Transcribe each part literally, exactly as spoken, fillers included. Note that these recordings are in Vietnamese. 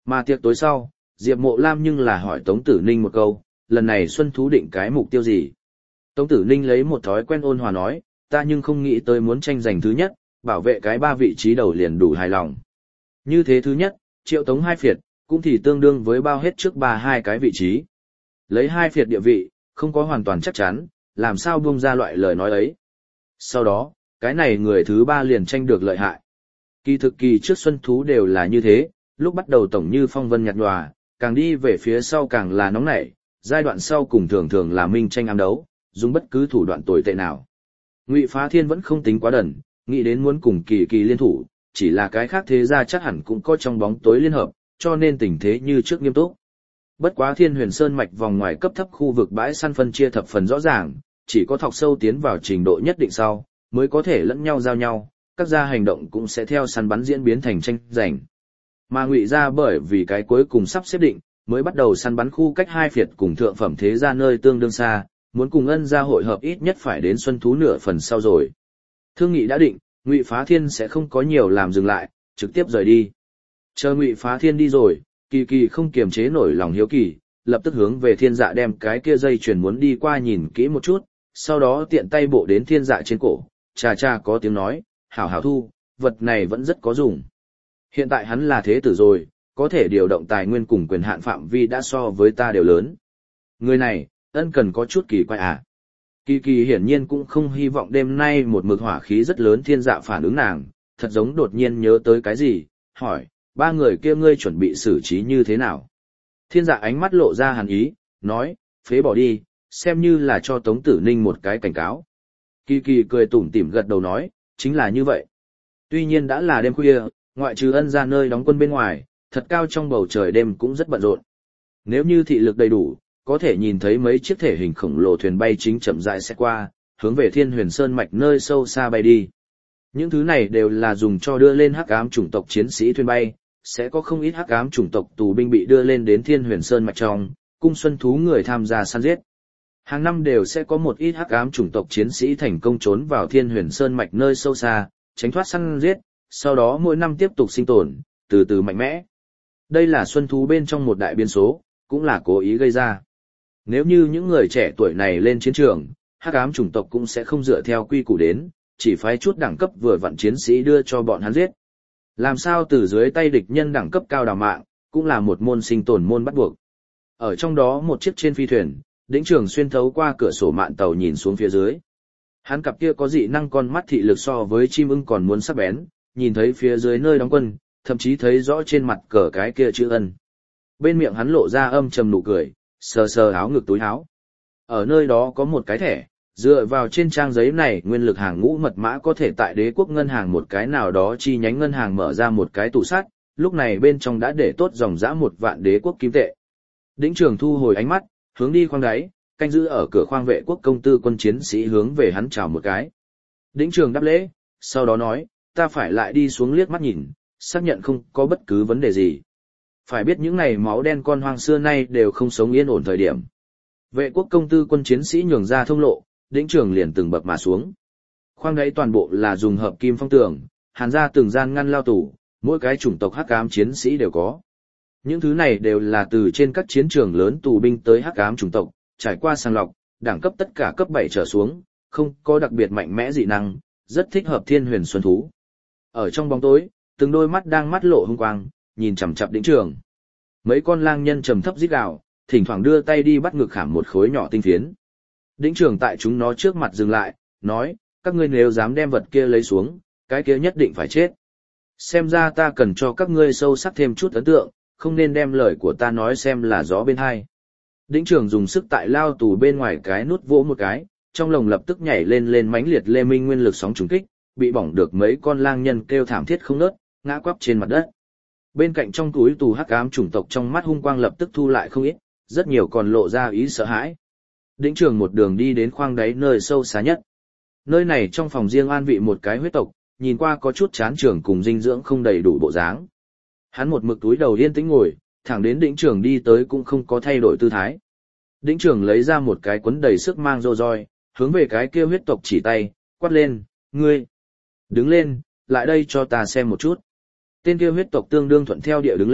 Mà tiệc tối sau, Diệp Mộ Lam nhưng là hỏi Tống Tử Ninh một câu, lần này Xuân Thú định cái mục tiêu gì? Tống Tử Ninh lấy một thói quen ôn hòa nói, ta nhưng không nghĩ tới muốn tranh giành thứ nhất, bảo vệ cái ba vị trí đầu liền đủ hài lòng. Như thế thứ nhất, triệu tống hai phiệt, cũng thì tương đương với bao hết trước ba hai cái vị trí. Lấy hai phiệt địa vị, không có hoàn toàn chắc chắn, làm sao buông ra loại lời nói ấy. Sau đó, cái này người thứ ba liền tranh được lợi hại. Kỳ thực kỳ trước Xuân Thú đều là như thế, lúc bắt đầu tổng như phong vân nhạt nhòa, càng đi về phía sau càng là nóng nảy, giai đoạn sau cùng thường thường là minh tranh ám đấu, dùng bất cứ thủ đoạn tồi tệ nào. Ngụy Phá Thiên vẫn không tính quá đần, nghĩ đến muốn cùng kỳ kỳ liên thủ, chỉ là cái khác thế ra chắc hẳn cũng có trong bóng tối liên hợp, cho nên tình thế như trước nghiêm túc. Bất quá Thiên Huyền Sơn mạch vòng ngoài cấp thấp khu vực bãi săn phân chia thập phần rõ ràng, chỉ có thọc sâu tiến vào trình độ nhất định sau, mới có thể lẫn nhau giao nhau, các gia hành động cũng sẽ theo săn bắn diễn biến thành tranh giành. Mà Ngụy gia bởi vì cái cuối cùng sắp xếp định, mới bắt đầu săn bắn khu cách hai phiệt cùng thượng phẩm thế gia nơi tương đương xa, muốn cùng Ân gia hội hợp ít nhất phải đến Xuân Thú nửa phần sau rồi. Thương nghị đã định, Ngụy Phá Thiên sẽ không có nhiều làm dừng lại, trực tiếp rời đi. Chờ Ngụy Phá Thiên đi rồi, Kỳ Kỳ không kiềm chế nổi lòng hiếu kỳ, lập tức hướng về Thiên Dạ đem cái kia dây chuyền muốn đi qua nhìn kỹ một chút, sau đó tiện tay bộ đến Thiên Dạ trên cổ, chà chà có tiếng nói, hảo hảo thu, vật này vẫn rất có dùng. Hiện tại hắn là thế tử rồi, có thể điều động tài nguyên cùng quyền hạn phạm vi đã so với ta đều lớn. Người này, Ân cần có chút kỳ quái à. Kỳ Kỳ hiển nhiên cũng không hy vọng đêm nay một mực hỏa khí rất lớn Thiên Dạ phản ứng nàng, thật giống đột nhiên nhớ tới cái gì, hỏi, ba người kia ngươi chuẩn bị xử trí như thế nào? Thiên Dạ ánh mắt lộ ra hàn ý, nói, phế bỏ đi, xem như là cho Tống Tử Ninh một cái cảnh cáo. Kỳ Kỳ cười tủm tỉm gật đầu nói, chính là như vậy. Tuy nhiên đã là đêm khuya, ngoại trừ Ân gia nơi đóng quân bên ngoài, thật cao trong bầu trời đêm cũng rất bận rộn. Nếu như thị lực đầy đủ, có thể nhìn thấy mấy chiếc thể hình khổng lồ thuyền bay chính chậm rãi sẽ qua, hướng về Thiên Huyền Sơn mạch nơi sâu xa bay đi. Những thứ này đều là dùng cho đưa lên hắc ám chủng tộc chiến sĩ thuyền bay, sẽ có không ít hắc ám chủng tộc tù binh bị đưa lên đến Thiên Huyền Sơn mạch trong, cung Xuân Thú người tham gia săn giết. Hàng năm đều sẽ có một ít hắc ám chủng tộc chiến sĩ thành công trốn vào Thiên Huyền Sơn mạch nơi sâu xa, tránh thoát săn giết, sau đó mỗi năm tiếp tục sinh tồn, từ từ mạnh mẽ. Đây là Xuân Thú bên trong một đại biến số, cũng là cố ý gây ra. Nếu như những người trẻ tuổi này lên chiến trường, hắc ám chủng tộc cũng sẽ không dựa theo quy củ đến, chỉ phái chút đẳng cấp vừa vặn chiến sĩ đưa cho bọn hắn giết. Làm sao từ dưới tay địch nhân đẳng cấp cao đào mạng, cũng là một môn sinh tồn môn bắt buộc. Ở trong đó một chiếc trên phi thuyền, Đĩnh Trường xuyên thấu qua cửa sổ mạn tàu nhìn xuống phía dưới. Hắn cặp kia có dị năng con mắt thị lực so với chim ưng còn muốn sắc bén, nhìn thấy phía dưới nơi đóng quân, thậm chí thấy rõ trên mặt cờ cái kia chữ Ân. Bên miệng hắn lộ ra âm trầm nụ cười, sờ sờ áo ngực túi áo. Ở nơi đó có một cái thẻ, dựa vào trên trang giấy này nguyên lực hàng ngũ mật mã có thể tại Đế quốc ngân hàng một cái nào đó chi nhánh ngân hàng mở ra một cái tủ sắt, lúc này bên trong đã để tốt dòng dã một vạn Đế quốc kim tệ. Đĩnh Trường thu hồi ánh mắt, hướng đi khoang đáy, canh giữ ở cửa khoang vệ quốc công tư quân chiến sĩ hướng về hắn chào một cái. Đĩnh Trường đáp lễ, sau đó nói, ta phải lại đi xuống liếc mắt nhìn, xác nhận không có bất cứ vấn đề gì. Phải biết những này máu đen con hoang xưa nay đều không sống yên ổn thời điểm. Vệ quốc công tư quân chiến sĩ nhường ra thông lộ, Đĩnh Trường liền từng bậc mà xuống. Khoang đáy toàn bộ là dùng hợp kim phong tường, hàn ra từng gian ngăn lao tủ, mỗi cái chủng tộc hắc ám chiến sĩ đều có. Những thứ này đều là từ trên các chiến trường lớn tù binh tới hắc ám chủng tộc, trải qua sàng lọc, đẳng cấp tất cả cấp bảy trở xuống, không có đặc biệt mạnh mẽ dị năng, rất thích hợp Thiên Huyền Xuân Thú. Ở trong bóng tối, từng đôi mắt đang mắt lộ hung quang, nhìn chằm chằm Đĩnh Trường. Mấy con lang nhân trầm thấp rít gào, thỉnh thoảng đưa tay đi bắt ngực khảm một khối nhỏ tinh phiến. Đĩnh Trường tại chúng nó trước mặt dừng lại, nói, các ngươi nếu dám đem vật kia lấy xuống, cái kia nhất định phải chết. Xem ra ta cần cho các ngươi sâu sắc thêm chút ấn tượng, không nên đem lời của ta nói xem là gió bên hai. Đĩnh Trường dùng sức tại lao tù bên ngoài cái nút vỗ một cái, trong lồng lập tức nhảy lên lên mãnh liệt lê minh nguyên lực sóng trùng kích, bị bỏng được mấy con lang nhân kêu thảm thiết không ngớt, ngã quắp trên mặt đất. Bên cạnh trong túi tù hắc ám chủng tộc trong mắt hung quang lập tức thu lại không ít, rất nhiều còn lộ ra ý sợ hãi. Đĩnh Trường một đường đi đến khoang đáy nơi sâu xa nhất. Nơi này trong phòng riêng an vị một cái huyết tộc, nhìn qua có chút chán trường cùng dinh dưỡng không đầy đủ bộ dáng. Hắn một mực túi đầu yên tĩnh ngồi, thẳng đến Đĩnh Trường đi tới cũng không có thay đổi tư thái. Đĩnh Trường lấy ra một cái cuốn đầy sức mang rô roi, hướng về cái kia huyết tộc chỉ tay, quát lên, ngươi, đứng lên, lại đây cho ta xem một chút. Tên kia huyết tộc tương đương thuận theo địa đứng lên,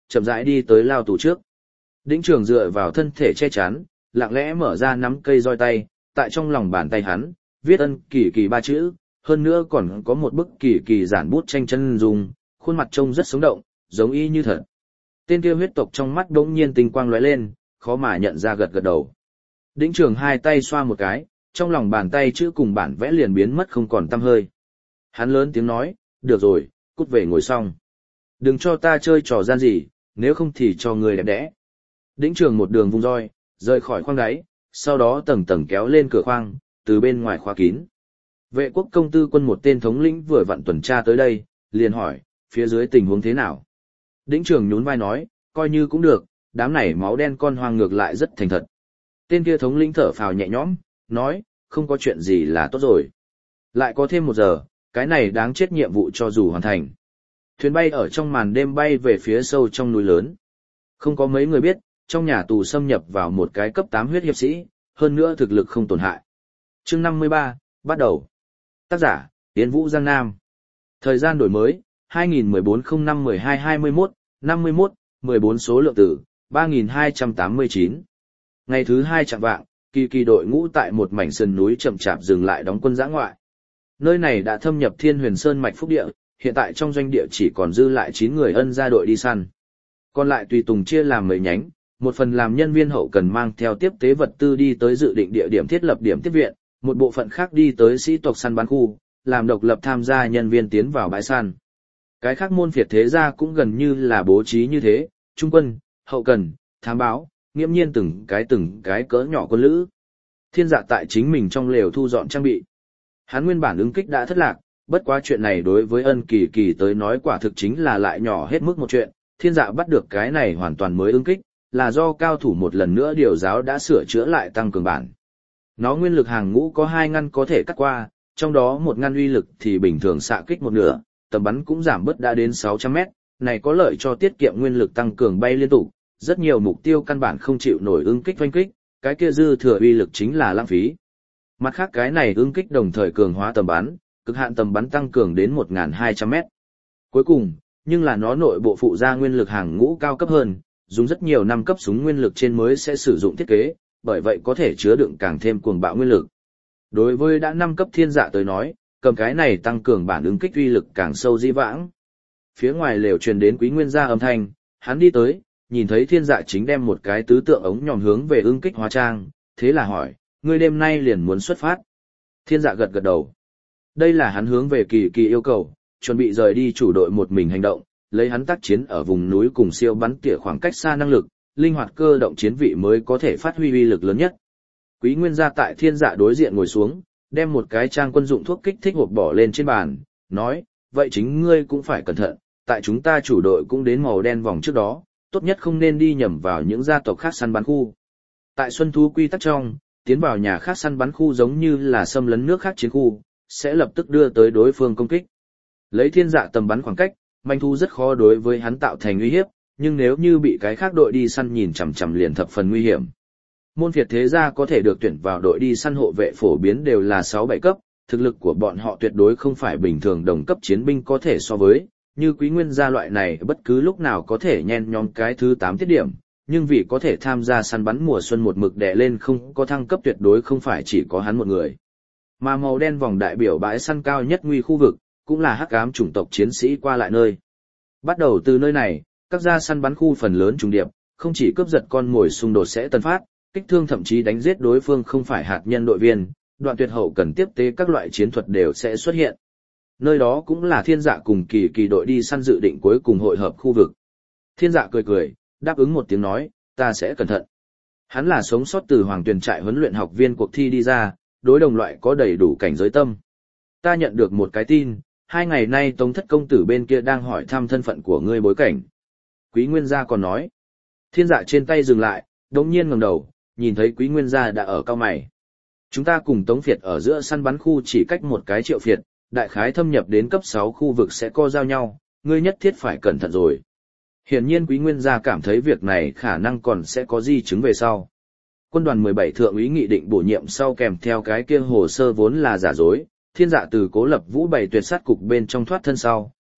chậm rãi đi tới lao tù trước. Đĩnh Trường dựa vào thân thể che chắn, lặng lẽ mở ra nắm cây roi tay, tại trong lòng bàn tay hắn, viết ân kỳ kỳ ba chữ, hơn nữa còn có một bức kỳ kỳ giản bút tranh chân dung, khuôn mặt trông rất sống động, giống y như thật. Tên kia huyết tộc trong mắt đống nhiên tinh quang lóe lên, khó mà nhận ra gật gật đầu. Đĩnh Trường hai tay xoa một cái, trong lòng bàn tay chữ cùng bản vẽ liền biến mất không còn tăm hơi. Hắn lớn tiếng nói, được rồi, cút về ngồi xong. Đừng cho ta chơi trò gian gì, nếu không thì cho người đẹp đẽ. Đĩnh Trường một đường vung roi, rời khỏi khoang đáy, sau đó tầng tầng kéo lên cửa khoang, từ bên ngoài khóa kín. Vệ quốc công tư quân một tên thống lĩnh vừa vặn tuần tra tới đây, liền hỏi, phía dưới tình huống thế nào? Đĩnh Trường nhún vai nói, coi như cũng được, đám này máu đen con hoang ngược lại rất thành thật. Tên kia thống lĩnh thở phào nhẹ nhõm, nói, không có chuyện gì là tốt rồi. Lại có thêm một giờ, cái này đáng chết nhiệm vụ cho dù hoàn thành. Thuyền bay ở trong màn đêm bay về phía sâu trong núi lớn. Không có mấy người biết, trong nhà tù xâm nhập vào một cái cấp tám huyết hiệp sĩ, hơn nữa thực lực không tổn hại. Chương năm mươi ba, bắt đầu. Tác giả, Yến Vũ Giang Nam. Thời gian đổi mới, hai nghìn mười bốn không năm mười hai hai mươi mốt, năm mươi mốt, mười bốn số lượng tử, ba nghìn hai trăm tám mươi chín. Ngày thứ hai chạng vạng, kỳ kỳ đội ngũ tại một mảnh sườn núi chậm chạp dừng lại đóng quân giã ngoại. Nơi này đã thâm nhập Thiên Huyền Sơn mạch phúc địa, hiện tại trong doanh địa chỉ còn dư lại chín người ân gia đội đi săn. Còn lại tùy tùng chia làm mấy nhánh, một phần làm nhân viên hậu cần mang theo tiếp tế vật tư đi tới dự định địa điểm thiết lập điểm tiếp viện, một bộ phận khác đi tới sĩ tộc săn bắn khu, làm độc lập tham gia nhân viên tiến vào bãi săn. Cái khác môn phiệt thế gia cũng gần như là bố trí như thế, trung quân, hậu cần, thám báo, nghiễm nhiên từng cái từng cái cỡ nhỏ quân lữ. Thiên Dạ tại chính mình trong lều thu dọn trang bị. Hắn nguyên bản ứng kích đã thất lạc, bất quá chuyện này đối với ân kỳ kỳ tới nói quả thực chính là lại nhỏ hết mức một chuyện. Thiên Dạ bắt được cái này hoàn toàn mới ứng kích, là do cao thủ một lần nữa điều giáo đã sửa chữa lại tăng cường bản. Nó nguyên lực hàng ngũ có hai ngăn có thể cắt qua, trong đó một ngăn uy lực thì bình thường xạ kích một nửa, tầm bắn cũng giảm bớt đã đến sáu trăm mét, này có lợi cho tiết kiệm nguyên lực tăng cường bay liên tục, rất nhiều mục tiêu căn bản không chịu nổi ứng kích oanh kích, cái kia dư thừa uy lực chính là lãng phí. Mặt khác cái này ứng kích đồng thời cường hóa tầm bắn, cực hạn tầm bắn tăng cường đến một nghìn hai trăm mét. Cuối cùng, nhưng là nó nội bộ phụ ra nguyên lực hàng ngũ cao cấp hơn, dùng rất nhiều năm cấp súng nguyên lực trên mới sẽ sử dụng thiết kế, bởi vậy có thể chứa đựng càng thêm cuồng bạo nguyên lực. Đối với đã năm cấp Thiên Dạ tới nói, cầm cái này tăng cường bản ứng kích uy lực càng sâu dĩ vãng. Phía ngoài lều truyền đến Quý Nguyên gia âm thanh, hắn đi tới, nhìn thấy Thiên Dạ chính đem một cái tứ tượng ống nhòm hướng về ứng kích hóa trang, thế là hỏi, ngươi đêm nay liền muốn xuất phát. Thiên Dạ gật gật đầu. Đây là hắn hướng về Kỳ Kỳ yêu cầu, chuẩn bị rời đi chủ đội một mình hành động, lấy hắn tác chiến ở vùng núi cùng siêu bắn tỉa khoảng cách xa năng lực, linh hoạt cơ động chiến vị mới có thể phát huy uy lực lớn nhất. Quý Nguyên gia tại Thiên Dạ đối diện ngồi xuống, đem một cái trang quân dụng thuốc kích thích hộp bỏ lên trên bàn, nói, vậy chính ngươi cũng phải cẩn thận, tại chúng ta chủ đội cũng đến màu đen vòng trước đó, tốt nhất không nên đi nhầm vào những gia tộc khác săn bắn khu. Tại Xuân Thú quy tắc trong, tiến vào nhà khác săn bắn khu giống như là xâm lấn nước khác chiến khu, sẽ lập tức đưa tới đối phương công kích. Lấy Thiên Dạ tầm bắn khoảng cách, manh thú rất khó đối với hắn tạo thành uy hiếp, nhưng nếu như bị cái khác đội đi săn nhìn chằm chằm liền thập phần nguy hiểm. Môn phiệt thế gia có thể được tuyển vào đội đi săn hộ vệ phổ biến đều là sáu bảy cấp, thực lực của bọn họ tuyệt đối không phải bình thường đồng cấp chiến binh có thể so với, như Quý Nguyên gia loại này bất cứ lúc nào có thể nhen nhóm cái thứ tám tiết điểm, nhưng vì có thể tham gia săn bắn mùa xuân một mực đè lên không có thăng cấp tuyệt đối không phải chỉ có hắn một người. Mà màu đen vòng đại biểu bãi săn cao nhất nguy khu vực, cũng là hắc ám chủng tộc chiến sĩ qua lại nơi. Bắt đầu từ nơi này, các gia săn bắn khu phần lớn trùng điệp, không chỉ cướp giật con mồi xung đột sẽ tân phát, kích thương thậm chí đánh giết đối phương không phải hạt nhân đội viên, đoạn tuyệt hậu cần tiếp tế các loại chiến thuật đều sẽ xuất hiện. Nơi đó cũng là Thiên Dạ cùng Kỳ Kỳ đội đi săn dự định cuối cùng hội hợp khu vực. Thiên Dạ cười cười, đáp ứng một tiếng nói, ta sẽ cẩn thận. Hắn là sống sót từ Hoàng Tuyền trại huấn luyện học viên cuộc thi đi ra, đối đồng loại có đầy đủ cảnh giới tâm. Ta nhận được một cái tin, hai ngày nay Tống Thất công tử bên kia đang hỏi thăm thân phận của ngươi bối cảnh. Quý Nguyên gia còn nói. Thiên Dạ trên tay dừng lại, đống nhiên ngẩng đầu, nhìn thấy Quý Nguyên gia đã ở cao mày. Chúng ta cùng Tống Phiệt ở giữa săn bắn khu chỉ cách một cái triệu phiệt, đại khái thâm nhập đến cấp sáu khu vực sẽ co giao nhau, ngươi nhất thiết phải cẩn thận rồi. Hiển nhiên Quý Nguyên gia cảm thấy việc này khả năng còn sẽ có di chứng về sau. Quân đoàn mười bảy thượng úy nghị định bổ nhiệm sau kèm theo cái kia hồ sơ vốn là giả dối, Thiên Dạ từ Cố Lập Vũ bày tuyệt sát cục bên trong thoát thân sau,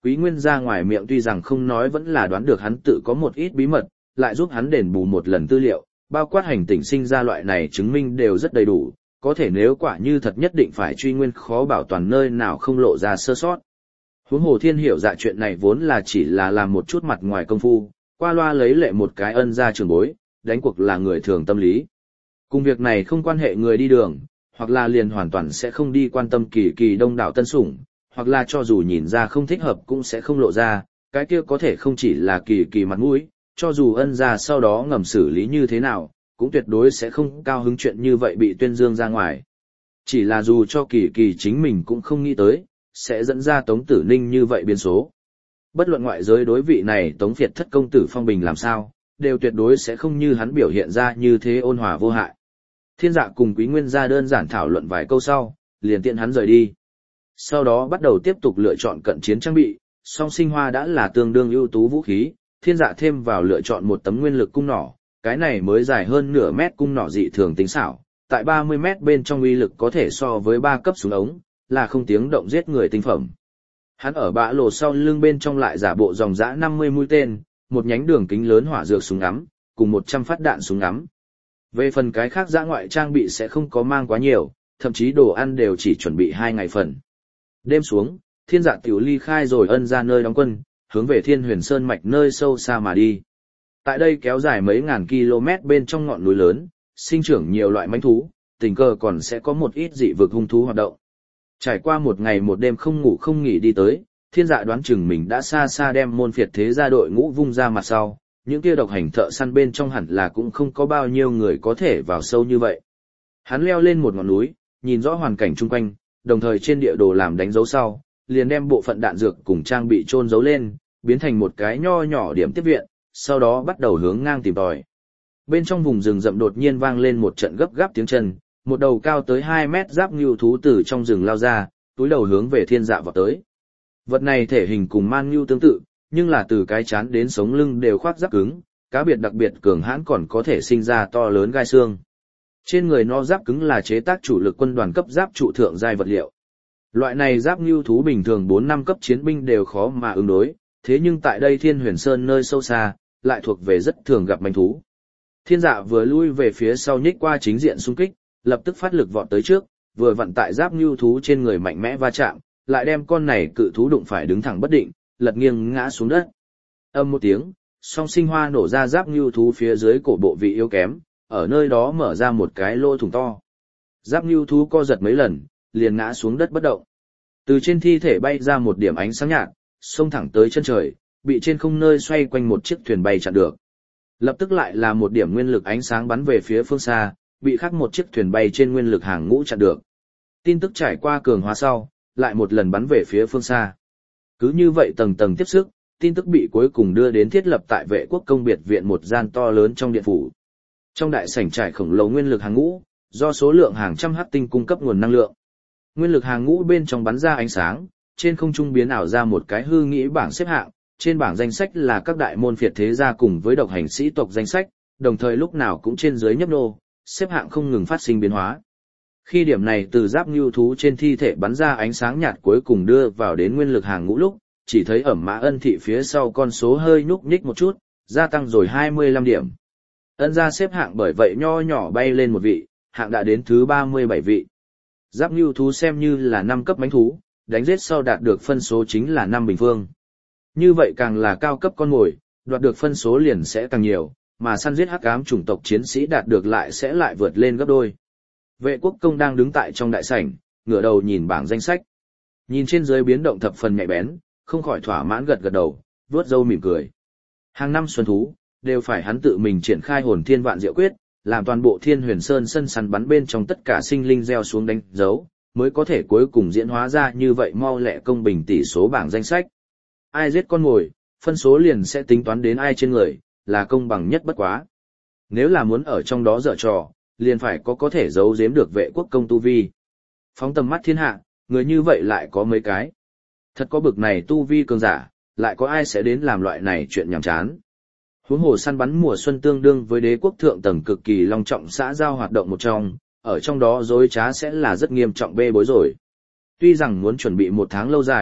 Quý Nguyên ra ngoài miệng tuy rằng không nói vẫn là đoán được hắn tự có một ít bí mật, lại giúp hắn đền bù một lần tư liệu, bao quát hành tinh sinh ra loại này chứng minh đều rất đầy đủ, có thể nếu quả như thật nhất định phải truy nguyên khó bảo toàn nơi nào không lộ ra sơ sót. Huống hồ Thiên Hiểu Dạ chuyện này vốn là chỉ là làm một chút mặt ngoài công phu, qua loa lấy lệ một cái ân gia trưởng bối, đánh cuộc là người thường tâm lý. Cùng việc này không quan hệ người đi đường, hoặc là liền hoàn toàn sẽ không đi quan tâm kỳ kỳ đông đảo tân sủng, hoặc là cho dù nhìn ra không thích hợp cũng sẽ không lộ ra, cái kia có thể không chỉ là kỳ kỳ mặt mũi, cho dù ân gia sau đó ngầm xử lý như thế nào, cũng tuyệt đối sẽ không cao hứng chuyện như vậy bị tuyên dương ra ngoài. Chỉ là dù cho kỳ kỳ chính mình cũng không nghĩ tới, sẽ dẫn ra Tống Tử Ninh như vậy biến số. Bất luận ngoại giới đối vị này Tống Việt thất công tử phong bình làm sao, đều tuyệt đối sẽ không như hắn biểu hiện ra như thế ôn hòa vô hại. Thiên Dạ cùng Quý Nguyên gia đơn giản thảo luận vài câu sau, liền tiện hắn rời đi. Sau đó bắt đầu tiếp tục lựa chọn cận chiến trang bị, song sinh hoa đã là tương đương ưu tú vũ khí, Thiên Dạ thêm vào lựa chọn một tấm nguyên lực cung nỏ, cái này mới dài hơn nửa mét cung nỏ dị thường tính xảo, tại ba mươi mét bên trong uy lực có thể so với ba cấp súng ống, là không tiếng động giết người tinh phẩm. Hắn ở bã lộ sau lưng bên trong lại giả bộ dòng dã năm mươi mũi tên, một nhánh đường kính lớn hỏa dược súng ngắm, cùng một trăm phát đạn súng ngắm. Về phần cái khác dã ngoại trang bị sẽ không có mang quá nhiều, thậm chí đồ ăn đều chỉ chuẩn bị hai ngày phần. Đêm xuống, Thiên Dạ tiểu ly khai rồi ân ra nơi đóng quân, hướng về Thiên Huyền Sơn mạch nơi sâu xa mà đi. Tại đây kéo dài mấy ngàn km bên trong ngọn núi lớn, sinh trưởng nhiều loại mãnh thú, tình cờ còn sẽ có một ít dị vực hung thú hoạt động. Trải qua một ngày một đêm không ngủ không nghỉ đi tới, Thiên Dạ đoán chừng mình đã xa xa đem môn phiệt thế gia đội ngũ vung ra mặt sau, những kia độc hành thợ săn bên trong hẳn là cũng không có bao nhiêu người có thể vào sâu như vậy. Hắn leo lên một ngọn núi, nhìn rõ hoàn cảnh chung quanh, đồng thời trên địa đồ làm đánh dấu sau, liền đem bộ phận đạn dược cùng trang bị chôn giấu lên, biến thành một cái nho nhỏ điểm tiếp viện, sau đó bắt đầu hướng ngang tìm tòi. Bên trong vùng rừng rậm đột nhiên vang lên một trận gấp gáp tiếng chân, một đầu cao tới hai mét giáp ngưu thú từ trong rừng lao ra, túi đầu hướng về Thiên Dạ vọt tới. Vật này thể hình cùng man ngưu tương tự, nhưng là từ cái chán đến sống lưng đều khoác giáp cứng, cá biệt đặc biệt cường hãn còn có thể sinh ra to lớn gai xương. Trên người nó giáp cứng là chế tác chủ lực quân đoàn cấp giáp trụ thượng giai vật liệu. Loại này giáp ngưu thú bình thường bốn năm cấp chiến binh đều khó mà ứng đối, thế nhưng tại đây Thiên Huyền Sơn nơi sâu xa, lại thuộc về rất thường gặp manh thú. Thiên Dạ vừa lui về phía sau nhích qua chính diện xung kích, lập tức phát lực vọt tới trước, vừa vặn tại giáp ngưu thú trên người mạnh mẽ va chạm, lại đem con này cự thú đụng phải đứng thẳng bất định, lật nghiêng ngã xuống đất. Âm một tiếng, song sinh hoa nổ ra giáp ngưu thú phía dưới cổ bộ vị yếu kém, ở nơi đó mở ra một cái lỗ thủng to. Giáp ngưu thú co giật mấy lần, liền ngã xuống đất bất động. Từ trên thi thể bay ra một điểm ánh sáng nhạt, xông thẳng tới chân trời, bị trên không nơi xoay quanh một chiếc thuyền bay chặn được. Lập tức lại là một điểm nguyên lực ánh sáng bắn về phía phương xa, bị khác một chiếc thuyền bay trên nguyên lực hàng ngũ chặn được. Tin tức trải qua cường hóa sau, lại một lần bắn về phía phương xa. Cứ như vậy tầng tầng tiếp sức, tin tức bị cuối cùng đưa đến thiết lập tại Vệ Quốc Công biệt viện một gian to lớn trong điện phủ. Trong đại sảnh trải khổng lồ nguyên lực hàng ngũ, do số lượng hàng trăm hắc tinh cung cấp nguồn năng lượng. Nguyên lực hàng ngũ bên trong bắn ra ánh sáng, trên không trung biến ảo ra một cái hư nghĩ bảng xếp hạng, trên bảng danh sách là các đại môn phiệt thế gia cùng với độc hành sĩ tộc danh sách, đồng thời lúc nào cũng trên dưới nhấp nô, xếp hạng không ngừng phát sinh biến hóa. Khi điểm này từ giáp ngưu thú trên thi thể bắn ra ánh sáng nhạt cuối cùng đưa vào đến nguyên lực hàng ngũ lúc, chỉ thấy Ẩm Mã Ân thị phía sau con số hơi nhúc nhích một chút, gia tăng rồi hai mươi lăm điểm. Ân gia xếp hạng bởi vậy nho nhỏ bay lên một vị, hạng đã đến thứ ba mươi bảy vị. Giáp ngưu thú xem như là năm cấp mãnh thú, đánh giết sau đạt được phân số chính là năm bình phương. Như vậy càng là cao cấp con mồi, đoạt được phân số liền sẽ càng nhiều, mà săn giết hắc ám chủng tộc chiến sĩ đạt được lại sẽ lại vượt lên gấp đôi. Vệ Quốc Công đang đứng tại trong đại sảnh, ngửa đầu nhìn bảng danh sách. Nhìn trên dưới biến động thập phần nhạy bén, không khỏi thỏa mãn gật gật đầu, vuốt râu mỉm cười. Hàng năm xuân thú, đều phải hắn tự mình triển khai hồn thiên vạn diệu quyết, làm toàn bộ Thiên Huyền Sơn sân săn bắn bên trong tất cả sinh linh gieo xuống đánh dấu, mới có thể cuối cùng diễn hóa ra như vậy mau lẹ công bình tỷ số bảng danh sách. Ai giết con mồi, phân số liền sẽ tính toán đến ai trên người, là công bằng nhất bất quá. Nếu là muốn ở trong đó dở trò, liền phải có có thể giấu giếm được Vệ Quốc Công tu vi. Phóng tầm mắt thiên hạ, người như vậy lại có mấy cái. Thật có bực này tu vi cường giả, lại có ai sẽ đến làm loại này chuyện nhảm chán. Huống hồ săn bắn mùa xuân tương đương với đế quốc thượng tầng cực kỳ long trọng xã giao hoạt động một trong, ở trong đó dối trá sẽ là rất nghiêm trọng bê bối rồi. Tuy rằng muốn chuẩn bị một tháng lâu dài,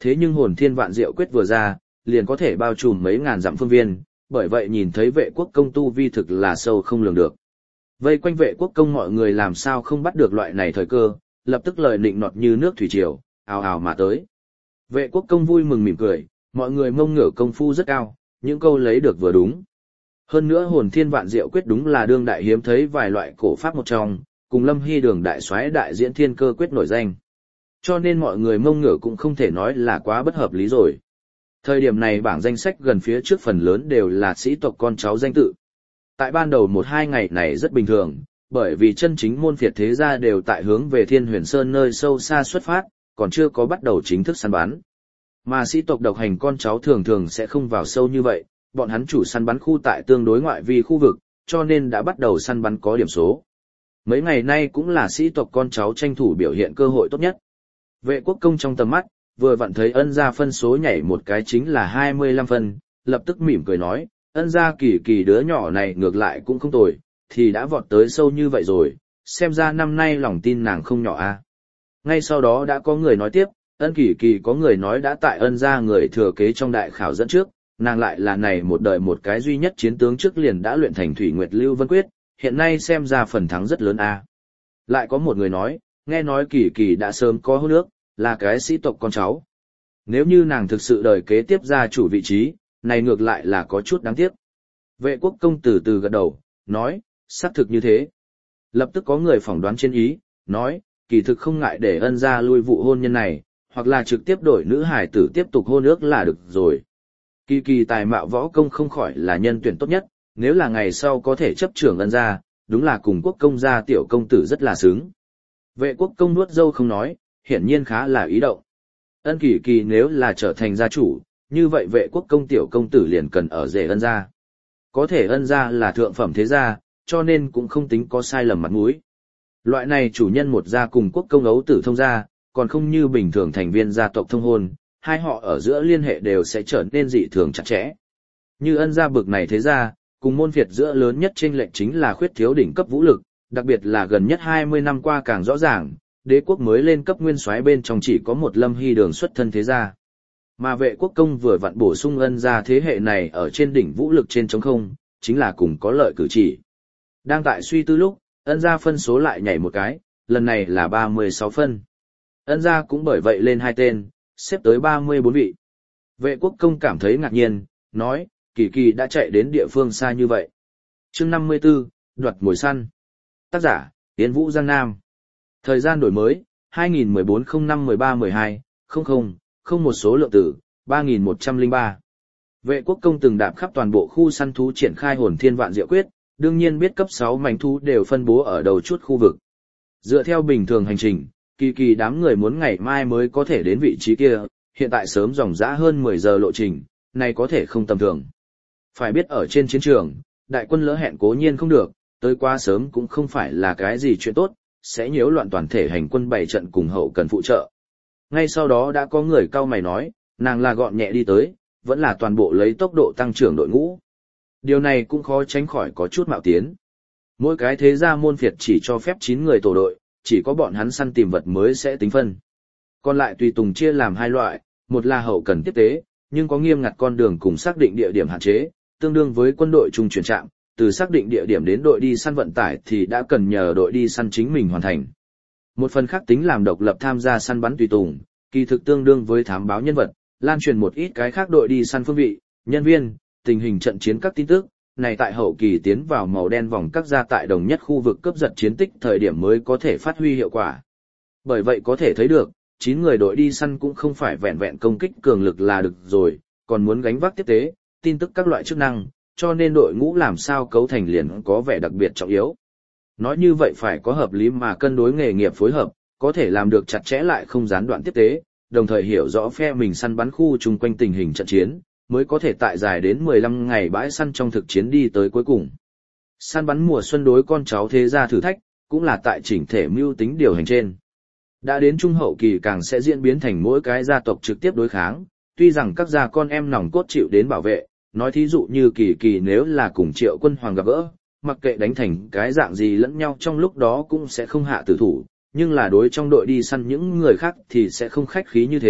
Thế nhưng hồn thiên vạn diệu quyết vừa ra, liền có thể bao trùm mấy ngàn dặm phương viên, bởi vậy nhìn thấy vệ quốc công tu vi thực là sâu không lường được. Vây quanh vệ quốc công mọi người làm sao không bắt được loại này thời cơ, lập tức lời nịnh nọt như nước thủy triều, ào ào mà tới. Vệ quốc công vui mừng mỉm cười, mọi người mông ngửa công phu rất cao, những câu lấy được vừa đúng. Hơn nữa hồn thiên vạn diệu quyết đúng là đương đại hiếm thấy vài loại cổ pháp một trong, cùng Lâm Hy Đường đại soái đại diễn thiên cơ quyết nổi danh. Cho nên mọi người mông ngửa cũng không thể nói là quá bất hợp lý rồi. Thời điểm này bảng danh sách gần phía trước phần lớn đều là sĩ tộc con cháu danh tự. Tại ban đầu một hai ngày này rất bình thường, bởi vì chân chính môn phiệt thế gia đều tại hướng về Thiên Huyền Sơn nơi sâu xa xuất phát, còn chưa có bắt đầu chính thức săn bắn. Mà sĩ tộc độc hành con cháu thường thường sẽ không vào sâu như vậy, bọn hắn chủ săn bắn khu tại tương đối ngoại vi khu vực, cho nên đã bắt đầu săn bắn có điểm số. Mấy ngày nay cũng là sĩ tộc con cháu tranh thủ biểu hiện cơ hội tốt nhất. Vệ quốc công trong tầm mắt, vừa vặn thấy ân gia phân số nhảy một cái chính là hai mươi lăm phân, lập tức mỉm cười nói, ân gia kỳ kỳ đứa nhỏ này ngược lại cũng không tồi, thì đã vọt tới sâu như vậy rồi, xem ra năm nay lòng tin nàng không nhỏ a. Ngay sau đó đã có người nói tiếp, ân kỳ kỳ có người nói đã tại ân gia người thừa kế trong đại khảo dẫn trước, nàng lại là này một đời một cái duy nhất chiến tướng trước liền đã luyện thành Thủy Nguyệt Lưu Vân Quyết, hiện nay xem ra phần thắng rất lớn a. Lại có một người nói, nghe nói kỳ kỳ đã sớm có hôn ước, là cái sĩ tộc con cháu. Nếu như nàng thực sự đời kế tiếp gia chủ vị trí, này ngược lại là có chút đáng tiếc. Vệ quốc công từ từ gật đầu, nói, xác thực như thế. Lập tức có người phỏng đoán trên ý, nói, kỳ thực không ngại để ân gia lui vụ hôn nhân này, hoặc là trực tiếp đổi nữ hải tử tiếp tục hôn ước là được rồi. Kỳ kỳ tài mạo võ công không khỏi là nhân tuyển tốt nhất, nếu là ngày sau có thể chấp trưởng ân gia, đúng là cùng quốc công gia tiểu công tử rất là xứng. Vệ quốc công nuốt dâu không nói, hiển nhiên khá là ý động. Ân kỳ kỳ nếu là trở thành gia chủ, như vậy vệ quốc công tiểu công tử liền cần ở rể ân gia. Có thể ân gia là thượng phẩm thế gia, cho nên cũng không tính có sai lầm mặt mũi. Loại này chủ nhân một gia cùng quốc công ấu tử thông gia, còn không như bình thường thành viên gia tộc thông hôn, hai họ ở giữa liên hệ đều sẽ trở nên dị thường chặt chẽ. Như ân gia bực này thế gia, cùng môn phiệt giữa lớn nhất chênh lệch chính là khuyết thiếu đỉnh cấp vũ lực, đặc biệt là gần nhất hai mươi năm qua càng rõ ràng, đế quốc mới lên cấp nguyên soái bên trong chỉ có một Lâm Hy Đường xuất thân thế gia. Mà vệ quốc công vừa vặn bổ sung ân gia thế hệ này ở trên đỉnh vũ lực trên trống không, chính là cùng có lợi cử chỉ. Đang tại suy tư lúc, ân gia phân số lại nhảy một cái, lần này là ba mươi sáu phân. Ân gia cũng bởi vậy lên hai tên, xếp tới ba mươi bốn vị. Vệ quốc công cảm thấy ngạc nhiên, nói, kỳ kỳ đã chạy đến địa phương xa như vậy. Chương năm mươi tư, đoạt mồi săn. Tác giả, Yến Vũ Giang Nam. Thời gian đổi mới, hai nghìn mười bốn không năm mười ba mười hai, không không, không một số lượng tử, ba nghìn một trăm lẻ ba. Vệ quốc công từng đạp khắp toàn bộ khu săn thú triển khai hồn thiên vạn diệu quyết, đương nhiên biết cấp sáu mảnh thú đều phân bố ở đầu chút khu vực. Dựa theo bình thường hành trình, kỳ kỳ đám người muốn ngày mai mới có thể đến vị trí kia, hiện tại sớm dòng dã hơn mười giờ lộ trình, này có thể không tầm thường. Phải biết ở trên chiến trường, đại quân lỡ hẹn cố nhiên không được, tới quá sớm cũng không phải là cái gì chuyện tốt, sẽ nhiễu loạn toàn thể hành quân bảy trận cùng hậu cần phụ trợ. Ngay sau đó đã có người cau mày nói, nàng là gọn nhẹ đi tới, vẫn là toàn bộ lấy tốc độ tăng trưởng đội ngũ. Điều này cũng khó tránh khỏi có chút mạo tiến. Mỗi cái thế gia môn phiệt chỉ cho phép chín người tổ đội, chỉ có bọn hắn săn tìm vật mới sẽ tính phân. Còn lại tùy tùng chia làm hai loại, một là hậu cần tiếp tế, nhưng có nghiêm ngặt con đường cùng xác định địa điểm hạn chế, tương đương với quân đội trung chuyển trạm, từ xác định địa điểm đến đội đi săn vận tải thì đã cần nhờ đội đi săn chính mình hoàn thành. Một phần khác tính làm độc lập tham gia săn bắn tùy tùng, kỳ thực tương đương với thám báo nhân vật, lan truyền một ít cái khác đội đi săn phương vị, nhân viên, tình hình trận chiến các tin tức, này tại hậu kỳ tiến vào màu đen vòng các gia tại đồng nhất khu vực cướp giật chiến tích thời điểm mới có thể phát huy hiệu quả. Bởi vậy có thể thấy được, chín người đội đi săn cũng không phải vẹn vẹn công kích cường lực là được rồi, còn muốn gánh vác tiếp tế, tin tức các loại chức năng, cho nên đội ngũ làm sao cấu thành liền có vẻ đặc biệt trọng yếu. Nói như vậy phải có hợp lý mà cân đối nghề nghiệp phối hợp, có thể làm được chặt chẽ lại không gián đoạn tiếp tế, đồng thời hiểu rõ phe mình săn bắn khu chung quanh tình hình trận chiến, mới có thể tại dài đến mười lăm ngày bãi săn trong thực chiến đi tới cuối cùng. Săn bắn mùa xuân đối con cháu thế gia thử thách, cũng là tại chỉnh thể mưu tính điều hành trên. Đã đến trung hậu kỳ càng sẽ diễn biến thành mỗi cái gia tộc trực tiếp đối kháng, tuy rằng các gia con em nòng cốt chịu đến bảo vệ, nói thí dụ như kỳ kỳ nếu là cùng Triệu Quân Hoàng gặp gỡ, mặc kệ đánh thành cái dạng gì lẫn nhau trong lúc đó cũng sẽ không hạ tử thủ, nhưng là đối trong đội đi săn những người khác thì sẽ không khách khí như thế,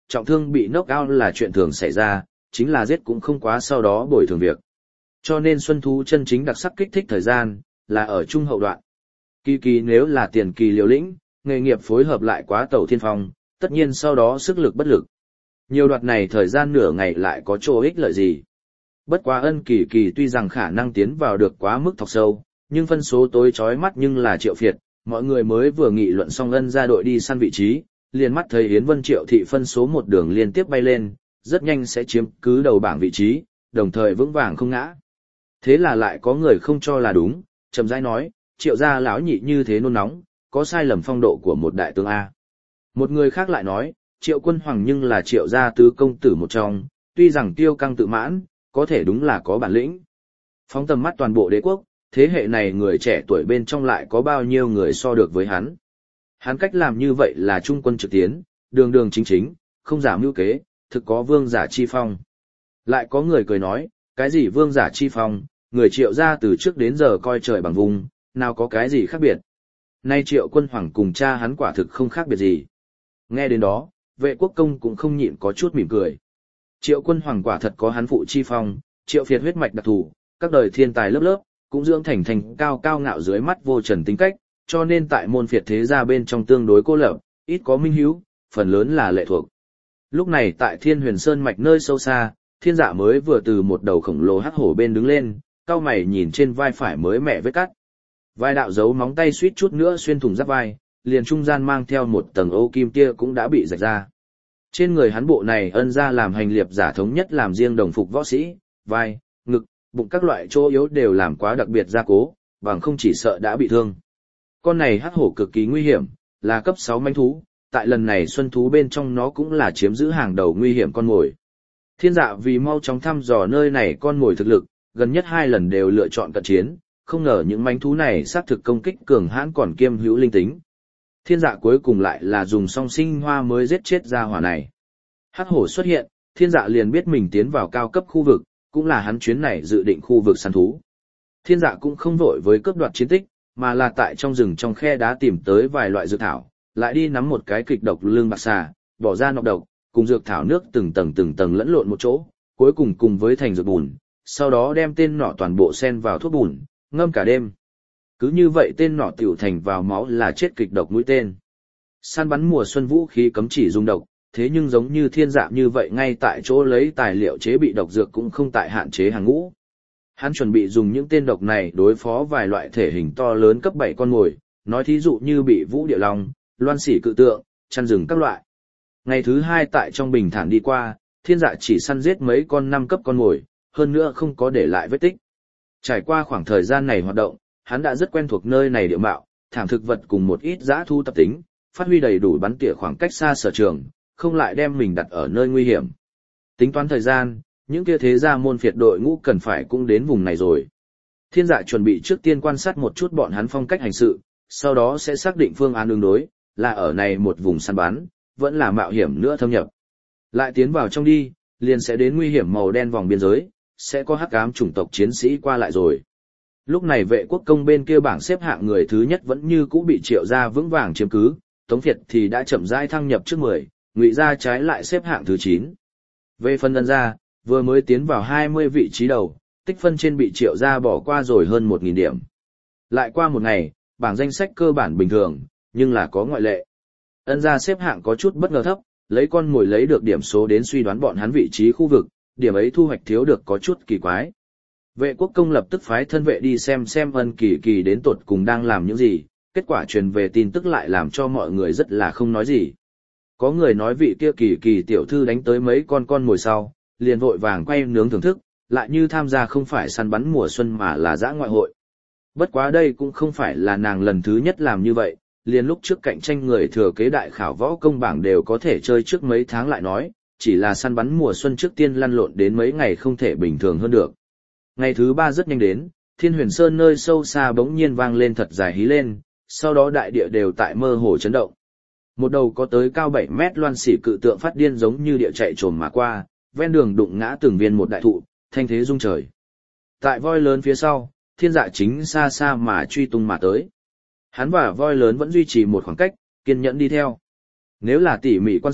trọng thương bị knock out là chuyện thường xảy ra, chính là giết cũng không quá sau đó bồi thường việc. Cho nên xuân thú chân chính đặc sắc kích thích thời gian, là ở trung hậu đoạn. Kỳ kỳ nếu là tiền kỳ liều lĩnh, nghề nghiệp phối hợp lại quá tẩu thiên phong, tất nhiên sau đó sức lực bất lực. Nhiều đoạt này thời gian nửa ngày lại có chỗ ích lợi gì. Bất quá ân kỳ kỳ tuy rằng khả năng tiến vào được quá mức thọc sâu, nhưng phân số tối chói mắt nhưng là Triệu Phiệt, mọi người mới vừa nghị luận xong ân ra đội đi săn vị trí, liền mắt thấy Yến Vân Triệu thị phân số một đường liên tiếp bay lên, rất nhanh sẽ chiếm cứ đầu bảng vị trí, đồng thời vững vàng không ngã. Thế là lại có người không cho là đúng, chậm rãi nói, Triệu gia lão nhị như thế nôn nóng, có sai lầm phong độ của một đại tướng A. Một người khác lại nói, Triệu Quân Hoàng nhưng là Triệu gia tứ công tử một trong, tuy rằng tiêu căng tự mãn, có thể đúng là có bản lĩnh. Phóng tầm mắt toàn bộ đế quốc, thế hệ này người trẻ tuổi bên trong lại có bao nhiêu người so được với hắn. Hắn cách làm như vậy là trung quân trực tiến, đường đường chính chính, không giả mưu kế, thực có vương giả chi phong. Lại có người cười nói, cái gì vương giả chi phong, người Triệu gia từ trước đến giờ coi trời bằng vùng, nào có cái gì khác biệt. Nay Triệu Quân Hoàng cùng cha hắn quả thực không khác biệt gì. Nghe đến đó, Vệ Quốc Công cũng không nhịn có chút mỉm cười. Triệu Quân Hoàng quả thật có hắn phụ chi phong, Triệu Phiệt huyết mạch đặc thù, các đời thiên tài lớp lớp, cũng dưỡng thành thành cao cao ngạo dưới mắt vô trần tính cách, cho nên tại môn phiệt thế gia bên trong tương đối cô lập, ít có minh hiếu, phần lớn là lệ thuộc. Lúc này tại Thiên Huyền Sơn mạch nơi sâu xa, Thiên Dạ mới vừa từ một đầu khổng lồ hắc hổ bên đứng lên, cao mày nhìn trên vai phải mới mẹ vết cắt. Vai đạo dấu móng tay suýt chút nữa xuyên thủng giáp vai, liền trung gian mang theo một tầng ô kim tia cũng đã bị rạch ra. Trên người hắn bộ này ân ra làm hành liệp giả thống nhất làm riêng đồng phục võ sĩ, vai, ngực, bụng các loại chỗ yếu đều làm quá đặc biệt gia cố, bằng không chỉ sợ đã bị thương. Con này hắc hổ cực kỳ nguy hiểm, là cấp sáu manh thú, tại lần này xuân thú bên trong nó cũng là chiếm giữ hàng đầu nguy hiểm con mồi. Thiên Dạ vì mau chóng thăm dò nơi này con mồi thực lực, gần nhất hai lần đều lựa chọn cận chiến, không ngờ những manh thú này xác thực công kích cường hãn còn kiêm hữu linh tính. Thiên Dạ cuối cùng lại là dùng song sinh hoa mới giết chết ra hỏa này. Hắc hổ xuất hiện, Thiên Dạ liền biết mình tiến vào cao cấp khu vực, cũng là hắn chuyến này dự định khu vực săn thú. Thiên Dạ cũng không vội với cướp đoạt chiến tích, mà là tại trong rừng trong khe đá tìm tới vài loại dược thảo, lại đi nắm một cái kịch độc lương bạc xà, bỏ ra nọc độc, cùng dược thảo nước từng tầng từng tầng lẫn lộn một chỗ, cuối cùng cùng với thành dược bùn, sau đó đem tên nọ toàn bộ xen vào thuốc bùn, ngâm cả đêm. Cứ như vậy tên nọ tiểu thành vào máu là chết kịch độc mũi tên. Săn bắn mùa xuân vũ khí cấm chỉ dùng độc, thế nhưng giống như Thiên Dạ như vậy ngay tại chỗ lấy tài liệu chế bị độc dược cũng không tại hạn chế hàng ngũ. Hắn chuẩn bị dùng những tên độc này đối phó vài loại thể hình to lớn cấp bảy con mồi, nói thí dụ như bị vũ địa long, loan sỉ cự tượng, chăn rừng các loại. Ngày thứ hai tại trong bình thản đi qua, Thiên Dạ chỉ săn giết mấy con năm cấp con mồi, hơn nữa không có để lại vết tích. Trải qua khoảng thời gian này hoạt động, hắn đã rất quen thuộc nơi này địa mạo, thảm thực vật cùng một ít dã thu tập tính, phát huy đầy đủ bắn tỉa khoảng cách xa sở trường, không lại đem mình đặt ở nơi nguy hiểm. Tính toán thời gian, những kia thế gia môn phiệt đội ngũ cần phải cũng đến vùng này rồi. Thiên Dạ chuẩn bị trước tiên quan sát một chút bọn hắn phong cách hành sự, sau đó sẽ xác định phương án ứng đối, là ở này một vùng săn bắn, vẫn là mạo hiểm nữa thâm nhập. Lại tiến vào trong đi, liền sẽ đến nguy hiểm màu đen vòng biên giới, sẽ có hắc ám chủng tộc chiến sĩ qua lại rồi. Lúc này Vệ Quốc Công bên kia bảng xếp hạng người thứ nhất vẫn như cũ bị Triệu gia vững vàng chiếm cứ, Tống Việt thì đã chậm rãi thăng nhập trước mười, Ngụy gia trái lại xếp hạng thứ chín. Về phần Ân gia, vừa mới tiến vào hai mươi vị trí đầu, tích phân trên bị Triệu gia bỏ qua rồi hơn một nghìn điểm. Lại qua một ngày, bảng danh sách cơ bản bình thường, nhưng là có ngoại lệ. Ân gia xếp hạng có chút bất ngờ thấp, lấy con mồi lấy được điểm số đến suy đoán bọn hắn vị trí khu vực, điểm ấy thu hoạch thiếu được có chút kỳ quái. Vệ Quốc Công lập tức phái thân vệ đi xem xem Ân Kỳ Kỳ đến tột cùng đang làm những gì, kết quả truyền về tin tức lại làm cho mọi người rất là không nói gì. Có người nói vị kia Kỳ Kỳ tiểu thư đánh tới mấy con con mồi sau, liền vội vàng quay nướng thưởng thức, lại như tham gia không phải săn bắn mùa xuân mà là dã ngoại hội. Bất quá đây cũng không phải là nàng lần thứ nhất làm như vậy, liền lúc trước cạnh tranh người thừa kế đại khảo võ công bảng đều có thể chơi trước mấy tháng lại nói, chỉ là săn bắn mùa xuân trước tiên lăn lộn đến mấy ngày không thể bình thường hơn được. Ngày thứ ba rất nhanh đến, Thiên Huyền Sơn nơi sâu xa bỗng nhiên vang lên thật dài hí lên, sau đó đại địa đều tại mơ hồ chấn động. Một đầu có tới cao bảy mét loan sỉ cự tượng phát điên giống như địa chạy trồm mà qua, ven đường đụng ngã từng viên một đại thụ, thanh thế rung trời. Tại voi lớn phía sau, Thiên Dạ chính xa xa mà truy tung mà tới. Hắn và voi lớn vẫn duy trì một khoảng cách, kiên nhẫn đi theo. Nếu là tỉ mỉ quan sát,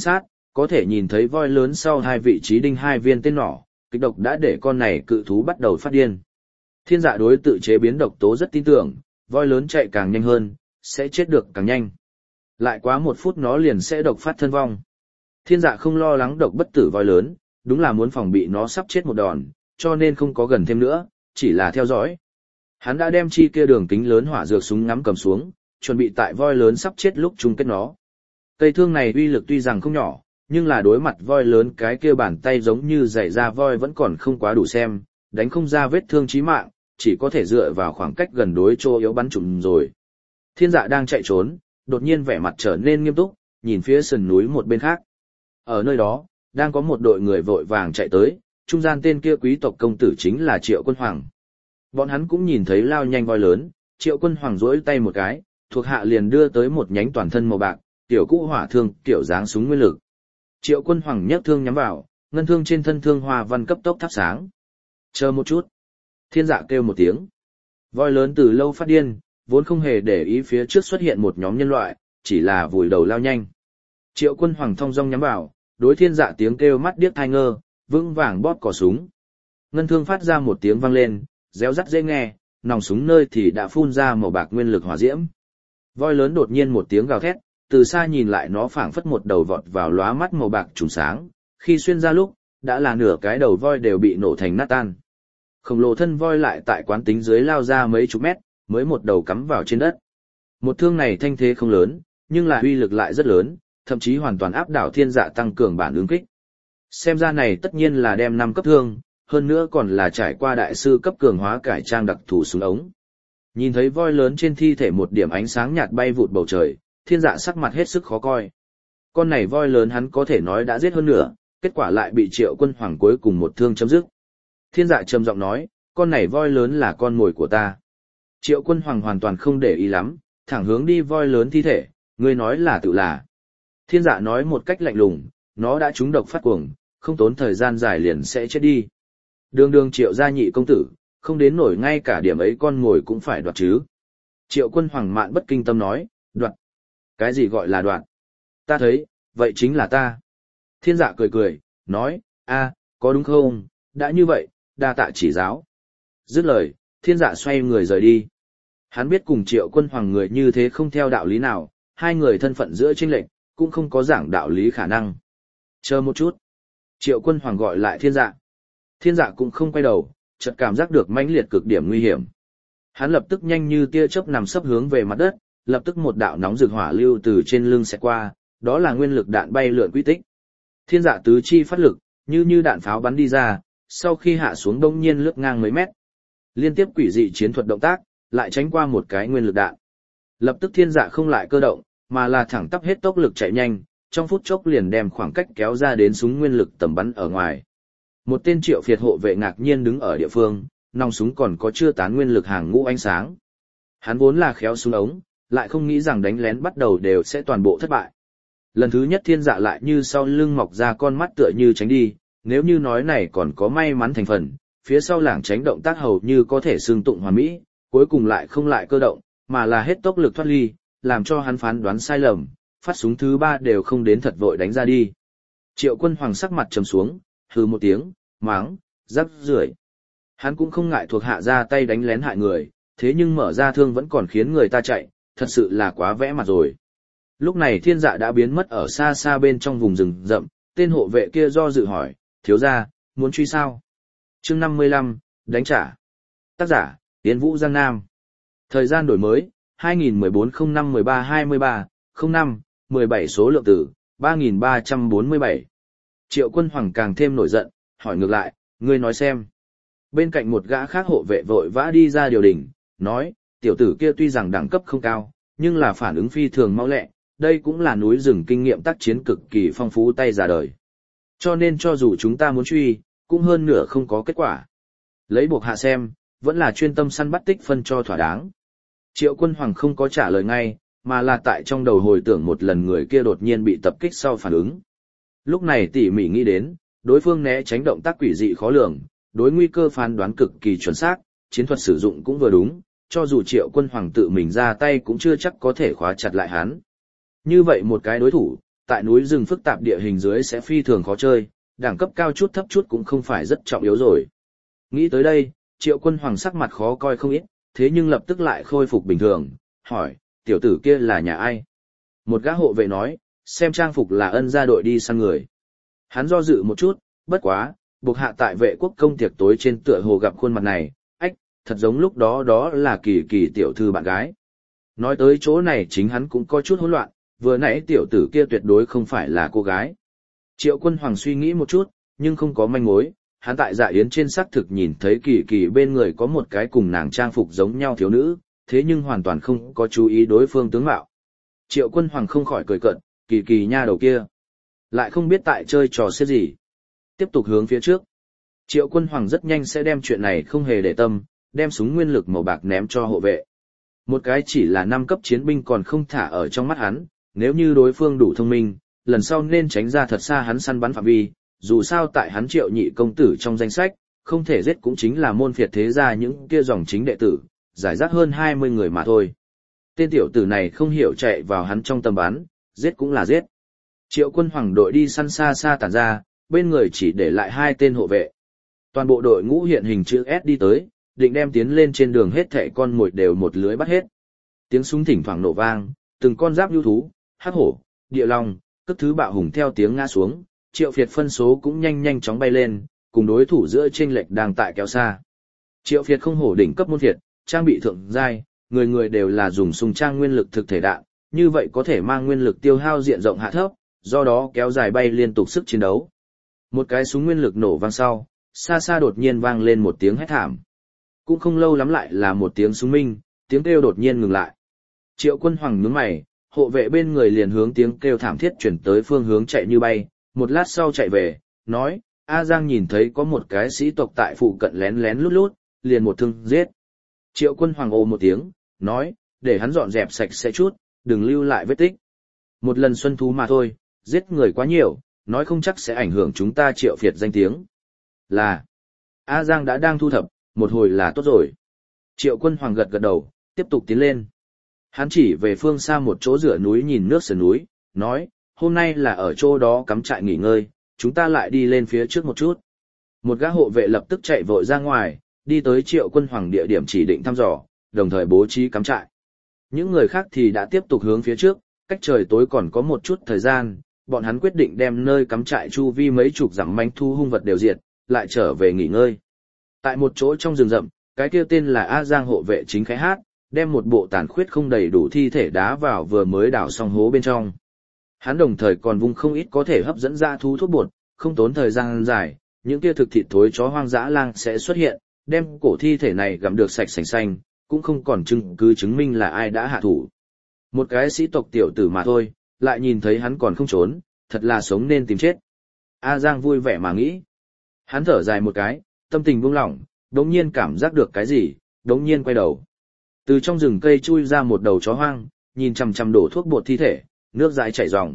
Có thể nhìn thấy voi lớn sau hai vị trí đinh hai viên tên nỏ, kịch độc đã để con này cự thú bắt đầu phát điên. Thiên Dạ đối tự chế biến độc tố rất tin tưởng, voi lớn chạy càng nhanh hơn, sẽ chết được càng nhanh. Lại quá một phút nó liền sẽ độc phát thân vong. Thiên Dạ không lo lắng độc bất tử voi lớn, đúng là muốn phòng bị nó sắp chết một đòn, cho nên không có gần thêm nữa, chỉ là theo dõi. Hắn đã đem chi kia đường kính lớn hỏa dược súng ngắm cầm xuống, chuẩn bị tại voi lớn sắp chết lúc chung kết nó. Cây thương này uy lực tuy rằng không nhỏ, nhưng là đối mặt voi lớn cái kia bàn tay giống như dày ra voi vẫn còn không quá đủ xem, đánh không ra vết thương chí mạng, chỉ có thể dựa vào khoảng cách gần đối chỗ yếu bắn trùm rồi. Thiên Dạ đang chạy trốn, đột nhiên vẻ mặt trở nên nghiêm túc, nhìn phía sườn núi một bên khác. Ở nơi đó, đang có một đội người vội vàng chạy tới, trung gian tên kia quý tộc công tử chính là Triệu Quân Hoàng. Bọn hắn cũng nhìn thấy lao nhanh voi lớn, Triệu Quân Hoàng duỗi tay một cái, thuộc hạ liền đưa tới một nhánh toàn thân màu bạc, tiểu cũ hỏa thương, kiểu dáng súng nguyên lực. Triệu Quân Hoàng nhấc thương nhắm vào, ngân thương trên thân thương hoa văn cấp tốc thắp sáng. Chờ một chút. Thiên Dạ kêu một tiếng. Voi lớn từ lâu phát điên, vốn không hề để ý phía trước xuất hiện một nhóm nhân loại, chỉ là vùi đầu lao nhanh. Triệu Quân Hoàng thong dong nhắm vào, đối Thiên Dạ tiếng kêu mắt điếc thai ngơ, vững vàng bóp cò súng. Ngân thương phát ra một tiếng vang lên, réo rắt dễ nghe, nòng súng nơi thì đã phun ra màu bạc nguyên lực hỏa diễm. Voi lớn đột nhiên một tiếng gào thét, từ xa nhìn lại nó phảng phất một đầu vọt vào lóa mắt màu bạc trùng sáng, khi xuyên ra lúc, đã là nửa cái đầu voi đều bị nổ thành nát tan. Khổng lồ thân voi lại tại quán tính dưới lao ra mấy chục mét, mới một đầu cắm vào trên đất. Một thương này thanh thế không lớn, nhưng là uy lực lại rất lớn, thậm chí hoàn toàn áp đảo Thiên Dạ tăng cường bản ứng kích. Xem ra này tất nhiên là đem năm cấp thương, hơn nữa còn là trải qua đại sư cấp cường hóa cải trang đặc thù súng ống. Nhìn thấy voi lớn trên thi thể một điểm ánh sáng nhạt bay vụt bầu trời, Thiên Dạ sắc mặt hết sức khó coi. Con này voi lớn hắn có thể nói đã giết hơn nửa, kết quả lại bị Triệu Quân Hoàng cuối cùng một thương chấm dứt. Thiên Dạ trầm giọng nói, con này voi lớn là con mồi của ta. Triệu Quân Hoàng hoàn toàn không để ý lắm, thẳng hướng đi voi lớn thi thể, ngươi nói là tự là. Thiên Dạ nói một cách lạnh lùng, nó đã trúng độc phát cuồng, không tốn thời gian dài liền sẽ chết đi. Đường đường Triệu gia nhị công tử, không đến nổi ngay cả điểm ấy con mồi cũng phải đoạt chứ. Triệu Quân Hoàng mạn bất kinh tâm nói, đoạt. Cái gì gọi là đoạt? Ta thấy, vậy chính là ta. Thiên Dạ cười cười, nói, a, có đúng không, đã như vậy, đa tạ chỉ giáo. Dứt lời, Thiên Dạ xoay người rời đi. Hắn biết cùng Triệu Quân Hoàng người như thế không theo đạo lý nào, hai người thân phận giữa chênh lệch, cũng không có giảng đạo lý khả năng. Chờ một chút. Triệu Quân Hoàng gọi lại Thiên Dạ. Thiên Dạ cũng không quay đầu, chợt cảm giác được mãnh liệt cực điểm nguy hiểm. Hắn lập tức nhanh như tia chớp nằm sấp hướng về mặt đất, lập tức một đạo nóng rực hỏa lưu từ trên lưng xẹt qua, đó là nguyên lực đạn bay lượn quy tích. Thiên Dạ tứ chi phát lực, như như đạn pháo bắn đi ra, sau khi hạ xuống đông nhiên lướt ngang mấy mét. Liên tiếp quỷ dị chiến thuật động tác, lại tránh qua một cái nguyên lực đạn. Lập tức Thiên Dạ không lại cơ động, mà là thẳng tắp hết tốc lực chạy nhanh, trong phút chốc liền đem khoảng cách kéo ra đến súng nguyên lực tầm bắn ở ngoài. Một tên Triệu Việt hộ vệ ngạc nhiên đứng ở địa phương, nòng súng còn có chưa tán nguyên lực hàng ngũ ánh sáng. Hắn vốn là khéo súng ống, lại không nghĩ rằng đánh lén bắt đầu đều sẽ toàn bộ thất bại. Lần thứ nhất Thiên Dạ lại như sau lưng mọc ra con mắt tựa như tránh đi, nếu như nói này còn có may mắn thành phần, phía sau lảng tránh động tác hầu như có thể xương tụng hoàn mỹ, cuối cùng lại không lại cơ động, mà là hết tốc lực thoát ly, làm cho hắn phán đoán sai lầm, phát súng thứ ba đều không đến thật vội đánh ra đi. Triệu Quân Hoàng sắc mặt trầm xuống, hừ một tiếng, máng, rắc rưởi. Hắn cũng không ngại thuộc hạ ra tay đánh lén hại người, thế nhưng mở ra thương vẫn còn khiến người ta chạy, thật sự là quá vẽ mặt rồi. Lúc này Thiên Dạ đã biến mất ở xa xa bên trong vùng rừng rậm, tên hộ vệ kia do dự hỏi, thiếu gia, muốn truy sao? Chương năm mươi lăm, đánh trả. Tác giả, Yến Vũ Giang Nam. Thời gian đổi mới, hai nghìn mười bốn không năm mười ba hai mươi ba, không năm, mười bảy số lượng tử, ba nghìn ba trăm bốn mươi bảy. Triệu Quân Hoàng càng thêm nổi giận, hỏi ngược lại, ngươi nói xem. Bên cạnh một gã khác hộ vệ vội vã đi ra điều đình, nói, tiểu tử kia tuy rằng đẳng cấp không cao, nhưng là phản ứng phi thường mau lẹ, đây cũng là núi rừng kinh nghiệm tác chiến cực kỳ phong phú tay già đời. Cho nên cho dù chúng ta muốn truy, cũng hơn nửa không có kết quả. Lấy buộc hạ xem, vẫn là chuyên tâm săn bắt tích phân cho thỏa đáng. Triệu Quân Hoàng không có trả lời ngay, mà là tại trong đầu hồi tưởng một lần người kia đột nhiên bị tập kích sau phản ứng. Lúc này tỉ mỉ nghĩ đến, đối phương né tránh động tác quỷ dị khó lường, đối nguy cơ phán đoán cực kỳ chuẩn xác, chiến thuật sử dụng cũng vừa đúng, cho dù Triệu Quân Hoàng tự mình ra tay cũng chưa chắc có thể khóa chặt lại hắn. Như vậy một cái đối thủ, tại núi rừng phức tạp địa hình dưới sẽ phi thường khó chơi, đẳng cấp cao chút thấp chút cũng không phải rất trọng yếu rồi. Nghĩ tới đây, Triệu Quân Hoàng sắc mặt khó coi không ít, thế nhưng lập tức lại khôi phục bình thường, hỏi, tiểu tử kia là nhà ai? Một gã hộ vệ nói, xem trang phục là ân gia đội đi săn người. Hắn do dự một chút, bất quá, buộc hạ tại vệ quốc công tiệc tối trên tựa hồ gặp khuôn mặt này, ách, thật giống lúc đó đó là kỳ kỳ tiểu thư bạn gái. Nói tới chỗ này chính hắn cũng có chút hỗn loạn, vừa nãy tiểu tử kia tuyệt đối không phải là cô gái. Triệu Quân Hoàng suy nghĩ một chút, nhưng không có manh mối, hắn tại dạ yến trên xác thực nhìn thấy kỳ kỳ bên người có một cái cùng nàng trang phục giống nhau thiếu nữ, thế nhưng hoàn toàn không có chú ý đối phương tướng mạo. Triệu Quân Hoàng không khỏi cười cợt, kỳ kỳ nha đầu kia. Lại không biết tại chơi trò xếp gì. Tiếp tục hướng phía trước. Triệu Quân Hoàng rất nhanh sẽ đem chuyện này không hề để tâm, đem súng nguyên lực màu bạc ném cho hộ vệ. Một cái chỉ là năm cấp chiến binh còn không thả ở trong mắt hắn, nếu như đối phương đủ thông minh, lần sau nên tránh ra thật xa hắn săn bắn phạm vi, dù sao tại hắn Triệu nhị công tử trong danh sách, không thể giết cũng chính là môn phiệt thế gia những kia dòng chính đệ tử, giải rác hơn hai mươi người mà thôi. Tên tiểu tử này không hiểu chạy vào hắn trong tầm bắn, giết cũng là giết. Triệu Quân Hoàng đội đi săn xa xa tản ra, bên người chỉ để lại hai tên hộ vệ. Toàn bộ đội ngũ hiện hình chữ S đi tới, định đem tiến lên trên đường hết thảy con mồi đều một lưới bắt hết. Tiếng súng thỉnh thoảng nổ vang, từng con giáp nhu thú, hắc hổ, địa long, cất thứ bạo hùng theo tiếng ngã xuống, Triệu Việt phân số cũng nhanh nhanh chóng bay lên, cùng đối thủ giữa chênh lệch đang tại kéo xa. Triệu Việt không hổ đỉnh cấp môn Việt, trang bị thượng giai, người người đều là dùng súng trang nguyên lực thực thể đạn, như vậy có thể mang nguyên lực tiêu hao diện rộng hạ thấp, do đó kéo dài bay liên tục sức chiến đấu. Một cái súng nguyên lực nổ vang sau, xa xa đột nhiên vang lên một tiếng hét thảm. Cũng không lâu lắm lại là một tiếng súng minh, tiếng kêu đột nhiên ngừng lại. Triệu Quân Hoàng nhướng mày, hộ vệ bên người liền hướng tiếng kêu thảm thiết chuyển tới phương hướng chạy như bay, một lát sau chạy về, nói, A Giang nhìn thấy có một cái sĩ tộc tại phụ cận lén lén lút lút, liền một thương giết. Triệu Quân Hoàng ồ một tiếng, nói, để hắn dọn dẹp sạch sẽ chút, đừng lưu lại vết tích. Một lần xuân thú mà thôi, giết người quá nhiều, nói không chắc sẽ ảnh hưởng chúng ta Triệu Việt danh tiếng. Là, A Giang đã đang thu thập, một hồi là tốt rồi. Triệu Quân Hoàng gật gật đầu, tiếp tục tiến lên. Hắn chỉ về phương xa một chỗ dựa núi nhìn nước sườn núi, nói, hôm nay là ở chỗ đó cắm trại nghỉ ngơi, chúng ta lại đi lên phía trước một chút. Một gã hộ vệ lập tức chạy vội ra ngoài, đi tới Triệu Quân Hoàng địa điểm chỉ định thăm dò, đồng thời bố trí cắm trại. Những người khác thì đã tiếp tục hướng phía trước, cách trời tối còn có một chút thời gian, bọn hắn quyết định đem nơi cắm trại chu vi mấy chục dặm manh thu hung vật đều diệt, lại trở về nghỉ ngơi. Tại một chỗ trong rừng rậm, cái kia tên là A Giang hộ vệ chính khái hát, đem một bộ tàn khuyết không đầy đủ thi thể đá vào vừa mới đào xong hố bên trong. Hắn đồng thời còn vung không ít có thể hấp dẫn ra thú thuốc bột, không tốn thời gian dài, những kia thực thịt thối chó hoang dã lang sẽ xuất hiện, đem cổ thi thể này gặm được sạch sành xanh, cũng không còn chứng cứ chứng minh là ai đã hạ thủ. Một cái sĩ tộc tiểu tử mà thôi, lại nhìn thấy hắn còn không trốn, thật là sống nên tìm chết. A Giang vui vẻ mà nghĩ. Hắn thở dài một cái, tâm tình buông lỏng, đống nhiên cảm giác được cái gì, đống nhiên quay đầu. Từ trong rừng cây chui ra một đầu chó hoang, nhìn chằm chằm đổ thuốc bột thi thể, nước dãi chảy ròng.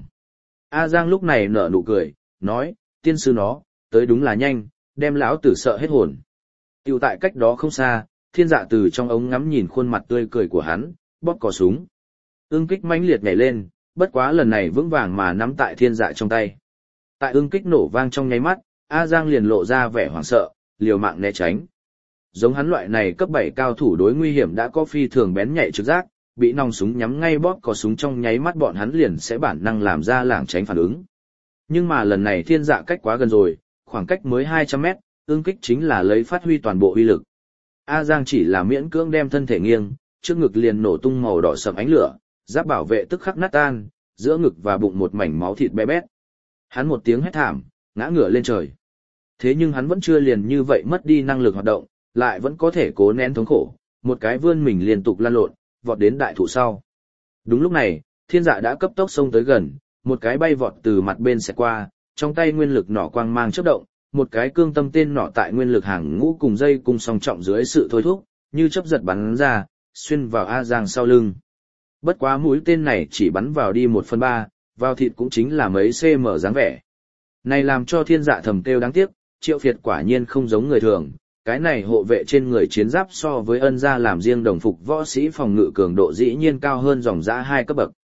A Giang lúc này nở nụ cười, nói, tiên sư nó, tới đúng là nhanh, đem lão tử sợ hết hồn. Tiểu tại cách đó không xa, Thiên Dạ từ trong ống ngắm nhìn khuôn mặt tươi cười của hắn, bóp cò súng. Ưng kích mãnh liệt nhảy lên, bất quá lần này vững vàng mà nắm tại Thiên Dạ trong tay. Tại ưng kích nổ vang trong nháy mắt, A Giang liền lộ ra vẻ hoảng sợ, liều mạng né tránh. Giống hắn loại này cấp bảy cao thủ đối nguy hiểm đã có phi thường bén nhạy trực giác, bị nòng súng nhắm ngay bóp cò súng trong nháy mắt bọn hắn liền sẽ bản năng làm ra lảng tránh phản ứng. Nhưng mà lần này Thiên Dạ cách quá gần rồi, khoảng cách mới hai trăm mét, ưng kích chính là lấy phát huy toàn bộ uy lực. A Giang chỉ là miễn cưỡng đem thân thể nghiêng, trước ngực liền nổ tung màu đỏ sẫm ánh lửa, giáp bảo vệ tức khắc nát tan, giữa ngực và bụng một mảnh máu thịt bé bét. Hắn một tiếng hét thảm, ngã ngửa lên trời. Thế nhưng hắn vẫn chưa liền như vậy mất đi năng lực hoạt động, lại vẫn có thể cố nén thống khổ, một cái vươn mình liên tục lăn lộn, vọt đến đại thụ sau. Đúng lúc này, Thiên Dạ đã cấp tốc xông tới gần, một cái bay vọt từ mặt bên sẽ qua, trong tay nguyên lực nỏ quang mang chớp động, một cái cương tâm tên nỏ tại nguyên lực hàng ngũ cùng dây cùng song trọng dưới sự thôi thúc, như chớp giật bắn ra, xuyên vào A Giang sau lưng. Bất quá mũi tên này chỉ bắn vào đi một phần ba, vào thịt cũng chính là mấy cm dáng vẻ. Này làm cho Thiên Dạ thầm kêu đáng tiếc, Triệu Việt quả nhiên không giống người thường, cái này hộ vệ trên người chiến giáp so với ân gia làm riêng đồng phục võ sĩ phòng ngự cường độ dĩ nhiên cao hơn dòng dã hai cấp bậc.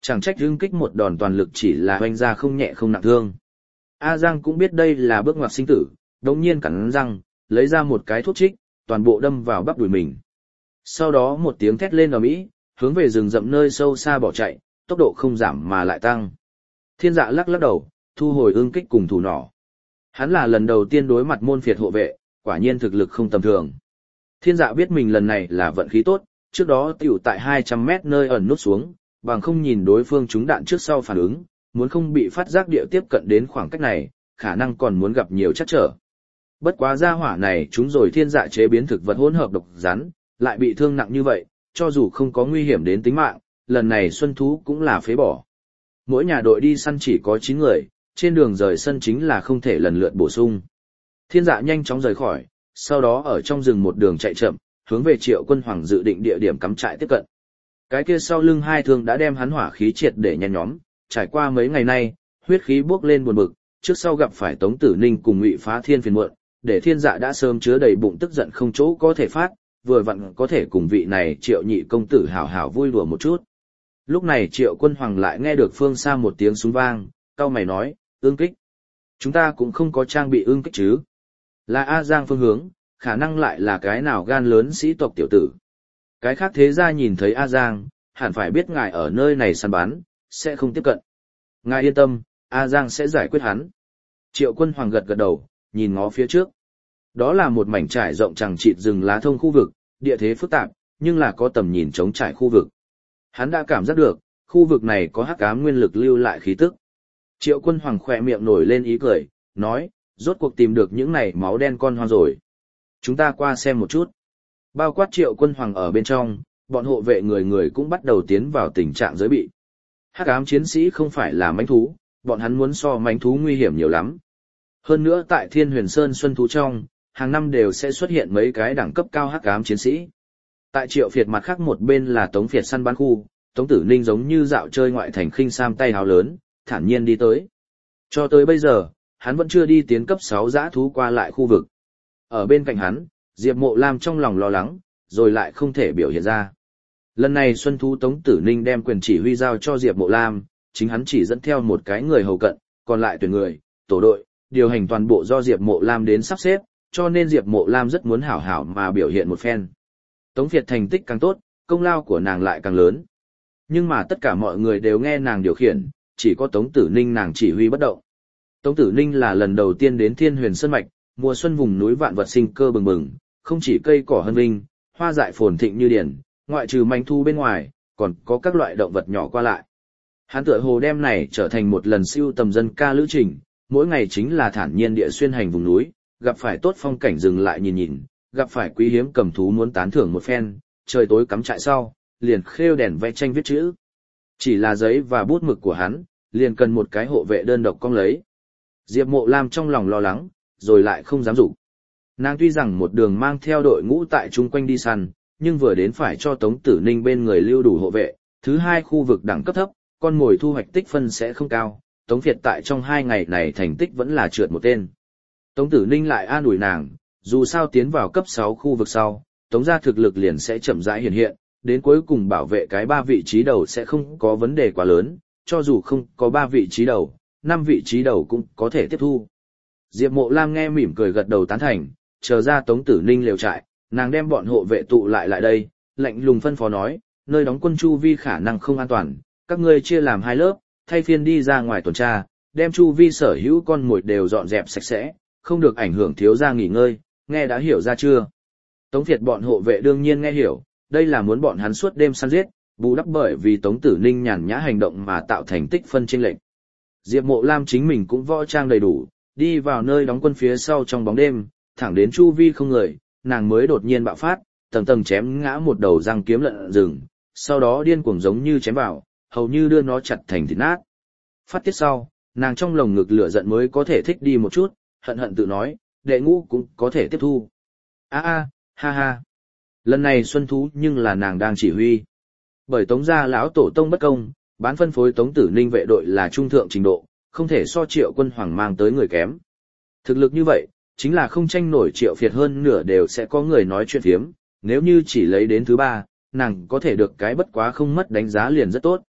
Chẳng trách ưng kích một đòn toàn lực chỉ là hoanh ra không nhẹ không nặng thương. A Giang cũng biết đây là bước ngoặt sinh tử, đống nhiên cắn răng, lấy ra một cái thuốc trích, toàn bộ đâm vào bắp đùi mình. Sau đó một tiếng thét lên ầm ĩ, hướng về rừng rậm nơi sâu xa bỏ chạy, tốc độ không giảm mà lại tăng. Thiên Dạ lắc lắc đầu, thu hồi ưng kích cùng thủ nỏ. Hắn là lần đầu tiên đối mặt môn phiệt hộ vệ, quả nhiên thực lực không tầm thường. Thiên Dạ biết mình lần này là vận khí tốt, trước đó tiểu tại hai trăm mét nơi ẩn nút xuống, bằng không nhìn đối phương trúng đạn trước sau phản ứng, muốn không bị phát giác địa tiếp cận đến khoảng cách này, khả năng còn muốn gặp nhiều trắc trở. Bất quá gia hỏa này chúng rồi Thiên Dạ chế biến thực vật hỗn hợp độc rắn, lại bị thương nặng như vậy, cho dù không có nguy hiểm đến tính mạng, lần này xuân thú cũng là phế bỏ. Mỗi nhà đội đi săn chỉ có chín người, trên đường rời sân chính là không thể lần lượt bổ sung. Thiên Dạ nhanh chóng rời khỏi, sau đó ở trong rừng một đường chạy chậm, hướng về Triệu Quân Hoàng dự định địa điểm cắm trại tiếp cận. Cái kia sau lưng hai thương đã đem hắn hỏa khí triệt để nhen nhóm, trải qua mấy ngày nay, huyết khí bốc lên buồn bực, trước sau gặp phải Tống Tử Ninh cùng Ngụy Phá Thiên phiền muộn, để Thiên Dạ đã sớm chứa đầy bụng tức giận không chỗ có thể phát, vừa vặn có thể cùng vị này Triệu nhị công tử hảo hảo vui đùa một chút. Lúc này Triệu Quân Hoàng lại nghe được phương xa một tiếng súng vang, cau mày nói, ương kích. Chúng ta cũng không có trang bị ương kích chứ. Là A Giang phương hướng, khả năng lại là cái nào gan lớn sĩ tộc tiểu tử. Cái khác thế gia nhìn thấy A Giang, hẳn phải biết ngài ở nơi này săn bắn, sẽ không tiếp cận. Ngài yên tâm, A Giang sẽ giải quyết hắn. Triệu Quân Hoàng gật gật đầu, nhìn ngó phía trước. Đó là một mảnh trải rộng chằng chịt rừng lá thông khu vực, địa thế phức tạp, nhưng là có tầm nhìn trống trải khu vực. Hắn đã cảm giác được, khu vực này có hắc ám nguyên lực lưu lại khí tức. Triệu Quân Hoàng khỏe miệng nổi lên ý cười, nói, rốt cuộc tìm được những này máu đen con hoang rồi. Chúng ta qua xem một chút. Bao quát Triệu Quân Hoàng ở bên trong, bọn hộ vệ người người cũng bắt đầu tiến vào tình trạng giới bị. Hắc ám chiến sĩ không phải là mãnh thú, bọn hắn muốn so mãnh thú nguy hiểm nhiều lắm. Hơn nữa tại Thiên Huyền Sơn Xuân Thú trong, hàng năm đều sẽ xuất hiện mấy cái đẳng cấp cao hắc ám chiến sĩ. Tại Triệu Phiệt mặt khác một bên là Tống Phiệt săn bắn khu, Tống Tử Ninh giống như dạo chơi ngoại thành khinh sam tay háo lớn, thản nhiên đi tới. Cho tới bây giờ, hắn vẫn chưa đi tiến cấp sáu dã thú qua lại khu vực. Ở bên cạnh hắn, Diệp Mộ Lam trong lòng lo lắng, rồi lại không thể biểu hiện ra. Lần này Xuân Thú Tống Tử Ninh đem quyền chỉ huy giao cho Diệp Mộ Lam, chính hắn chỉ dẫn theo một cái người hầu cận, còn lại tuyển người, tổ đội, điều hành toàn bộ do Diệp Mộ Lam đến sắp xếp, cho nên Diệp Mộ Lam rất muốn hảo hảo mà biểu hiện một phen. Tống Việt thành tích càng tốt, công lao của nàng lại càng lớn. Nhưng mà tất cả mọi người đều nghe nàng điều khiển, chỉ có Tống Tử Ninh nàng chỉ huy bất động. Tống Tử Ninh là lần đầu tiên đến Thiên Huyền Sơn Mạch, mùa xuân vùng núi vạn vật sinh cơ bừng bừng, không chỉ cây cỏ hân vinh, hoa dại phồn thịnh như điển, ngoại trừ manh thu bên ngoài, còn có các loại động vật nhỏ qua lại. Hắn tựa hồ đem này trở thành một lần siêu tầm dân ca lữ trình, mỗi ngày chính là thản nhiên địa xuyên hành vùng núi, gặp phải tốt phong cảnh dừng lại nhìn nhìn, gặp phải quý hiếm cầm thú muốn tán thưởng một phen, trời tối cắm trại sau, liền khêu đèn vẽ tranh viết chữ. Chỉ là giấy và bút mực của hắn, liền cần một cái hộ vệ đơn độc cong lấy. Diệp Mộ Lam trong lòng lo lắng, rồi lại không dám rủ. Nàng tuy rằng một đường mang theo đội ngũ tại chung quanh đi săn, nhưng vừa đến phải cho Tống Tử Ninh bên người lưu đủ hộ vệ, thứ hai khu vực đẳng cấp thấp, con mồi thu hoạch tích phân sẽ không cao, Tống Việt tại trong hai ngày này thành tích vẫn là trượt một tên. Tống Tử Ninh lại an ủi nàng, dù sao tiến vào cấp sáu khu vực sau, Tống gia thực lực liền sẽ chậm rãi hiện hiện, đến cuối cùng bảo vệ cái ba vị trí đầu sẽ không có vấn đề quá lớn, cho dù không có ba vị trí đầu, năm vị trí đầu cũng có thể tiếp thu. Diệp Mộ Lam nghe mỉm cười gật đầu tán thành, chờ ra Tống Tử Ninh lều trại, nàng đem bọn hộ vệ tụ lại lại đây, lạnh lùng phân phó nói, nơi đóng quân chu vi khả năng không an toàn, các ngươi chia làm hai lớp, thay phiên đi ra ngoài tuần tra, đem chu vi sở hữu con mồi đều dọn dẹp sạch sẽ, không được ảnh hưởng thiếu gia nghỉ ngơi, nghe đã hiểu ra chưa? Tống Việt bọn hộ vệ đương nhiên nghe hiểu, đây là muốn bọn hắn suốt đêm săn giết, bù đắp bởi vì Tống Tử Ninh nhàn nhã hành động mà tạo thành tích phân chênh lệch. Diệp Mộ Lam chính mình cũng võ trang đầy đủ, đi vào nơi đóng quân phía sau trong bóng đêm, thẳng đến chu vi không người, nàng mới đột nhiên bạo phát, tầng tầng chém ngã một đầu răng kiếm lợn rừng, sau đó điên cuồng giống như chém vào, hầu như đưa nó chặt thành thịt nát. Phát tiết sau, nàng trong lồng ngực lửa giận mới có thể thích đi một chút, hận hận tự nói, đệ ngũ cũng có thể tiếp thu. A a, ha ha. Lần này xuân thú nhưng là nàng đang chỉ huy. Bởi Tống gia lão tổ tông bất công, bán phân phối Tống Tử Ninh vệ đội là trung thượng trình độ, không thể so Triệu Quân Hoàng mang tới người kém. Thực lực như vậy, chính là không tranh nổi Triệu Phiệt hơn nửa đều sẽ có người nói chuyện phiếm, nếu như chỉ lấy đến thứ ba, nàng có thể được cái bất quá không mất đánh giá liền rất tốt.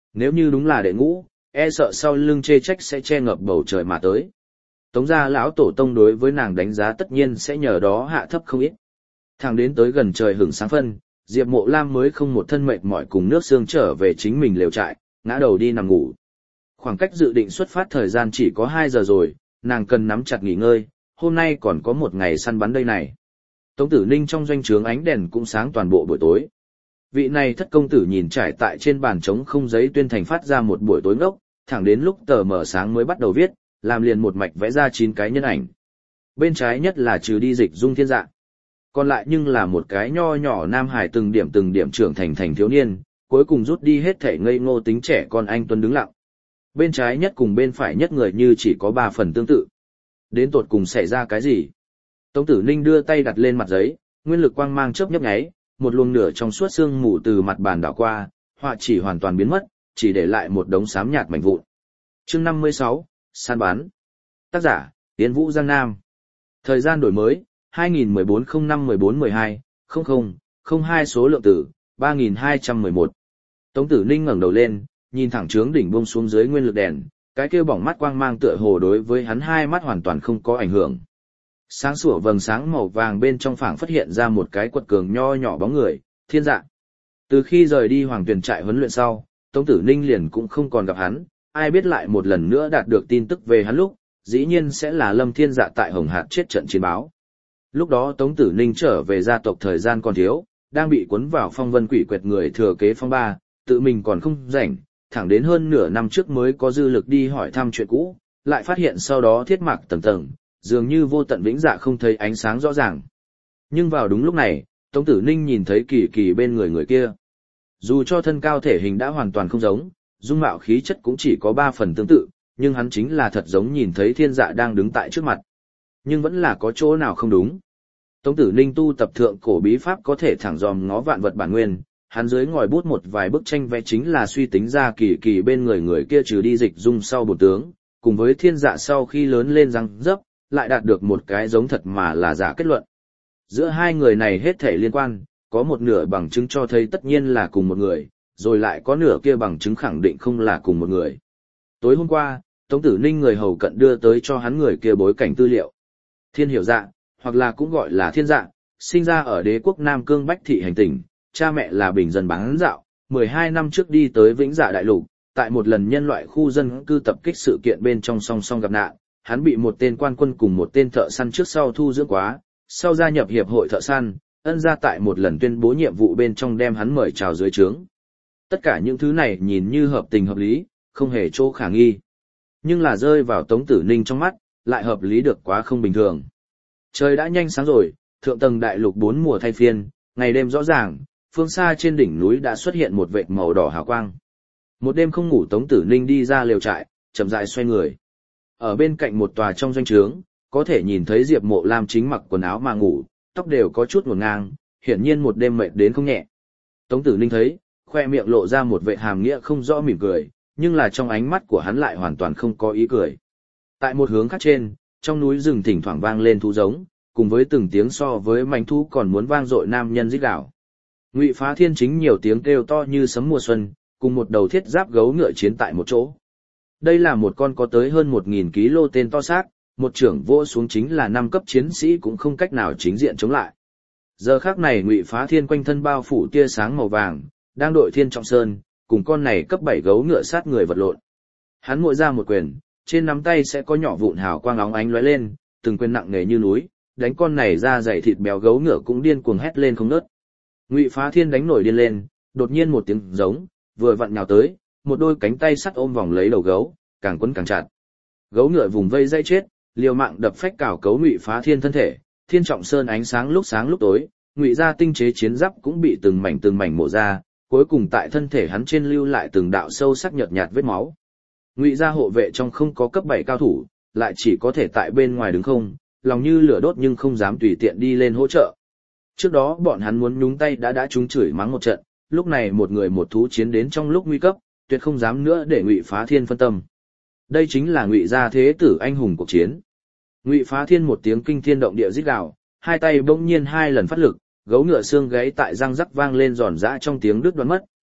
Nếu như đúng là đệ ngũ, e sợ sau lưng chê trách sẽ che ngập bầu trời mà tới. Tống gia lão tổ tông đối với nàng đánh giá tất nhiên sẽ nhờ đó hạ thấp không ít. Thẳng đến tới gần trời hửng sáng phân, Diệp Mộ Lam mới không một thân mệt mỏi cùng nước xương trở về chính mình lều trại, ngã đầu đi nằm ngủ. Khoảng cách dự định xuất phát thời gian chỉ có hai giờ rồi, nàng cần nắm chặt nghỉ ngơi, hôm nay còn có một ngày săn bắn đây này. Tống Tử Ninh trong doanh trướng ánh đèn cũng sáng toàn bộ buổi tối. Vị này thất công tử nhìn trải tại trên bàn trống không giấy tuyên thành phát ra một buổi tối ngốc, thẳng đến lúc tờ mở sáng mới bắt đầu viết, làm liền một mạch vẽ ra chín cái nhân ảnh. Bên trái nhất là trừ đi Dịch Dung Thiên Dạ. Còn lại nhưng là một cái nho nhỏ nam hải từng điểm từng điểm trưởng thành thành thiếu niên, cuối cùng rút đi hết thể ngây ngô tính trẻ con anh tuấn đứng lặng. Bên trái nhất cùng bên phải nhất người như chỉ có ba phần tương tự. Đến tột cùng xảy ra cái gì? Tống Tử Ninh đưa tay đặt lên mặt giấy, nguyên lực quang mang chớp nhấp nháy, một luồng nửa trong suốt sương mù từ mặt bàn đảo qua, họa chỉ hoàn toàn biến mất, chỉ để lại một đống xám nhạt mảnh vụn. Chương năm mươi sáu, săn bắn. Tác giả: Yến Vũ Giang Nam. Thời gian đổi mới: hai nghìn mười bốn không năm mười bốn mười hai không không không hai số lượng tử ba nghìn hai trăm mười một. Tống Tử Ninh ngẩng đầu lên, nhìn thẳng trướng đỉnh buông xuống dưới nguyên lực đèn, cái kia bỏng mắt quang mang tựa hồ đối với hắn hai mắt hoàn toàn không có ảnh hưởng. Sáng sủa vầng sáng màu vàng bên trong phảng phát hiện ra một cái quật cường nho nhỏ bóng người, Thiên Dạ. Từ khi rời đi Hoàng Tuyền trại huấn luyện sau, Tống Tử Ninh liền cũng không còn gặp hắn, ai biết lại một lần nữa đạt được tin tức về hắn lúc, dĩ nhiên sẽ là Lâm Thiên Dạ tại Hồng Hạt chết trận chiến báo. Lúc đó Tống Tử Ninh trở về gia tộc thời gian còn thiếu, đang bị cuốn vào phong vân quỷ quyệt người thừa kế phong ba, tự mình còn không rảnh, thẳng đến hơn nửa năm trước mới có dư lực đi hỏi thăm chuyện cũ, lại phát hiện sau đó thiết mạc tầng tầng, dường như vô tận vĩnh dạ không thấy ánh sáng rõ ràng. Nhưng vào đúng lúc này, Tống Tử Ninh nhìn thấy kỳ kỳ bên người người kia. Dù cho thân cao thể hình đã hoàn toàn không giống, dung mạo khí chất cũng chỉ có ba phần tương tự, nhưng hắn chính là thật giống nhìn thấy Thiên Dạ đang đứng tại trước mặt. Nhưng vẫn là có chỗ nào không đúng. Tống Tử Ninh tu tập thượng cổ bí pháp có thể thẳng dòm ngó vạn vật bản nguyên, hắn dưới ngòi bút một vài bức tranh vẽ chính là suy tính ra kỳ kỳ bên người người kia trừ đi Dịch Dung sau bổn tướng, cùng với Thiên Dạ sau khi lớn lên răng dấp, lại đạt được một cái giống thật mà là giả kết luận. Giữa hai người này hết thể liên quan, có một nửa bằng chứng cho thấy tất nhiên là cùng một người, rồi lại có nửa kia bằng chứng khẳng định không là cùng một người. Tối hôm qua, Tống Tử Ninh người hầu cận đưa tới cho hắn người kia bối cảnh tư liệu. Thiên Hiểu Dạ, hoặc là cũng gọi là Thiên Dạ, sinh ra ở đế quốc Nam Cương Bách Thị hành tỉnh, cha mẹ là bình dân bán dạo, mười hai năm trước đi tới Vĩnh Dạ Đại Lục, tại một lần nhân loại khu dân cư tập kích sự kiện bên trong song song gặp nạn, hắn bị một tên quan quân cùng một tên thợ săn trước sau thu dưỡng quá, sau gia nhập hiệp hội thợ săn, ân gia tại một lần tuyên bố nhiệm vụ bên trong đem hắn mời chào dưới trướng. Tất cả những thứ này nhìn như hợp tình hợp lý, không hề chỗ khả nghi. Nhưng là rơi vào Tống Tử Ninh trong mắt, lại hợp lý được quá không bình thường. Trời đã nhanh sáng rồi, thượng tầng đại lục bốn mùa thay phiên, ngày đêm rõ ràng, phương xa trên đỉnh núi đã xuất hiện một vệt màu đỏ hào quang. Một đêm không ngủ Tống Tử Ninh đi ra lều trại, chậm rãi xoay người. Ở bên cạnh một tòa trong doanh trướng, có thể nhìn thấy Diệp Mộ Lam chính mặc quần áo mà ngủ, tóc đều có chút ngổn ngang, hiển nhiên một đêm mệt đến không nhẹ. Tống Tử Ninh thấy, khoe miệng lộ ra một vẻ hàm nghĩa không rõ mỉm cười, nhưng là trong ánh mắt của hắn lại hoàn toàn không có ý cười. Tại một hướng khác trên, trong núi rừng thỉnh thoảng vang lên thú giống, cùng với từng tiếng so với manh thú còn muốn vang dội nam nhân rít gào. Ngụy Phá Thiên chính nhiều tiếng kêu to như sấm mùa xuân, cùng một đầu thiết giáp gấu ngựa chiến tại một chỗ. Đây là một con có tới hơn một nghìn ki lô gam tên to xác, một trưởng vô xuống chính là năm cấp chiến sĩ cũng không cách nào chính diện chống lại. Giờ khắc này Ngụy Phá Thiên quanh thân bao phủ tia sáng màu vàng, đang đội Thiên Trọng Sơn, cùng con này cấp bảy gấu ngựa sát người vật lộn. Hắn muội ra một quyền, trên nắm tay sẽ có nhỏ vụn hào quang óng ánh lóe lên, từng quyền nặng nề như núi, đánh con này ra dày thịt béo gấu ngựa cũng điên cuồng hét lên không ngớt. Ngụy Phá Thiên đánh nổi điên lên, đột nhiên một tiếng giống, vừa vặn nhào tới, một đôi cánh tay sắt ôm vòng lấy đầu gấu, càng quấn càng chặt. Gấu ngựa vùng vây dây chết, liều mạng đập phách cào cấu Ngụy Phá Thiên thân thể, Thiên Trọng Sơn ánh sáng lúc sáng lúc tối, Ngụy gia tinh chế chiến giáp cũng bị từng mảnh từng mảnh mổ ra, cuối cùng tại thân thể hắn trên lưu lại từng đạo sâu sắc nhợt nhạt vết máu. Ngụy gia hộ vệ trong không có cấp bảy cao thủ, lại chỉ có thể tại bên ngoài đứng không, lòng như lửa đốt nhưng không dám tùy tiện đi lên hỗ trợ. Trước đó bọn hắn muốn nhúng tay đã đã trúng chửi mắng một trận, lúc này một người một thú chiến đến trong lúc nguy cấp, tuyệt không dám nữa để Ngụy Phá Thiên phân tâm. Đây chính là Ngụy gia thế tử anh hùng cuộc chiến. Ngụy Phá Thiên một tiếng kinh thiên động địa rít gào, hai tay bỗng nhiên hai lần phát lực, gấu ngựa xương gáy tại răng rắc vang lên giòn giã trong tiếng đứt đoạn mất,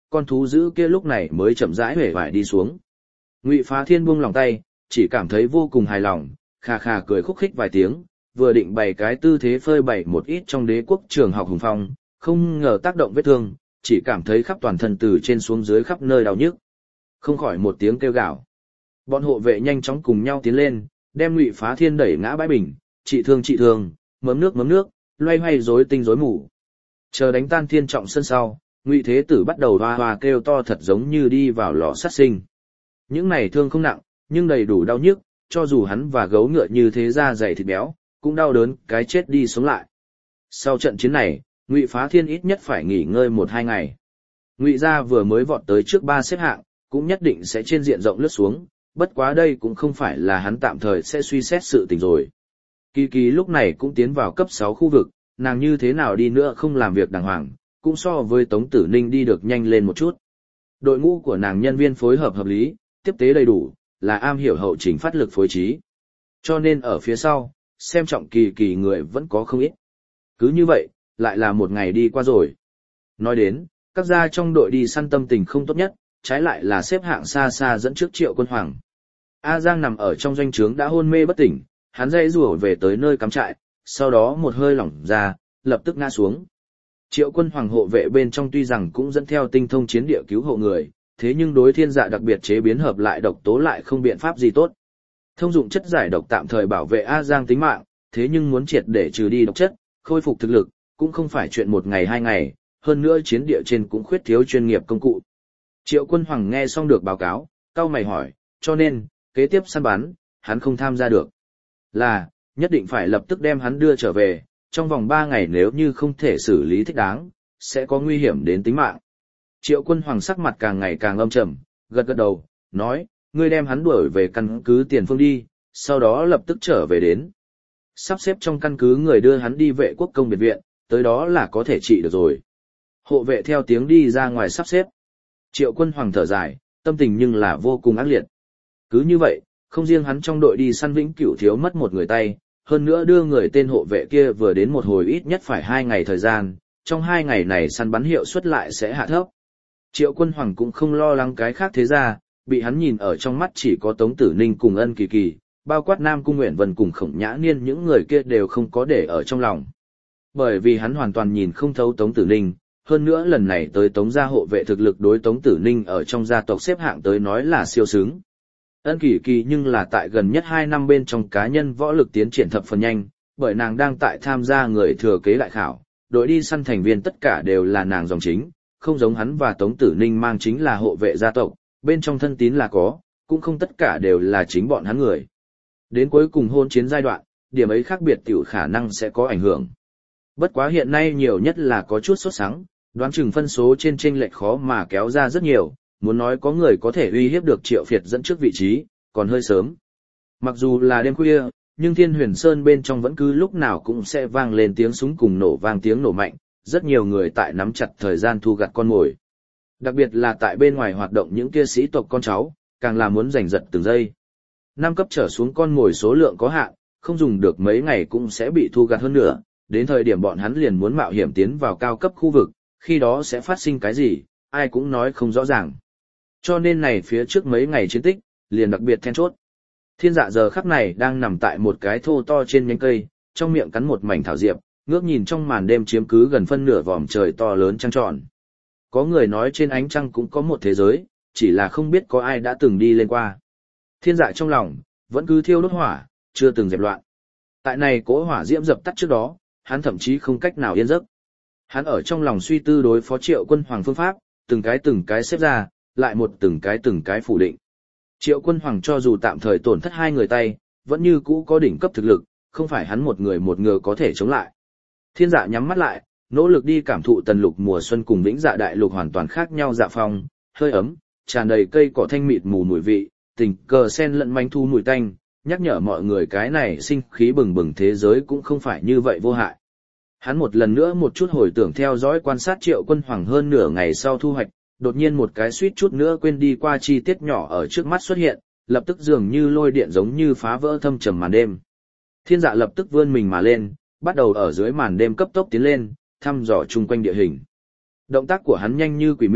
con thú dữ kia lúc này mới chậm rãi huệ vải đi xuống. Ngụy Phá Thiên buông lòng tay, chỉ cảm thấy vô cùng hài lòng, khà khà cười khúc khích vài tiếng, vừa định bày cái tư thế phơi bày một ít trong đế quốc trường học hùng phong, không ngờ tác động vết thương, chỉ cảm thấy khắp toàn thân từ trên xuống dưới khắp nơi đau nhức. Không khỏi một tiếng kêu gào. Bọn hộ vệ nhanh chóng cùng nhau tiến lên, đem Ngụy Phá Thiên đẩy ngã bãi bình, trị thương trị thương, mớm nước mớm nước, loay hoay rối tinh rối mù. Chờ đánh tan thiên trọng sân sau, Ngụy Thế Tử bắt đầu hoa hoa kêu to thật giống như đi vào lò sát sinh. Những này thương không nặng, nhưng đầy đủ đau nhức, cho dù hắn và gấu ngựa như thế da dày thịt béo, cũng đau đớn cái chết đi sống lại. Sau trận chiến này, Ngụy Phá Thiên ít nhất phải nghỉ ngơi một hai ngày. Ngụy gia vừa mới vọt tới trước ba xếp hạng, cũng nhất định sẽ trên diện rộng lướt xuống, bất quá đây cũng không phải là hắn tạm thời sẽ suy xét sự tình rồi. Kỳ Kỳ lúc này cũng tiến vào cấp sáu khu vực, nàng như thế nào đi nữa không làm việc đàng hoàng, cũng so với Tống Tử Ninh đi được nhanh lên một chút. Đội ngũ của nàng nhân viên phối hợp hợp lý, tiếp tế đầy đủ, là am hiểu hậu trình phát lực phối trí. Cho nên ở phía sau, xem trọng Kỳ Kỳ người vẫn có không ít. Cứ như vậy, lại là một ngày đi qua rồi. Nói đến, các gia trong đội đi săn tâm tình không tốt nhất, trái lại là xếp hạng xa xa dẫn trước Triệu Quân Hoàng. A Giang nằm ở trong doanh trướng đã hôn mê bất tỉnh, hắn dây rủa về tới nơi cắm trại, sau đó một hơi lỏng ra, lập tức ngã xuống. Triệu Quân Hoàng hộ vệ bên trong tuy rằng cũng dẫn theo tinh thông chiến địa cứu hộ người, thế nhưng đối thiên dạ đặc biệt chế biến hợp lại độc tố lại không biện pháp gì tốt. Thông dụng chất giải độc tạm thời bảo vệ A Giang tính mạng, thế nhưng muốn triệt để trừ đi độc chất, khôi phục thực lực, cũng không phải chuyện một ngày hai ngày, hơn nữa chiến địa trên cũng khuyết thiếu chuyên nghiệp công cụ. Triệu Quân Hoàng nghe xong được báo cáo, cau mày hỏi, cho nên, kế tiếp săn bắn, hắn không tham gia được. Là, nhất định phải lập tức đem hắn đưa trở về, trong vòng ba ngày nếu như không thể xử lý thích đáng, sẽ có nguy hiểm đến tính mạng. Triệu Quân Hoàng sắc mặt càng ngày càng âm trầm, gật gật đầu, nói, ngươi đem hắn đuổi về căn cứ tiền phương đi, sau đó lập tức trở về đến. Sắp xếp trong căn cứ người đưa hắn đi vệ quốc công biệt viện, tới đó là có thể trị được rồi. Hộ vệ theo tiếng đi ra ngoài sắp xếp. Triệu Quân Hoàng thở dài, tâm tình nhưng là vô cùng ác liệt. Cứ như vậy, không riêng hắn trong đội đi săn vĩnh cửu thiếu mất một người tay, hơn nữa đưa người tên hộ vệ kia vừa đến một hồi ít nhất phải hai ngày thời gian, trong hai ngày này săn bắn hiệu suất lại sẽ hạ thấp. Triệu Quân Hoàng cũng không lo lắng cái khác thế ra, bị hắn nhìn ở trong mắt chỉ có Tống Tử Ninh cùng Ân Kỳ Kỳ, bao quát Nam Cung Nguyện Vân cùng Khổng Nhã Niên những người kia đều không có để ở trong lòng. Bởi vì hắn hoàn toàn nhìn không thấu Tống Tử Ninh, hơn nữa lần này tới Tống gia hộ vệ thực lực đối Tống Tử Ninh ở trong gia tộc xếp hạng tới nói là siêu xứng. Ân Kỳ Kỳ nhưng là tại gần nhất hai năm bên trong cá nhân võ lực tiến triển thập phần nhanh, bởi nàng đang tại tham gia người thừa kế đại khảo, đội đi săn thành viên tất cả đều là nàng dòng chính, không giống hắn và Tống Tử Ninh mang chính là hộ vệ gia tộc, bên trong thân tín là có, cũng không tất cả đều là chính bọn hắn người. Đến cuối cùng hôn chiến giai đoạn, điểm ấy khác biệt tiểu khả năng sẽ có ảnh hưởng. Bất quá hiện nay nhiều nhất là có chút sốt sắng, đoán chừng phân số trên chênh lệch khó mà kéo ra rất nhiều, muốn nói có người có thể uy hiếp được Triệu Việt dẫn trước vị trí, còn hơi sớm. Mặc dù là đêm khuya, nhưng Thiên Huyền Sơn bên trong vẫn cứ lúc nào cũng sẽ vang lên tiếng súng cùng nổ vang tiếng nổ mạnh, rất nhiều người tại nắm chặt thời gian thu gặt con mồi. Đặc biệt là tại bên ngoài hoạt động những kia sĩ tộc con cháu, càng là muốn giành giật từng giây. Năm cấp trở xuống con mồi số lượng có hạn, không dùng được mấy ngày cũng sẽ bị thu gặt hơn nữa, đến thời điểm bọn hắn liền muốn mạo hiểm tiến vào cao cấp khu vực, khi đó sẽ phát sinh cái gì, ai cũng nói không rõ ràng. Cho nên này phía trước mấy ngày chiến tích, liền đặc biệt then chốt. Thiên Dạ giờ khắc này đang nằm tại một cái thô to trên nhánh cây, trong miệng cắn một mảnh thảo diệp, ngước nhìn trong màn đêm chiếm cứ gần phân nửa vòm trời to lớn trăng tròn. Có người nói trên ánh trăng cũng có một thế giới, chỉ là không biết có ai đã từng đi lên qua. Thiên Dạ trong lòng, vẫn cứ thiêu đốt hỏa, chưa từng dẹp loạn. Tại này cỗ hỏa diễm dập tắt trước đó, hắn thậm chí không cách nào yên giấc. Hắn ở trong lòng suy tư đối phó Triệu Quân Hoàng phương pháp, từng cái từng cái xếp ra, lại một từng cái từng cái phủ định. Triệu Quân Hoàng cho dù tạm thời tổn thất hai người tay, vẫn như cũ có đỉnh cấp thực lực, không phải hắn một người một ngựa có thể chống lại. Thiên Dạ nhắm mắt lại, nỗ lực đi cảm thụ tần lục mùa xuân cùng vĩnh dạ đại lục hoàn toàn khác nhau dạ phong, hơi ấm, tràn đầy cây cỏ thanh mịt mù mùi vị, tình cờ sen lẫn manh thu mùi tanh, nhắc nhở mọi người cái này sinh khí bừng bừng thế giới cũng không phải như vậy vô hại. Hắn một lần nữa một chút hồi tưởng theo dõi quan sát Triệu Quân Hoàng hơn nửa ngày sau thu hoạch, đột nhiên một cái suýt chút nữa quên đi qua chi tiết nhỏ ở trước mắt xuất hiện, lập tức dường như lôi điện giống như phá vỡ thâm trầm màn đêm. Thiên Dạ lập tức vươn mình mà lên, bắt đầu ở dưới màn đêm cấp tốc tiến lên, thăm dò chung quanh địa hình. Động tác của hắn nhanh như quỷ mị,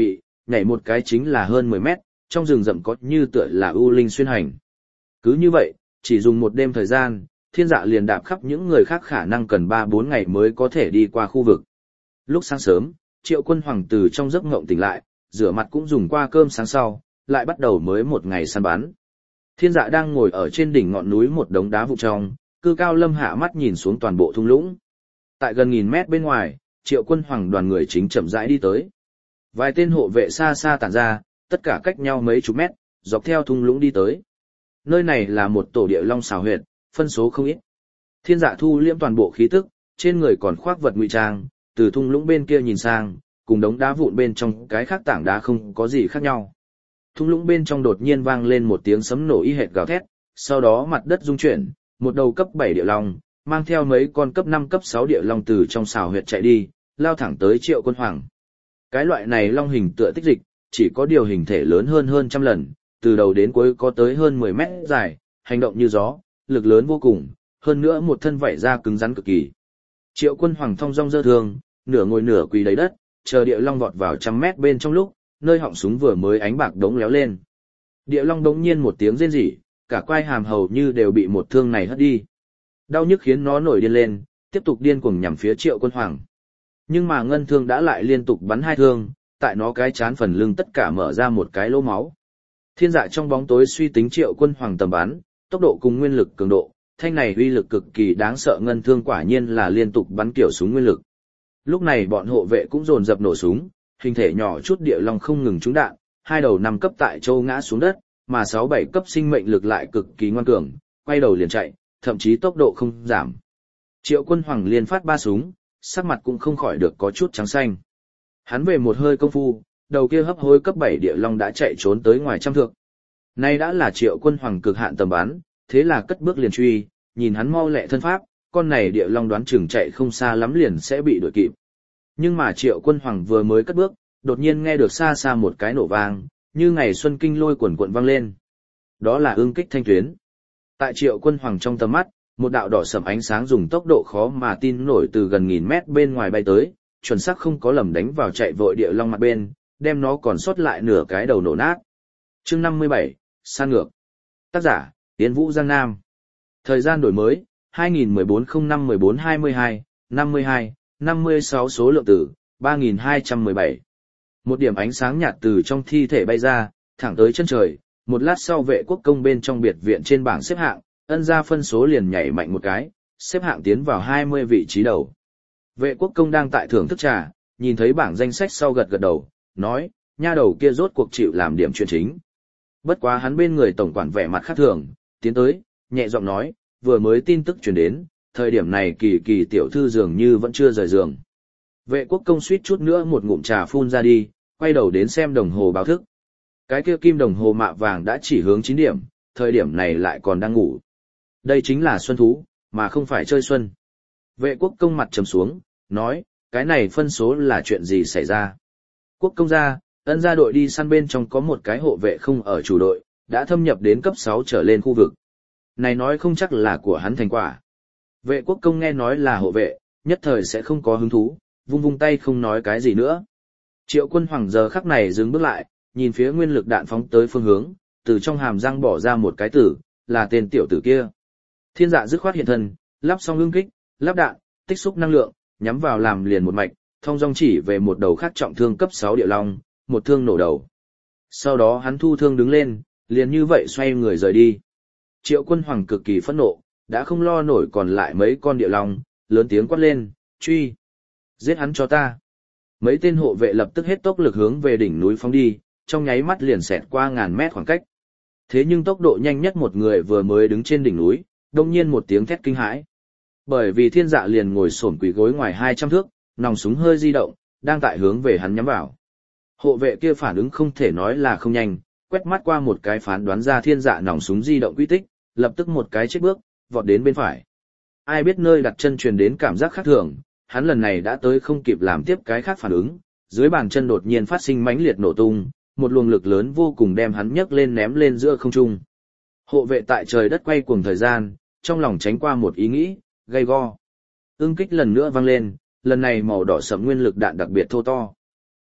nhảy một cái chính là hơn mười mét, trong rừng rậm có như tựa là ưu linh xuyên hành. Cứ như vậy, chỉ dùng một đêm thời gian, thiên dạ liền đạp khắp những người khác khả năng cần ba bốn ngày mới có thể đi qua khu vực. Lúc sáng sớm, Triệu Quân Hoàng từ trong giấc ngộng tỉnh lại, rửa mặt cũng dùng qua cơm sáng sau, lại bắt đầu mới một ngày săn bắn. Thiên dạ đang ngồi ở trên đỉnh ngọn núi một đống đá vụ trong, cư cao lâm hạ mắt nhìn xuống toàn bộ thung lũng. Tại gần nghìn mét bên ngoài, Triệu Quân Hoàng đoàn người chính chậm rãi đi tới. Vài tên hộ vệ xa xa tản ra, tất cả cách nhau mấy chục mét, dọc theo thung lũng đi tới. Nơi này là một tổ địa long xào huyệt, phân số không ít. Thiên dạ thu liễm toàn bộ khí tức, trên người còn khoác vật ngụy trang, từ thung lũng bên kia nhìn sang, cùng đống đá vụn bên trong cái khác tảng đá không có gì khác nhau. Thung lũng bên trong đột nhiên vang lên một tiếng sấm nổ y hệt gào thét, sau đó mặt đất rung chuyển, một đầu cấp bảy địa long, mang theo mấy con cấp năm cấp sáu địa long từ trong xào huyệt chạy đi, lao thẳng tới Triệu Quân Hoàng. Cái loại này long hình tựa tích dịch, chỉ có điều hình thể lớn hơn hơn trăm lần, từ đầu đến cuối có tới hơn mười mét dài, hành động như gió, lực lớn vô cùng, hơn nữa một thân vảy da cứng rắn cực kỳ. Triệu Quân Hoàng thong dong giơ thương, nửa ngồi nửa quỳ đầy đất, chờ địa long vọt vào trăm mét bên trong lúc, nơi họng súng vừa mới ánh bạc đống léo lên. Địa long đống nhiên một tiếng rên rỉ, cả quai hàm hầu như đều bị một thương này hất đi. Đau nhức khiến nó nổi điên lên, tiếp tục điên cuồng nhằm phía Triệu Quân Hoàng. Nhưng mà ngân thương đã lại liên tục bắn hai thương, tại nó cái chán phần lưng tất cả mở ra một cái lỗ máu. Thiên dạ trong bóng tối suy tính Triệu Quân Hoàng tầm bắn, tốc độ cùng nguyên lực cường độ, thanh này uy lực cực kỳ đáng sợ, ngân thương quả nhiên là liên tục bắn kiểu súng nguyên lực. Lúc này bọn hộ vệ cũng dồn dập nổ súng, hình thể nhỏ chút địa long không ngừng trúng đạn, hai đầu năm cấp tại châu ngã xuống đất, mà sáu bảy cấp sinh mệnh lực lại cực kỳ ngoan cường, quay đầu liền chạy, thậm chí tốc độ không giảm. Triệu Quân Hoàng liên phát ba súng, sắc mặt cũng không khỏi được có chút trắng xanh. Hắn về một hơi công phu, đầu kia hấp hối cấp bảy địa long đã chạy trốn tới ngoài trăm thước. Nay đã là Triệu Quân Hoàng cực hạn tầm bắn, thế là cất bước liền truy, nhìn hắn mau lẹ thân pháp, con này địa long đoán chừng chạy không xa lắm liền sẽ bị đuổi kịp. Nhưng mà Triệu Quân Hoàng vừa mới cất bước, đột nhiên nghe được xa xa một cái nổ vang, như ngày xuân kinh lôi quần quận vang lên. Đó là ương kích thanh tuyến. Tại Triệu Quân Hoàng trong tầm mắt, một đạo đỏ sẫm ánh sáng dùng tốc độ khó mà tin nổi từ gần nghìn mét bên ngoài bay tới, chuẩn xác không có lầm đánh vào chạy vội địa long mặt bên, đem nó còn sót lại nửa cái đầu nổ nát. Chương năm mươi bảy, san ngược. Tác giả, Yến Vũ Giang Nam. Thời gian đổi mới, hai nghìn mười bốn không năm mười bốn hai mươi hai, năm mươi hai, năm mươi sáu số lượng tử, ba nghìn hai trăm mười bảy. Một điểm ánh sáng nhạt từ trong thi thể bay ra, thẳng tới chân trời, một lát sau Vệ Quốc Công bên trong biệt viện trên bảng xếp hạng, ân gia phân số liền nhảy mạnh một cái, xếp hạng tiến vào hai mươi vị trí đầu. Vệ Quốc Công đang tại thưởng thức trà, nhìn thấy bảng danh sách sau gật gật đầu, nói, nha đầu kia rốt cuộc chịu làm điểm chuyện chính. Bất quá hắn bên người tổng quản vẻ mặt khác thường, tiến tới, nhẹ giọng nói, vừa mới tin tức truyền đến, thời điểm này Kỳ Kỳ tiểu thư dường như vẫn chưa rời giường. Vệ Quốc Công suýt chút nữa một ngụm trà phun ra đi, quay đầu đến xem đồng hồ báo thức. Cái kia kim đồng hồ mạ vàng đã chỉ hướng chín điểm, thời điểm này lại còn đang ngủ. Đây chính là xuân thú, mà không phải chơi xuân. Vệ Quốc Công mặt trầm xuống, nói, cái này phân số là chuyện gì xảy ra? Quốc công gia, ân gia đội đi săn bên trong có một cái hộ vệ không ở chủ đội, đã thâm nhập đến cấp sáu trở lên khu vực. Này nói không chắc là của hắn thành quả. Vệ Quốc Công nghe nói là hộ vệ, nhất thời sẽ không có hứng thú, vung vung tay không nói cái gì nữa. Triệu Quân Hoàng giờ khắc này dừng bước lại, nhìn phía nguyên lực đạn phóng tới phương hướng, từ trong hàm răng bỏ ra một cái tử, là tên tiểu tử kia. Thiên dạ dứt khoát hiện thân, lắp xong ương kích, lắp đạn, tích xúc năng lượng, nhắm vào làm liền một mạch, thông dong chỉ về một đầu khác trọng thương cấp sáu địa long, một thương nổ đầu. Sau đó hắn thu thương đứng lên, liền như vậy xoay người rời đi. Triệu Quân Hoàng cực kỳ phẫn nộ, đã không lo nổi còn lại mấy con địa long, lớn tiếng quát lên, truy, giết hắn cho ta. Mấy tên hộ vệ lập tức hết tốc lực hướng về đỉnh núi phóng đi, trong nháy mắt liền xẹt qua ngàn mét khoảng cách. Thế nhưng tốc độ nhanh nhất một người vừa mới đứng trên đỉnh núi, đông nhiên một tiếng thét kinh hãi. Bởi vì thiên dạ liền ngồi xổm quỳ gối ngoài hai trăm thước, nòng súng hơi di động, đang tại hướng về hắn nhắm vào. Hộ vệ kia phản ứng không thể nói là không nhanh, quét mắt qua một cái phán đoán ra thiên dạ nòng súng di động quy tích, lập tức một cái chết bước, vọt đến bên phải. Ai biết nơi đặt chân truyền đến cảm giác khác thường, hắn lần này đã tới không kịp làm tiếp cái khác phản ứng, dưới bàn chân đột nhiên phát sinh mãnh liệt nổ tung, một luồng lực lớn vô cùng đem hắn nhấc lên ném lên giữa không trung. Hộ vệ tại trời đất quay cuồng thời gian, trong lòng tránh qua một ý nghĩ, gay go. Ương kích lần nữa vang lên, lần này màu đỏ sẫm nguyên lực đạn đặc biệt thô to.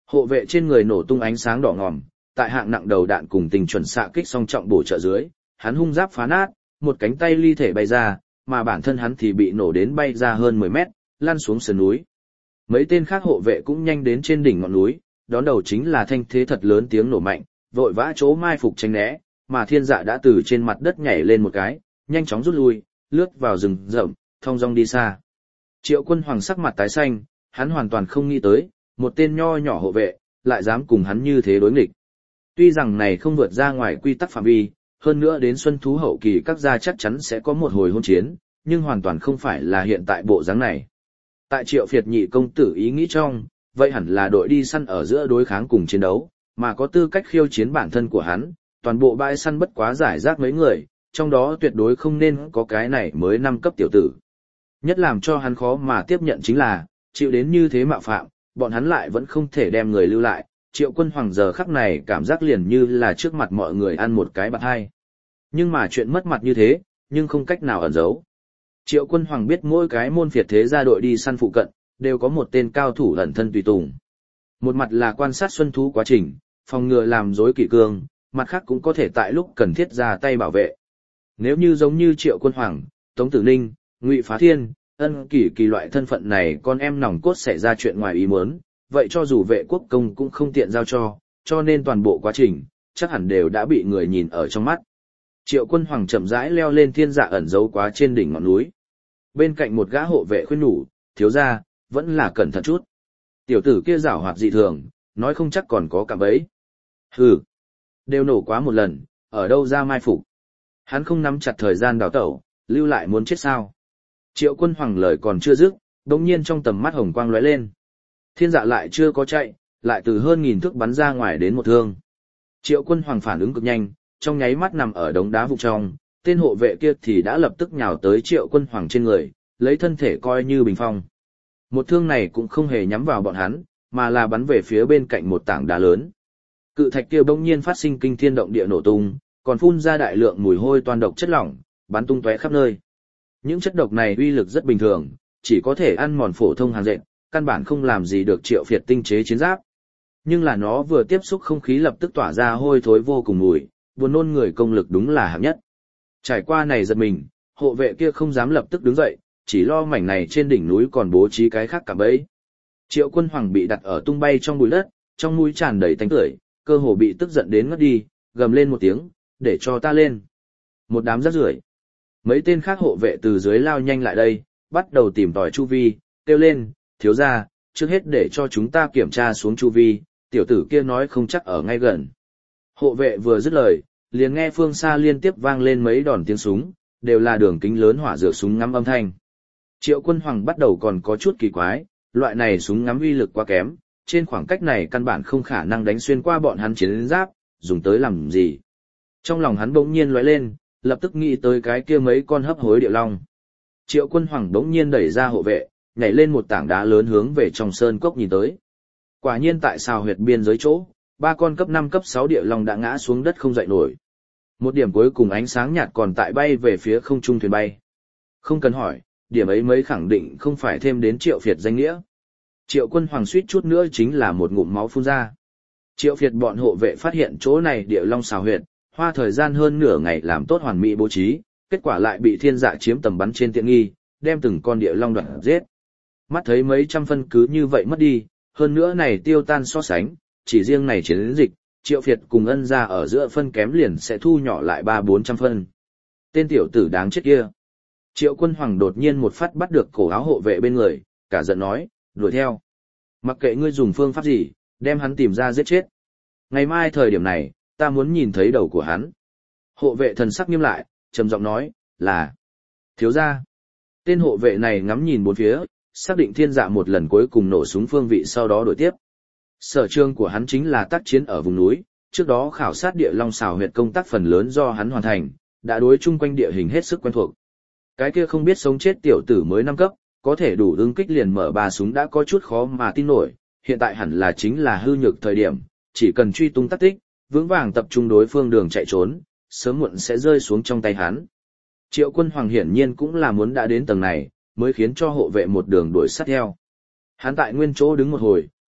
Hộ vệ trên người nổ tung ánh sáng đỏ ngòm, tại hạng nặng đầu đạn cùng tình chuẩn xạ kích song trọng bổ trợ dưới, hắn hung giáp phá nát, một cánh tay ly thể bay ra, mà bản thân hắn thì bị nổ đến bay ra hơn mười mét, lăn xuống sườn núi. Mấy tên khác hộ vệ cũng nhanh đến trên đỉnh ngọn núi, đón đầu chính là thanh thế thật lớn tiếng nổ mạnh, vội vã chỗ mai phục tránh né, mà thiên dạ đã từ trên mặt đất nhảy lên một cái, nhanh chóng rút lui, lướt vào rừng rậm, thong dong đi xa. Triệu Quân Hoàng sắc mặt tái xanh, hắn hoàn toàn không nghĩ tới, một tên nho nhỏ hộ vệ, lại dám cùng hắn như thế đối nghịch. Tuy rằng này không vượt ra ngoài quy tắc phạm vi, hơn nữa đến xuân thú hậu kỳ các gia chắc chắn sẽ có một hồi hôn chiến, nhưng hoàn toàn không phải là hiện tại bộ dáng này. Tại Triệu Phiệt nhị công tử ý nghĩ trong, vậy hẳn là đội đi săn ở giữa đối kháng cùng chiến đấu, mà có tư cách khiêu chiến bản thân của hắn, toàn bộ bãi săn bất quá giải rác mấy người, trong đó tuyệt đối không nên có cái này mới năm cấp tiểu tử. Nhất làm cho hắn khó mà tiếp nhận chính là, chịu đến như thế mạo phạm, bọn hắn lại vẫn không thể đem người lưu lại, Triệu Quân Hoàng giờ khắc này cảm giác liền như là trước mặt mọi người ăn một cái bạt hai. Nhưng mà chuyện mất mặt như thế, nhưng không cách nào ẩn giấu. Triệu Quân Hoàng biết mỗi cái môn phiệt thế gia đội đi săn phụ cận, đều có một tên cao thủ ẩn thân tùy tùng. Một mặt là quan sát xuân thú quá trình, phòng ngừa làm rối kỷ cương, mặt khác cũng có thể tại lúc cần thiết ra tay bảo vệ. Nếu như giống như Triệu Quân Hoàng, Tống Tử Ninh, Ngụy Phá Thiên, Ân Kỷ Kỳ loại thân phận này con em nòng cốt xảy ra chuyện ngoài ý muốn, vậy cho dù vệ quốc công cũng không tiện giao cho, cho nên toàn bộ quá trình, chắc hẳn đều đã bị người nhìn ở trong mắt. Triệu Quân Hoàng chậm rãi leo lên thiên dạ ẩn giấu quá trên đỉnh ngọn núi. Bên cạnh một gã hộ vệ khuyên nhủ, thiếu gia, vẫn là cẩn thận chút. Tiểu tử kia giảo hoạt dị thường, nói không chắc còn có cả bấy. Hừ, đều nổ quá một lần, ở đâu ra mai phục. Hắn không nắm chặt thời gian đào tẩu, lưu lại muốn chết sao. Triệu Quân Hoàng lời còn chưa dứt, đột nhiên trong tầm mắt hồng quang lóe lên. Thiên dạ lại chưa có chạy, lại từ hơn nghìn thước bắn ra ngoài đến một thương. Triệu Quân Hoàng phản ứng cực nhanh, trong nháy mắt nằm ở đống đá vụn trong, tên hộ vệ kia thì đã lập tức nhào tới Triệu Quân Hoàng trên người, lấy thân thể coi như bình phong. Một thương này cũng không hề nhắm vào bọn hắn, mà là bắn về phía bên cạnh một tảng đá lớn. Cự thạch kia bỗng nhiên phát sinh kinh thiên động địa nổ tung, còn phun ra đại lượng mùi hôi toan độc chất lỏng, bắn tung tóe khắp nơi. Những chất độc này uy lực rất bình thường, chỉ có thể ăn mòn phổ thông hàng dệt, căn bản không làm gì được Triệu Phiệt tinh chế chiến giáp. Nhưng là nó vừa tiếp xúc không khí lập tức tỏa ra hôi thối vô cùng mùi, buồn nôn người công lực đúng là hạng nhất. Trải qua này giật mình, hộ vệ kia không dám lập tức đứng dậy, chỉ lo mảnh này trên đỉnh núi còn bố trí cái khác cả bấy. Triệu Quân Hoàng bị đặt ở tung bay trong bụi đất, trong mũi tràn đầy tanh tưởi, cơ hồ bị tức giận đến ngất đi, gầm lên một tiếng, để cho ta lên. Một đám rác rưởi. Mấy tên khác hộ vệ từ dưới lao nhanh lại đây, bắt đầu tìm tòi chu vi, kêu lên, thiếu gia, trước hết để cho chúng ta kiểm tra xuống chu vi, tiểu tử kia nói không chắc ở ngay gần. Hộ vệ vừa dứt lời, liền nghe phương xa liên tiếp vang lên mấy đòn tiếng súng, đều là đường kính lớn hỏa dược súng ngắm âm thanh. Triệu Quân Hoàng bắt đầu còn có chút kỳ quái, loại này súng ngắm uy lực quá kém, trên khoảng cách này căn bản không khả năng đánh xuyên qua bọn hắn chiến giáp, dùng tới làm gì. Trong lòng hắn bỗng nhiên lóe lên, lập tức nghĩ tới cái kia mấy con hấp hối địa long. Triệu Quân Hoàng bỗng nhiên đẩy ra hộ vệ, nhảy lên một tảng đá lớn hướng về trong sơn cốc nhìn tới. Quả nhiên tại sao huyệt biên giới chỗ, ba con cấp năm cấp sáu địa long đã ngã xuống đất không dậy nổi. Một điểm cuối cùng ánh sáng nhạt còn tại bay về phía không trung thuyền bay. Không cần hỏi, điểm ấy mới khẳng định không phải thêm đến Triệu Phiệt danh nghĩa. Triệu Quân Hoàng suýt chút nữa chính là một ngụm máu phun ra. Triệu Phiệt bọn hộ vệ phát hiện chỗ này địa long xào huyệt, hoa thời gian hơn nửa ngày làm tốt hoàn mỹ bố trí, kết quả lại bị thiên dạ chiếm tầm bắn trên tiện nghi, đem từng con địa long đoạn giết. Mắt thấy mấy trăm phân cứ như vậy mất đi, hơn nữa này tiêu tan so sánh, chỉ riêng này chiến dịch, Triệu Phiệt cùng Ân gia ở giữa phân kém liền sẽ thu nhỏ lại ba bốn trăm phân. Tên tiểu tử đáng chết kia. Triệu Quân Hoàng đột nhiên một phát bắt được cổ áo hộ vệ bên người, cả giận nói, đuổi theo. Mặc kệ ngươi dùng phương pháp gì, đem hắn tìm ra giết chết. Ngày mai thời điểm này, ta muốn nhìn thấy đầu của hắn. Hộ vệ thần sắc nghiêm lại, trầm giọng nói, là thiếu gia. Tên hộ vệ này ngắm nhìn bốn phía, xác định thiên dạ một lần cuối cùng nổ súng phương vị sau đó đổi tiếp. Sở trường của hắn chính là tác chiến ở vùng núi, trước đó khảo sát địa long xào huyệt công tác phần lớn do hắn hoàn thành, đã đối chung quanh địa hình hết sức quen thuộc. Cái kia không biết sống chết tiểu tử mới năm cấp, có thể đủ ứng kích liền mở ba súng đã có chút khó mà tin nổi, hiện tại hẳn là chính là hư nhược thời điểm, chỉ cần truy tung tác tích, vững vàng tập trung đối phương đường chạy trốn, sớm muộn sẽ rơi xuống trong tay hắn. Triệu Quân Hoàng hiển nhiên cũng là muốn đã đến tầng này, mới khiến cho hộ vệ một đường đuổi sát theo. Hắn tại nguyên chỗ đứng một hồi,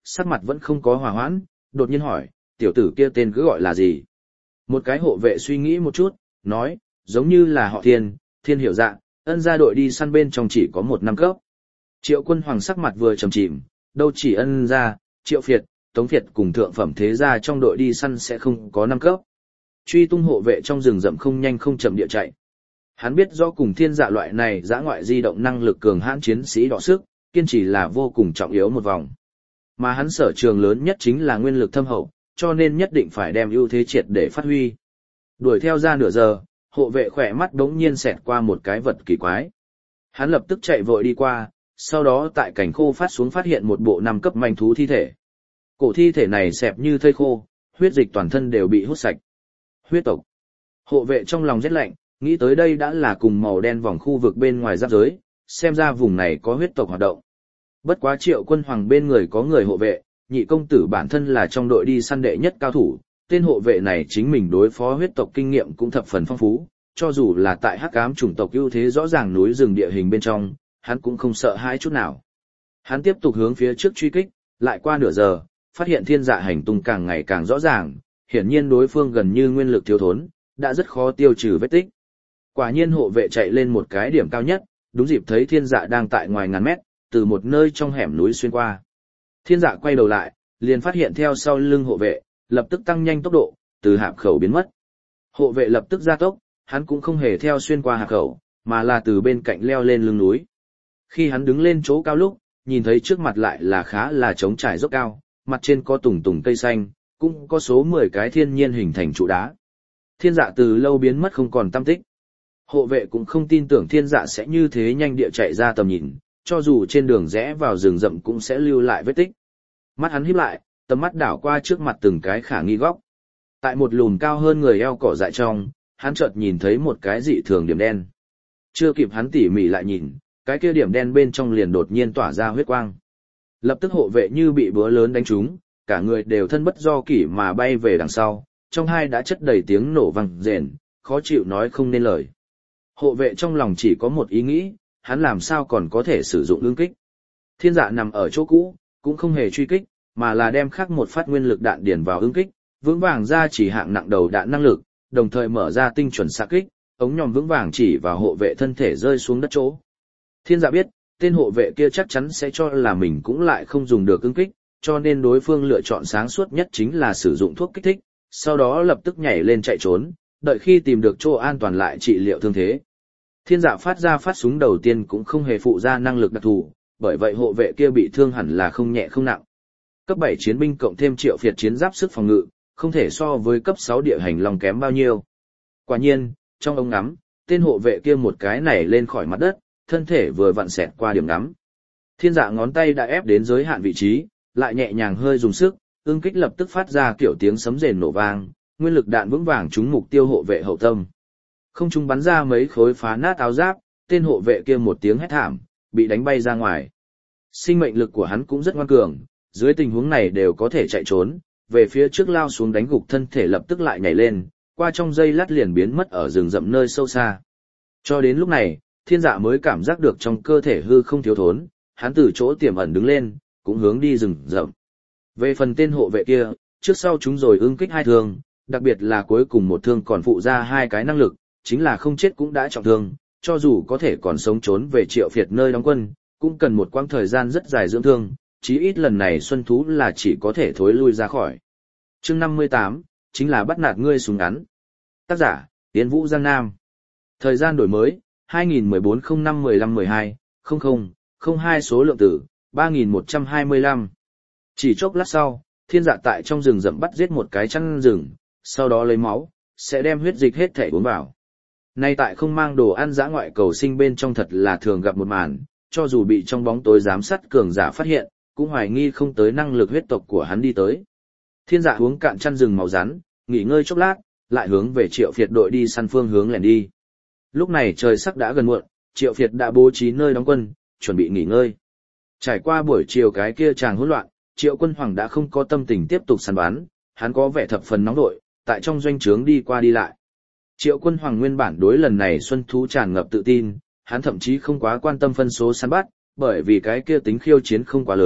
sắc mặt vẫn không có hòa hoãn, đột nhiên hỏi, tiểu tử kia tên cứ gọi là gì? Một cái hộ vệ suy nghĩ một chút, nói, giống như là họ Thiên, Thiên hiểu dạ, ân gia đội đi săn bên trong chỉ có một năm cấp. Triệu Quân Hoàng sắc mặt vừa trầm chìm, đâu chỉ ân gia, Triệu Việt, Tống Việt cùng thượng phẩm thế gia trong đội đi săn sẽ không có năm cấp. Truy tung hộ vệ trong rừng rậm không nhanh không chậm địa chạy. Hắn biết rõ cùng Thiên dạ loại này dã ngoại di động năng lực cường hãn chiến sĩ đọ sức, kiên trì là vô cùng trọng yếu một vòng. Mà hắn sở trường lớn nhất chính là nguyên lực thâm hậu, cho nên nhất định phải đem ưu thế triệt để phát huy. Đuổi theo ra nửa giờ, hộ vệ khỏe mắt đống nhiên xẹt qua một cái vật kỳ quái. Hắn lập tức chạy vội đi qua, sau đó tại cảnh khô phát xuống phát hiện một bộ năm cấp manh thú thi thể. Cổ thi thể này xẹp như thây khô, huyết dịch toàn thân đều bị hút sạch. Huyết tộc. Hộ vệ trong lòng rét lạnh, nghĩ tới đây đã là cùng màu đen vòng khu vực bên ngoài giáp giới, xem ra vùng này có huyết tộc hoạt động. Bất quá Triệu Quân Hoàng bên người có người hộ vệ, nhị công tử bản thân là trong đội đi săn đệ nhất cao thủ, tên hộ vệ này chính mình đối phó huyết tộc kinh nghiệm cũng thập phần phong phú, cho dù là tại hắc ám chủng tộc ưu thế rõ ràng núi rừng địa hình bên trong, hắn cũng không sợ hãi chút nào. Hắn tiếp tục hướng phía trước truy kích, lại qua nửa giờ, phát hiện Thiên dạ hành tung càng ngày càng rõ ràng, hiển nhiên đối phương gần như nguyên lực thiếu thốn, đã rất khó tiêu trừ vết tích. Quả nhiên hộ vệ chạy lên một cái điểm cao nhất, đúng dịp thấy Thiên dạ đang tại ngoài ngàn mét, từ một nơi trong hẻm núi xuyên qua. Thiên dạ quay đầu lại, liền phát hiện theo sau lưng hộ vệ, lập tức tăng nhanh tốc độ, từ hạp khẩu biến mất. Hộ vệ lập tức gia tốc, hắn cũng không hề theo xuyên qua hạp khẩu, mà là từ bên cạnh leo lên lưng núi. Khi hắn đứng lên chỗ cao lúc, nhìn thấy trước mặt lại là khá là trống trải dốc cao, mặt trên có tùng tùng cây xanh, cũng có số mười cái thiên nhiên hình thành trụ đá. Thiên dạ từ lâu biến mất không còn tăm tích. Hộ vệ cũng không tin tưởng thiên dạ sẽ như thế nhanh địa chạy ra tầm nhìn, cho dù trên đường rẽ vào rừng rậm cũng sẽ lưu lại vết tích. Mắt hắn híp lại, tầm mắt đảo qua trước mặt từng cái khả nghi góc. Tại một lùm cao hơn người eo cỏ dại trong, hắn chợt nhìn thấy một cái dị thường điểm đen. Chưa kịp hắn tỉ mỉ lại nhìn, cái kia điểm đen bên trong liền đột nhiên tỏa ra huyết quang. Lập tức hộ vệ như bị búa lớn đánh trúng, cả người đều thân bất do kỷ mà bay về đằng sau, trong hai đã chất đầy tiếng nổ vang rền, khó chịu nói không nên lời. Hộ vệ trong lòng chỉ có một ý nghĩ, hắn làm sao còn có thể sử dụng ương kích. Thiên dạ nằm ở chỗ cũ, cũng không hề truy kích, mà là đem khắc một phát nguyên lực đạn điền vào ương kích, vững vàng ra chỉ hạng nặng đầu đạn năng lực, đồng thời mở ra tinh chuẩn xạ kích, ống nhòm vững vàng chỉ vào hộ vệ thân thể rơi xuống đất chỗ. Thiên dạ biết, tên hộ vệ kia chắc chắn sẽ cho là mình cũng lại không dùng được ương kích, cho nên đối phương lựa chọn sáng suốt nhất chính là sử dụng thuốc kích thích, sau đó lập tức nhảy lên chạy trốn, đợi khi tìm được chỗ an toàn lại trị liệu thương thế. Thiên dạ phát ra phát súng đầu tiên cũng không hề phụ ra năng lực đặc thù, bởi vậy hộ vệ kia bị thương hẳn là không nhẹ không nặng. Cấp bảy chiến binh cộng thêm Triệu Việt chiến giáp sức phòng ngự, không thể so với cấp sáu địa hành long kém bao nhiêu. Quả nhiên, trong ống ngắm, tên hộ vệ kia một cái nảy lên khỏi mặt đất, thân thể vừa vặn xẹt qua điểm ngắm. Thiên dạ ngón tay đã ép đến giới hạn vị trí, lại nhẹ nhàng hơi dùng sức, ương kích lập tức phát ra kiểu tiếng sấm rền nổ vang, nguyên lực đạn vững vàng trúng mục tiêu hộ vệ hậu tâm. Không trung bắn ra mấy khối phá nát áo giáp, tên hộ vệ kia một tiếng hét thảm, bị đánh bay ra ngoài. Sinh mệnh lực của hắn cũng rất ngoan cường, dưới tình huống này đều có thể chạy trốn, về phía trước lao xuống đánh gục thân thể lập tức lại nhảy lên, qua trong giây lát liền biến mất ở rừng rậm nơi sâu xa. Cho đến lúc này, thiên dạ mới cảm giác được trong cơ thể hư không thiếu thốn, hắn từ chỗ tiềm ẩn đứng lên, cũng hướng đi rừng rậm. Về phần tên hộ vệ kia, trước sau chúng rồi ưng kích hai thương, đặc biệt là cuối cùng một thương còn phụ ra hai cái năng lực, chính là không chết cũng đã trọng thương, cho dù có thể còn sống trốn về Triệu Việt nơi đóng quân, cũng cần một quãng thời gian rất dài dưỡng thương, chí ít lần này Xuân Thú là chỉ có thể thối lui ra khỏi. Chương năm mươi tám, chính là bắt nạt ngươi súng ngắn. Tác giả, Tiến Vũ Giang Nam. Thời gian đổi mới, hai nghìn mười bốn không năm mười lăm mười hai, không không, không hai số lượng tử, ba nghìn một trăm hai mươi lăm. Chỉ chốc lát sau, thiên dạ tại trong rừng rậm bắt giết một cái chăn rừng, sau đó lấy máu, sẽ đem huyết dịch hết thể uống vào. Nay tại không mang đồ ăn dã ngoại cầu sinh bên trong thật là thường gặp một màn, cho dù bị trong bóng tối giám sát cường giả phát hiện, cũng hoài nghi không tới năng lực huyết tộc của hắn đi tới. Thiên dạ uống cạn chăn rừng màu rắn, nghỉ ngơi chốc lát, lại hướng về Triệu Việt đội đi săn phương hướng lẻn đi. Lúc này trời sắc đã gần muộn, Triệu Việt đã bố trí nơi đóng quân, chuẩn bị nghỉ ngơi. Trải qua buổi chiều cái kia tràng hỗn loạn, Triệu Quân Hoàng đã không có tâm tình tiếp tục săn bắn, hắn có vẻ thập phần nóng đội, tại trong doanh trướng đi qua đi lại. Triệu Quân Hoàng nguyên bản đối lần này Xuân Thú tràn ngập tự tin, hắn thậm chí không quá quan tâm phân số săn bắt, bởi vì cái kia tính khiêu chiến không quá lớn,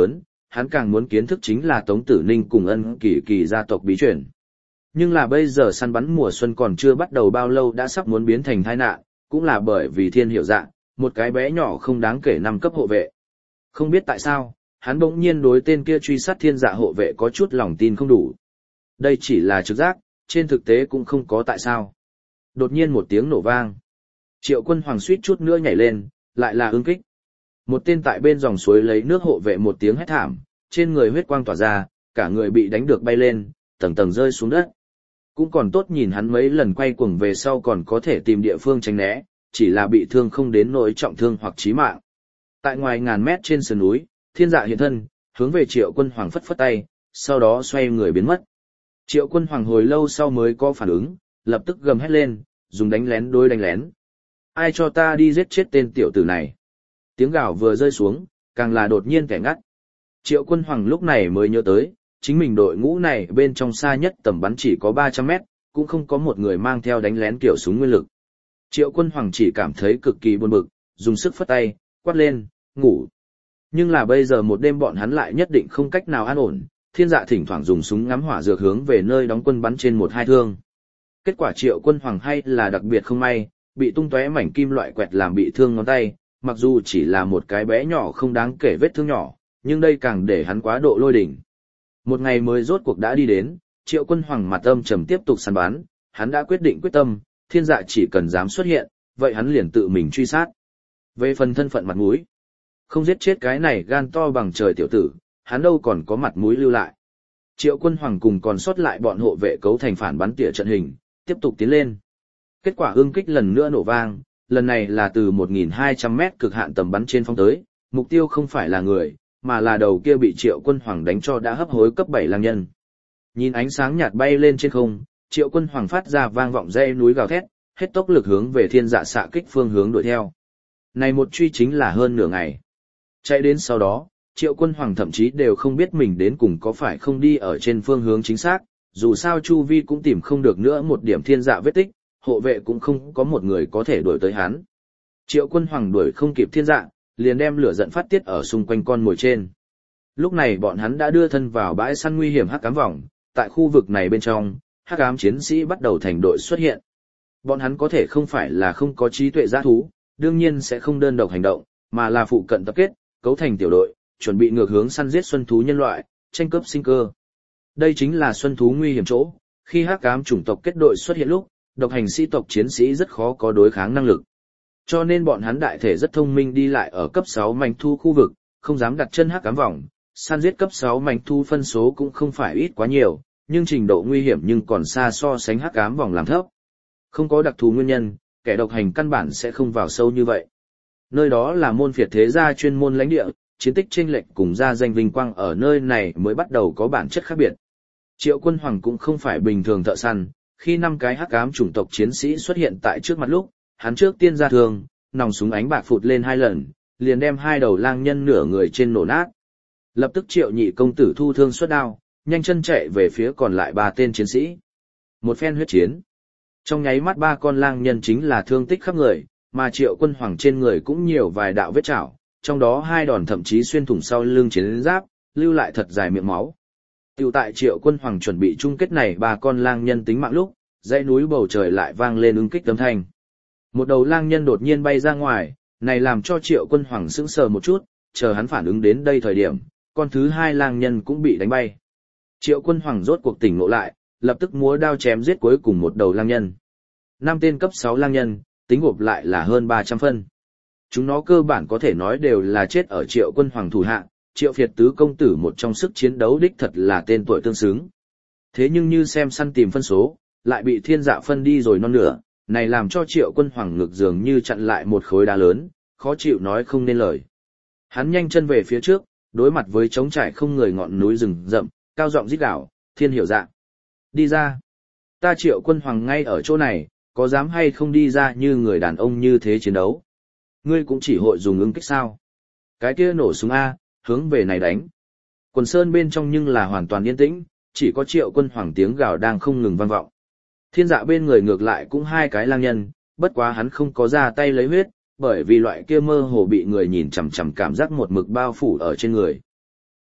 hắn càng muốn kiến thức chính là Tống Tử Ninh cùng Ân Kỳ Kỳ gia tộc bí truyền. Nhưng là bây giờ săn bắn mùa xuân còn chưa bắt đầu bao lâu đã sắp muốn biến thành tai nạn, cũng là bởi vì Thiên Hiểu Dạ, một cái bé nhỏ không đáng kể năm cấp hộ vệ. Không biết tại sao, hắn bỗng nhiên đối tên kia truy sát Thiên Dạ hộ vệ có chút lòng tin không đủ. Đây chỉ là trực giác, trên thực tế cũng không có tại sao. Đột nhiên một tiếng nổ vang. Triệu Quân Hoàng suýt chút nữa nhảy lên, lại là ưng kích. Một tên tại bên dòng suối lấy nước hộ vệ một tiếng hét thảm, trên người huyết quang tỏa ra, cả người bị đánh được bay lên, tầng tầng rơi xuống đất. Cũng còn tốt nhìn hắn mấy lần quay cuồng về sau còn có thể tìm địa phương tránh né, chỉ là bị thương không đến nỗi trọng thương hoặc chí mạng. Tại ngoài ngàn mét trên sườn núi, Thiên Dạ hiện thân, hướng về Triệu Quân Hoàng phất phất tay, sau đó xoay người biến mất. Triệu Quân Hoàng hồi lâu sau mới có phản ứng, lập tức gầm hét lên, dùng đánh lén đối đánh lén. Ai cho ta đi giết chết tên tiểu tử này? Tiếng gào vừa rơi xuống, càng là đột nhiên kẻ ngắt. Triệu Quân Hoàng lúc này mới nhớ tới, chính mình đội ngũ này bên trong xa nhất tầm bắn chỉ có ba trăm mét, cũng không có một người mang theo đánh lén kiểu súng nguyên lực. Triệu Quân Hoàng chỉ cảm thấy cực kỳ buồn bực, dùng sức phất tay, quát lên, ngủ. Nhưng là bây giờ một đêm bọn hắn lại nhất định không cách nào an ổn, Thiên Dạ thỉnh thoảng dùng súng ngắm hỏa dược hướng về nơi đóng quân bắn trên một hai thương. Kết quả Triệu Quân Hoàng hay là đặc biệt không may, bị tung tóe mảnh kim loại quẹt làm bị thương ngón tay, mặc dù chỉ là một cái bé nhỏ không đáng kể vết thương nhỏ, nhưng đây càng để hắn quá độ lôi đỉnh. Một ngày mới rốt cuộc đã đi đến, Triệu Quân Hoàng mặt âm trầm tiếp tục săn bắn, hắn đã quyết định quyết tâm, Thiên Dạ chỉ cần dám xuất hiện, vậy hắn liền tự mình truy sát. Về phần thân phận mặt mũi, không giết chết cái này gan to bằng trời tiểu tử, hắn đâu còn có mặt mũi lưu lại. Triệu Quân Hoàng cùng còn sót lại bọn hộ vệ cấu thành phản bắn tỉa trận hình, tiếp tục tiến lên. Kết quả ương kích lần nữa nổ vang, lần này là từ một nghìn hai trăm mét cực hạn tầm bắn trên phong tới, mục tiêu không phải là người, mà là đầu kia bị Triệu Quân Hoàng đánh cho đã hấp hối cấp bảy lang nhân. Nhìn ánh sáng nhạt bay lên trên không, Triệu Quân Hoàng phát ra vang vọng dãy núi gào thét, hết tốc lực hướng về Thiên Dạ xạ kích phương hướng đuổi theo. Này một truy chính là hơn nửa ngày. Chạy đến sau đó, Triệu Quân Hoàng thậm chí đều không biết mình đến cùng có phải không đi ở trên phương hướng chính xác, dù sao chu vi cũng tìm không được nữa một điểm Thiên Dạ vết tích, hộ vệ cũng không có một người có thể đuổi tới hắn. Triệu Quân Hoàng đuổi không kịp Thiên Dạ, liền đem lửa giận phát tiết ở xung quanh con mồi trên. Lúc này bọn hắn đã đưa thân vào bãi săn nguy hiểm hắc ám vòng, tại khu vực này bên trong, hắc ám chiến sĩ bắt đầu thành đội xuất hiện. Bọn hắn có thể không phải là không có trí tuệ dã thú, đương nhiên sẽ không đơn độc hành động, mà là phụ cận tập kết, cấu thành tiểu đội, chuẩn bị ngược hướng săn giết xuân thú nhân loại, tranh cướp sinh cơ. Đây chính là xuân thú nguy hiểm chỗ, khi hắc ám chủng tộc kết đội xuất hiện lúc, độc hành sĩ tộc chiến sĩ rất khó có đối kháng năng lực. Cho nên bọn hắn đại thể rất thông minh đi lại ở cấp sáu manh thu khu vực, không dám đặt chân hắc ám vòng, săn giết cấp sáu manh thu phân số cũng không phải ít quá nhiều, nhưng trình độ nguy hiểm nhưng còn xa so sánh hắc ám vòng làm thấp. Không có đặc thù nguyên nhân, kẻ độc hành căn bản sẽ không vào sâu như vậy. Nơi đó là môn phiệt thế gia chuyên môn lãnh địa, chiến tích chênh lệch cùng gia danh vinh quang ở nơi này mới bắt đầu có bản chất khác biệt. Triệu Quân Hoàng cũng không phải bình thường thợ săn, khi năm cái hắc ám chủng tộc chiến sĩ xuất hiện tại trước mặt lúc, hắn trước tiên ra thương, nòng súng ánh bạc phụt lên hai lần, liền đem hai đầu lang nhân nửa người trên nổ nát. Lập tức Triệu nhị công tử thu thương xuất đao, nhanh chân chạy về phía còn lại ba tên chiến sĩ. Một phen huyết chiến. Trong nháy mắt ba con lang nhân chính là thương tích khắp người, mà Triệu Quân Hoàng trên người cũng nhiều vài đạo vết chảo, trong đó hai đòn thậm chí xuyên thủng sau lưng chiến giáp, lưu lại thật dài miệng máu. Tiểu tại Triệu Quân Hoàng chuẩn bị chung kết này ba con lang nhân tính mạng lúc, dãy núi bầu trời lại vang lên ứng kích âm thanh. Một đầu lang nhân đột nhiên bay ra ngoài, này làm cho Triệu Quân Hoàng sững sờ một chút, chờ hắn phản ứng đến đây thời điểm, con thứ hai lang nhân cũng bị đánh bay. Triệu Quân Hoàng rốt cuộc tỉnh ngộ lại, lập tức múa đao chém giết cuối cùng một đầu lang nhân. Năm tên cấp sáu lang nhân, tính gộp lại là hơn ba trăm phân. Chúng nó cơ bản có thể nói đều là chết ở Triệu Quân Hoàng thủ hạ, Triệu Phiệt tứ công tử một trong sức chiến đấu đích thật là tên tuổi tương xứng. Thế nhưng như xem săn tìm phân số, lại bị Thiên Dạ phân đi rồi non nửa, này làm cho Triệu Quân Hoàng ngực dường như chặn lại một khối đá lớn, khó chịu nói không nên lời. Hắn nhanh chân về phía trước, đối mặt với trống trải không người ngọn núi rừng rậm, cao giọng rít gào, Thiên Hiểu Dạ, đi ra. Ta Triệu Quân Hoàng ngay ở chỗ này, có dám hay không đi ra như người đàn ông như thế chiến đấu? Ngươi cũng chỉ hội dùng ứng kích sao? Cái kia nổ súng A, hướng về này đánh. Quần sơn bên trong nhưng là hoàn toàn yên tĩnh, chỉ có Triệu Quân Hoàng tiếng gào đang không ngừng vang vọng. Thiên Dạ bên người ngược lại cũng hai cái lang nhân, bất quá hắn không có ra tay lấy huyết, bởi vì loại kia mơ hồ bị người nhìn chằm chằm cảm giác một mực bao phủ ở trên người.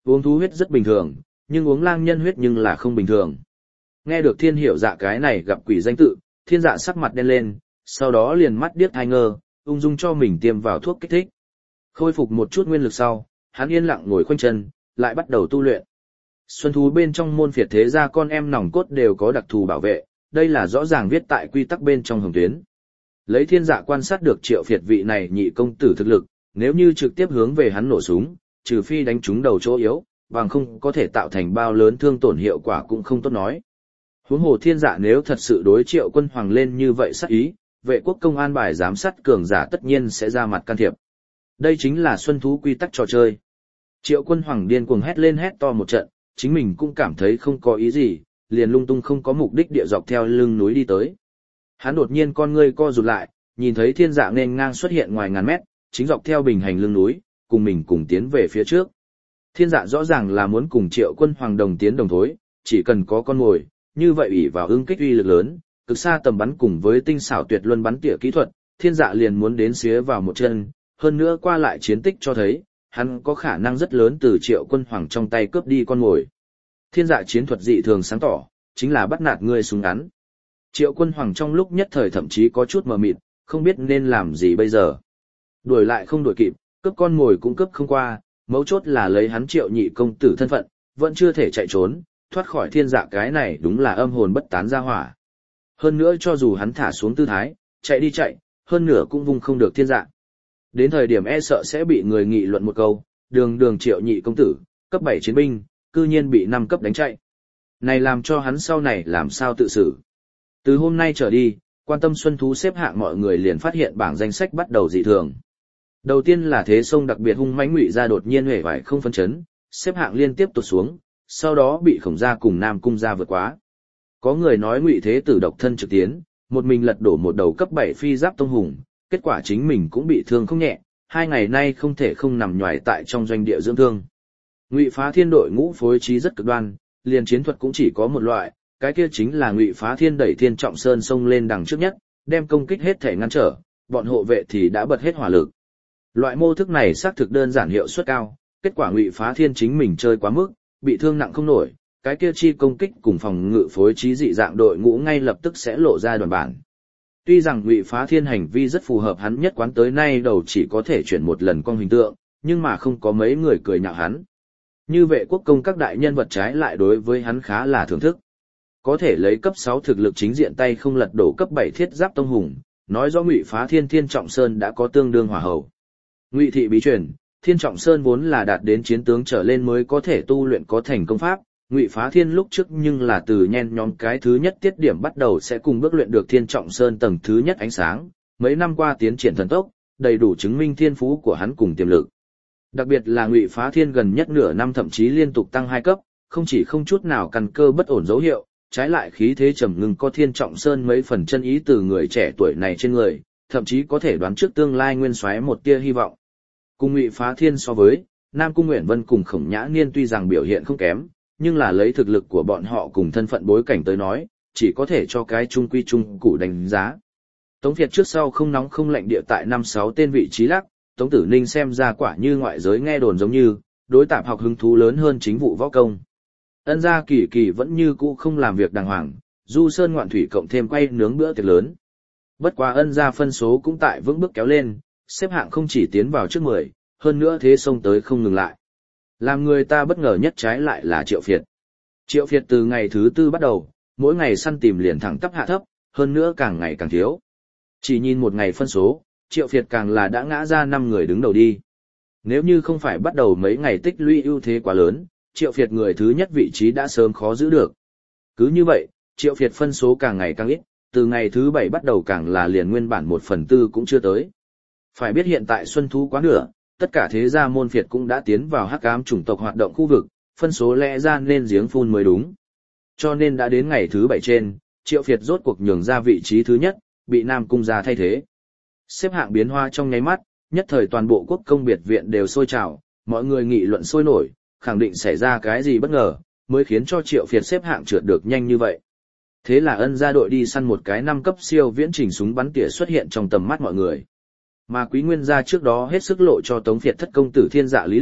Uống thú huyết rất bình thường, nhưng uống lang nhân huyết nhưng là không bình thường. Nghe được thiên hiểu dạ cái này gặp quỷ danh tự, thiên dạ sắc mặt đen lên, sau đó liền mắt điếc hai ngơ, ung dung cho mình tiêm vào thuốc kích thích. Khôi phục một chút nguyên lực sau, hắn yên lặng ngồi khoanh chân, lại bắt đầu tu luyện. Xuân thú bên trong môn phiệt thế gia con em nòng cốt đều có đặc thù bảo vệ, đây là rõ ràng viết tại quy tắc bên trong hồng tuyến. Lấy thiên dạ quan sát được Triệu Phiệt vị này nhị công tử thực lực, nếu như trực tiếp hướng về hắn nổ súng, trừ phi đánh trúng đầu chỗ yếu, bằng không có thể tạo thành bao lớn thương tổn hiệu quả cũng không tốt nói. Huống hồ thiên dạ nếu thật sự đối Triệu Quân Hoàng lên như vậy sát ý, vệ quốc công an bài giám sát cường giả tất nhiên sẽ ra mặt can thiệp. Đây chính là xuân thú quy tắc trò chơi. Triệu Quân Hoàng điên cuồng hét lên hét to một trận, chính mình cũng cảm thấy không có ý gì, liền lung tung không có mục đích địa dọc theo lưng núi đi tới. Hắn đột nhiên con ngươi co rụt lại, nhìn thấy thiên dạ nên ngang xuất hiện ngoài ngàn mét, chính dọc theo bình hành lưng núi, cùng mình cùng tiến về phía trước. Thiên dạ rõ ràng là muốn cùng Triệu Quân Hoàng đồng tiến đồng thối, chỉ cần có con mồi, như vậy ủy vào ưng kích uy lực lớn, cực xa tầm bắn cùng với tinh xảo tuyệt luân bắn tỉa kỹ thuật, thiên dạ liền muốn đến xía vào một chân, hơn nữa qua lại chiến tích cho thấy, hắn có khả năng rất lớn từ Triệu Quân Hoàng trong tay cướp đi con mồi. Thiên dạ chiến thuật dị thường sáng tỏ, chính là bắt nạt ngươi súng ngắn. Triệu Quân Hoàng trong lúc nhất thời thậm chí có chút mờ mịt, không biết nên làm gì bây giờ. Đuổi lại không đuổi kịp, cướp con mồi cũng cướp không qua, mấu chốt là lấy hắn Triệu nhị công tử thân phận, vẫn chưa thể chạy trốn, thoát khỏi thiên dạ cái này đúng là âm hồn bất tán ra hỏa. Hơn nữa cho dù hắn thả xuống tư thái, chạy đi chạy, hơn nửa cũng vung không được thiên dạ. Đến thời điểm e sợ sẽ bị người nghị luận một câu, đường đường Triệu nhị công tử, cấp bảy chiến binh, cư nhiên bị năm cấp đánh chạy. Này làm cho hắn sau này làm sao tự xử. Từ hôm nay trở đi, quan tâm xuân thú xếp hạng mọi người liền phát hiện bảng danh sách bắt đầu dị thường. Đầu tiên là thế sông đặc biệt hung mãnh Ngụy gia đột nhiên huệ vải không phân chấn, xếp hạng liên tiếp tụt xuống, sau đó bị Khổng gia cùng Nam cung gia vượt quá. Có người nói Ngụy thế tử độc thân trực tiến, một mình lật đổ một đầu cấp bảy phi giáp tông hùng, kết quả chính mình cũng bị thương không nhẹ, hai ngày nay không thể không nằm nhoài tại trong doanh địa dưỡng thương. Ngụy Phá Thiên đội ngũ phối trí rất cực đoan, liền chiến thuật cũng chỉ có một loại, cái kia chính là Ngụy Phá Thiên đẩy Thiên Trọng Sơn sông lên đằng trước nhất, đem công kích hết thể ngăn trở, bọn hộ vệ thì đã bật hết hỏa lực. Loại mô thức này xác thực đơn giản hiệu suất cao, kết quả Ngụy Phá Thiên chính mình chơi quá mức, bị thương nặng không nổi, cái kia chi công kích cùng phòng ngự phối trí dị dạng đội ngũ ngay lập tức sẽ lộ ra đoàn bản. Tuy rằng Ngụy Phá Thiên hành vi rất phù hợp hắn nhất quán tới nay đầu chỉ có thể chuyển một lần con hình tượng, nhưng mà không có mấy người cười nhạo hắn. Như vệ quốc công các đại nhân vật trái lại đối với hắn khá là thưởng thức. Có thể lấy cấp sáu thực lực chính diện tay không lật đổ cấp bảy thiết giáp tông hùng, nói rõ Ngụy Phá Thiên Thiên Trọng Sơn đã có tương đương hỏa hậu. Ngụy thị bí truyền, Thiên Trọng Sơn vốn là đạt đến chiến tướng trở lên mới có thể tu luyện có thành công pháp, Ngụy Phá Thiên lúc trước nhưng là từ nhen nhóm cái thứ nhất tiết điểm bắt đầu sẽ cùng bước luyện được Thiên Trọng Sơn tầng thứ nhất ánh sáng, mấy năm qua tiến triển thần tốc, đầy đủ chứng minh thiên phú của hắn cùng tiềm lực. Đặc biệt là Ngụy Phá Thiên gần nhất nửa năm thậm chí liên tục tăng hai cấp, không chỉ không chút nào căn cơ bất ổn dấu hiệu, trái lại khí thế trầm ngưng có Thiên Trọng Sơn mấy phần chân ý từ người trẻ tuổi này trên người, thậm chí có thể đoán trước tương lai nguyên soái một tia hy vọng. Cùng Ngụy Phá Thiên so với, Nam Cung Uyển Vân cùng Khổng Nhã Niên tuy rằng biểu hiện không kém, nhưng là lấy thực lực của bọn họ cùng thân phận bối cảnh tới nói, chỉ có thể cho cái trung quy trung cụ đánh giá. Tống Việt trước sau không nóng không lạnh địa tại năm sáu tên vị trí lắc, Tống Tử Ninh xem ra quả như ngoại giới nghe đồn giống như, đối tạp học hứng thú lớn hơn chính vụ võ công. Ân gia Kỳ Kỳ vẫn như cũ không làm việc đàng hoàng, du sơn ngoạn thủy cộng thêm quay nướng bữa tiệc lớn. Bất quá Ân gia phân số cũng tại vững bước kéo lên, xếp hạng không chỉ tiến vào trước mười, hơn nữa thế xông tới không ngừng lại. Làm người ta bất ngờ nhất trái lại là Triệu Phiệt. Triệu Phiệt từ ngày thứ tư bắt đầu, mỗi ngày săn tìm liền thẳng tắp hạ thấp, hơn nữa càng ngày càng thiếu. Chỉ nhìn một ngày phân số, Triệu Phiệt càng là đã ngã ra năm người đứng đầu đi. Nếu như không phải bắt đầu mấy ngày tích lũy ưu thế quá lớn, Triệu Phiệt người thứ nhất vị trí đã sớm khó giữ được. Cứ như vậy, Triệu Phiệt phân số càng ngày càng ít, từ ngày thứ bảy bắt đầu càng là liền nguyên bản một phần tư cũng chưa tới. Phải biết hiện tại xuân thú quá nửa, tất cả thế gia môn phiệt cũng đã tiến vào hắc ám chủng tộc hoạt động khu vực, phân số lẽ ra nên giếng phun mới đúng. Cho nên đã đến ngày thứ bảy trên, Triệu Phiệt rốt cuộc nhường ra vị trí thứ nhất, bị Nam Cung gia thay thế. Xếp hạng biến hoa trong nháy mắt, nhất thời toàn bộ quốc công biệt viện đều sôi trào, mọi người nghị luận sôi nổi, khẳng định xảy ra cái gì bất ngờ, mới khiến cho Triệu Phiệt xếp hạng trượt được nhanh như vậy. Thế là Ân gia đội đi săn một cái năm cấp siêu viễn trình súng bắn tỉa xuất hiện trong tầm mắt mọi người. Mà Quý Nguyên gia trước đó hết sức lộ cho Tống Việt thất công tử Thiên Dạ lý lịch,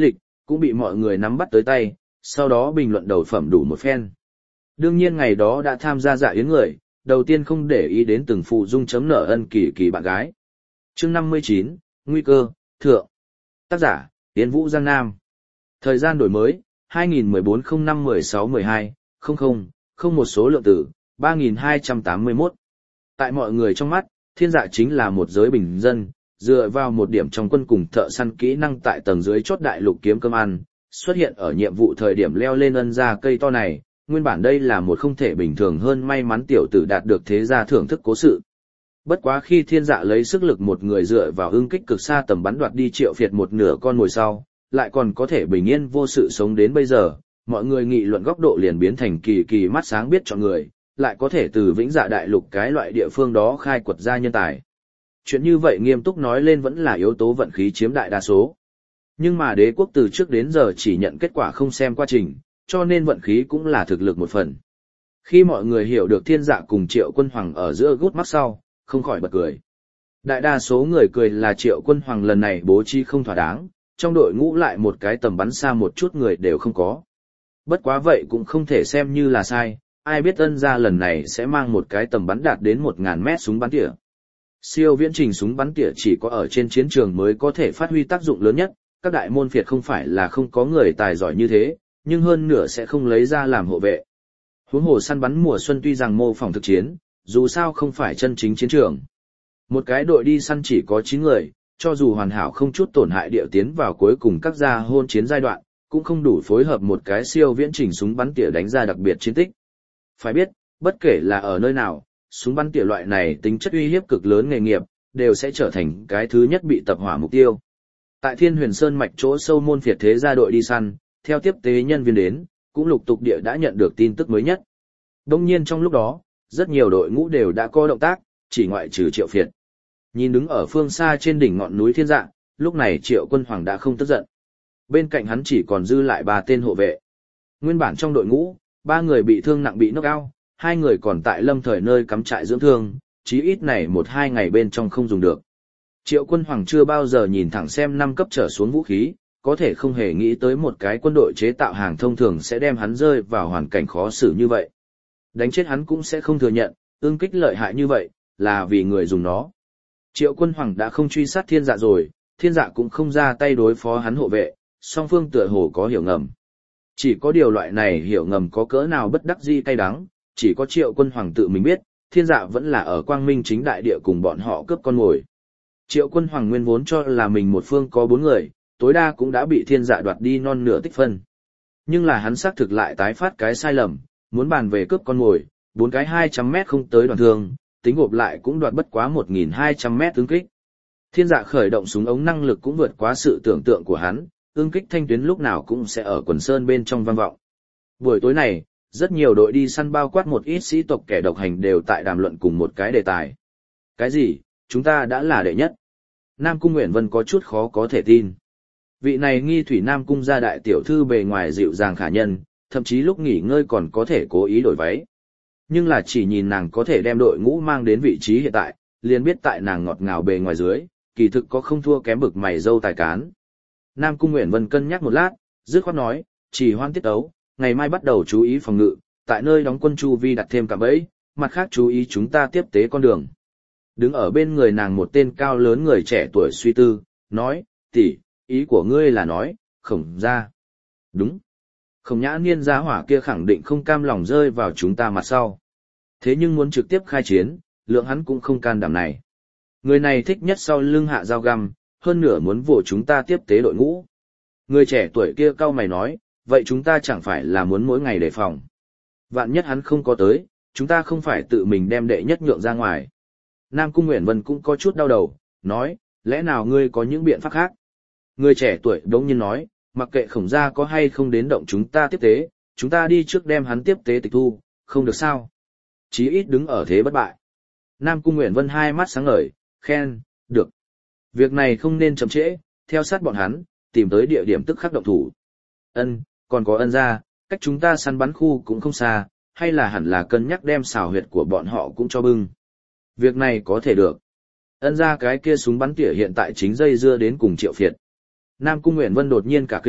cũng bị mọi người nắm bắt tới tay, sau đó bình luận đầu phẩm đủ một phen. Đương nhiên ngày đó đã tham gia dạ yến người, đầu tiên không để ý đến từng phụ dung chấm nở ân kỳ kỳ bạn gái. Chương năm mươi chín, Nguy cơ, Thượng. Tác giả, Yến Vũ Giang Nam. Thời gian đổi mới, hai nghìn mười bốn không năm mười sáu mười hai, không không, không một số lượng tử, ba nghìn hai trăm tám mươi mốt. Tại mọi người trong mắt, thiên dạ chính là một giới bình dân, dựa vào một điểm trong quân cùng thợ săn kỹ năng tại tầng dưới chốt đại lục kiếm cơm ăn, xuất hiện ở nhiệm vụ thời điểm leo lên ân gia cây to này, nguyên bản đây là một không thể bình thường hơn may mắn tiểu tử đạt được thế gia thưởng thức cố sự. Bất quá khi thiên dạ lấy sức lực một người dựa vào ưng kích cực xa tầm bắn đoạt đi Triệu Việt một nửa con mồi sau, lại còn có thể bình yên vô sự sống đến bây giờ, mọi người nghị luận góc độ liền biến thành kỳ kỳ mắt sáng biết chọn người, lại có thể từ vĩnh dạ đại lục cái loại địa phương đó khai quật ra nhân tài. Chuyện như vậy nghiêm túc nói lên vẫn là yếu tố vận khí chiếm đại đa số. Nhưng mà đế quốc từ trước đến giờ chỉ nhận kết quả không xem quá trình, cho nên vận khí cũng là thực lực một phần. Khi mọi người hiểu được thiên dạ cùng Triệu Quân Hoàng ở giữa gút mắt sau, không khỏi bật cười. Đại đa số người cười là Triệu Quân Hoàng lần này bố trí không thỏa đáng, trong đội ngũ lại một cái tầm bắn xa một chút người đều không có. Bất quá vậy cũng không thể xem như là sai, ai biết ân gia lần này sẽ mang một cái tầm bắn đạt đến một nghìn mét súng bắn tỉa. Siêu viễn trình súng bắn tỉa chỉ có ở trên chiến trường mới có thể phát huy tác dụng lớn nhất, các đại môn phiệt không phải là không có người tài giỏi như thế, nhưng hơn nửa sẽ không lấy ra làm hộ vệ. Huống hồ săn bắn mùa xuân tuy rằng mô phỏng thực chiến, dù sao không phải chân chính chiến trường. Một cái đội đi săn chỉ có chín người, cho dù hoàn hảo không chút tổn hại địa tiến vào cuối cùng các gia hôn chiến giai đoạn, cũng không đủ phối hợp một cái siêu viễn trình súng bắn tỉa đánh ra đặc biệt chiến tích. Phải biết, bất kể là ở nơi nào, súng bắn tỉa loại này tính chất uy hiếp cực lớn nghề nghiệp, đều sẽ trở thành cái thứ nhất bị tập hỏa mục tiêu. Tại Thiên Huyền Sơn mạch chỗ sâu môn phiệt thế gia đội đi săn, theo tiếp tế nhân viên đến, cũng lục tục địa đã nhận được tin tức mới nhất. Đông nhiên trong lúc đó, rất nhiều đội ngũ đều đã có động tác, chỉ ngoại trừ Triệu Phiệt. Nhìn đứng ở phương xa trên đỉnh ngọn núi Thiên Dạ, lúc này Triệu Quân Hoàng đã không tức giận. Bên cạnh hắn chỉ còn dư lại ba tên hộ vệ. Nguyên bản trong đội ngũ, ba người bị thương nặng bị knock out, hai người còn tại lâm thời nơi cắm trại dưỡng thương, chí ít này một hai ngày bên trong không dùng được. Triệu Quân Hoàng chưa bao giờ nhìn thẳng xem năm cấp trở xuống vũ khí, có thể không hề nghĩ tới một cái quân đội chế tạo hàng thông thường sẽ đem hắn rơi vào hoàn cảnh khó xử như vậy. Đánh chết hắn cũng sẽ không thừa nhận, ương kích lợi hại như vậy, là vì người dùng nó. Triệu Quân Hoàng đã không truy sát thiên dạ rồi, thiên dạ cũng không ra tay đối phó hắn hộ vệ, song phương tựa hồ có hiểu ngầm. Chỉ có điều loại này hiểu ngầm có cỡ nào bất đắc dĩ cay đắng, chỉ có Triệu Quân Hoàng tự mình biết, thiên dạ vẫn là ở quang minh chính đại địa cùng bọn họ cướp con mồi. Triệu Quân Hoàng nguyên vốn cho là mình một phương có bốn người, tối đa cũng đã bị thiên dạ đoạt đi non nửa tích phân. Nhưng là hắn xác thực lại tái phát cái sai lầm, muốn bàn về cướp con mồi, bốn cái hai trăm mét không tới đoàn thương, tính gộp lại cũng đoạt bất quá một nghìn hai trăm mét ứng kích. Thiên dạ khởi động súng ống năng lực cũng vượt quá sự tưởng tượng của hắn, ương kích thanh tuyến lúc nào cũng sẽ ở quần sơn bên trong vang vọng. Buổi tối này, rất nhiều đội đi săn bao quát một ít sĩ tộc kẻ độc hành đều tại đàm luận cùng một cái đề tài. Cái gì, chúng ta đã là đệ nhất? Nam Cung Uyển Vân có chút khó có thể tin. Vị này nghi thủy Nam Cung gia đại tiểu thư bề ngoài dịu dàng khả nhân, thậm chí lúc nghỉ ngơi còn có thể cố ý đổi váy. Nhưng là chỉ nhìn nàng có thể đem đội ngũ mang đến vị trí hiện tại, liền biết tại nàng ngọt ngào bề ngoài dưới, kỳ thực có không thua kém bực mày dâu tài cán. Nam Cung Uyển Vân cân nhắc một lát, dứt khoát nói, chỉ hoan tiết ấu, ngày mai bắt đầu chú ý phòng ngự, tại nơi đóng quân chu vi đặt thêm cả bẫy, mặt khác chú ý chúng ta tiếp tế con đường. Đứng ở bên người nàng một tên cao lớn người trẻ tuổi suy tư, nói, tỷ, ý của ngươi là nói, Khổng gia. Đúng. Khổng Nhã Niên gia hỏa kia khẳng định không cam lòng rơi vào chúng ta mặt sau. Thế nhưng muốn trực tiếp khai chiến, lượng hắn cũng không can đảm này. Người này thích nhất sau lưng hạ dao găm, hơn nửa muốn vồ chúng ta tiếp tế đội ngũ. Người trẻ tuổi kia cau mày nói, vậy chúng ta chẳng phải là muốn mỗi ngày đề phòng. Vạn nhất hắn không có tới, chúng ta không phải tự mình đem đệ nhất nhượng ra ngoài. Nam Cung Uyển Vân cũng có chút đau đầu, nói, lẽ nào ngươi có những biện pháp khác? Người trẻ tuổi đống nhiên nói, mặc kệ Khổng gia có hay không đến động chúng ta tiếp tế, chúng ta đi trước đem hắn tiếp tế tịch thu, không được sao? Chí ít đứng ở thế bất bại. Nam Cung Uyển Vân hai mắt sáng ngời, khen, được. Việc này không nên chậm trễ, theo sát bọn hắn, tìm tới địa điểm tức khắc động thủ. Ân, còn có Ân gia, cách chúng ta săn bắn khu cũng không xa, hay là hẳn là cân nhắc đem xào huyệt của bọn họ cũng cho bưng. Việc này có thể được. Ân gia cái kia súng bắn tỉa hiện tại chính dây dưa đến cùng Triệu Phiệt. Nam Cung Uyển Vân đột nhiên cả kinh,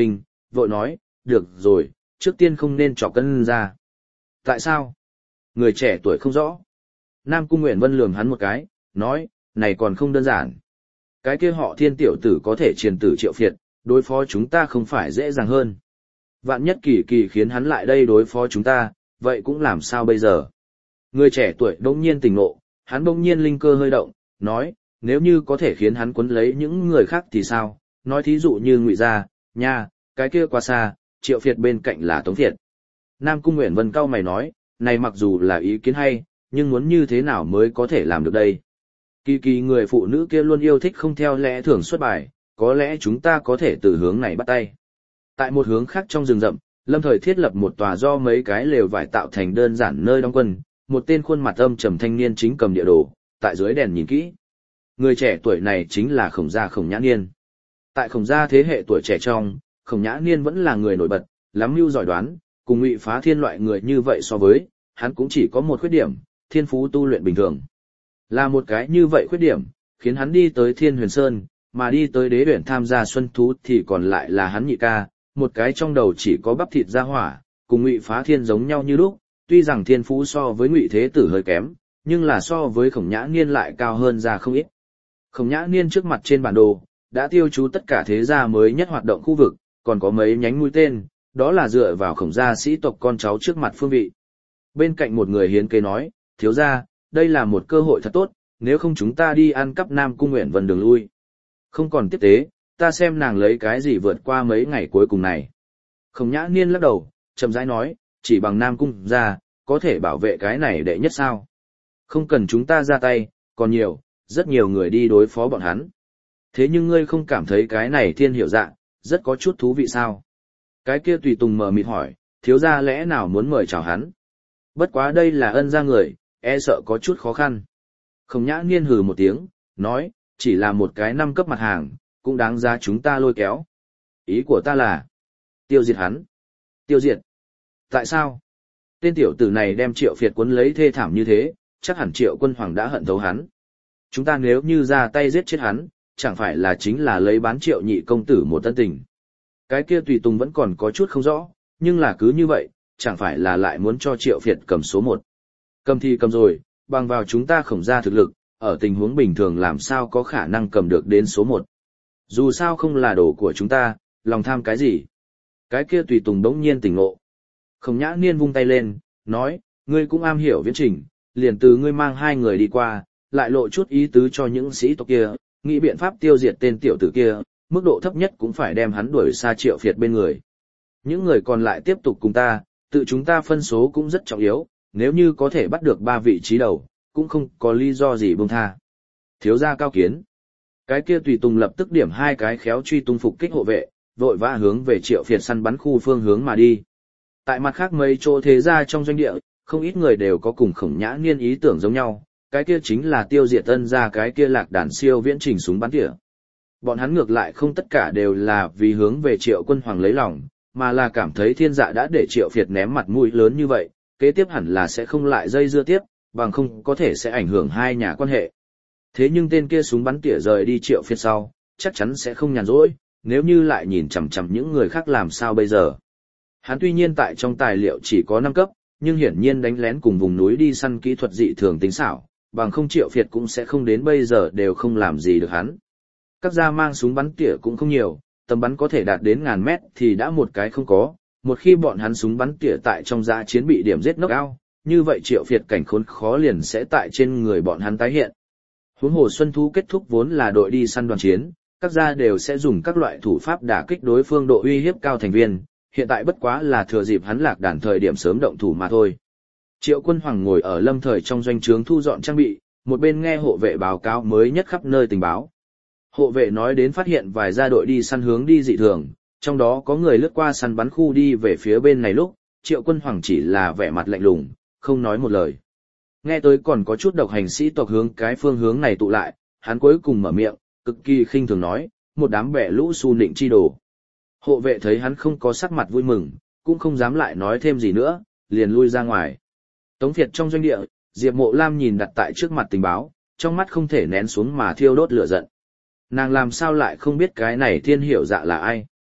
vội nói, được rồi, trước tiên không nên trò cân ra. Tại sao? Người trẻ tuổi không rõ. Nam Cung Nguyễn Vân lườm hắn một cái, nói, này còn không đơn giản. Cái kia họ Thiên tiểu tử có thể triền tử Triệu Việt, đối phó chúng ta không phải dễ dàng hơn. Vạn nhất kỳ kỳ khiến hắn lại đây đối phó chúng ta, vậy cũng làm sao bây giờ? Người trẻ tuổi bỗng nhiên tỉnh ngộ, hắn bỗng nhiên linh cơ hơi động, nói, nếu như có thể khiến hắn quấn lấy những người khác thì sao? Nói thí dụ như Ngụy Gia, nha, cái kia quá xa, Triệu Việt bên cạnh là Tống Việt. Nam Cung Nguyễn Vân cau mày nói, này mặc dù là ý kiến hay, nhưng muốn như thế nào mới có thể làm được đây? Kỳ kỳ người phụ nữ kia luôn yêu thích không theo lẽ thường xuất bài, có lẽ chúng ta có thể từ hướng này bắt tay. Tại một hướng khác trong rừng rậm, Lâm Thời thiết lập một tòa do mấy cái lều vải tạo thành đơn giản nơi đóng quân, một tên khuôn mặt âm trầm thanh niên chính cầm địa đồ, tại dưới đèn nhìn kỹ. Người trẻ tuổi này chính là Khổng Gia Khổng Nhã Niên. Tại Khổng Gia thế hệ tuổi trẻ trong, Khổng Nhã Niên vẫn là người nổi bật, lắm mưu giỏi đoán, cùng Ngụy Phá Thiên loại người như vậy so với, hắn cũng chỉ có một khuyết điểm, thiên phú tu luyện bình thường. Là một cái như vậy khuyết điểm, khiến hắn đi tới Thiên Huyền Sơn, mà đi tới đế uyển tham gia xuân thú thì còn lại là hắn nhị ca, một cái trong đầu chỉ có bắp thịt ra hỏa, cùng Ngụy Phá Thiên giống nhau như lúc, tuy rằng thiên phú so với Ngụy Thế Tử hơi kém, nhưng là so với Khổng Nhã Niên lại cao hơn ra không ít. Khổng Nhã Niên trước mặt trên bản đồ, đã tiêu chú tất cả thế gia mới nhất hoạt động khu vực, còn có mấy nhánh mũi tên, đó là dựa vào Khổng gia sĩ tộc con cháu trước mặt phương vị. Bên cạnh một người hiến kế nói, thiếu gia, đây là một cơ hội thật tốt, nếu không chúng ta đi ăn cắp Nam Cung Nguyễn Vân đường lui. Không còn tiếp tế, ta xem nàng lấy cái gì vượt qua mấy ngày cuối cùng này. Khổng Nhã Niên lắc đầu, chậm rãi nói, chỉ bằng Nam Cung ra, có thể bảo vệ cái này đệ nhất sao. Không cần chúng ta ra tay, còn nhiều, rất nhiều người đi đối phó bọn hắn. Thế nhưng ngươi không cảm thấy cái này thiên hiệu dạ, rất có chút thú vị sao? Cái kia tùy tùng mờ mịt hỏi, thiếu gia lẽ nào muốn mời chào hắn? Bất quá đây là ân gia người, e sợ có chút khó khăn. Khổng Nhã Niên hừ một tiếng, nói, chỉ là một cái năm cấp mặt hàng, cũng đáng giá chúng ta lôi kéo. Ý của ta là, tiêu diệt hắn. Tiêu diệt? Tại sao? Tên tiểu tử này đem Triệu Việt cuốn lấy thê thảm như thế, chắc hẳn Triệu Quân Hoàng đã hận thấu hắn. Chúng ta nếu như ra tay giết chết hắn, chẳng phải là chính là lấy bán Triệu nhị công tử một tân tình. Cái kia tùy tùng vẫn còn có chút không rõ, nhưng là cứ như vậy, chẳng phải là lại muốn cho Triệu Việt cầm số một. Cầm thì cầm rồi, bằng vào chúng ta Khổng gia thực lực, ở tình huống bình thường làm sao có khả năng cầm được đến số một. Dù sao không là đồ của chúng ta, lòng tham cái gì. Cái kia tùy tùng đống nhiên tỉnh ngộ. Khổng Nhã Niên vung tay lên, nói, ngươi cũng am hiểu viễn trình, liền từ ngươi mang hai người đi qua, lại lộ chút ý tứ cho những sĩ tộc kia, nghĩ biện pháp tiêu diệt tên tiểu tử kia, mức độ thấp nhất cũng phải đem hắn đuổi xa Triệu Việt bên người. Những người còn lại tiếp tục cùng ta, tự chúng ta phân số cũng rất trọng yếu, nếu như có thể bắt được ba vị trí đầu, cũng không có lý do gì buông tha. Thiếu gia cao kiến. Cái kia tùy tùng lập tức điểm hai cái khéo truy tung phục kích hộ vệ, vội vã hướng về Triệu Việt săn bắn khu phương hướng mà đi. Tại mặt khác mấy chỗ thế gia trong doanh địa, không ít người đều có cùng Khổng Nhã Niên ý tưởng giống nhau, cái kia chính là tiêu diệt Ân gia cái kia lạc đàn siêu viễn trình súng bắn tỉa. Bọn hắn ngược lại không tất cả đều là vì hướng về Triệu Quân Hoàng lấy lòng, mà là cảm thấy Thiên Dạ đã để Triệu Việt ném mặt mũi lớn như vậy, kế tiếp hẳn là sẽ không lại dây dưa tiếp, bằng không có thể sẽ ảnh hưởng hai nhà quan hệ. Thế nhưng tên kia súng bắn tỉa rời đi Triệu Việt sau, chắc chắn sẽ không nhàn rỗi, nếu như lại nhìn chằm chằm những người khác làm sao bây giờ. Hắn tuy nhiên tại trong tài liệu chỉ có năm cấp, nhưng hiển nhiên đánh lén cùng vùng núi đi săn kỹ thuật dị thường tính xảo, bằng không Triệu Việt cũng sẽ không đến bây giờ đều không làm gì được hắn. Các gia mang súng bắn tỉa cũng không nhiều, tầm bắn có thể đạt đến ngàn mét thì đã một cái không có, một khi bọn hắn súng bắn tỉa tại trong dã chiến bị điểm giết knock out, như vậy Triệu Việt cảnh khốn khó liền sẽ tại trên người bọn hắn tái hiện. Huống hồ xuân thú kết thúc vốn là đội đi săn đoàn chiến, các gia đều sẽ dùng các loại thủ pháp đả kích đối phương độ uy hiếp cao thành viên, hiện tại bất quá là thừa dịp hắn lạc đàn thời điểm sớm động thủ mà thôi. Triệu Quân Hoàng ngồi ở Lâm Thời trong doanh trướng thu dọn trang bị, một bên nghe hộ vệ báo cáo mới nhất khắp nơi tình báo. Hộ vệ nói đến phát hiện vài gia đội đi săn hướng đi dị thường, trong đó có người lướt qua săn bắn khu đi về phía bên này lúc, Triệu Quân Hoàng chỉ là vẻ mặt lạnh lùng, không nói một lời. Nghe tới còn có chút độc hành sĩ tộc hướng cái phương hướng này tụ lại, hắn cuối cùng mở miệng, cực kỳ khinh thường nói, một đám bẻ lũ xu nịnh chi đồ. Hộ vệ thấy hắn không có sắc mặt vui mừng, cũng không dám lại nói thêm gì nữa, liền lui ra ngoài. Tống Việt trong doanh địa, Diệp Mộ Lam nhìn đặt tại trước mặt tình báo, trong mắt không thể nén xuống mà thiêu đốt lửa giận. Nàng làm sao lại không biết cái này thiên hiểu dạ là ai?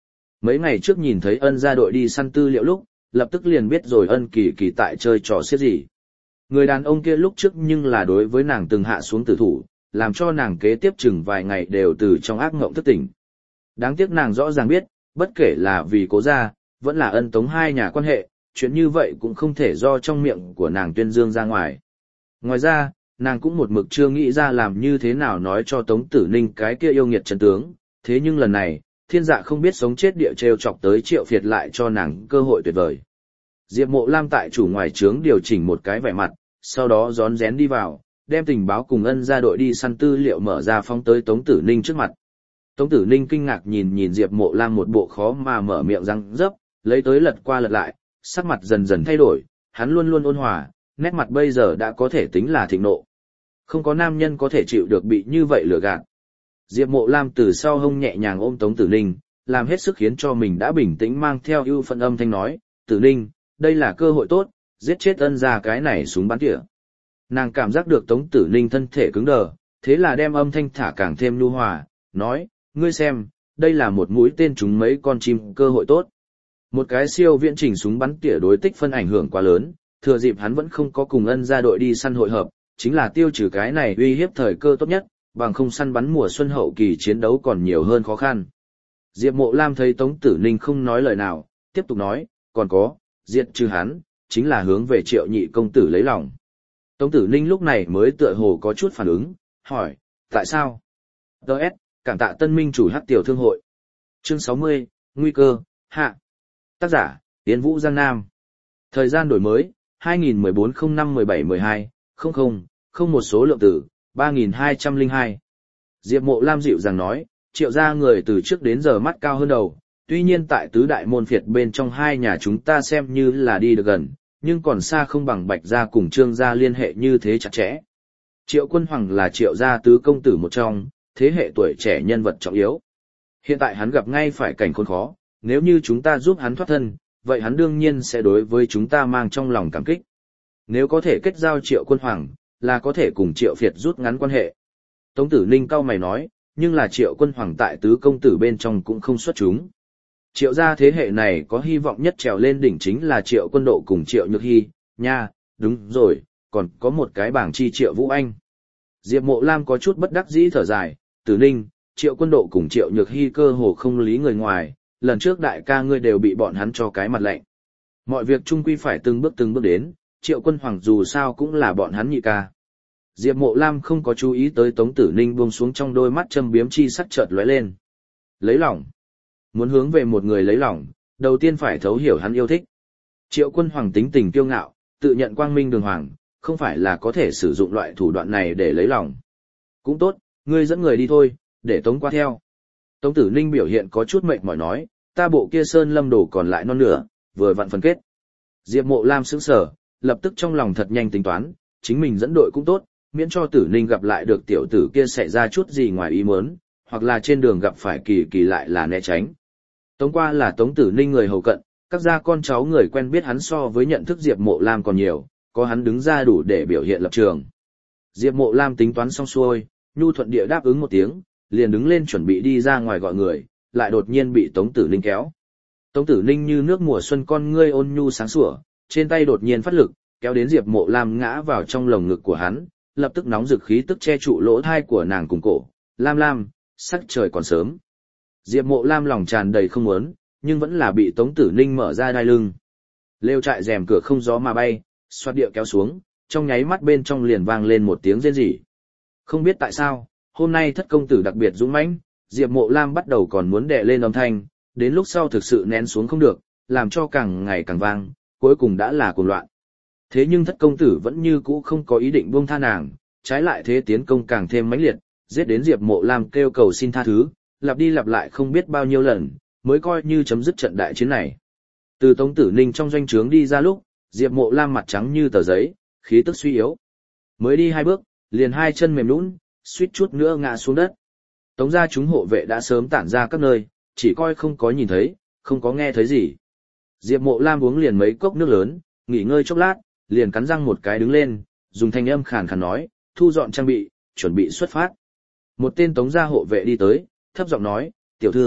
Mấy ngày trước nhìn thấy ân gia đội đi săn tư liệu lúc, lập tức liền biết rồi ân kỳ kỳ tại chơi trò xiết gì. Người đàn ông kia lúc trước nhưng là đối với nàng từng hạ xuống tử thủ, làm cho nàng kế tiếp chừng vài ngày đều từ trong ác mộng thức tỉnh. Đáng tiếc nàng rõ ràng biết, bất kể là vì cố gia, vẫn là ân tống hai nhà quan hệ, chuyện như vậy cũng không thể do trong miệng của nàng tuyên dương ra ngoài. Ngoài ra, nàng cũng một mực chưa nghĩ ra làm như thế nào nói cho Tống Tử Ninh cái kia yêu nghiệt chân tướng, thế nhưng lần này, thiên dạ không biết sống chết địa trêu chọc tới Triệu Việt lại cho nàng cơ hội tuyệt vời. Diệp Mộ Lam tại chủ ngoài trướng điều chỉnh một cái vẻ mặt, sau đó rón rén đi vào, đem tình báo cùng ân gia đội đi săn tư liệu mở ra phóng tới Tống Tử Ninh trước mặt. Tống Tử Ninh kinh ngạc nhìn nhìn Diệp Mộ Lam một bộ khó mà mở miệng răng dấp, lấy tới lật qua lật lại, sắc mặt dần dần thay đổi, hắn luôn luôn ôn hòa, nét mặt bây giờ đã có thể tính là thịnh nộ. Không có nam nhân có thể chịu được bị như vậy lừa gạt. Diệp Mộ Lam từ sau hông nhẹ nhàng ôm Tống Tử Ninh, làm hết sức khiến cho mình đã bình tĩnh mang theo ưu phận âm thanh nói, Tử Ninh, đây là cơ hội tốt, giết chết ân gia cái này súng bắn tỉa. Nàng cảm giác được Tống Tử Ninh thân thể cứng đờ, thế là đem âm thanh thả càng thêm nhu hòa, nói, ngươi xem, đây là một mũi tên trúng mấy con chim cơ hội tốt. Một cái siêu viễn trình súng bắn tỉa đối tích phân ảnh hưởng quá lớn, thừa dịp hắn vẫn không có cùng ân gia đội đi săn hội hợp, chính là tiêu trừ cái này uy hiếp thời cơ tốt nhất, bằng không săn bắn mùa xuân hậu kỳ chiến đấu còn nhiều hơn khó khăn. Diệp Mộ Lam thấy Tống Tử Ninh không nói lời nào, tiếp tục nói, còn có, diệt trừ hắn, chính là hướng về Triệu nhị công tử lấy lòng. Tống Tử Ninh lúc này mới tựa hồ có chút phản ứng, hỏi, tại sao? đê ét, cảm tạ tân minh chủ Hắc Tiểu Thương hội. Chương sáu mươi, Nguy cơ, hạ. Tác giả, Yến Vũ Giang Nam. Thời gian đổi mới, hai nghìn mười bốn không năm mười bảy mười hai, không không, không một số lượng tử, ba nghìn hai trăm lẻ hai. Diệp Mộ Lam dịu dàng nói, Triệu gia người từ trước đến giờ mắt cao hơn đầu, tuy nhiên tại tứ đại môn phiệt bên trong hai nhà chúng ta xem như là đi được gần, nhưng còn xa không bằng Bạch gia cùng Trương gia liên hệ như thế chặt chẽ. Triệu Quân Hoàng là Triệu gia tứ công tử một trong, thế hệ tuổi trẻ nhân vật trọng yếu. Hiện tại hắn gặp ngay phải cảnh khốn khó, nếu như chúng ta giúp hắn thoát thân, vậy hắn đương nhiên sẽ đối với chúng ta mang trong lòng cảm kích. Nếu có thể kết giao Triệu Quân Hoàng, là có thể cùng Triệu Việt rút ngắn quan hệ. Tống Tử Ninh cau mày nói, nhưng là Triệu Quân Hoàng tại tứ công tử bên trong cũng không xuất chúng. Triệu gia thế hệ này có hy vọng nhất trèo lên đỉnh chính là Triệu Quân Độ cùng Triệu Nhược Hy, nha, đúng rồi, còn có một cái bảng chi Triệu Vũ Anh. Diệp Mộ Lam có chút bất đắc dĩ thở dài, Tử Ninh, Triệu Quân Độ cùng Triệu Nhược Hy cơ hồ không lý người ngoài, lần trước đại ca ngươi đều bị bọn hắn cho cái mặt lạnh. Mọi việc chung quy phải từng bước từng bước đến, Triệu Quân Hoàng dù sao cũng là bọn hắn nhị ca. Diệp Mộ Lam không có chú ý tới Tống Tử Ninh buông xuống trong đôi mắt châm biếm chi sắc chợt lóe lên. Lấy lòng. Muốn hướng về một người lấy lòng, đầu tiên phải thấu hiểu hắn yêu thích. Triệu Quân Hoàng tính tình kiêu ngạo, tự nhận quang minh đường hoàng, không phải là có thể sử dụng loại thủ đoạn này để lấy lòng. Cũng tốt, ngươi dẫn người đi thôi, để Tống qua theo. Tống Tử Ninh biểu hiện có chút mệt mỏi nói, ta bộ kia sơn lâm đồ còn lại non nửa, vừa vặn phân kết. Diệp Mộ Lam sững sờ, lập tức trong lòng thật nhanh tính toán, chính mình dẫn đội cũng tốt, miễn cho Tử Ninh gặp lại được tiểu tử kia xảy ra chút gì ngoài ý muốn, hoặc là trên đường gặp phải kỳ kỳ lại là né tránh. Tống qua là Tống Tử Ninh người hầu cận, các gia con cháu người quen biết hắn so với nhận thức Diệp Mộ Lam còn nhiều, có hắn đứng ra đủ để biểu hiện lập trường. Diệp Mộ Lam tính toán xong xuôi, nhu thuận địa đáp ứng một tiếng, liền đứng lên chuẩn bị đi ra ngoài gọi người, lại đột nhiên bị Tống Tử Ninh kéo. Tống Tử Ninh như nước mùa xuân con ngươi ôn nhu sáng sủa, trên tay đột nhiên phát lực, kéo đến Diệp Mộ Lam ngã vào trong lồng ngực của hắn, lập tức nóng rực khí tức che trụ lỗ thai của nàng cùng cổ. Lam Lam, sắc trời còn sớm. Diệp Mộ Lam lòng tràn đầy không muốn, nhưng vẫn là bị Tống Tử Ninh mở ra đai lưng. Lều trại rèm cửa không gió mà bay, xoát địa kéo xuống, trong nháy mắt bên trong liền vang lên một tiếng rên rỉ. Không biết tại sao, hôm nay thất công tử đặc biệt dũng mãnh, Diệp Mộ Lam bắt đầu còn muốn đè lên âm thanh, đến lúc sau thực sự nén xuống không được, làm cho càng ngày càng vang, cuối cùng đã là cuồng loạn. Thế nhưng thất công tử vẫn như cũ không có ý định buông tha nàng, trái lại thế tiến công càng thêm mãnh liệt, giết đến Diệp Mộ Lam kêu cầu xin tha thứ, lặp đi lặp lại không biết bao nhiêu lần, mới coi như chấm dứt trận đại chiến này. Từ Tống Tử Ninh trong doanh trướng đi ra lúc, Diệp Mộ Lam mặt trắng như tờ giấy, khí tức suy yếu. Mới đi hai bước, liền hai chân mềm nhũn, suýt chút nữa ngã xuống đất. Tống gia chúng hộ vệ đã sớm tản ra các nơi, chỉ coi không có nhìn thấy, không có nghe thấy gì. Diệp Mộ Lam uống liền mấy cốc nước lớn, nghỉ ngơi chốc lát, liền cắn răng một cái đứng lên, dùng thanh âm khàn khàn nói, thu dọn trang bị, chuẩn bị xuất phát. Một tên Tống gia hộ vệ đi tới, thấp giọng nói, tiểu thư,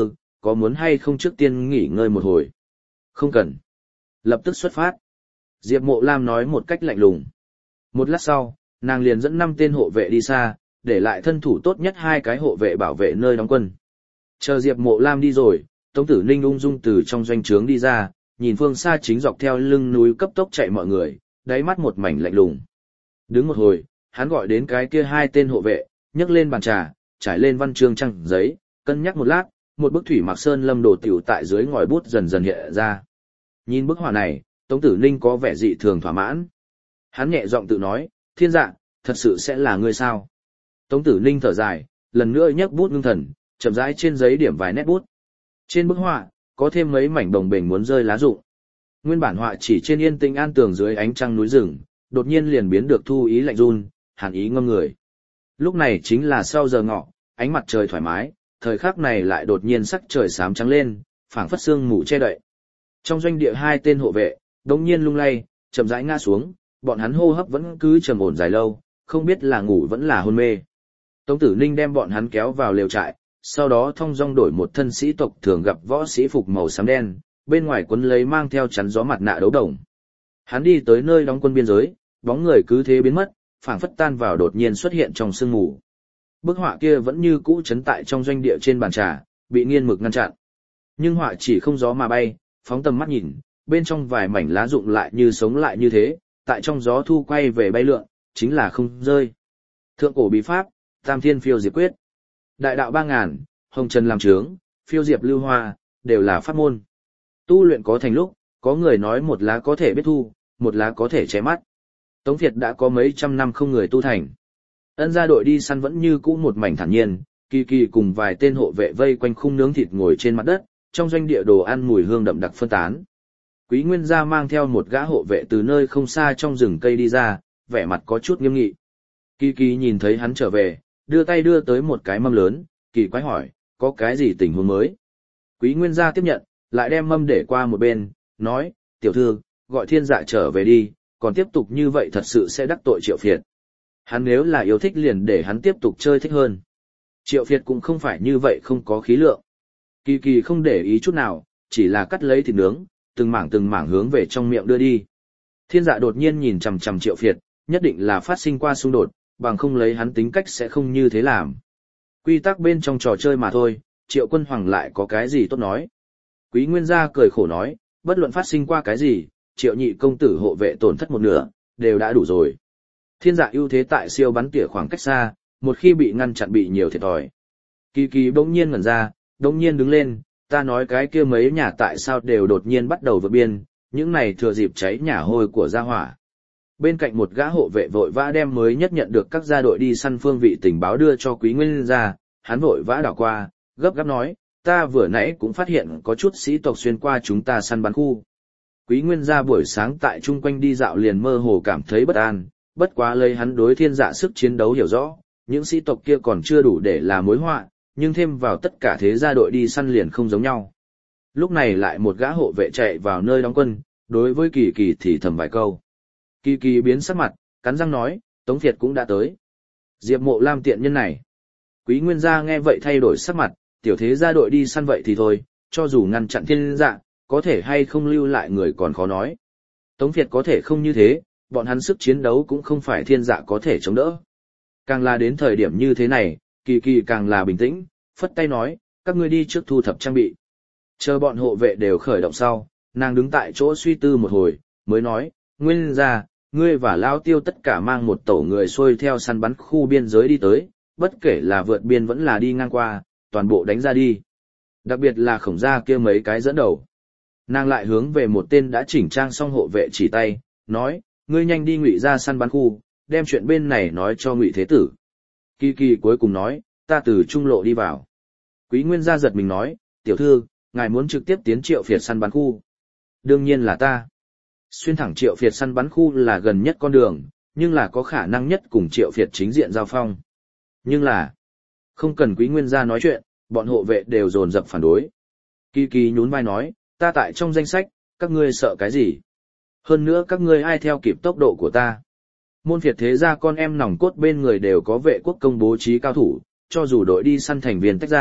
có muốn hay không trước tiên nghỉ ngơi một hồi? Không cần. Lập tức xuất phát. Diệp Mộ Lam nói một cách lạnh lùng. Một lát sau, nàng liền dẫn năm tên hộ vệ đi xa, để lại thân thủ tốt nhất hai cái hộ vệ bảo vệ nơi đóng quân. Chờ Diệp Mộ Lam đi rồi, Tống Tử Ninh ung dung từ trong doanh trướng đi ra, nhìn phương xa chính dọc theo lưng núi cấp tốc chạy mọi người, đáy mắt một mảnh lạnh lùng. Đứng một hồi, hắn gọi đến cái kia hai tên hộ vệ, nhấc lên bàn trà, trải lên văn chương trăng giấy, cân nhắc một lát, một bức thủy mặc sơn lâm đồ tiểu tại dưới ngòi bút dần dần hiện ra. Nhìn bức họa này, Tống Tử Ninh có vẻ dị thường thỏa mãn. Hắn nhẹ giọng tự nói, thiên dạ, thật sự sẽ là ngươi sao? Tống Tử Ninh thở dài, lần nữa nhấc bút ngưng thần, chậm rãi trên giấy điểm vài nét bút. Trên bức họa, có thêm mấy mảnh đồng bềnh muốn rơi lá rụng. Nguyên bản họa chỉ trên yên tĩnh an tường dưới ánh trăng núi rừng, đột nhiên liền biến được thu ý lạnh run, hàn ý ngâm người. Lúc này chính là sau giờ ngọ, ánh mặt trời thoải mái, thời khắc này lại đột nhiên sắc trời xám trắng lên, phảng phất sương mù che đậy. Trong doanh địa hai tên hộ vệ, đột nhiên lung lay, chậm rãi ngã xuống, bọn hắn hô hấp vẫn cứ trầm ổn dài lâu, không biết là ngủ vẫn là hôn mê. Tống Tử Ninh đem bọn hắn kéo vào lều trại, sau đó thong dong đổi một thân sĩ tộc thường gặp võ sĩ phục màu xám đen, bên ngoài quấn lấy mang theo chắn gió mặt nạ đấu đồng. Hắn đi tới nơi đóng quân biên giới, bóng người cứ thế biến mất, phảng phất tan vào đột nhiên xuất hiện trong sương mù. Bức họa kia vẫn như cũ trấn tại trong doanh địa trên bàn trà, bị nghiên mực ngăn chặn. Nhưng họa chỉ không gió mà bay, phóng tầm mắt nhìn, bên trong vài mảnh lá rụng lại như sống lại như thế, tại trong gió thu quay về bay lượn, chính là không rơi. Thượng cổ bí pháp, Tam Thiên Phiêu Diệp Quyết. Đại đạo ba ngàn, hồng trần làm trướng, phiêu diệp lưu hoa, đều là pháp môn. Tu luyện có thành lúc, có người nói một lá có thể biết thu, một lá có thể che mắt. Tống Việt đã có mấy trăm năm không người tu thành. Ân gia đội đi săn vẫn như cũ một mảnh thản nhiên, Kỳ Kỳ cùng vài tên hộ vệ vây quanh khung nướng thịt ngồi trên mặt đất, trong doanh địa đồ ăn mùi hương đậm đặc phân tán. Quý Nguyên gia mang theo một gã hộ vệ từ nơi không xa trong rừng cây đi ra, vẻ mặt có chút nghiêm nghị. Kỳ Kỳ nhìn thấy hắn trở về, đưa tay đưa tới một cái mâm lớn, kỳ quái hỏi, có cái gì tình huống mới? Quý Nguyên gia tiếp nhận, lại đem mâm để qua một bên, nói, tiểu thư, gọi thiên dạ trở về đi, còn tiếp tục như vậy thật sự sẽ đắc tội Triệu Phiệt. Hắn nếu là yêu thích liền để hắn tiếp tục chơi thích hơn. Triệu Phiệt cũng không phải như vậy không có khí lượng. Kỳ Kỳ không để ý chút nào, chỉ là cắt lấy thịt nướng, từng mảng từng mảng hướng về trong miệng đưa đi. Thiên dạ đột nhiên nhìn chằm chằm Triệu Phiệt, nhất định là phát sinh qua xung đột, bằng không lấy hắn tính cách sẽ không như thế làm. Quy tắc bên trong trò chơi mà thôi, Triệu Quân Hoàng lại có cái gì tốt nói. Quý Nguyên gia cười khổ nói, bất luận phát sinh qua cái gì, Triệu nhị công tử hộ vệ tổn thất một nửa, đều đã đủ rồi. Thiên dạ ưu thế tại siêu bắn tỉa khoảng cách xa, một khi bị ngăn chặn bị nhiều thiệt thòi. Kỳ Kỳ bỗng nhiên ngẩn ra, bỗng nhiên đứng lên, ta nói cái kia mấy nhà tại sao đều đột nhiên bắt đầu vượt biên, những này thừa dịp cháy nhà hôi của gia hỏa. Bên cạnh một gã hộ vệ vội vã đem mới nhất nhận được các gia đội đi săn phương vị tình báo đưa cho Quý Nguyên gia, hắn vội vã đảo qua, gấp gáp nói, ta vừa nãy cũng phát hiện có chút sĩ tộc xuyên qua chúng ta săn bắn khu. Quý Nguyên gia buổi sáng tại chung quanh đi dạo liền mơ hồ cảm thấy bất an, bất quá lấy hắn đối thiên dạ sức chiến đấu hiểu rõ, những sĩ tộc kia còn chưa đủ để là mối họa, nhưng thêm vào tất cả thế gia đội đi săn liền không giống nhau. Lúc này lại một gã hộ vệ chạy vào nơi đóng quân, đối với Kỳ Kỳ thì thầm vài câu. Kỳ Kỳ biến sắc mặt, cắn răng nói, Tống Việt cũng đã tới. Diệp Mộ Lam tiện nhân này. Quý Nguyên gia nghe vậy thay đổi sắc mặt, tiểu thế gia đội đi săn vậy thì thôi, cho dù ngăn chặn thiên dạ, có thể hay không lưu lại người còn khó nói. Tống Việt có thể không như thế, bọn hắn sức chiến đấu cũng không phải thiên dạ có thể chống đỡ. Càng là đến thời điểm như thế này, Kỳ Kỳ càng là bình tĩnh, phất tay nói, các ngươi đi trước thu thập trang bị. Chờ bọn hộ vệ đều khởi động sau, nàng đứng tại chỗ suy tư một hồi, mới nói, Nguyên gia, ngươi và Lao Tiêu tất cả mang một tổ người xuôi theo săn bắn khu biên giới đi tới, bất kể là vượt biên vẫn là đi ngang qua, toàn bộ đánh ra đi. Đặc biệt là Khổng gia kia mấy cái dẫn đầu. Nàng lại hướng về một tên đã chỉnh trang xong hộ vệ chỉ tay, nói, ngươi nhanh đi Ngụy ra săn bắn khu, đem chuyện bên này nói cho Ngụy Thế Tử. Kỳ Kỳ cuối cùng nói, ta từ trung lộ đi vào. Quý Nguyên gia giật mình nói, tiểu thư, ngài muốn trực tiếp tiến Triệu Phiệt săn bắn khu. Đương nhiên là ta. Xuyên thẳng Triệu Phiệt săn bắn khu là gần nhất con đường, nhưng là có khả năng nhất cùng Triệu Phiệt chính diện giao phong. Nhưng là, không cần Quý Nguyên gia nói chuyện, bọn hộ vệ đều dồn dập phản đối. Kỳ Kỳ nhún vai nói, ta tại trong danh sách, các ngươi sợ cái gì? Hơn nữa các ngươi ai theo kịp tốc độ của ta? Môn phiệt thế gia con em nòng cốt bên người đều có vệ quốc công bố trí cao thủ, cho dù đội đi săn thành viên tách ra,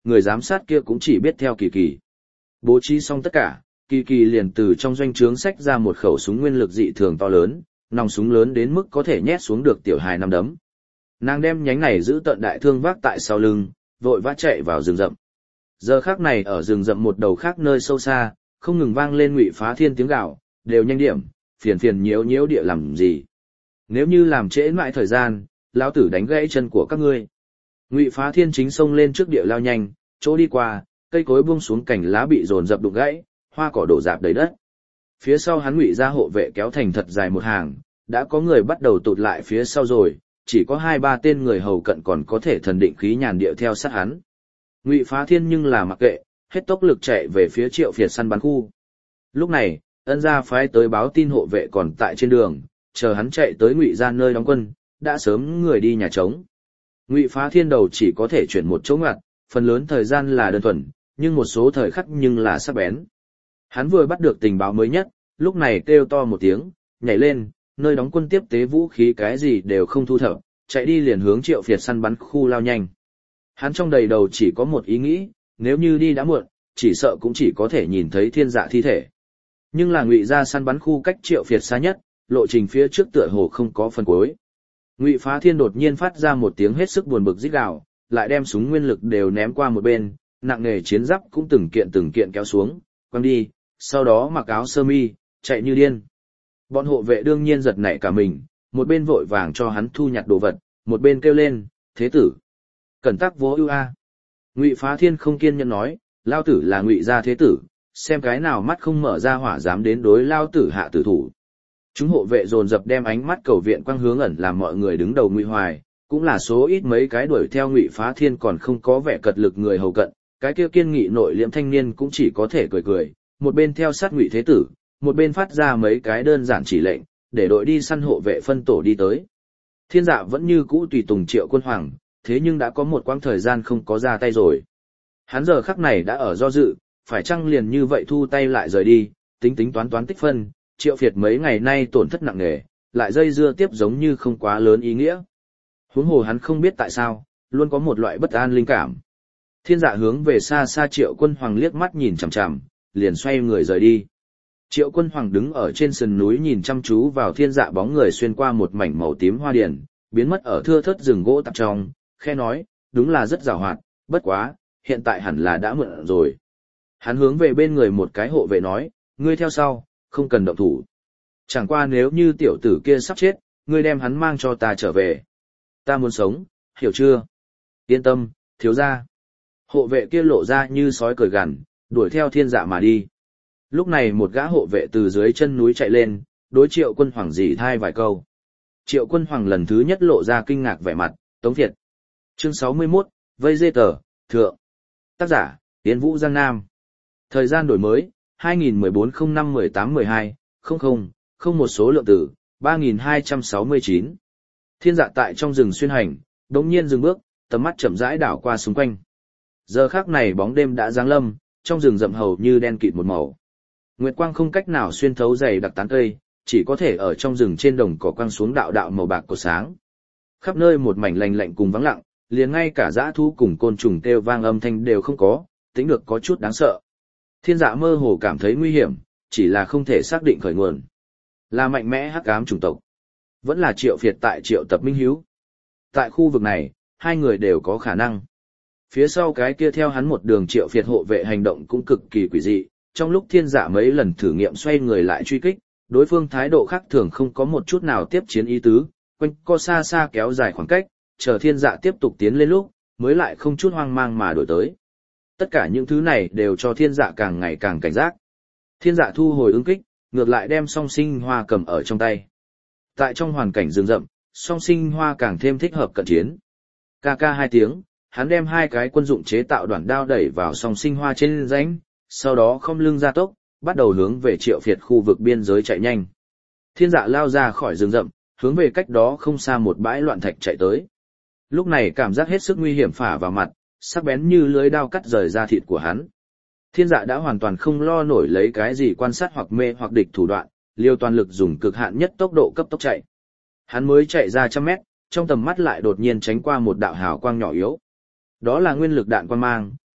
người giám sát kia cũng chỉ biết theo Kỳ Kỳ. Bố trí xong tất cả, Kỳ Kỳ liền từ trong doanh trướng xách ra một khẩu súng nguyên lực dị thường to lớn, nòng súng lớn đến mức có thể nhét xuống được tiểu hài năm đấm. Nàng đem nhánh này giữ tận đại thương vác tại sau lưng, vội vã chạy vào rừng rậm. Giờ khắc này ở rừng rậm một đầu khác nơi sâu xa, không ngừng vang lên Ngụy Phá Thiên tiếng gào, đều nhanh điểm, phiền phiền nhiễu nhiễu địa làm gì. Nếu như làm trễ mãi thời gian, lão tử đánh gãy chân của các ngươi. Ngụy Phá Thiên chính xông lên trước địa lao nhanh, chỗ đi qua, cây cối buông xuống cành lá bị dồn dập đụng gãy, hoa cỏ đổ rạp đầy đất. Phía sau hắn Ngụy gia hộ vệ kéo thành thật dài một hàng, đã có người bắt đầu tụt lại phía sau rồi, chỉ có hai ba tên người hầu cận còn có thể thần định khí nhàn địa theo sát hắn. Ngụy Phá Thiên nhưng là mặc kệ, hết tốc lực chạy về phía Triệu Việt săn bắn khu. Lúc này, Ân gia phái tới báo tin hộ vệ còn tại trên đường, chờ hắn chạy tới Ngụy gia nơi đóng quân, đã sớm người đi nhà trống. Ngụy Phá Thiên đầu chỉ có thể chuyển một chỗ ngoặt, phần lớn thời gian là đơn thuần, nhưng một số thời khắc nhưng là sắc bén. Hắn vừa bắt được tình báo mới nhất, lúc này kêu to một tiếng, nhảy lên, nơi đóng quân tiếp tế vũ khí cái gì đều không thu thập, chạy đi liền hướng Triệu Việt săn bắn khu lao nhanh. Hắn trong đầy đầu chỉ có một ý nghĩ, nếu như đi đã muộn, chỉ sợ cũng chỉ có thể nhìn thấy Thiên Dạ thi thể. Nhưng là Ngụy gia săn bắn khu cách Triệu Việt xa nhất, lộ trình phía trước tựa hồ không có phần cuối. Ngụy Phá Thiên đột nhiên phát ra một tiếng hết sức buồn bực rít gào, lại đem súng nguyên lực đều ném qua một bên, nặng nề chiến giáp cũng từng kiện từng kiện kéo xuống, quăng đi, sau đó mặc áo sơ mi, chạy như điên. Bọn hộ vệ đương nhiên giật nảy cả mình, một bên vội vàng cho hắn thu nhặt đồ vật, một bên kêu lên, thế tử. Cẩn tắc vô ưu a. Ngụy Phá Thiên không kiên nhẫn nói, lao tử là Ngụy gia thế tử, xem cái nào mắt không mở ra hỏa dám đến đối lao tử hạ tử thủ. Chúng hộ vệ dồn dập đem ánh mắt cầu viện quang hướng ẩn làm mọi người đứng đầu Ngụy Hoài, cũng là số ít mấy cái đuổi theo Ngụy Phá Thiên còn không có vẻ cật lực người hầu cận, cái kia kiên nghị nội liễm thanh niên cũng chỉ có thể cười cười, một bên theo sát Ngụy thế tử, một bên phát ra mấy cái đơn giản chỉ lệnh, để đội đi săn hộ vệ phân tổ đi tới. Thiên Dạ vẫn như cũ tùy tùng Triệu Quân Hoàng, thế nhưng đã có một quãng thời gian không có ra tay rồi. Hắn giờ khắc này đã ở do dự, phải chăng liền như vậy thu tay lại rời đi, tính tính toán toán tích phân, Triệu Việt mấy ngày nay tổn thất nặng nề, lại dây dưa tiếp giống như không quá lớn ý nghĩa. Huống hồ hắn không biết tại sao, luôn có một loại bất an linh cảm. Thiên Dạ hướng về xa xa Triệu Quân Hoàng liếc mắt nhìn chằm chằm, liền xoay người rời đi. Triệu Quân Hoàng đứng ở trên sườn núi nhìn chăm chú vào Thiên Dạ bóng người xuyên qua một mảnh màu tím hoa điển, biến mất ở thưa thớt rừng gỗ tạp trong, khe nói, đúng là rất giàu hoạt, bất quá, hiện tại hẳn là đã muộn rồi. Hắn hướng về bên người một cái hộ vệ nói, ngươi theo sau, không cần động thủ. Chẳng qua nếu như tiểu tử kia sắp chết, ngươi đem hắn mang cho ta trở về. Ta muốn sống, hiểu chưa? Yên tâm, thiếu gia. Hộ vệ kia lộ ra như sói cười gằn, đuổi theo Thiên Dạ mà đi. Lúc này một gã hộ vệ từ dưới chân núi chạy lên, đối Triệu Quân Hoàng dì thai vài câu. Triệu Quân Hoàng lần thứ nhất lộ ra kinh ngạc vẻ mặt, Tống Việt. Chương sáu mươi mốt, Vây dê tờ, thượng. Tác giả, Yến Vũ Giang Nam. Thời gian đổi mới, hai nghìn mười bốn không năm mười tám mười hai, không không, không một số lượng tử, ba nghìn hai trăm sáu mươi chín. Thiên Dạ tại trong rừng xuyên hành, đống nhiên dừng bước, tầm mắt chậm rãi đảo qua xung quanh. Giờ khắc này bóng đêm đã giáng lâm, trong rừng rậm hầu như đen kịt một màu. Nguyệt quang không cách nào xuyên thấu dày đặc tán cây, chỉ có thể ở trong rừng trên đồng cỏ quang xuống đạo đạo màu bạc của sáng. Khắp nơi một mảnh lạnh lạnh cùng vắng lặng, liền ngay cả dã thú cùng côn trùng kêu vang âm thanh đều không có, tính được có chút đáng sợ. Thiên Dạ mơ hồ cảm thấy nguy hiểm, chỉ là không thể xác định khởi nguồn. Là mạnh mẽ hắc ám chủng tộc, vẫn là Triệu Việt tại Triệu Tập Minh Hiếu. Tại khu vực này, hai người đều có khả năng. Phía sau cái kia theo hắn một đường Triệu Việt hộ vệ hành động cũng cực kỳ quỷ dị, trong lúc Thiên Dạ mấy lần thử nghiệm xoay người lại truy kích, đối phương thái độ khác thường không có một chút nào tiếp chiến ý tứ, quanh co xa xa kéo dài khoảng cách, chờ Thiên Dạ tiếp tục tiến lên lúc, mới lại không chút hoang mang mà đổi tới. Tất cả những thứ này đều cho Thiên Dạ càng ngày càng cảnh giác. Thiên Dạ thu hồi ứng kích, ngược lại đem song sinh hoa cầm ở trong tay. Tại trong hoàn cảnh rừng rậm, song sinh hoa càng thêm thích hợp cận chiến. Ca ca hai tiếng, hắn đem hai cái quân dụng chế tạo đoạn đao đẩy vào song sinh hoa trên rãnh, sau đó không lưng ra tốc, bắt đầu hướng về Triệu Việt khu vực biên giới chạy nhanh. Thiên Dạ lao ra khỏi rừng rậm, hướng về cách đó không xa một bãi loạn thạch chạy tới. Lúc này cảm giác hết sức nguy hiểm phả vào mặt, sắc bén như lưới đao cắt rời da thịt của hắn. Thiên Dạ đã hoàn toàn không lo nổi lấy cái gì quan sát hoặc mê hoặc địch thủ đoạn, liều toàn lực dùng cực hạn nhất tốc độ cấp tốc chạy. Hắn mới chạy ra trăm mét, trong tầm mắt lại đột nhiên tránh qua một đạo hào quang nhỏ yếu. Đó là nguyên lực đạn quang mang,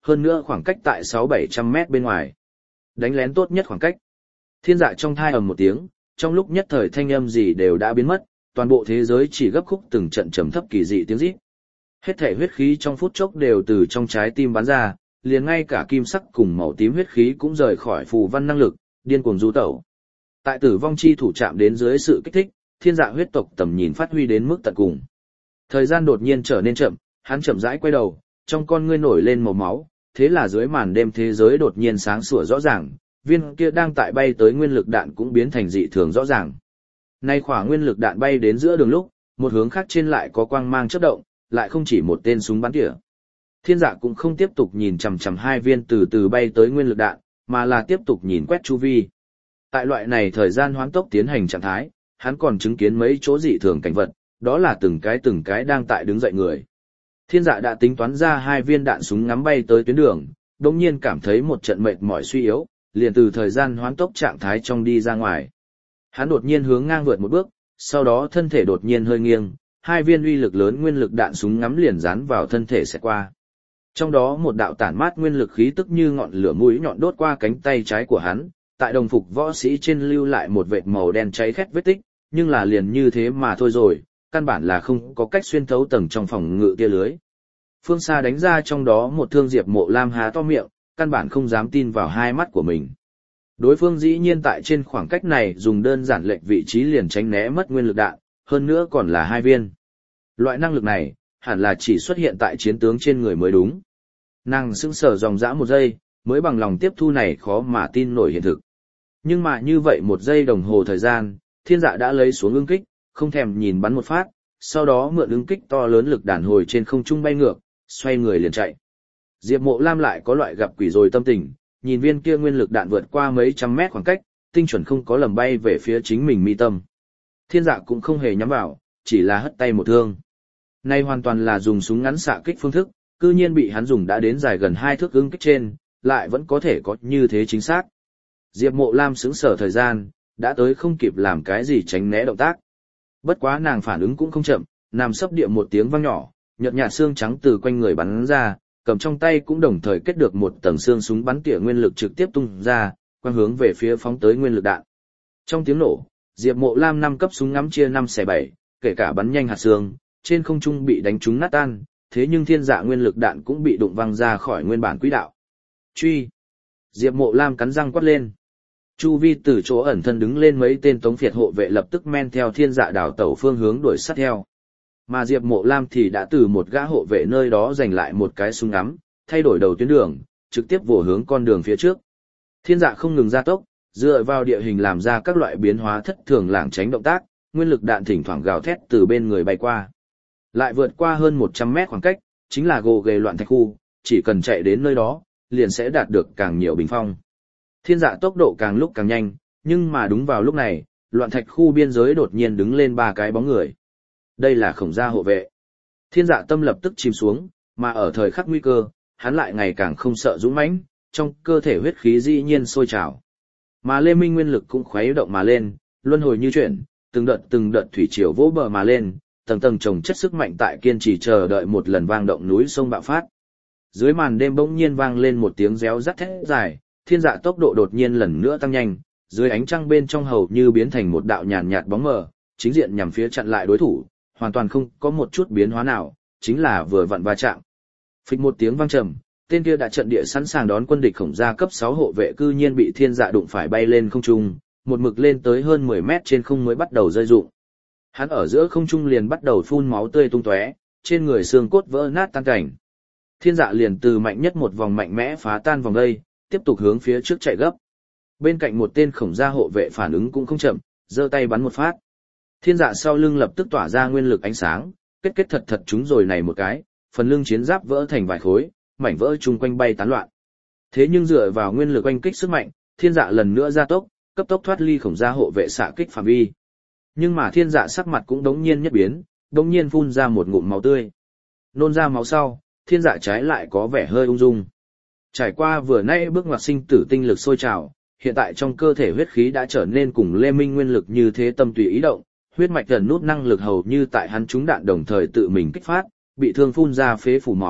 hơn nữa khoảng cách tại sáu bảy trăm mét bên ngoài. Đánh lén tốt nhất khoảng cách. Thiên Dạ trong thai ầm một tiếng, trong lúc nhất thời thanh âm gì đều đã biến mất, toàn bộ thế giới chỉ gấp khúc từng trận trầm thấp kỳ dị tiếng rít. Hết thể huyết khí trong phút chốc đều từ trong trái tim bắn ra, liền ngay cả kim sắc cùng màu tím huyết khí cũng rời khỏi phù văn năng lực, điên cuồng du tẩu. Tại tử vong chi thủ chạm đến dưới sự kích thích, Thiên Dạ huyết tộc tầm nhìn phát huy đến mức tận cùng. Thời gian đột nhiên trở nên chậm, hắn chậm rãi quay đầu, trong con ngươi nổi lên màu máu, thế là dưới màn đêm thế giới đột nhiên sáng sủa rõ ràng, viên kia đang tại bay tới nguyên lực đạn cũng biến thành dị thường rõ ràng. Nay khỏa nguyên lực đạn bay đến giữa đường lúc, một hướng khác trên lại có quang mang chớp động, lại không chỉ một tên súng bắn tỉa. Thiên Dạ cũng không tiếp tục nhìn chằm chằm hai viên từ từ bay tới nguyên lực đạn, mà là tiếp tục nhìn quét chu vi. Tại loại này thời gian hoán tốc tiến hành trạng thái, hắn còn chứng kiến mấy chỗ dị thường cảnh vật, đó là từng cái từng cái đang tại đứng dậy người. Thiên Dạ đã tính toán ra hai viên đạn súng ngắm bay tới tuyến đường, đồng nhiên cảm thấy một trận mệt mỏi suy yếu, liền từ thời gian hoán tốc trạng thái trong đi ra ngoài. Hắn đột nhiên hướng ngang vượt một bước, sau đó thân thể đột nhiên hơi nghiêng, hai viên uy lực lớn nguyên lực đạn súng ngắm liền dán vào thân thể sẽ qua. Trong đó một đạo tản mát nguyên lực khí tức như ngọn lửa mũi nhọn đốt qua cánh tay trái của hắn, tại đồng phục võ sĩ trên lưu lại một vệt màu đen cháy khét vết tích, nhưng là liền như thế mà thôi rồi, căn bản là không có cách xuyên thấu tầng trong phòng ngự tia lưới. Phương xa đánh ra trong đó một thương Diệp Mộ Lam há to miệng, căn bản không dám tin vào hai mắt của mình. Đối phương dĩ nhiên tại trên khoảng cách này dùng đơn giản lệch vị trí liền tránh né mất nguyên lực đạn, hơn nữa còn là hai viên. Loại năng lực này, hẳn là chỉ xuất hiện tại chiến tướng trên người mới đúng. Nàng sững sờ dòng dã một giây, mới bằng lòng tiếp thu này khó mà tin nổi hiện thực. Nhưng mà như vậy một giây đồng hồ thời gian, Thiên Dạ đã lấy xuống ưng kích, không thèm nhìn bắn một phát, sau đó mượn ưng kích to lớn lực đàn hồi trên không trung bay ngược, xoay người liền chạy. Diệp Mộ Lam lại có loại gặp quỷ rồi tâm tình, nhìn viên kia nguyên lực đạn vượt qua mấy trăm mét khoảng cách, tinh chuẩn không có lầm bay về phía chính mình mi tâm. Thiên Dạ cũng không hề nhắm vào, chỉ là hất tay một thương. Này hoàn toàn là dùng súng ngắn xạ kích phương thức, cư nhiên bị hắn dùng đã đến dài gần hai thước ưng kích trên, lại vẫn có thể có như thế chính xác. Diệp Mộ Lam sững sờ thời gian, đã tới không kịp làm cái gì tránh né động tác. Bất quá nàng phản ứng cũng không chậm, nằm sấp địa một tiếng vang nhỏ, nhợt nhạt xương trắng từ quanh người bắn ra, cầm trong tay cũng đồng thời kết được một tầng xương súng bắn tỉa nguyên lực trực tiếp tung ra, quang hướng về phía phóng tới nguyên lực đạn. Trong tiếng nổ, Diệp Mộ Lam năm cấp súng ngắm chia năm xẻ bảy, kể cả bắn nhanh hạt xương, trên không trung bị đánh trúng nát tan, thế nhưng Thiên Dạ nguyên lực đạn cũng bị đụng văng ra khỏi nguyên bản quỹ đạo. Truy! Diệp Mộ Lam cắn răng quát lên. Chu vi từ chỗ ẩn thân đứng lên mấy tên tống phiệt hộ vệ lập tức men theo Thiên Dạ đảo tẩu phương hướng đuổi sát theo. Mà Diệp Mộ Lam thì đã từ một gã hộ vệ nơi đó giành lại một cái súng ngắm, thay đổi đầu tuyến đường, trực tiếp vồ hướng con đường phía trước. Thiên Dạ không ngừng gia tốc, dựa vào địa hình làm ra các loại biến hóa thất thường lảng tránh động tác, nguyên lực đạn thỉnh thoảng gào thét từ bên người bay qua. Lại vượt qua hơn một trăm mét khoảng cách, chính là gồ ghề loạn thạch khu, chỉ cần chạy đến nơi đó, liền sẽ đạt được càng nhiều bình phong. Thiên Dạ tốc độ càng lúc càng nhanh, nhưng mà đúng vào lúc này, loạn thạch khu biên giới đột nhiên đứng lên ba cái bóng người. Đây là Khổng gia hộ vệ. Thiên Dạ tâm lập tức chìm xuống, mà ở thời khắc nguy cơ, hắn lại ngày càng không sợ dũng mãnh, trong cơ thể huyết khí dĩ nhiên sôi trào. Mà Lê Minh nguyên lực cũng khuấy động mà lên, luân hồi như chuyển, từng đợt từng đợt thủy triều vỗ bờ mà lên, tầng tầng chồng chất sức mạnh tại kiên trì chờ đợi một lần vang động núi sông bạo phát. Dưới màn đêm bỗng nhiên vang lên một tiếng réo rắt thét dài, Thiên Dạ tốc độ đột nhiên lần nữa tăng nhanh, dưới ánh trăng bên trong hầu như biến thành một đạo nhàn nhạt bóng mờ, chính diện nhằm phía chặn lại đối thủ, hoàn toàn không có một chút biến hóa nào, chính là vừa vặn va chạm. Phịch một tiếng vang trầm, tên kia đã trận địa sẵn sàng đón quân địch Khổng gia cấp sáu hộ vệ cư nhiên bị Thiên Dạ đụng phải bay lên không trung, một mực lên tới hơn mười mét trên không mới bắt đầu rơi rụng. Hắn ở giữa không trung liền bắt đầu phun máu tươi tung tóe, trên người xương cốt vỡ nát tan cảnh. Thiên Dạ liền từ mạnh nhất một vòng mạnh mẽ phá tan vòng đây, tiếp tục hướng phía trước chạy gấp. Bên cạnh một tên Khổng gia hộ vệ phản ứng cũng không chậm, giơ tay bắn một phát. Thiên Dạ sau lưng lập tức tỏa ra nguyên lực ánh sáng, kết kết thật thật chúng rồi này một cái, phần lưng chiến giáp vỡ thành vài khối, mảnh vỡ chung quanh bay tán loạn. Thế nhưng dựa vào nguyên lực oanh kích sức mạnh, Thiên Dạ lần nữa gia tốc, cấp tốc thoát ly Khổng gia hộ vệ xạ kích phạm vi. Nhưng mà Thiên Dạ sắc mặt cũng đống nhiên nhất biến, đống nhiên phun ra một ngụm máu tươi. Nôn ra máu sau, Thiên Dạ trái lại có vẻ hơi ung dung. Trải qua vừa nãy bước ngoặt sinh tử tinh lực sôi trào, hiện tại trong cơ thể huyết khí đã trở nên cùng Lê Minh nguyên lực như thế tâm tùy ý động, huyết mạch gần nút năng lực hầu như tại hắn trúng đạn đồng thời tự mình kích phát, bị thương phun ra phế phủ máu,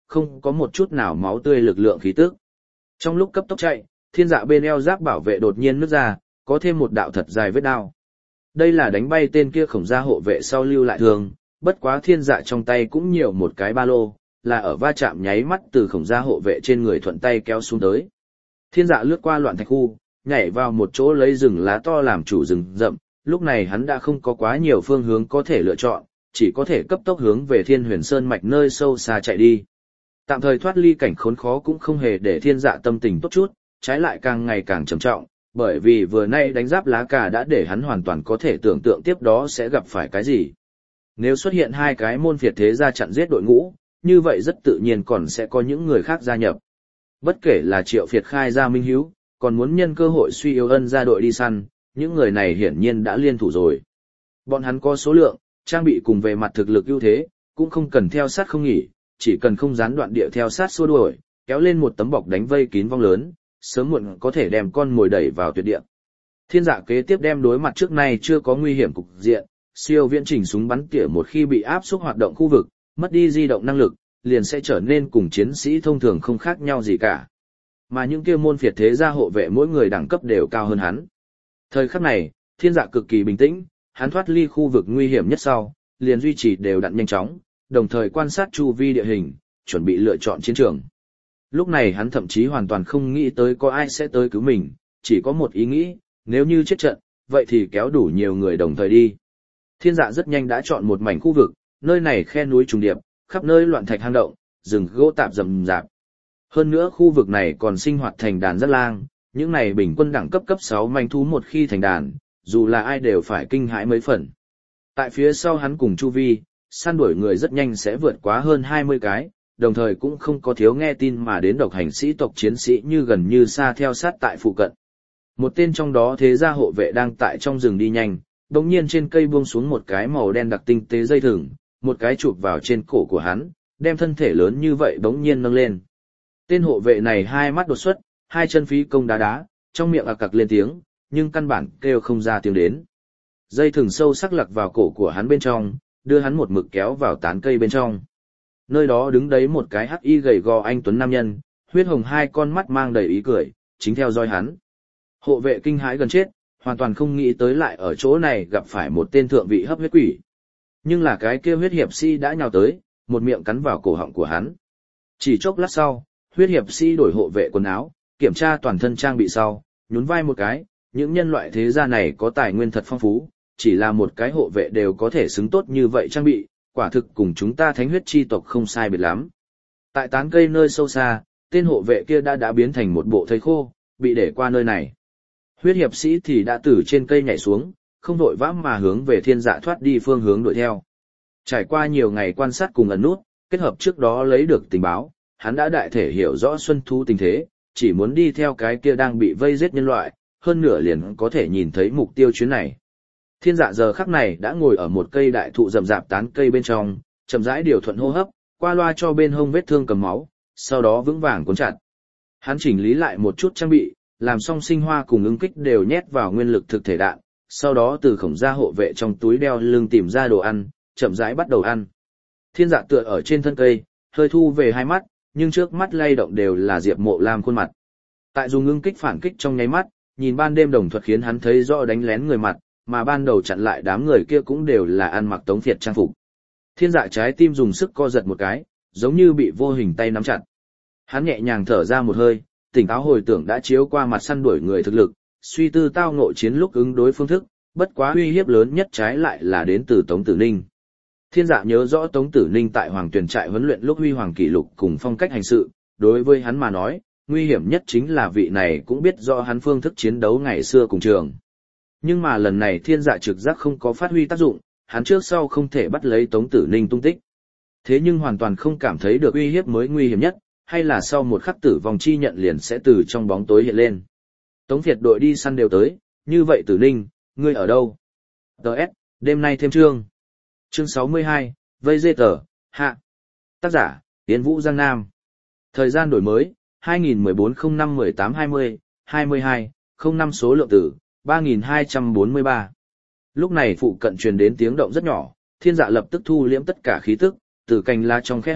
không có một chút nào máu tươi lực lượng khí tức. Trong lúc cấp tốc chạy, thiên dạ bên eo giáp bảo vệ đột nhiên nứt ra, có thêm một đạo thật dài vết đao. Đây là đánh bay tên kia khổng gia hộ vệ sau lưu lại thường, bất quá thiên dạ trong tay cũng nhiều một cái ba lô, là ở va chạm nháy mắt từ khổng gia hộ vệ trên người thuận tay kéo xuống tới. Thiên dạ lướt qua loạn thạch khu, nhảy vào một chỗ lấy rừng lá to làm chủ rừng rậm, lúc này hắn đã không có quá nhiều phương hướng có thể lựa chọn, chỉ có thể cấp tốc hướng về Thiên Huyền Sơn mạch nơi sâu xa chạy đi. Tạm thời thoát ly cảnh khốn khó cũng không hề để thiên dạ tâm tình tốt chút, trái lại càng ngày càng trầm trọng, bởi vì vừa nay đánh giáp lá cà đã để hắn hoàn toàn có thể tưởng tượng tiếp đó sẽ gặp phải cái gì. Nếu xuất hiện hai cái môn phiệt thế gia chặn giết đội ngũ, như vậy rất tự nhiên còn sẽ có những người khác gia nhập. Bất kể là Triệu Phiệt khai ra minh hiếu, còn muốn nhân cơ hội suy yếu ân ra đội đi săn, những người này hiển nhiên đã liên thủ rồi. Bọn hắn có số lượng, trang bị cùng về mặt thực lực ưu thế, cũng không cần theo sát không nghỉ, chỉ cần không gián đoạn địa theo sát xua đuổi, kéo lên một tấm bọc đánh vây kín vong lớn, sớm muộn có thể đem con mồi đẩy vào tuyệt địa. Thiên dạ kế tiếp đem đối mặt trước nay chưa có nguy hiểm cục diện, siêu viễn trình súng bắn tỉa một khi bị áp xúc hoạt động khu vực, mất đi di động năng lực, liền sẽ trở nên cùng chiến sĩ thông thường không khác nhau gì cả. Mà những kia môn phiệt thế gia hộ vệ mỗi người đẳng cấp đều cao hơn hắn. Thời khắc này, thiên dạ cực kỳ bình tĩnh, hắn thoát ly khu vực nguy hiểm nhất sau, liền duy trì đều đặn nhanh chóng, đồng thời quan sát chu vi địa hình, chuẩn bị lựa chọn chiến trường. Lúc này hắn thậm chí hoàn toàn không nghĩ tới có ai sẽ tới cứu mình, chỉ có một ý nghĩ, nếu như chết trận, vậy thì kéo đủ nhiều người đồng thời đi. Thiên dạ rất nhanh đã chọn một mảnh khu vực, nơi này khe núi trùng điệp, khắp nơi loạn thạch hang động, rừng gỗ tạp rậm rạp. Hơn nữa khu vực này còn sinh hoạt thành đàn rất lang, những này bình quân đẳng cấp cấp sáu manh thú một khi thành đàn, dù là ai đều phải kinh hãi mấy phần. Tại phía sau hắn cùng chu vi, săn đuổi người rất nhanh sẽ vượt quá hơn hai mươi cái, đồng thời cũng không có thiếu nghe tin mà đến độc hành sĩ tộc chiến sĩ như gần như xa theo sát tại phụ cận. Một tên trong đó thế gia hộ vệ đang tại trong rừng đi nhanh, đột nhiên trên cây buông xuống một cái màu đen đặc tinh tế dây thừng, một cái chụp vào trên cổ của hắn, đem thân thể lớn như vậy bỗng nhiên nâng lên. Tên hộ vệ này hai mắt đột xuất, hai chân phí công đá đá, trong miệng ạc ạc lên tiếng, nhưng căn bản kêu không ra tiếng đến. Dây thừng sâu sắc lặc vào cổ của hắn bên trong, đưa hắn một mực kéo vào tán cây bên trong. Nơi đó đứng đấy một cái hắc y gầy gò anh tuấn nam nhân, huyết hồng hai con mắt mang đầy ý cười, chính theo dõi hắn. Hộ vệ kinh hãi gần chết, hoàn toàn không nghĩ tới lại ở chỗ này gặp phải một tên thượng vị hấp huyết quỷ. Nhưng là cái kia huyết hiệp sĩ đã nhào tới, một miệng cắn vào cổ họng của hắn. Chỉ chốc lát sau, huyết hiệp sĩ đổi hộ vệ quần áo, kiểm tra toàn thân trang bị sau, nhún vai một cái, những nhân loại thế gia này có tài nguyên thật phong phú, chỉ là một cái hộ vệ đều có thể xứng tốt như vậy trang bị, quả thực cùng chúng ta thánh huyết chi tộc không sai biệt lắm. Tại tán cây nơi sâu xa, tên hộ vệ kia đã đã biến thành một bộ thây khô, bị để qua nơi này. Huyết hiệp sĩ thì đã từ trên cây nhảy xuống, không vội vã mà hướng về thiên dạ thoát đi phương hướng đuổi theo. Trải qua nhiều ngày quan sát cùng ẩn nút, kết hợp trước đó lấy được tình báo, hắn đã đại thể hiểu rõ xuân thú tình thế, chỉ muốn đi theo cái kia đang bị vây giết nhân loại, hơn nửa liền có thể nhìn thấy mục tiêu chuyến này. Thiên dạ giờ khắc này đã ngồi ở một cây đại thụ rậm rạp tán cây bên trong, chậm rãi điều thuận hô hấp, qua loa cho bên hông vết thương cầm máu, sau đó vững vàng cuốn chặt. Hắn chỉnh lý lại một chút trang bị, làm xong sinh hoa cùng ứng kích đều nhét vào nguyên lực thực thể đạn, sau đó từ khổng gia hộ vệ trong túi đeo lưng tìm ra đồ ăn, chậm rãi bắt đầu ăn. Thiên dạ tựa ở trên thân cây, hơi thu về hai mắt, nhưng trước mắt lay động đều là Diệp Mộ Lam khuôn mặt. Tại dùng ngưng kích phản kích trong nháy mắt, nhìn ban đêm đồng thuật khiến hắn thấy rõ đánh lén người mặt, mà ban đầu chặn lại đám người kia cũng đều là ăn mặc Tống Việt trang phục. Thiên dạ trái tim dùng sức co giật một cái, giống như bị vô hình tay nắm chặt. Hắn nhẹ nhàng thở ra một hơi, tỉnh táo hồi tưởng đã chiếu qua mặt săn đuổi người thực lực, suy tư tao ngộ chiến lúc ứng đối phương thức, bất quá uy hiếp lớn nhất trái lại là đến từ Tống Tử Ninh. Thiên dạ nhớ rõ Tống Tử Ninh tại Hoàng Tuyền trại huấn luyện lúc huy hoàng kỷ lục cùng phong cách hành sự, đối với hắn mà nói, nguy hiểm nhất chính là vị này cũng biết rõ hắn phương thức chiến đấu ngày xưa cùng trường. Nhưng mà lần này thiên dạ trực giác không có phát huy tác dụng, hắn trước sau không thể bắt lấy Tống Tử Ninh tung tích. Thế nhưng hoàn toàn không cảm thấy được uy hiếp mới nguy hiểm nhất, hay là sau một khắc tử vong chi nhận liền sẽ từ trong bóng tối hiện lên. Tống Việt đội đi săn đều tới, như vậy Tử Ninh, ngươi ở đâu? Đợt, đêm nay thêm chương. Chương sáu mươi hai, vây dê tờ, hạ. Tác giả, Yến Vũ Giang Nam. Thời gian đổi mới, hai nghìn mười bốn không năm mười tám hai mươi, hai mươi hai, không năm số lượng tử, ba nghìn hai trăm bốn mươi ba. Lúc này phụ cận truyền đến tiếng động rất nhỏ, thiên dạ lập tức thu liễm tất cả khí tức, từ cành lá trong khe hở,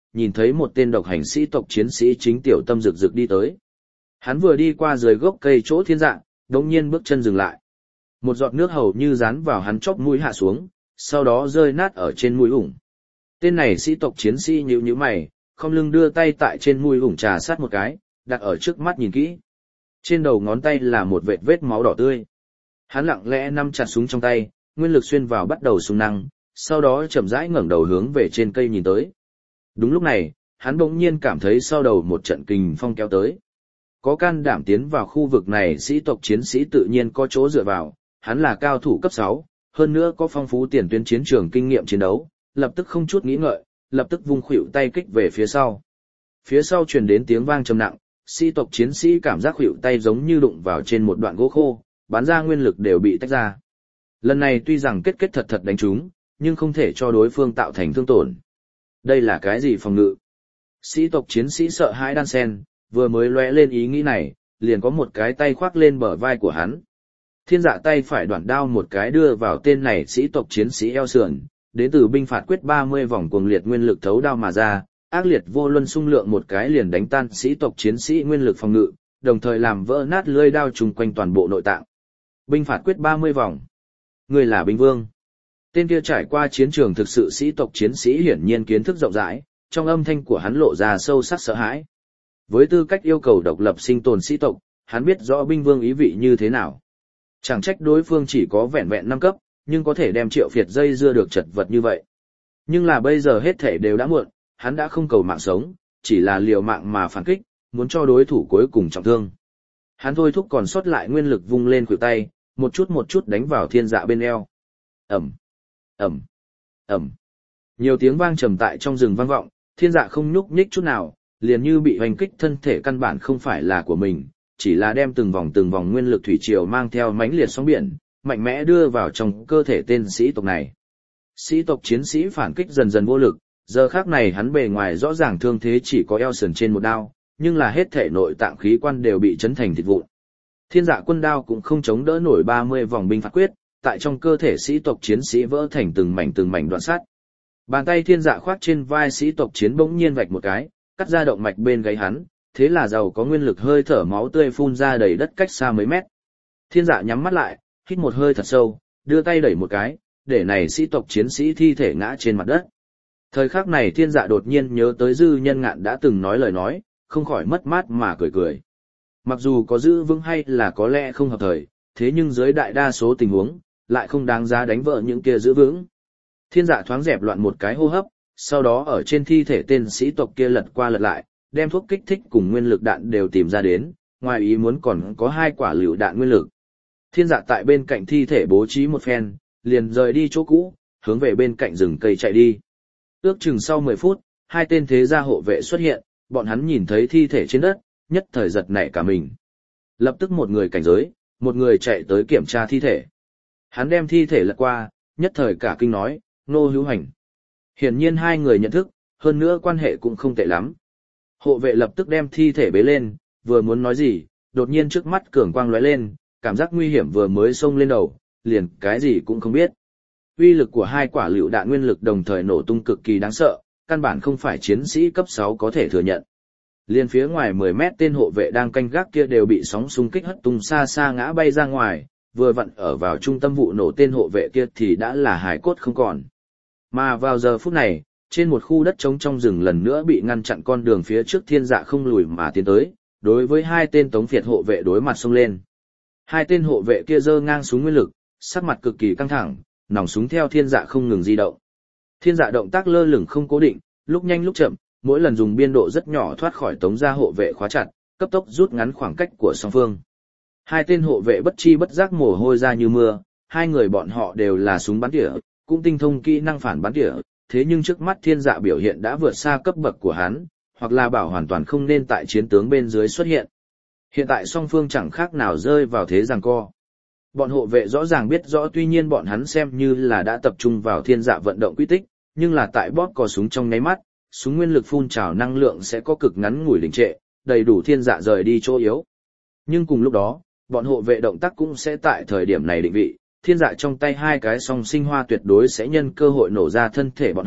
nhìn thấy một tên độc hành sĩ tộc chiến sĩ chính tiểu tâm rực rực đi tới. Hắn vừa đi qua dưới gốc cây chỗ thiên dạ, đống nhiên bước chân dừng lại. Một giọt nước hầu như dán vào hắn chóp mũi hạ xuống, sau đó rơi nát ở trên mũi ủng. Tên này sĩ tộc chiến sĩ nhíu nhíu mày, không lưng đưa tay tại trên mũi ủng trà sát một cái, đặt ở trước mắt nhìn kỹ. Trên đầu ngón tay là một vệt vết máu đỏ tươi. Hắn lặng lẽ nắm chặt súng trong tay, nguyên lực xuyên vào bắt đầu súng năng, sau đó chậm rãi ngẩng đầu hướng về trên cây nhìn tới. Đúng lúc này, hắn bỗng nhiên cảm thấy sau đầu một trận kình phong kéo tới. Có can đảm tiến vào khu vực này sĩ tộc chiến sĩ tự nhiên có chỗ dựa vào, hắn là cao thủ cấp sáu, hơn nữa có phong phú tiền tuyến chiến trường kinh nghiệm chiến đấu, lập tức không chút nghĩ ngợi, lập tức vung khuỷu tay kích về phía sau. Phía sau truyền đến tiếng vang trầm nặng, sĩ tộc chiến sĩ cảm giác khuỷu tay giống như đụng vào trên một đoạn gỗ khô, bắn ra nguyên lực đều bị tách ra. Lần này tuy rằng kết kết thật thật đánh trúng, nhưng không thể cho đối phương tạo thành thương tổn. Đây là cái gì phòng ngự? Sĩ tộc chiến sĩ sợ hãi đan sen, vừa mới lóe lên ý nghĩ này, liền có một cái tay khoác lên bờ vai của hắn. Thiên dạ tay phải đoạn đao một cái đưa vào tên này sĩ tộc chiến sĩ eo sườn, đến từ binh phạt quyết ba mươi vòng cuồng liệt nguyên lực thấu đao mà ra, ác liệt vô luân xung lượng một cái liền đánh tan sĩ tộc chiến sĩ nguyên lực phòng ngự, đồng thời làm vỡ nát lưỡi đao trùng quanh toàn bộ nội tạng. Binh phạt quyết ba mươi vòng. Người là binh vương. Tên kia trải qua chiến trường thực sự sĩ tộc chiến sĩ hiển nhiên kiến thức rộng rãi, trong âm thanh của hắn lộ ra sâu sắc sợ hãi. Với tư cách yêu cầu độc lập sinh tồn sĩ tộc, hắn biết rõ binh vương ý vị như thế nào. Chẳng trách đối phương chỉ có vẹn vẹn năm cấp, nhưng có thể đem Triệu Việt dây dưa được chật vật như vậy. Nhưng là bây giờ hết thể đều đã muộn, hắn đã không cầu mạng sống, chỉ là liều mạng mà phản kích, muốn cho đối thủ cuối cùng trọng thương. Hắn thôi thúc còn sót lại nguyên lực vung lên khuỷu tay, một chút một chút đánh vào thiên dạ bên eo. Ầm, ầm, ầm. Nhiều tiếng vang trầm tại trong rừng vang vọng, thiên dạ không nhúc nhích chút nào, liền như bị hoành kích, thân thể căn bản không phải là của mình, chỉ là đem từng vòng từng vòng nguyên lực thủy triều mang theo mãnh liệt sóng biển, mạnh mẽ đưa vào trong cơ thể tên sĩ tộc này. Sĩ tộc chiến sĩ phản kích dần dần vô lực, giờ khác này hắn bề ngoài rõ ràng thương thế chỉ có eo sườn trên một đao, nhưng là hết thể nội tạng khí quan đều bị chấn thành thịt vụn. Thiên dạ quân đao cũng không chống đỡ nổi ba mươi vòng binh phạt quyết, tại trong cơ thể sĩ tộc chiến sĩ vỡ thành từng mảnh từng mảnh đoạn sắt. Bàn tay thiên dạ khoác trên vai sĩ tộc chiến bỗng nhiên vạch một cái, cắt ra động mạch bên gáy hắn, thế là giàu có nguyên lực hơi thở máu tươi phun ra đầy đất cách xa mấy mét. Thiên dạ nhắm mắt lại, hít một hơi thật sâu, đưa tay đẩy một cái, để này sĩ tộc chiến sĩ thi thể ngã trên mặt đất. Thời khắc này thiên dạ đột nhiên nhớ tới Dư Nhân Ngạn đã từng nói lời nói, không khỏi mất mát mà cười cười. Mặc dù có giữ vững hay là có lẽ không hợp thời, thế nhưng dưới đại đa số tình huống, lại không đáng giá đánh vợ những kia giữ vững. Thiên dạ thoáng dẹp loạn một cái hô hấp, sau đó ở trên thi thể tên sĩ tộc kia lật qua lật lại, đem thuốc kích thích cùng nguyên lực đạn đều tìm ra đến, ngoài ý muốn còn có hai quả lựu đạn nguyên lực. Thiên dạ tại bên cạnh thi thể bố trí một phen, liền rời đi chỗ cũ, hướng về bên cạnh rừng cây chạy đi. Ước chừng sau mười phút, hai tên thế gia hộ vệ xuất hiện, bọn hắn nhìn thấy thi thể trên đất, nhất thời giật nảy cả mình. Lập tức một người cảnh giới, một người chạy tới kiểm tra thi thể. Hắn đem thi thể lật qua, nhất thời cả kinh nói, Nô Hữu Hành. Hiển nhiên hai người nhận thức, hơn nữa quan hệ cũng không tệ lắm. Hộ vệ lập tức đem thi thể bế lên, vừa muốn nói gì, đột nhiên trước mắt cường quang lóe lên, cảm giác nguy hiểm vừa mới xông lên đầu, liền cái gì cũng không biết. Uy lực của hai quả lựu đạn nguyên lực đồng thời nổ tung cực kỳ đáng sợ, căn bản không phải chiến sĩ cấp sáu có thể thừa nhận. Liên phía ngoài mười mét tên hộ vệ đang canh gác kia đều bị sóng xung kích hất tung xa xa ngã bay ra ngoài, vừa vặn ở vào trung tâm vụ nổ tên hộ vệ kia thì đã là hài cốt không còn. Mà vào giờ phút này, trên một khu đất trống trong rừng lần nữa bị ngăn chặn con đường phía trước thiên dạ không lùi mà tiến tới, đối với hai tên tống phiệt hộ vệ đối mặt xông lên. Hai tên hộ vệ kia giơ ngang súng nguyên lực, sắc mặt cực kỳ căng thẳng, nòng súng theo thiên dạ không ngừng di động. Thiên dạ động tác lơ lửng không cố định, lúc nhanh lúc chậm, mỗi lần dùng biên độ rất nhỏ thoát khỏi tống gia hộ vệ khóa chặt, cấp tốc rút ngắn khoảng cách của song phương. Hai tên hộ vệ bất chi bất giác mồ hôi ra như mưa, hai người bọn họ đều là súng bắn tỉa, cũng tinh thông kỹ năng phản bắn tỉa, thế nhưng trước mắt thiên dạ biểu hiện đã vượt xa cấp bậc của hắn, hoặc là bảo hoàn toàn không nên tại chiến tướng bên dưới xuất hiện. Hiện tại song phương chẳng khác nào rơi vào thế giằng co. Bọn hộ vệ rõ ràng biết rõ, tuy nhiên bọn hắn xem như là đã tập trung vào thiên dạ vận động quy tích, nhưng là tại bóp cò súng trong nháy mắt, súng nguyên lực phun trào năng lượng sẽ có cực ngắn ngủi đình trệ, đầy đủ thiên dạ rời đi chỗ yếu. Nhưng cùng lúc đó, bọn hộ vệ động tác cũng sẽ tại thời điểm này định vị, thiên dạ trong tay hai cái song sinh hoa tuyệt đối sẽ nhân cơ hội nổ ra thân thể bọn họ,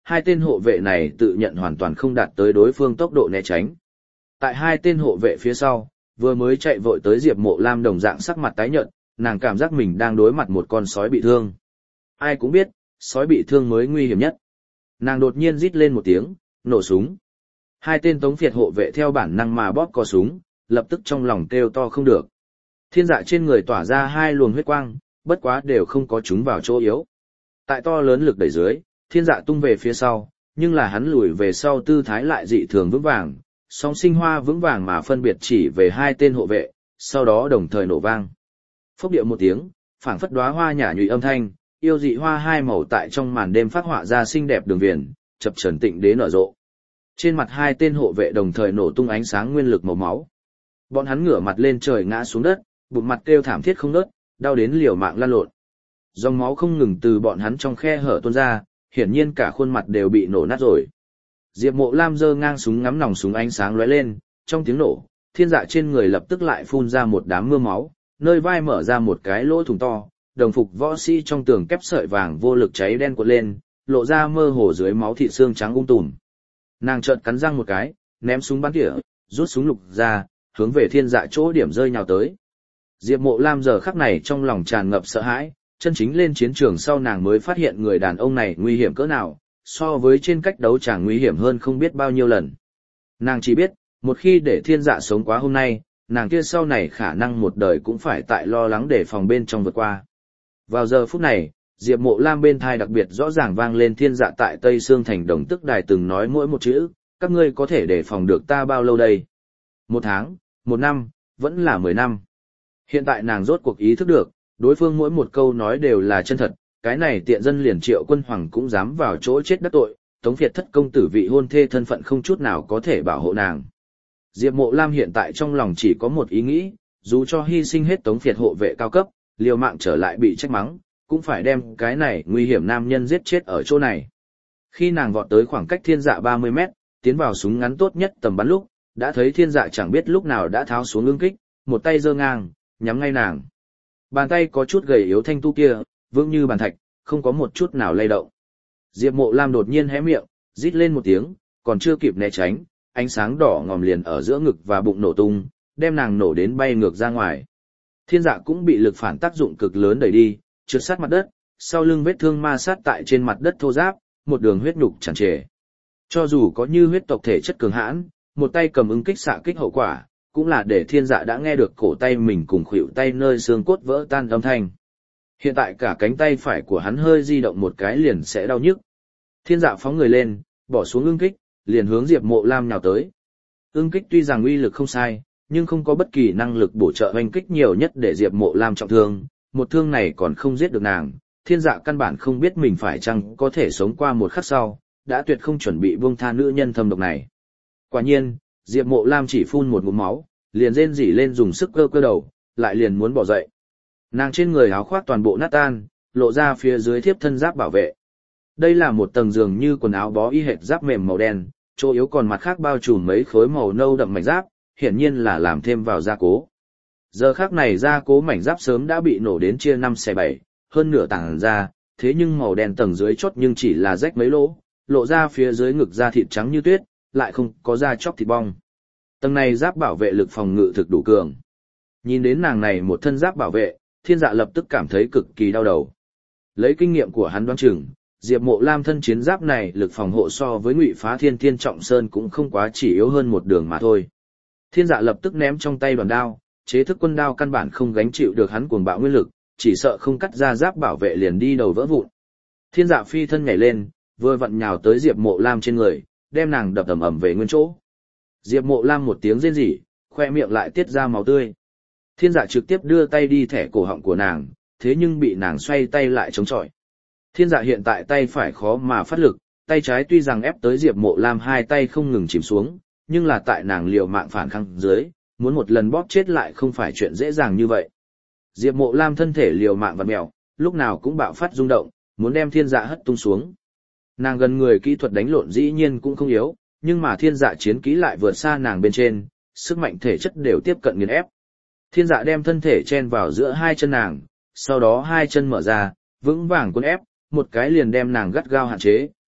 hai tên hộ vệ này tự nhận hoàn toàn không đạt tới đối phương tốc độ né tránh. Tại hai tên hộ vệ phía sau, vừa mới chạy vội tới Diệp Mộ Lam đồng dạng sắc mặt tái nhợt, nàng cảm giác mình đang đối mặt một con sói bị thương. Ai cũng biết, sói bị thương mới nguy hiểm nhất. Nàng đột nhiên rít lên một tiếng, nổ súng. Hai tên Tống Việt hộ vệ theo bản năng mà bóp cò súng, lập tức trong lòng kêu to không được. Thiên Dạ trên người tỏa ra hai luồng huyết quang, bất quá đều không có chúng vào chỗ yếu. Tại to lớn lực đẩy dưới, Thiên Dạ tung về phía sau, nhưng là hắn lùi về sau tư thái lại dị thường vững vàng, song sinh hoa vững vàng mà phân biệt chỉ về hai tên hộ vệ, sau đó đồng thời nổ vang. Phốc điệu một tiếng, phảng phất đóa hoa nhả nhụy âm thanh, yêu dị hoa hai màu tại trong màn đêm phát họa ra xinh đẹp đường viền, chập chờn tịnh đế nở rộ. Trên mặt hai tên hộ vệ đồng thời nổ tung ánh sáng nguyên lực màu máu. Bọn hắn ngửa mặt lên trời ngã xuống đất, bụng mặt kêu thảm thiết không ngớt, đau đến liều mạng lăn lộn. Dòng máu không ngừng từ bọn hắn trong khe hở tuôn ra, hiển nhiên cả khuôn mặt đều bị nổ nát rồi. Diệp Mộ Lam giơ ngang súng ngắm nòng súng ánh sáng lóe lên, trong tiếng nổ, Thiên Dạ trên người lập tức lại phun ra một đám mưa máu, nơi vai mở ra một cái lỗ thủng to, đồng phục võ sĩ trong tường kép sợi vàng vô lực cháy đen cuộn lên, lộ ra mơ hồ dưới máu thịt xương trắng ung tùm. Nàng chợt cắn răng một cái, ném súng bắn tỉa, rút súng lục ra, hướng về Thiên Dạ chỗ điểm rơi nhào tới. Diệp Mộ Lam giờ khắc này trong lòng tràn ngập sợ hãi, chân chính lên chiến trường sau nàng mới phát hiện người đàn ông này nguy hiểm cỡ nào, so với trên cách đấu chàng nguy hiểm hơn không biết bao nhiêu lần. Nàng chỉ biết, một khi để Thiên Dạ sống quá hôm nay, nàng kia sau này khả năng một đời cũng phải tại lo lắng để phòng bên trong vượt qua. Vào giờ phút này, Diệp Mộ Lam bên thai đặc biệt rõ ràng vang lên Thiên Dạ tại Tây Sương Thành Đồng Tức Đài từng nói mỗi một chữ, các ngươi có thể đề phòng được ta bao lâu đây? Một tháng, một năm, vẫn là mười năm. Hiện tại nàng rốt cuộc ý thức được, đối phương mỗi một câu nói đều là chân thật, cái này tiện dân liền Triệu Quân Hoàng cũng dám vào chỗ chết đắc tội, Tống Việt thất công tử vị hôn thê thân phận không chút nào có thể bảo hộ nàng. Diệp Mộ Lam hiện tại trong lòng chỉ có một ý nghĩ, dù cho hy sinh hết Tống Việt hộ vệ cao cấp, liều mạng trở lại bị trách mắng, cũng phải đem cái này nguy hiểm nam nhân giết chết ở chỗ này. Khi nàng vọt tới khoảng cách Thiên Dạ ba mươi mét, tiến vào súng ngắn tốt nhất tầm bắn lúc, đã thấy Thiên Dạ chẳng biết lúc nào đã tháo xuống ương kích, một tay giơ ngang, nhắm ngay nàng. Bàn tay có chút gầy yếu thanh tu kia, vững như bàn thạch, không có một chút nào lay động. Diệp Mộ Lam đột nhiên hé miệng, rít lên một tiếng, còn chưa kịp né tránh, ánh sáng đỏ ngòm liền ở giữa ngực và bụng nổ tung, đem nàng nổ đến bay ngược ra ngoài. Thiên Dạ cũng bị lực phản tác dụng cực lớn đẩy đi, trượt sát mặt đất, sau lưng vết thương ma sát tại trên mặt đất thô ráp, một đường huyết nhục tràn trề. Cho dù có như huyết tộc thể chất cường hãn, một tay cầm ứng kích xạ kích hậu quả, cũng là để Thiên Dạ đã nghe được cổ tay mình cùng khuỷu tay nơi xương cốt vỡ tan âm thanh. Hiện tại cả cánh tay phải của hắn hơi di động một cái liền sẽ đau nhức. Thiên Dạ phóng người lên, bỏ xuống ương kích, liền hướng Diệp Mộ Lam nhào tới. Ương kích tuy rằng uy lực không sai, nhưng không có bất kỳ năng lực bổ trợ oanh kích nhiều nhất để Diệp Mộ Lam trọng thương, một thương này còn không giết được nàng. Thiên Dạ căn bản không biết mình phải chăng có thể sống qua một khắc sau, đã tuyệt không chuẩn bị buông tha nữ nhân thâm độc này. Quả nhiên, Diệp Mộ Lam chỉ phun một ngụm máu, liền rên rỉ lên dùng sức cơ cơ đầu, lại liền muốn bỏ dậy. Nàng trên người áo khoác toàn bộ nát tan, lộ ra phía dưới thiếp thân giáp bảo vệ. Đây là một tầng giường như quần áo bó y hệt giáp mềm màu đen, chỗ yếu còn mặt khác bao trùm mấy khối màu nâu đậm mảnh giáp, hiển nhiên là làm thêm vào gia cố. Giờ khắc này gia cố mảnh giáp sớm đã bị nổ đến chia năm xẻ bảy, hơn nửa tảng ra, thế nhưng màu đen tầng dưới chốt nhưng chỉ là rách mấy lỗ, lộ ra phía dưới ngực da thịt trắng như tuyết, lại không có da chóc thịt bong. Tầng này giáp bảo vệ lực phòng ngự thực đủ cường. Nhìn đến nàng này một thân giáp bảo vệ, Thiên Dạ lập tức cảm thấy cực kỳ đau đầu. Lấy kinh nghiệm của hắn đoán chừng, Diệp Mộ Lam thân chiến giáp này lực phòng hộ so với Ngụy Phá Thiên Thiên Trọng Sơn cũng không quá chỉ yếu hơn một đường mà thôi. Thiên Dạ lập tức ném trong tay đoàn đao, chế thức quân đao căn bản không gánh chịu được hắn cuồng bạo nguyên lực, chỉ sợ không cắt ra giáp bảo vệ liền đi đầu vỡ vụn. Thiên Dạ phi thân nhảy lên, vừa vặn nhào tới Diệp Mộ Lam trên người, đem nàng đập ầm ầm về nguyên chỗ. Diệp Mộ Lam một tiếng rên rỉ, khoe miệng lại tiết ra máu tươi. Thiên Dạ trực tiếp đưa tay đi thẻ cổ họng của nàng, thế nhưng bị nàng xoay tay lại chống chọi. Thiên Dạ hiện tại tay phải khó mà phát lực, tay trái tuy rằng ép tới Diệp Mộ Lam hai tay không ngừng chìm xuống, nhưng là tại nàng liều mạng phản kháng dưới, muốn một lần bóp chết lại không phải chuyện dễ dàng như vậy. Diệp Mộ Lam thân thể liều mạng vặn mèo, lúc nào cũng bạo phát rung động, muốn đem Thiên Dạ hất tung xuống. Nàng gần người kỹ thuật đánh lộn dĩ nhiên cũng không yếu, nhưng mà Thiên Dạ chiến kỹ lại vượt xa nàng bên trên, sức mạnh thể chất đều tiếp cận nghiền ép. Thiên Dạ đem thân thể chen vào giữa hai chân nàng, sau đó hai chân mở ra, vững vàng cuốn ép, một cái liền đem nàng gắt gao hạn chế,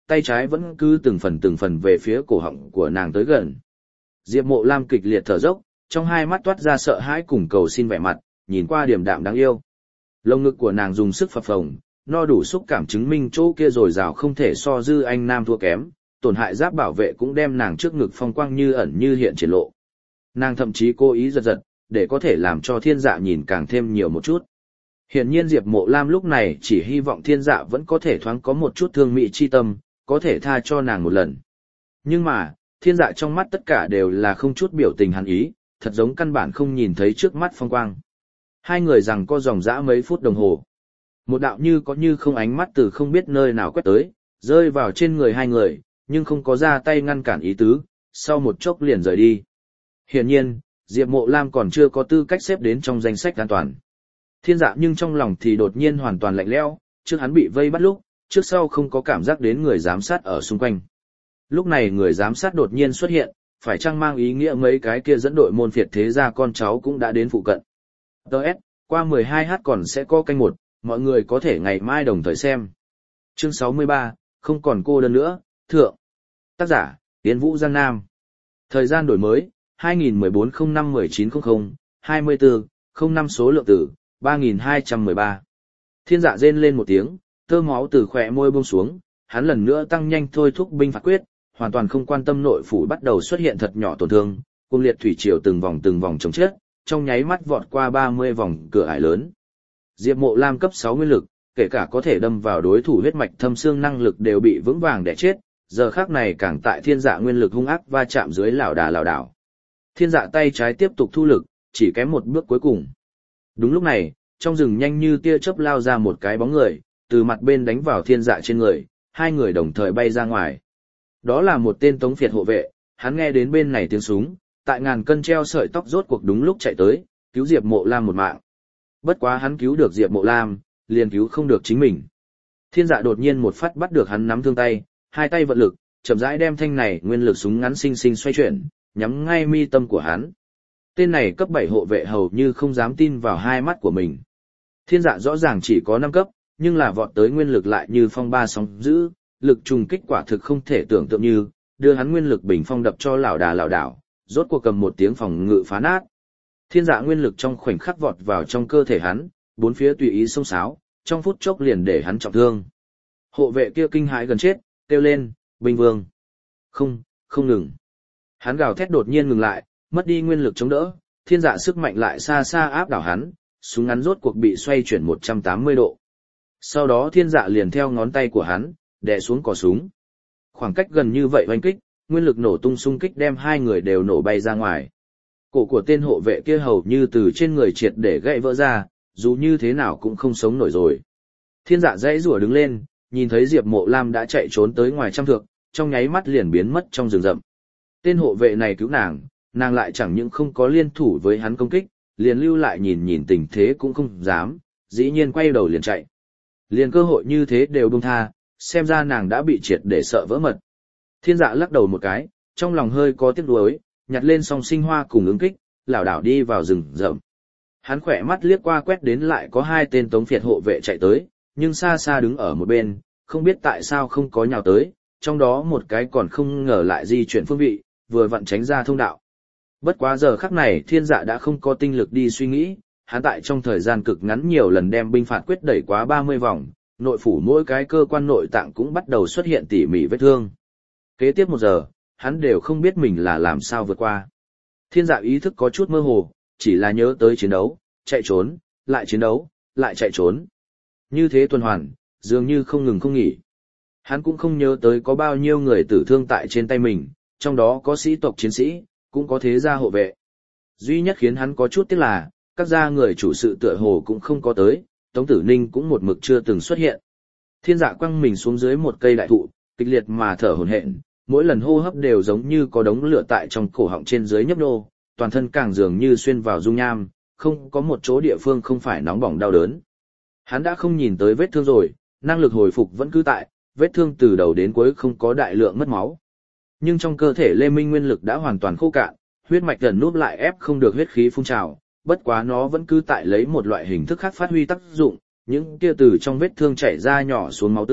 tay trái vẫn cứ từng phần từng phần về phía cổ họng của nàng tới gần. Diệp Mộ Lam kịch liệt thở dốc, trong hai mắt toát ra sợ hãi cùng cầu xin vẻ mặt, nhìn qua điềm đạm đáng yêu. Lồng ngực của nàng dùng sức phập phồng, no đủ xúc cảm chứng minh chỗ kia dồi dào không thể so dư anh nam thua kém, tổn hại giáp bảo vệ cũng đem nàng trước ngực phong quang như ẩn như hiện triển lộ. Nàng thậm chí cố ý giật giật, để có thể làm cho Thiên Dạ nhìn càng thêm nhiều một chút. Hiển nhiên Diệp Mộ Lam lúc này chỉ hy vọng Thiên Dạ vẫn có thể thoáng có một chút thương mị chi tâm, có thể tha cho nàng một lần. Nhưng mà, Thiên Dạ trong mắt tất cả đều là không chút biểu tình hàn ý, thật giống căn bản không nhìn thấy trước mắt phong quang. Hai người rằng có dòng dã mấy phút đồng hồ. Một đạo như có như không ánh mắt từ không biết nơi nào quét tới, rơi vào trên người hai người, nhưng không có ra tay ngăn cản ý tứ, sau một chốc liền rời đi. Hiển nhiên, Diệp Mộ Lam còn chưa có tư cách xếp đến trong danh sách an toàn. Thiên Dạ nhưng trong lòng thì đột nhiên hoàn toàn lạnh lẽo, trước hắn bị vây bắt lúc, trước sau không có cảm giác đến người giám sát ở xung quanh. Lúc này người giám sát đột nhiên xuất hiện, phải chăng mang ý nghĩa mấy cái kia dẫn đội môn phiệt thế gia con cháu cũng đã đến phụ cận. Đợt, qua mười hai h còn sẽ có canh một, mọi người có thể ngày mai đồng thời xem. Chương sáu mươi ba, không còn cô đơn nữa, thượng. Tác giả, Yến Vũ Giang Nam. Thời gian đổi mới, hai nghìn mười bốn không năm mười chín không không, hai mươi tư, không năm số lượng tử, ba nghìn hai trăm mười ba. Thiên Dạ rên lên một tiếng, tơ máu từ khỏe môi buông xuống, hắn lần nữa tăng nhanh thôi thúc binh phạt quyết, hoàn toàn không quan tâm nội phủ bắt đầu xuất hiện thật nhỏ tổn thương, cung liệt thủy triều từng vòng từng vòng chống chết, trong nháy mắt vọt qua ba mươi vòng cửa ải lớn. Diệp Mộ Lam cấp sáu nguyên lực, kể cả có thể đâm vào đối thủ huyết mạch thâm xương năng lực đều bị vững vàng đè chết, giờ khắc này càng tại Thiên Dạ nguyên lực hung ác va chạm dưới lảo đà lảo đảo. Thiên Dạ tay trái tiếp tục thu lực, chỉ kém một bước cuối cùng. Đúng lúc này, trong rừng nhanh như tia chớp lao ra một cái bóng người, từ mặt bên đánh vào Thiên Dạ trên người, hai người đồng thời bay ra ngoài. Đó là một tên Tống Việt hộ vệ, hắn nghe đến bên này tiếng súng, tại ngàn cân treo sợi tóc rốt cuộc đúng lúc chạy tới, cứu Diệp Mộ Lam một mạng. Bất quá hắn cứu được Diệp Mộ Lam, liền cứu không được chính mình. Thiên Dạ đột nhiên một phát bắt được hắn nắm thương tay, hai tay vận lực, chậm rãi đem thanh này nguyên lực súng ngắn sinh sinh xoay chuyển, nhắm ngay mi tâm của hắn. Tên này cấp bảy hộ vệ hầu như không dám tin vào hai mắt của mình. Thiên Dạ rõ ràng chỉ có năm cấp, nhưng là vọt tới nguyên lực lại như phong ba sóng dữ, lực trùng kích quả thực không thể tưởng tượng như, đưa hắn nguyên lực bình phong đập cho lảo đà lảo đảo, rốt cuộc cầm một tiếng phòng ngự phá nát. Thiên Dạ nguyên lực trong khoảnh khắc vọt vào trong cơ thể hắn, bốn phía tùy ý xông xáo, trong phút chốc liền để hắn trọng thương. Hộ vệ kia kinh hãi gần chết, kêu lên, "Binh vương!" Không, không ngừng. Hắn gào thét đột nhiên ngừng lại, mất đi nguyên lực chống đỡ, Thiên Dạ sức mạnh lại xa xa áp đảo hắn, súng ngắn rốt cuộc bị xoay chuyển một trăm tám mươi độ. Sau đó Thiên Dạ liền theo ngón tay của hắn, đè xuống cò súng. Khoảng cách gần như vậy oanh kích, nguyên lực nổ tung xung kích đem hai người đều nổ bay ra ngoài. Cổ của tên hộ vệ kia hầu như từ trên người triệt để gãy vỡ ra, dù như thế nào cũng không sống nổi rồi. Thiên Dạ dãy rủa đứng lên, nhìn thấy Diệp Mộ Lam đã chạy trốn tới ngoài trăm thước, trong nháy mắt liền biến mất trong rừng rậm. Tên hộ vệ này cứu nàng, nàng lại chẳng những không có liên thủ với hắn công kích, liền lưu lại nhìn nhìn tình thế cũng không dám, dĩ nhiên quay đầu liền chạy. Liền cơ hội như thế đều buông tha, xem ra nàng đã bị triệt để sợ vỡ mật. Thiên Dạ lắc đầu một cái, trong lòng hơi có tiếc nuối, nhặt lên song sinh hoa cùng ứng kích, lảo đảo đi vào rừng rậm. Hắn khỏe mắt liếc qua quét đến lại có hai tên Tống Việt hộ vệ chạy tới, nhưng xa xa đứng ở một bên, không biết tại sao không có nhào tới, trong đó một cái còn không ngờ lại di chuyển phương vị, vừa vặn tránh ra thông đạo. Bất quá giờ khắc này Thiên Dạ đã không có tinh lực đi suy nghĩ, hắn tại trong thời gian cực ngắn nhiều lần đem binh phạt quyết đẩy quá ba mươi vòng, nội phủ mỗi cái cơ quan nội tạng cũng bắt đầu xuất hiện tỉ mỉ vết thương. Kế tiếp một giờ, hắn đều không biết mình là làm sao vượt qua. Thiên Dạ ý thức có chút mơ hồ, chỉ là nhớ tới chiến đấu, chạy trốn, lại chiến đấu, lại chạy trốn. Như thế tuần hoàn, dường như không ngừng không nghỉ. Hắn cũng không nhớ tới có bao nhiêu người tử thương tại trên tay mình, trong đó có sĩ tộc chiến sĩ, cũng có thế gia hộ vệ. Duy nhất khiến hắn có chút tiếc là, các gia người chủ sự tựa hồ cũng không có tới, Tống Tử Ninh cũng một mực chưa từng xuất hiện. Thiên Dạ quăng mình xuống dưới một cây đại thụ, kịch liệt mà thở hổn hển, mỗi lần hô hấp đều giống như có đống lửa tại trong cổ họng trên dưới nhấp nhô, toàn thân càng dường như xuyên vào dung nham, không có một chỗ địa phương không phải nóng bỏng đau đớn. Hắn đã không nhìn tới vết thương rồi, năng lực hồi phục vẫn cứ tại, vết thương từ đầu đến cuối không có đại lượng mất máu. Nhưng trong cơ thể Lê Minh nguyên lực đã hoàn toàn khô cạn, huyết mạch gần nút lại ép không được huyết khí phun trào, bất quá nó vẫn cứ tại lấy một loại hình thức khác phát huy tác dụng, những kia từ trong vết thương chảy ra nhỏ xuống máu tươi,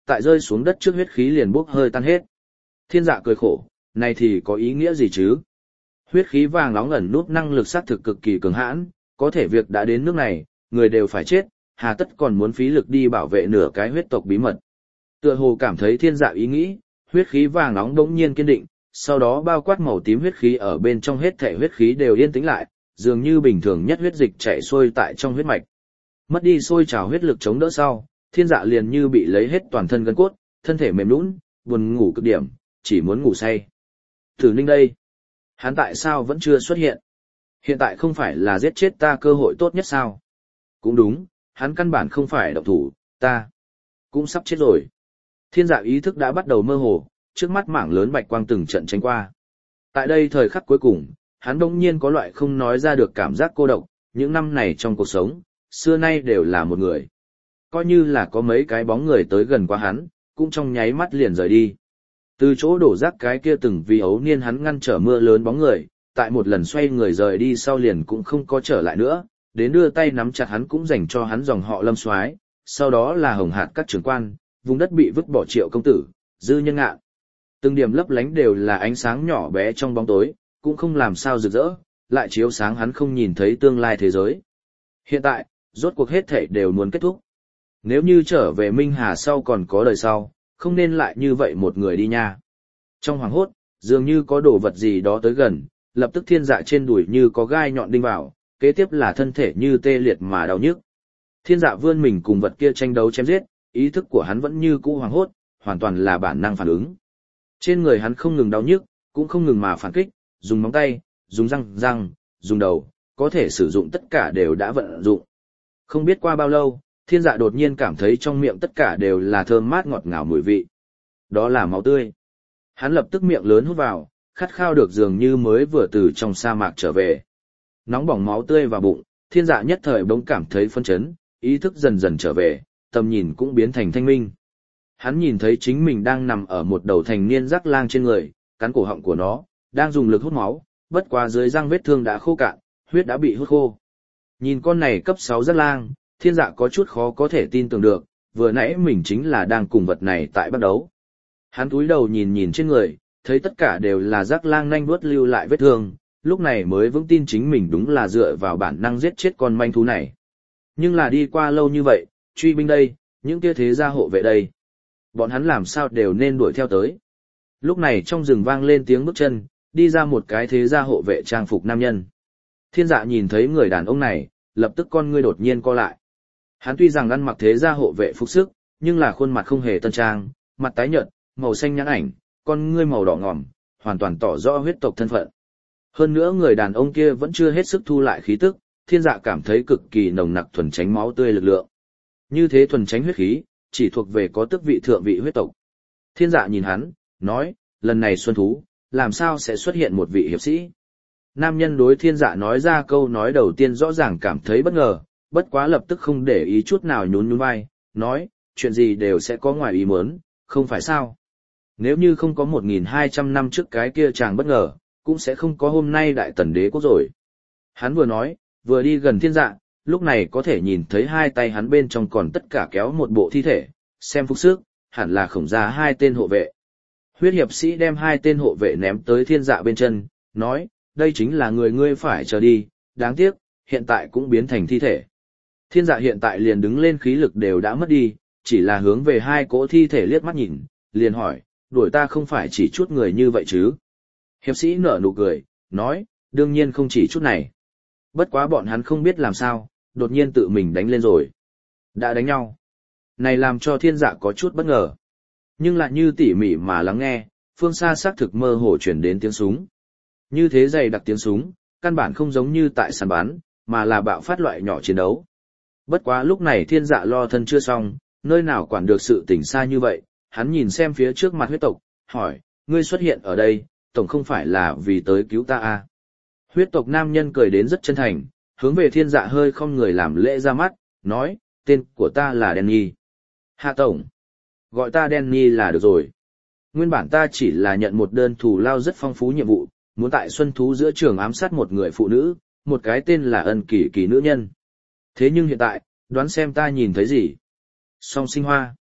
tại rơi xuống đất trước huyết khí liền bốc hơi tan hết. Thiên dạ cười khổ, này thì có ý nghĩa gì chứ? Huyết khí vàng nóng ẩn nút năng lực sát thực cực kỳ cường hãn, có thể việc đã đến nước này, người đều phải chết, hà tất còn muốn phí lực đi bảo vệ nửa cái huyết tộc bí mật. Tựa hồ cảm thấy thiên dạ ý nghĩ, huyết khí vàng nóng đống nhiên kiên định, sau đó bao quát màu tím huyết khí ở bên trong hết thể huyết khí đều yên tĩnh lại, dường như bình thường nhất huyết dịch chảy xuôi tại trong huyết mạch. Mất đi sôi trào huyết lực chống đỡ sau, thiên dạ liền như bị lấy hết toàn thân gân cốt, thân thể mềm nhũn, buồn ngủ cực điểm, chỉ muốn ngủ say. Tử Ninh đây, hắn tại sao vẫn chưa xuất hiện? Hiện tại không phải là giết chết ta cơ hội tốt nhất sao? Cũng đúng, hắn căn bản không phải động thủ, ta cũng sắp chết rồi. Thiên dạ ý thức đã bắt đầu mơ hồ, trước mắt mảng lớn bạch quang từng trận tránh qua. Tại đây thời khắc cuối cùng, hắn bỗng nhiên có loại không nói ra được cảm giác cô độc, những năm này trong cuộc sống, xưa nay đều là một người. Coi như là có mấy cái bóng người tới gần qua hắn, cũng trong nháy mắt liền rời đi. Từ chỗ đổ rác cái kia từng vì ấu niên hắn ngăn trở mưa lớn bóng người, tại một lần xoay người rời đi sau liền cũng không có trở lại nữa, đến đưa tay nắm chặt hắn cũng dành cho hắn dòng họ Lâm Soái, sau đó là hồng hạt các trưởng quan, vùng đất bị vứt bỏ Triệu công tử, Dư Nhân Ngạn. Từng điểm lấp lánh đều là ánh sáng nhỏ bé trong bóng tối, cũng không làm sao rực rỡ, lại chiếu sáng hắn không nhìn thấy tương lai thế giới. Hiện tại, rốt cuộc hết thảy đều muốn kết thúc. Nếu như trở về Minh Hà sau còn có đời sau, không nên lại như vậy một người đi nha. Trong hoàng hốt, dường như có đồ vật gì đó tới gần, lập tức thiên dạ trên đùi như có gai nhọn đinh vào, kế tiếp là thân thể như tê liệt mà đau nhức. Thiên dạ vươn mình cùng vật kia tranh đấu chém giết, ý thức của hắn vẫn như cũ hoàng hốt, hoàn toàn là bản năng phản ứng. Trên người hắn không ngừng đau nhức, cũng không ngừng mà phản kích, dùng móng tay, dùng răng răng, dùng đầu, có thể sử dụng tất cả đều đã vận dụng. Không biết qua bao lâu, thiên dạ đột nhiên cảm thấy trong miệng tất cả đều là thơm mát ngọt ngào mùi vị. Đó là máu tươi. Hắn lập tức miệng lớn hút vào, khát khao được dường như mới vừa từ trong sa mạc trở về. Nóng bỏng máu tươi vào bụng, thiên dạ nhất thời bỗng cảm thấy phân chấn, ý thức dần dần trở về, tầm nhìn cũng biến thành thanh minh. Hắn nhìn thấy chính mình đang nằm ở một đầu thành niên rắc lang trên người, cắn cổ họng của nó, đang dùng lực hút máu, bất quá dưới răng vết thương đã khô cạn, huyết đã bị hút khô. Nhìn con này cấp sáu rắc lang, thiên dạ có chút khó có thể tin tưởng được, vừa nãy mình chính là đang cùng vật này tại bắt đấu. Hắn cúi đầu nhìn nhìn trên người, thấy tất cả đều là rắc lang nanh vuốt lưu lại vết thương, lúc này mới vững tin chính mình đúng là dựa vào bản năng giết chết con manh thú này. Nhưng là đi qua lâu như vậy, truy binh đây, những kia thế gia hộ vệ đây. Bọn hắn làm sao đều nên đuổi theo tới. Lúc này trong rừng vang lên tiếng bước chân, đi ra một cái thế gia hộ vệ trang phục nam nhân. Thiên dạ nhìn thấy người đàn ông này, lập tức con ngươi đột nhiên co lại. Hắn tuy rằng ăn mặc thế gia hộ vệ phục sức, nhưng là khuôn mặt không hề tân trang, mặt tái nhợt, màu xanh nhãn ảnh, con ngươi màu đỏ ngòm, hoàn toàn tỏ rõ huyết tộc thân phận. Hơn nữa người đàn ông kia vẫn chưa hết sức thu lại khí tức, thiên dạ cảm thấy cực kỳ nồng nặc thuần tránh máu tươi lực lượng. Như thế thuần tránh huyết khí, chỉ thuộc về có tước vị thượng vị huyết tộc. Thiên dạ nhìn hắn, nói, lần này xuân thú, làm sao sẽ xuất hiện một vị hiệp sĩ? Nam nhân đối thiên dạ nói ra câu nói đầu tiên rõ ràng cảm thấy bất ngờ, bất quá lập tức không để ý chút nào nhún nhún vai, nói, chuyện gì đều sẽ có ngoài ý muốn, không phải sao? Nếu như không có một nghìn hai trăm năm trước cái kia chàng bất ngờ, cũng sẽ không có hôm nay đại tần đế quốc rồi. Hắn vừa nói, vừa đi gần thiên dạ, lúc này có thể nhìn thấy hai tay hắn bên trong còn tất cả kéo một bộ thi thể, xem phục sức, hẳn là khổng gia hai tên hộ vệ. Huyết hiệp sĩ đem hai tên hộ vệ ném tới thiên dạ bên chân, nói, đây chính là người ngươi phải chờ đi, đáng tiếc, hiện tại cũng biến thành thi thể. Thiên dạ hiện tại liền đứng lên khí lực đều đã mất đi, chỉ là hướng về hai cỗ thi thể liếc mắt nhìn, liền hỏi, đuổi ta không phải chỉ chút người như vậy chứ? Hiệp sĩ nở nụ cười, nói, đương nhiên không chỉ chút này. Bất quá bọn hắn không biết làm sao, đột nhiên tự mình đánh lên rồi. Đã đánh nhau. Này làm cho thiên dạ có chút bất ngờ. Nhưng lại như tỉ mỉ mà lắng nghe, phương xa xác thực mơ hồ chuyển đến tiếng súng. Như thế dày đặc tiếng súng, căn bản không giống như tại sàn bán, mà là bạo phát loại nhỏ chiến đấu. Bất quá lúc này thiên dạ lo thân chưa xong, nơi nào quản được sự tỉnh xa như vậy, hắn nhìn xem phía trước mặt huyết tộc, hỏi, ngươi xuất hiện ở đây, tổng không phải là vì tới cứu ta à? Huyết tộc nam nhân cười đến rất chân thành, hướng về thiên dạ hơi không người làm lễ ra mắt, nói, tên của ta là Danny. Hạ tổng, gọi ta Danny là được rồi. Nguyên bản ta chỉ là nhận một đơn thù lao rất phong phú nhiệm vụ, muốn tại xuân thú giữa trường ám sát một người phụ nữ, một cái tên là Ân Kỳ Kỳ nữ nhân. Thế nhưng hiện tại, đoán xem ta nhìn thấy gì? Song sinh hoa.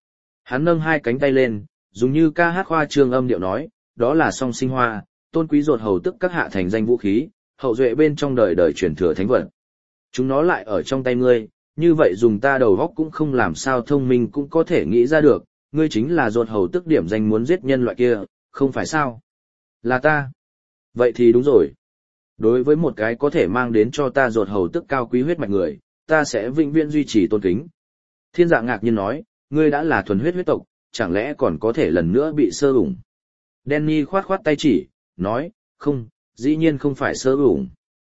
Hắn nâng hai cánh tay lên, dùng như ca hát khoa trương âm điệu nói, đó là song sinh hoa, tôn quý ruột hầu tức các hạ thành danh vũ khí, hậu duệ bên trong đời đời truyền thừa thánh vật. Chúng nó lại ở trong tay ngươi, như vậy dùng ta đầu góc cũng không làm sao thông minh cũng có thể nghĩ ra được, ngươi chính là ruột hầu tức điểm danh muốn giết nhân loại kia, không phải sao? Là ta. Vậy thì đúng rồi. Đối với một cái có thể mang đến cho ta ruột hầu tức cao quý huyết mạch người, ta sẽ vĩnh viễn duy trì tôn kính. Thiên Dạ ngạc nhiên nói, ngươi đã là thuần huyết huyết tộc, chẳng lẽ còn có thể lần nữa bị sơ ủng? Danny khoát khoát tay chỉ, nói, không, dĩ nhiên không phải sơ ủng.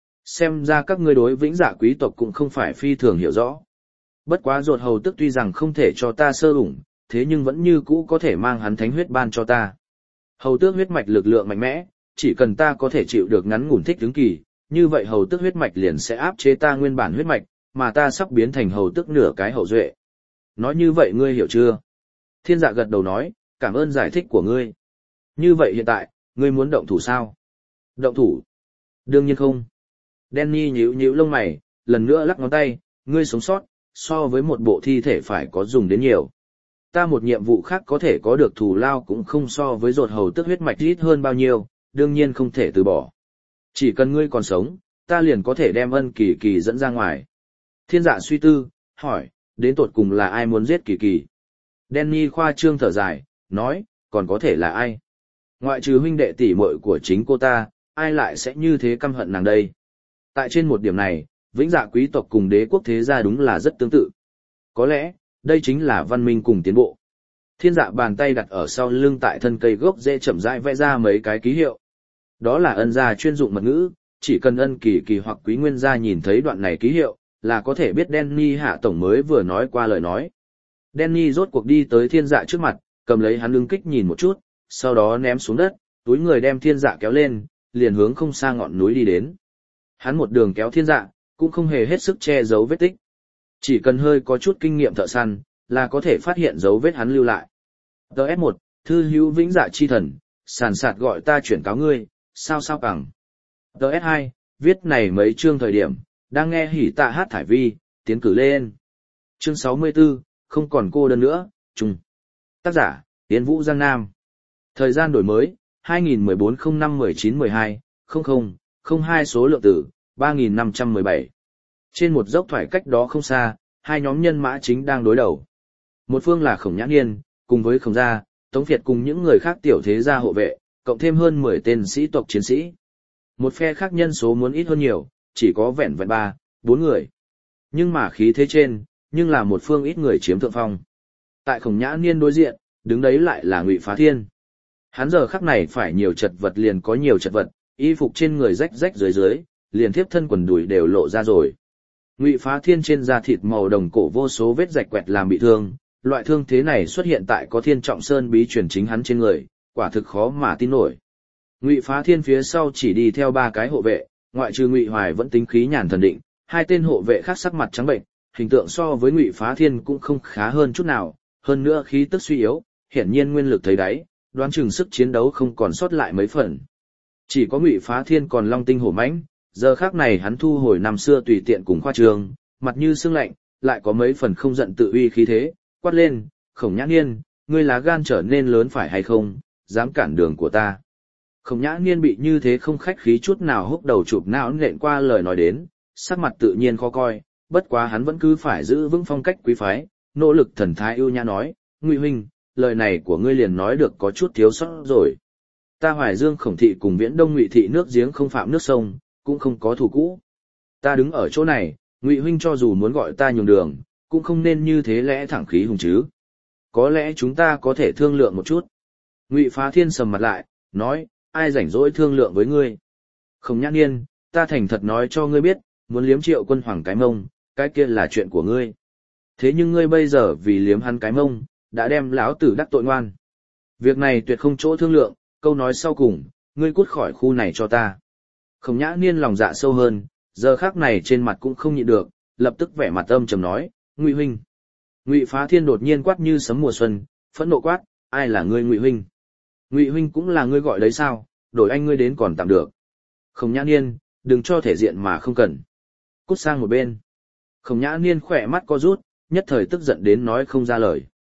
Xem ra các ngươi đối vĩnh dạ quý tộc cũng không phải phi thường hiểu rõ. Bất quá ruột hầu tức tuy rằng không thể cho ta sơ ủng, thế nhưng vẫn như cũ có thể mang hắn thánh huyết ban cho ta. Hầu tước huyết mạch lực lượng mạnh mẽ, chỉ cần ta có thể chịu được ngắn ngủn thích ứng kỳ, như vậy hầu tước huyết mạch liền sẽ áp chế ta nguyên bản huyết mạch, mà ta sắp biến thành hầu tước nửa cái hậu duệ. Nói như vậy ngươi hiểu chưa? Thiên Dạ gật đầu nói, cảm ơn giải thích của ngươi. Như vậy hiện tại, ngươi muốn động thủ sao? Động thủ? Đương nhiên không. Danny nhíu nhíu lông mày, lần nữa lắc ngón tay, ngươi sống sót, so với một bộ thi thể phải có dùng đến nhiều. Ta một nhiệm vụ khác có thể có được thù lao cũng không so với ruột hầu tức huyết mạch ít hơn bao nhiêu, đương nhiên không thể từ bỏ. Chỉ cần ngươi còn sống, ta liền có thể đem Ân Kỳ Kỳ dẫn ra ngoài. Thiên Dạ suy tư, hỏi, đến tột cùng là ai muốn giết Kỳ Kỳ? Danny khoa trương thở dài, nói, còn có thể là ai? Ngoại trừ huynh đệ tỷ muội của chính cô ta, ai lại sẽ như thế căm hận nàng đây? Tại trên một điểm này, vĩnh dạ quý tộc cùng đế quốc thế gia đúng là rất tương tự. Có lẽ, đây chính là văn minh cùng tiến bộ. Thiên Dạ bàn tay đặt ở sau lưng tại thân cây gốc dễ chậm rãi vẽ ra mấy cái ký hiệu. Đó là ân gia chuyên dụng mật ngữ, chỉ cần Ân Kỳ Kỳ hoặc Quý Nguyên gia nhìn thấy đoạn này ký hiệu, là có thể biết Danny hạ tổng mới vừa nói qua lời nói. Danny rốt cuộc đi tới Thiên Dạ trước mặt, cầm lấy hắn lưng kích nhìn một chút, sau đó ném xuống đất, túi người đem Thiên Dạ kéo lên, liền hướng không xa ngọn núi đi đến. Hắn một đường kéo Thiên Dạ, cũng không hề hết sức che giấu vết tích. Chỉ cần hơi có chút kinh nghiệm thợ săn, là có thể phát hiện dấu vết hắn lưu lại. T S một, Thư hữu vĩnh dạ chi thần, sàn sạt gọi ta chuyển cáo ngươi, sao sao càng. T S hai, viết này mấy chương thời điểm, đang nghe hỉ tạ hát thải vi, tiến cử lên. Chương sáu mươi tư, không còn cô đơn nữa, chung. Tác giả, Tiến Vũ Giang Nam. Thời gian đổi mới, hai nghìn mười bốn không năm mười chín mười hai, không không, không hai số lượng tử, ba nghìn năm trăm mười bảy. Trên một dốc thoải cách đó không xa, hai nhóm nhân mã chính đang đối đầu. Một phương là Khổng Nhã Niên, cùng với Khổng gia, Tống Việt cùng những người khác tiểu thế gia hộ vệ, cộng thêm hơn mười tên sĩ tộc chiến sĩ. Một phe khác nhân số muốn ít hơn nhiều, chỉ có vẹn vẹn ba, bốn người. Nhưng mà khí thế trên, nhưng là một phương ít người chiếm thượng phong. Tại Khổng Nhã Niên đối diện, đứng đấy lại là Ngụy Phá Thiên. Hắn giờ khắc này phải nhiều chật vật liền có nhiều chật vật, y phục trên người rách rách dưới dưới, liền tiếp thân quần đùi đều lộ ra rồi. Ngụy Phá Thiên trên da thịt màu đồng cổ vô số vết rạch quẹt làm bị thương, loại thương thế này xuất hiện tại có Thiên Trọng Sơn bí truyền chính hắn trên người, quả thực khó mà tin nổi. Ngụy Phá Thiên phía sau chỉ đi theo ba cái hộ vệ, ngoại trừ Ngụy Hoài vẫn tính khí nhàn thần định, hai tên hộ vệ khác sắc mặt trắng bệnh, hình tượng so với Ngụy Phá Thiên cũng không khá hơn chút nào, hơn nữa khí tức suy yếu, hiển nhiên nguyên lực thấy đáy, đoán chừng sức chiến đấu không còn sót lại mấy phần. Chỉ có Ngụy Phá Thiên còn long tinh hổ mãnh, giờ khác này hắn thu hồi năm xưa tùy tiện cùng khoa trường, mặt như sương lạnh, lại có mấy phần không giận tự uy khí thế, quát lên, Khổng Nhã Niên, ngươi lá gan trở nên lớn phải hay không, dám cản đường của ta. Khổng Nhã Niên bị như thế không khách khí chút nào húc đầu chụp não nện qua lời nói đến, sắc mặt tự nhiên khó coi, bất quá hắn vẫn cứ phải giữ vững phong cách quý phái, nỗ lực thần thái ưu nhã nói, Ngụy huynh, lời này của ngươi liền nói được có chút thiếu sót rồi. Ta Hoài Dương Khổng thị cùng Viễn Đông Ngụy thị nước giếng không phạm nước sông, cũng không có thù cũ. Ta đứng ở chỗ này, Ngụy huynh cho dù muốn gọi ta nhường đường, cũng không nên như thế lẽ thẳng khí hùng chứ. Có lẽ chúng ta có thể thương lượng một chút. Ngụy Phá Thiên sầm mặt lại, nói, ai rảnh rỗi thương lượng với ngươi. Khổng Nhã Niên, ta thành thật nói cho ngươi biết, muốn liếm Triệu Quân Hoàng cái mông, cái kia là chuyện của ngươi. Thế nhưng ngươi bây giờ vì liếm hắn cái mông, đã đem lão tử đắc tội ngoan. Việc này tuyệt không chỗ thương lượng, câu nói sau cùng, ngươi cút khỏi khu này cho ta. Khổng Nhã Niên lòng dạ sâu hơn, giờ khắc này trên mặt cũng không nhịn được, lập tức vẻ mặt âm trầm nói, Ngụy huynh. Ngụy Phá Thiên đột nhiên quát như sấm mùa xuân, phẫn nộ quát, ai là ngươi Ngụy huynh? Ngụy huynh cũng là ngươi gọi đấy sao, đổi anh ngươi đến còn tạm được. Khổng Nhã Niên, đừng cho thể diện mà không cần. Cút sang một bên. Khổng Nhã Niên khỏe mắt co rút, nhất thời tức giận đến nói không ra lời.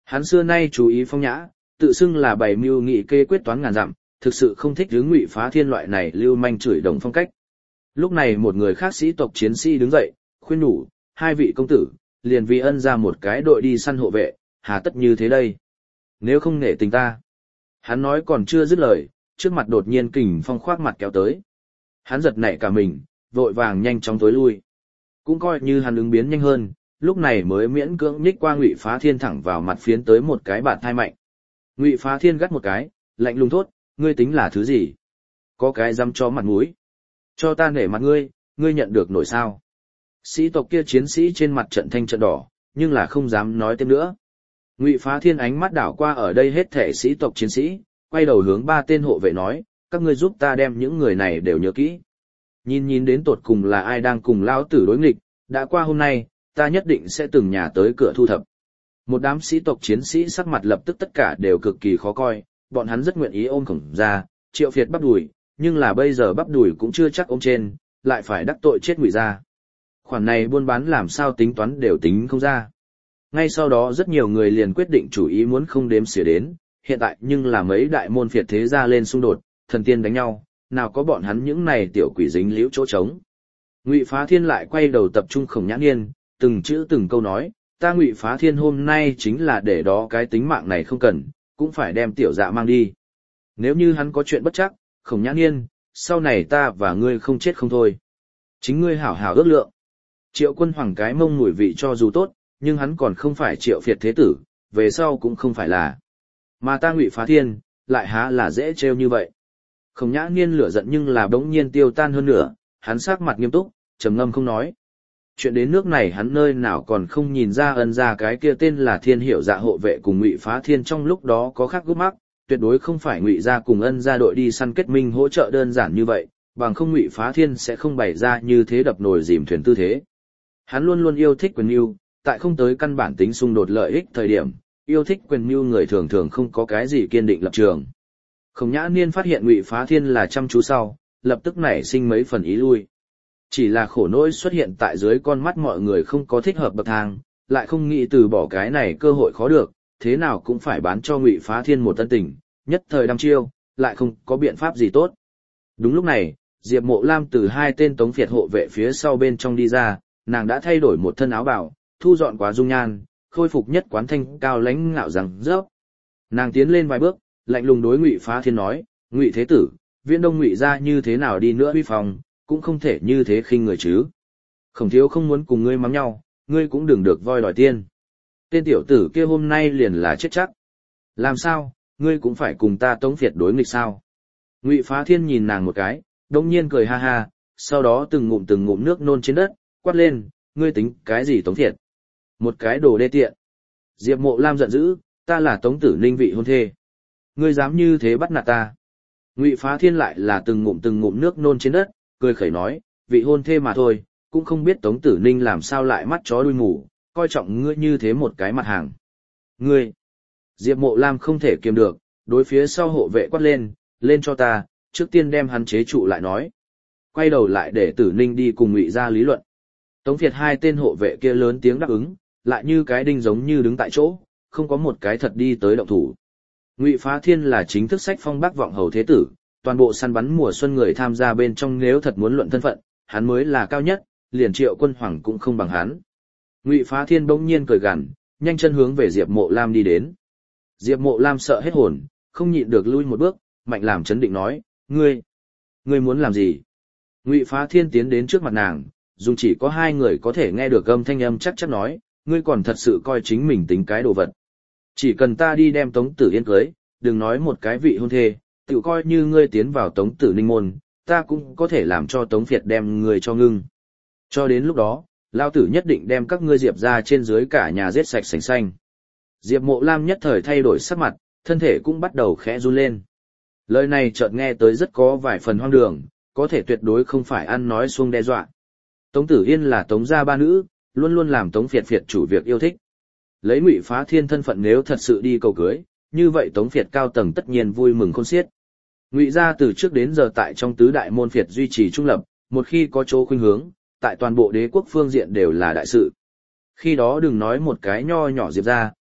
Hắn xưa nay chú ý phong nhã, tự xưng là bày mưu nghị kê quyết toán ngàn dặm, thực sự không thích hướng Ngụy Phá Thiên loại này lưu manh chửi đồng phong cách. Lúc này một người khác sĩ tộc chiến sĩ đứng dậy, khuyên nhủ, hai vị công tử, liền vì ân ra một cái đội đi săn hộ vệ, hà tất như thế đây? Nếu không nể tình ta. Hắn nói còn chưa dứt lời, trước mặt đột nhiên kình phong khoác mặt kéo tới. Hắn giật nảy cả mình, vội vàng nhanh chóng tối lui. Cũng coi như hắn ứng biến nhanh hơn, lúc này mới miễn cưỡng nhích qua Ngụy Phá Thiên thẳng vào mặt phiến tới một cái bạt thai mạnh. Ngụy Phá Thiên gắt một cái, lạnh lùng thốt, ngươi tính là thứ gì? Có cái dám cho mặt mũi. Cho ta nể mặt ngươi, ngươi nhận được nổi sao? Sĩ tộc kia chiến sĩ trên mặt trận thanh trận đỏ, nhưng là không dám nói thêm nữa. Ngụy Phá Thiên ánh mắt đảo qua ở đây hết thể sĩ tộc chiến sĩ, quay đầu hướng ba tên hộ vệ nói, các ngươi giúp ta đem những người này đều nhớ kỹ. Nhìn nhìn đến tột cùng là ai đang cùng lão tử đối nghịch, đã qua hôm nay, ta nhất định sẽ từng nhà tới cửa thu thập. Một đám sĩ tộc chiến sĩ sắc mặt lập tức tất cả đều cực kỳ khó coi, bọn hắn rất nguyện ý ôm Khổng Gia, Triệu Việt bắp đùi, nhưng là bây giờ bắp đùi cũng chưa chắc ôm trên, lại phải đắc tội chết Ngụy Gia. Khoản này buôn bán làm sao tính toán đều tính không ra. Ngay sau đó rất nhiều người liền quyết định chủ ý muốn không đếm xỉa đến, hiện tại nhưng là mấy đại môn phiệt thế gia lên xung đột, thần tiên đánh nhau, nào có bọn hắn những này tiểu quỷ dính liễu chỗ trống. Ngụy Phá Thiên lại quay đầu tập trung Khổng Nhã Niên, từng chữ từng câu nói, ta Ngụy Phá Thiên hôm nay chính là để đó cái tính mạng này không cần, cũng phải đem tiểu dạ mang đi. Nếu như hắn có chuyện bất chắc, Khổng Nhã Niên, sau này ta và ngươi không chết không thôi. Chính ngươi hảo hảo ước lượng. Triệu Quân Hoàng cái mông mùi vị cho dù tốt, nhưng hắn còn không phải Triệu Việt thế tử, về sau cũng không phải là. Mà ta Ngụy Phá Thiên, lại há là dễ trêu như vậy. Khổng Nhã Niên lửa giận nhưng là bỗng nhiên tiêu tan hơn nữa, hắn sắc mặt nghiêm túc, trầm ngâm không nói. Chuyện đến nước này hắn nơi nào còn không nhìn ra ân ra cái kia tên là Thiên Hiểu Dạ hộ vệ cùng Ngụy Phá Thiên trong lúc đó có khác gút mắc, tuyệt đối không phải Ngụy gia cùng ân gia đội đi săn kết minh hỗ trợ đơn giản như vậy, bằng không Ngụy Phá Thiên sẽ không bày ra như thế đập nồi dìm thuyền tư thế. Hắn luôn luôn yêu thích quyền mưu, tại không tới căn bản tính xung đột lợi ích thời điểm, yêu thích quyền mưu người thường thường không có cái gì kiên định lập trường. Khổng Nhã Niên phát hiện Ngụy Phá Thiên là chăm chú sau, lập tức nảy sinh mấy phần ý lui. Chỉ là khổ nỗi xuất hiện tại dưới con mắt mọi người không có thích hợp bậc thang, lại không nghĩ từ bỏ cái này cơ hội khó được, thế nào cũng phải bán cho Ngụy Phá Thiên một tân tình, nhất thời đăm chiêu, lại không có biện pháp gì tốt. Đúng lúc này, Diệp Mộ Lam từ hai tên Tống Việt hộ vệ phía sau bên trong đi ra, nàng đã thay đổi một thân áo bào, thu dọn quá dung nhan, khôi phục nhất quán thanh cao lãnh ngạo rằng rớp. Nàng tiến lên vài bước, lạnh lùng đối Ngụy Phá Thiên nói, Ngụy thế tử, Viễn Đông Ngụy gia như thế nào đi nữa uy phong, cũng không thể như thế khinh người chứ. Khổng thiếu không muốn cùng ngươi mắng nhau, ngươi cũng đừng được voi đòi tiên. Tên tiểu tử kia hôm nay liền là chết chắc. Làm sao, ngươi cũng phải cùng ta Tống Việt đối nghịch sao? Ngụy Phá Thiên nhìn nàng một cái, đông nhiên cười ha ha, sau đó từng ngụm từng ngụm nước nôn trên đất, quát lên, ngươi tính cái gì Tống Việt? Một cái đồ đê tiện. Diệp Mộ Lam giận dữ, ta là Tống Tử Ninh vị hôn thê. Ngươi dám như thế bắt nạt ta? Ngụy Phá Thiên lại là từng ngụm từng ngụm nước nôn trên đất, cười khẩy nói, vị hôn thê mà thôi, cũng không biết Tống Tử Ninh làm sao lại mắt chó đuôi mù, coi trọng ngươi như thế một cái mặt hàng. Ngươi! Diệp Mộ Lam không thể kiềm được, đối phía sau hộ vệ quát lên, lên cho ta, trước tiên đem hắn chế trụ lại nói. Quay đầu lại để Tử Ninh đi cùng Ngụy gia lý luận. Tống Việt hai tên hộ vệ kia lớn tiếng đáp ứng, lại như cái đinh giống như đứng tại chỗ, không có một cái thật đi tới động thủ. Ngụy Phá Thiên là chính thức sách phong Bắc vọng hầu thế tử, toàn bộ săn bắn mùa xuân người tham gia bên trong nếu thật muốn luận thân phận, hắn mới là cao nhất, liền Triệu Quân Hoàng cũng không bằng hắn. Ngụy Phá Thiên bỗng nhiên cười gằn, nhanh chân hướng về Diệp Mộ Lam đi đến. Diệp Mộ Lam sợ hết hồn, không nhịn được lui một bước, mạnh làm chấn định nói, ngươi, ngươi muốn làm gì? Ngụy Phá Thiên tiến đến trước mặt nàng, dùng chỉ có hai người có thể nghe được âm thanh âm chắc chắn nói, ngươi còn thật sự coi chính mình tính cái đồ vật. Chỉ cần ta đi đem Tống Tử Yên cưới, đừng nói một cái vị hôn thê, tự coi như ngươi tiến vào Tống Tử Ninh môn, ta cũng có thể làm cho Tống Việt đem ngươi cho ngưng. Cho đến lúc đó, lao tử nhất định đem các ngươi Diệp ra trên dưới cả nhà giết sạch sành xanh. Diệp Mộ Lam nhất thời thay đổi sắc mặt, thân thể cũng bắt đầu khẽ run lên. Lời này chợt nghe tới rất có vài phần hoang đường, có thể tuyệt đối không phải ăn nói xuông đe dọa. Tống Tử Yên là Tống gia ba nữ, luôn luôn làm Tống Việt Việt chủ việc yêu thích. Lấy Ngụy Phá Thiên thân phận nếu thật sự đi cầu cưới, như vậy Tống Việt cao tầng tất nhiên vui mừng khôn xiết. Ngụy gia từ trước đến giờ tại trong tứ đại môn Việt duy trì trung lập, một khi có chỗ khuynh hướng, tại toàn bộ đế quốc phương diện đều là đại sự. Khi đó đừng nói một cái nho nhỏ Diệp gia,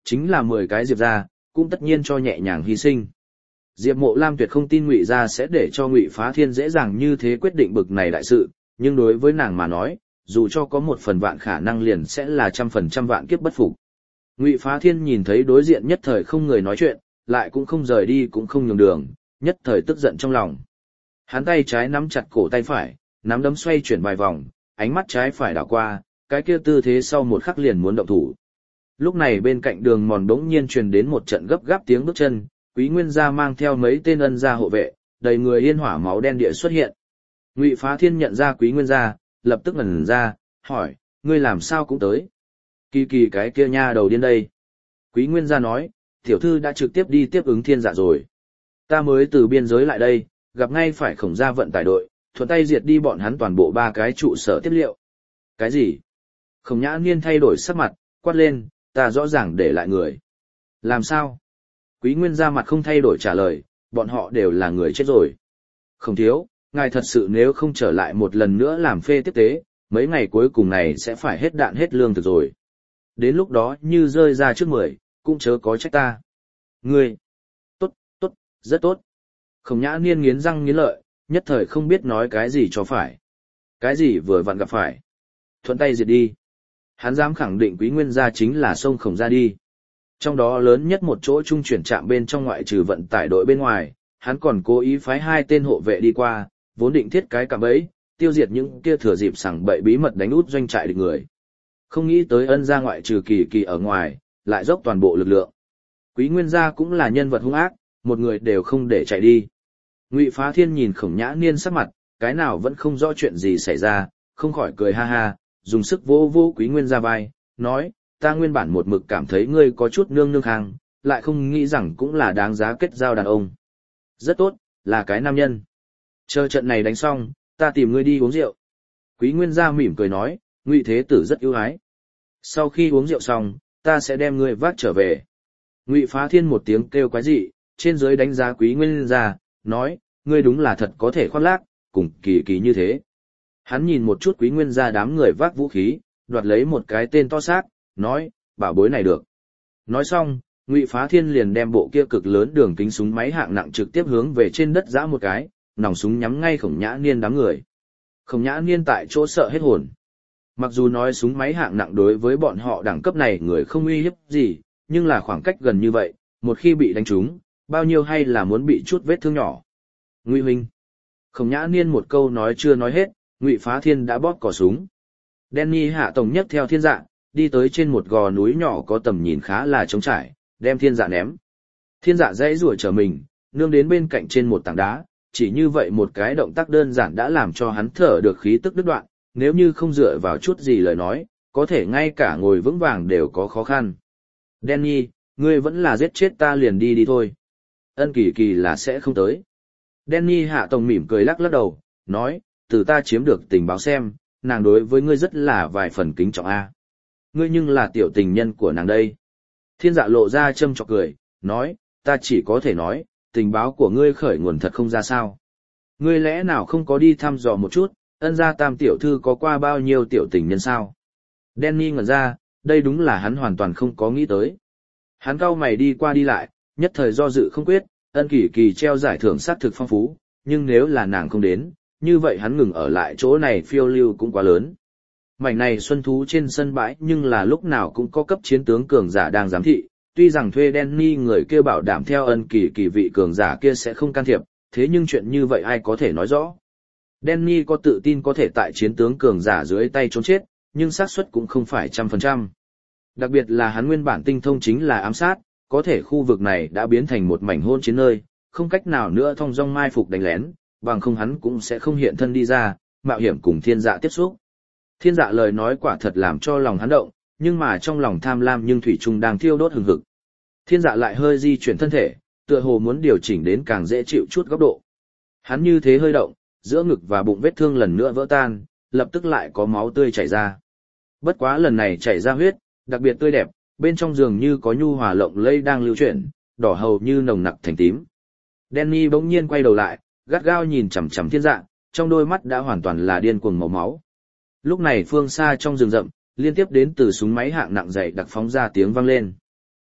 Chính là mười cái Diệp gia, cũng tất nhiên cho nhẹ nhàng hy sinh. Diệp Mộ Lam tuyệt không tin Ngụy gia sẽ để cho Ngụy Phá Thiên dễ dàng như thế quyết định bực này đại sự, nhưng đối với nàng mà nói, dù cho có một phần vạn khả năng liền sẽ là trăm phần trăm vạn kiếp bất phục. Ngụy Phá Thiên nhìn thấy đối diện nhất thời không người nói chuyện, lại cũng không rời đi cũng không nhường đường, nhất thời tức giận trong lòng. Hắn tay trái nắm chặt cổ tay phải, nắm đấm xoay chuyển vài vòng, ánh mắt trái phải đảo qua, cái kia tư thế sau một khắc liền muốn động thủ. Lúc này bên cạnh đường mòn đống nhiên truyền đến một trận gấp gáp tiếng bước chân, Quý Nguyên gia mang theo mấy tên ân gia hộ vệ, đầy người yên hỏa máu đen địa xuất hiện. Ngụy Phá Thiên nhận ra Quý Nguyên gia, lập tức ngẩn ra, hỏi, ngươi làm sao cũng tới? Kỳ kỳ cái kia nha đầu điên đây. Quý Nguyên gia nói, tiểu thư đã trực tiếp đi tiếp ứng Thiên Dạ rồi. Ta mới từ biên giới lại đây, gặp ngay phải Khổng gia vận tải đội, thuận tay diệt đi bọn hắn toàn bộ ba cái trụ sở tiếp liệu. Cái gì? Khổng Nhã Niên thay đổi sắc mặt, quát lên, ta rõ ràng để lại người. Làm sao? Quý Nguyên gia mặt không thay đổi trả lời, bọn họ đều là người chết rồi. Không thiếu, ngài thật sự nếu không trở lại một lần nữa làm phê tiếp tế, mấy ngày cuối cùng này sẽ phải hết đạn hết lương thực rồi. Đến lúc đó như rơi ra trước mười, cũng chớ có trách ta. Ngươi! Tốt, tốt, rất tốt. Khổng Nhã Niên nghiến răng nghiến lợi, nhất thời không biết nói cái gì cho phải. Cái gì vừa vặn gặp phải. Thuận tay diệt đi. Hắn dám khẳng định Quý Nguyên gia chính là sông Khổng gia đi. Trong đó lớn nhất một chỗ trung chuyển trạm bên trong ngoại trừ vận tải đội bên ngoài, hắn còn cố ý phái hai tên hộ vệ đi qua, vốn định thiết cái cạm bẫy, tiêu diệt những kia thừa dịp sằng bậy bí mật đánh út doanh trại địch người. Không nghĩ tới ân gia ngoại trừ kỳ kỳ ở ngoài, lại dốc toàn bộ lực lượng. Quý Nguyên gia cũng là nhân vật hung ác, một người đều không để chạy đi. Ngụy Phá Thiên nhìn Khổng Nhã Niên sắc mặt, cái nào vẫn không rõ chuyện gì xảy ra, không khỏi cười ha ha, dùng sức vỗ vỗ Quý Nguyên gia vai, nói, ta nguyên bản một mực cảm thấy ngươi có chút nương nương khang, lại không nghĩ rằng cũng là đáng giá kết giao đàn ông. Rất tốt, là cái nam nhân. Chờ trận này đánh xong, ta tìm ngươi đi uống rượu. Quý Nguyên gia mỉm cười nói, Ngụy Thế Tử rất ưu ái. Sau khi uống rượu xong, ta sẽ đem ngươi vác trở về. Ngụy Phá Thiên một tiếng kêu quái dị, trên dưới đánh giá Quý Nguyên gia, nói, ngươi đúng là thật có thể khoác lác, cùng kỳ kỳ như thế. Hắn nhìn một chút Quý Nguyên gia đám người vác vũ khí, đoạt lấy một cái tên to xác, nói, bảo bối này được. Nói xong, Ngụy Phá Thiên liền đem bộ kia cực lớn đường kính súng máy hạng nặng trực tiếp hướng về trên đất giã một cái, nòng súng nhắm ngay Khổng Nhã Niên đám người. Khổng Nhã Niên tại chỗ sợ hết hồn. Mặc dù nói súng máy hạng nặng đối với bọn họ đẳng cấp này người không uy hiếp gì, nhưng là khoảng cách gần như vậy, một khi bị đánh trúng, bao nhiêu hay là muốn bị chút vết thương nhỏ. Ngụy huynh. Khổng Nhã Niên một câu nói chưa nói hết, Ngụy Phá Thiên đã bóp cò súng. Danny hạ tổng nhất theo Thiên Dạ, đi tới trên một gò núi nhỏ có tầm nhìn khá là trống trải, đem Thiên Dạ ném. Thiên Dạ dãy rủa trở mình, nương đến bên cạnh trên một tảng đá, chỉ như vậy một cái động tác đơn giản đã làm cho hắn thở được khí tức đứt đoạn, nếu như không dựa vào chút gì lời nói, có thể ngay cả ngồi vững vàng đều có khó khăn. Danny, ngươi vẫn là giết chết ta liền đi đi thôi. Ân Kỳ Kỳ là sẽ không tới. Danny hạ tổng mỉm cười lắc lắc đầu, nói, từ ta chiếm được tình báo xem, nàng đối với ngươi rất là vài phần kính trọng a. Ngươi nhưng là tiểu tình nhân của nàng đây. Thiên Dạ lộ ra châm chọc cười, nói, ta chỉ có thể nói, tình báo của ngươi khởi nguồn thật không ra sao. Ngươi lẽ nào không có đi thăm dò một chút, ân gia tam tiểu thư có qua bao nhiêu tiểu tình nhân sao? Danny ngẩn ra, đây đúng là hắn hoàn toàn không có nghĩ tới. Hắn cau mày đi qua đi lại, nhất thời do dự không quyết, Ân Kỳ Kỳ treo giải thưởng sát thực phong phú, nhưng nếu là nàng không đến, như vậy hắn ngừng ở lại chỗ này phiêu lưu cũng quá lớn. Mảnh này xuân thú trên sân bãi nhưng là lúc nào cũng có cấp chiến tướng cường giả đang giám thị, tuy rằng thuê Danny người kia bảo đảm theo Ân Kỳ Kỳ vị cường giả kia sẽ không can thiệp, thế nhưng chuyện như vậy ai có thể nói rõ. Danny có tự tin có thể tại chiến tướng cường giả dưới tay trốn chết, nhưng xác suất cũng không phải trăm phần trăm. Đặc biệt là hắn nguyên bản tinh thông chính là ám sát, có thể khu vực này đã biến thành một mảnh hôn chiến nơi, không cách nào nữa thông dong mai phục đánh lén, bằng không hắn cũng sẽ không hiện thân đi ra, mạo hiểm cùng Thiên Dạ tiếp xúc. Thiên Dạ lời nói quả thật làm cho lòng hắn động, nhưng mà trong lòng tham lam nhưng thủy chung đang thiêu đốt hừng hực. Thiên Dạ lại hơi di chuyển thân thể, tựa hồ muốn điều chỉnh đến càng dễ chịu chút góc độ. Hắn như thế hơi động, giữa ngực và bụng vết thương lần nữa vỡ tan, lập tức lại có máu tươi chảy ra. Bất quá lần này chảy ra huyết, đặc biệt tươi đẹp, bên trong dường như có nhu hòa lộng lẫy đang lưu chuyển, đỏ hầu như nồng nặc thành tím. Danny bỗng nhiên quay đầu lại, gắt gao nhìn chằm chằm Thiên Dạ, trong đôi mắt đã hoàn toàn là điên cuồng màu máu. Lúc này phương xa trong rừng rậm, liên tiếp đến từ súng máy hạng nặng dày đặc phóng ra tiếng vang lên.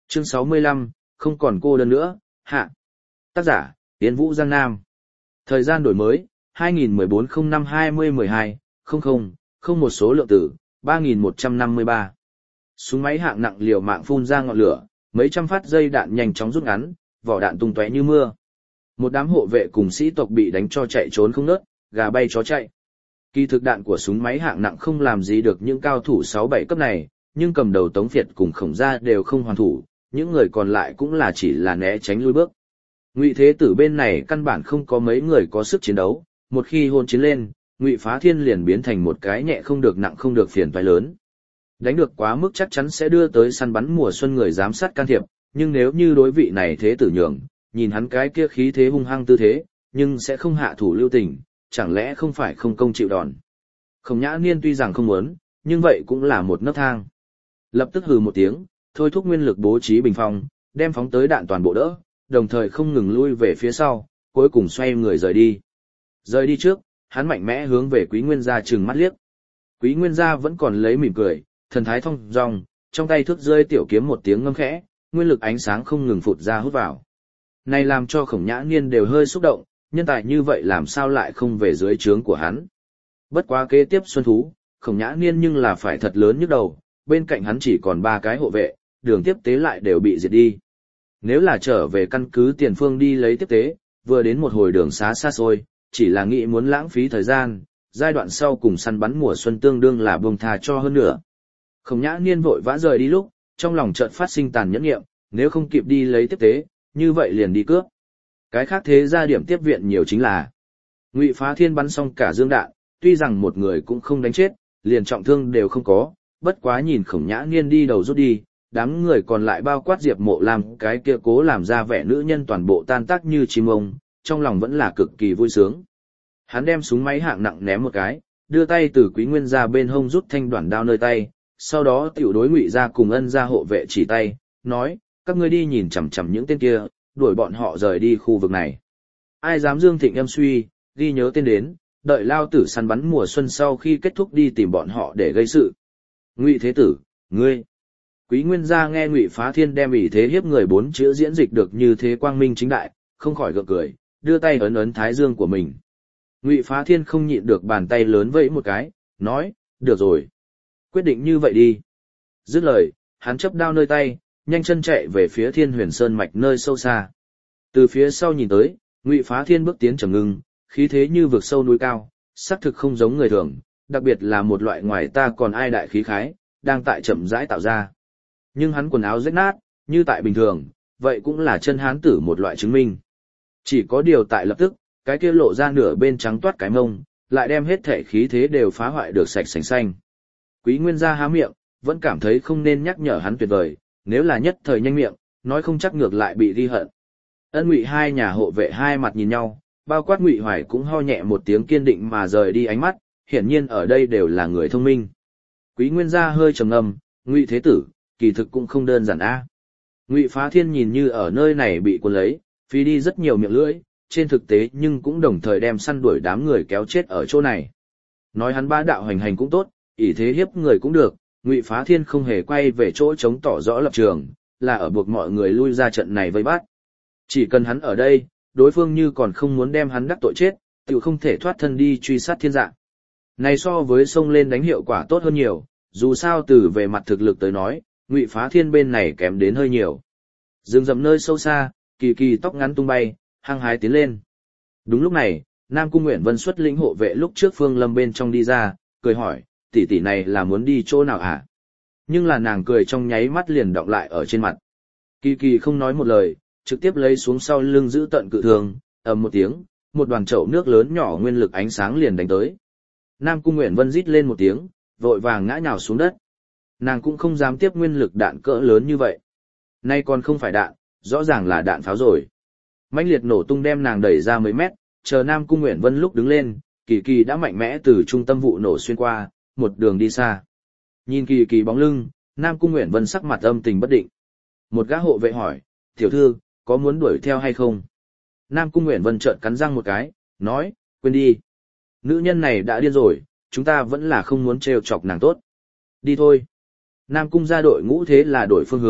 Chương sáu mươi lăm, không còn cô đơn nữa, hạ. Tác giả, Yến Vũ Giang Nam. Thời gian đổi mới, hai nghìn mười bốn không năm hai mươi mười hai, không không, không một số lượng tử, ba nghìn một trăm năm mươi ba. Súng máy hạng nặng liều mạng phun ra ngọn lửa, mấy trăm phát dây đạn nhanh chóng rút ngắn, vỏ đạn tung tóe như mưa. Một đám hộ vệ cùng sĩ tộc bị đánh cho chạy trốn không ngớt, gà bay chó chạy. Kỳ thực đạn của súng máy hạng nặng không làm gì được những cao thủ sáu bảy cấp này, nhưng cầm đầu Tống Việt cùng Khổng Gia đều không hoàn thủ, những người còn lại cũng là chỉ là né tránh lui bước. Ngụy Thế Tử bên này căn bản không có mấy người có sức chiến đấu, một khi hôn chiến lên, Ngụy Phá Thiên liền biến thành một cái nhẹ không được nặng không được phiền toái lớn. Đánh được quá mức chắc chắn sẽ đưa tới săn bắn mùa xuân người giám sát can thiệp, nhưng nếu như đối vị này Thế Tử nhường, nhìn hắn cái kia khí thế hung hăng tư thế, nhưng sẽ không hạ thủ lưu tình, chẳng lẽ không phải không công chịu đòn. Khổng Nhã Niên tuy rằng không muốn, nhưng vậy cũng là một nấc thang. Lập tức hừ một tiếng, thôi thúc nguyên lực bố trí bình phong, đem phóng tới đạn toàn bộ đỡ, đồng thời không ngừng lui về phía sau, cuối cùng xoay người rời đi. Rời đi trước, hắn mạnh mẽ hướng về Quý Nguyên Gia trừng mắt liếc. Quý Nguyên Gia vẫn còn lấy mỉm cười, thần thái thong dong, trong tay thước rơi tiểu kiếm một tiếng ngâm khẽ, nguyên lực ánh sáng không ngừng phụt ra hút vào. Này làm cho Khổng Nhã Niên đều hơi xúc động, nhân tài như vậy làm sao lại không về dưới trướng của hắn. Bất quá kế tiếp xuân thú, Khổng Nhã Niên nhưng là phải thật lớn nhức đầu, bên cạnh hắn chỉ còn ba cái hộ vệ, đường tiếp tế lại đều bị diệt đi. Nếu là trở về căn cứ tiền phương đi lấy tiếp tế, vừa đến một hồi đường xá xa xôi, chỉ là nghĩ muốn lãng phí thời gian, giai đoạn sau cùng săn bắn mùa xuân tương đương là buông tha cho hơn nữa. Khổng Nhã Niên vội vã rời đi lúc, trong lòng chợt phát sinh tàn nhẫn nghiệm, nếu không kịp đi lấy tiếp tế, như vậy liền đi cướp. Cái khác thế ra điểm tiếp viện nhiều chính là Ngụy Phá Thiên bắn xong cả dương đạn, tuy rằng một người cũng không đánh chết, liền trọng thương đều không có, bất quá nhìn Khổng Nhã Niên đi đầu rút đi, đám người còn lại bao quát Diệp Mộ Lam cái kia cố làm ra vẻ nữ nhân toàn bộ tan tác như chim ông, trong lòng vẫn là cực kỳ vui sướng. Hắn đem súng máy hạng nặng ném một cái, đưa tay từ Quý Nguyên Gia bên hông rút thanh đoạn đao nơi tay, sau đó tiểu đối Ngụy Gia cùng Ân Gia hộ vệ chỉ tay, nói, các ngươi đi nhìn chằm chằm những tên kia, đuổi bọn họ rời đi khu vực này. Ai dám dương thịnh âm suy, ghi nhớ tên đến, đợi lao tử săn bắn mùa xuân sau khi kết thúc đi tìm bọn họ để gây sự. Ngụy Thế Tử, ngươi. Quý Nguyên Gia nghe Ngụy Phá Thiên đem ỷ thế hiếp người bốn chữ diễn dịch được như thế quang minh chính đại, không khỏi gượng cười, đưa tay ấn ấn thái dương của mình. Ngụy Phá Thiên không nhịn được bàn tay lớn vẫy một cái, nói, được rồi. Quyết định như vậy đi. Dứt lời, hắn chấp đao nơi tay, nhanh chân chạy về phía Thiên Huyền Sơn mạch nơi sâu xa. Từ phía sau nhìn tới, Ngụy Phá Thiên bước tiến trầm ngưng, khí thế như vực sâu núi cao, xác thực không giống người thường, đặc biệt là một loại ngoài ta còn ai đại khí khái, đang tại chậm rãi tạo ra. Nhưng hắn quần áo rách nát, như tại bình thường, vậy cũng là chân hán tử một loại chứng minh. Chỉ có điều tại lập tức, cái kia lộ ra nửa bên trắng toát cái mông, lại đem hết thể khí thế đều phá hoại được sạch sành xanh. Quý Nguyên Gia há miệng, vẫn cảm thấy không nên nhắc nhở hắn tuyệt vời, nếu là nhất thời nhanh miệng, nói không chắc ngược lại bị ghi hận. Ân Ngụy hai nhà hộ vệ hai mặt nhìn nhau, bao quát Ngụy Hoài cũng ho nhẹ một tiếng kiên định mà rời đi ánh mắt, hiển nhiên ở đây đều là người thông minh. Quý Nguyên Gia hơi trầm ngâm, Ngụy Thế Tử, kỳ thực cũng không đơn giản a. Ngụy Phá Thiên nhìn như ở nơi này bị cuốn lấy, phí đi rất nhiều miệng lưỡi, trên thực tế nhưng cũng đồng thời đem săn đuổi đám người kéo chết ở chỗ này. Nói hắn bá đạo hành hành cũng tốt, ỷ thế hiếp người cũng được, Ngụy Phá Thiên không hề quay về chỗ chống tỏ rõ lập trường, là ở buộc mọi người lui ra trận này vây bắt. Chỉ cần hắn ở đây, đối phương như còn không muốn đem hắn đắc tội chết, tự không thể thoát thân đi truy sát thiên dạng. Này so với xông lên đánh hiệu quả tốt hơn nhiều, dù sao từ về mặt thực lực tới nói, Ngụy Phá Thiên bên này kém đến hơi nhiều. Rừng rậm nơi sâu xa, Kỳ Kỳ tóc ngắn tung bay, hăng hái tiến lên. Đúng lúc này, Nam Cung Uyển Vân xuất lĩnh hộ vệ lúc trước Phương Lâm bên trong đi ra, cười hỏi, tỷ tỷ này là muốn đi chỗ nào hả? Nhưng là nàng cười trong nháy mắt liền đọng lại ở trên mặt. Kỳ Kỳ không nói một lời, trực tiếp lấy xuống sau lưng giữ tận cự thường, ầm một tiếng, một đoàn chậu nước lớn nhỏ nguyên lực ánh sáng liền đánh tới. Nam Cung Uyển Vân rít lên một tiếng, vội vàng ngã nhào xuống đất. Nàng cũng không dám tiếp nguyên lực đạn cỡ lớn như vậy. Nay còn không phải đạn, rõ ràng là đạn pháo rồi. Mãnh liệt nổ tung đem nàng đẩy ra mấy mét, chờ Nam Cung Uyển Vân lúc đứng lên, Kỳ Kỳ đã mạnh mẽ từ trung tâm vụ nổ xuyên qua, một đường đi xa. Nhìn Kỳ Kỳ bóng lưng, Nam Cung Uyển Vân sắc mặt âm tình bất định. Một gã hộ vệ hỏi, tiểu thư, có muốn đuổi theo hay không? Nam Cung Uyển Vân trợn cắn răng một cái, nói, quên đi. Nữ nhân này đã điên rồi, chúng ta vẫn là không muốn trêu chọc nàng tốt. Đi thôi. Nam Cung ra đội ngũ thế là đổi phương hướng,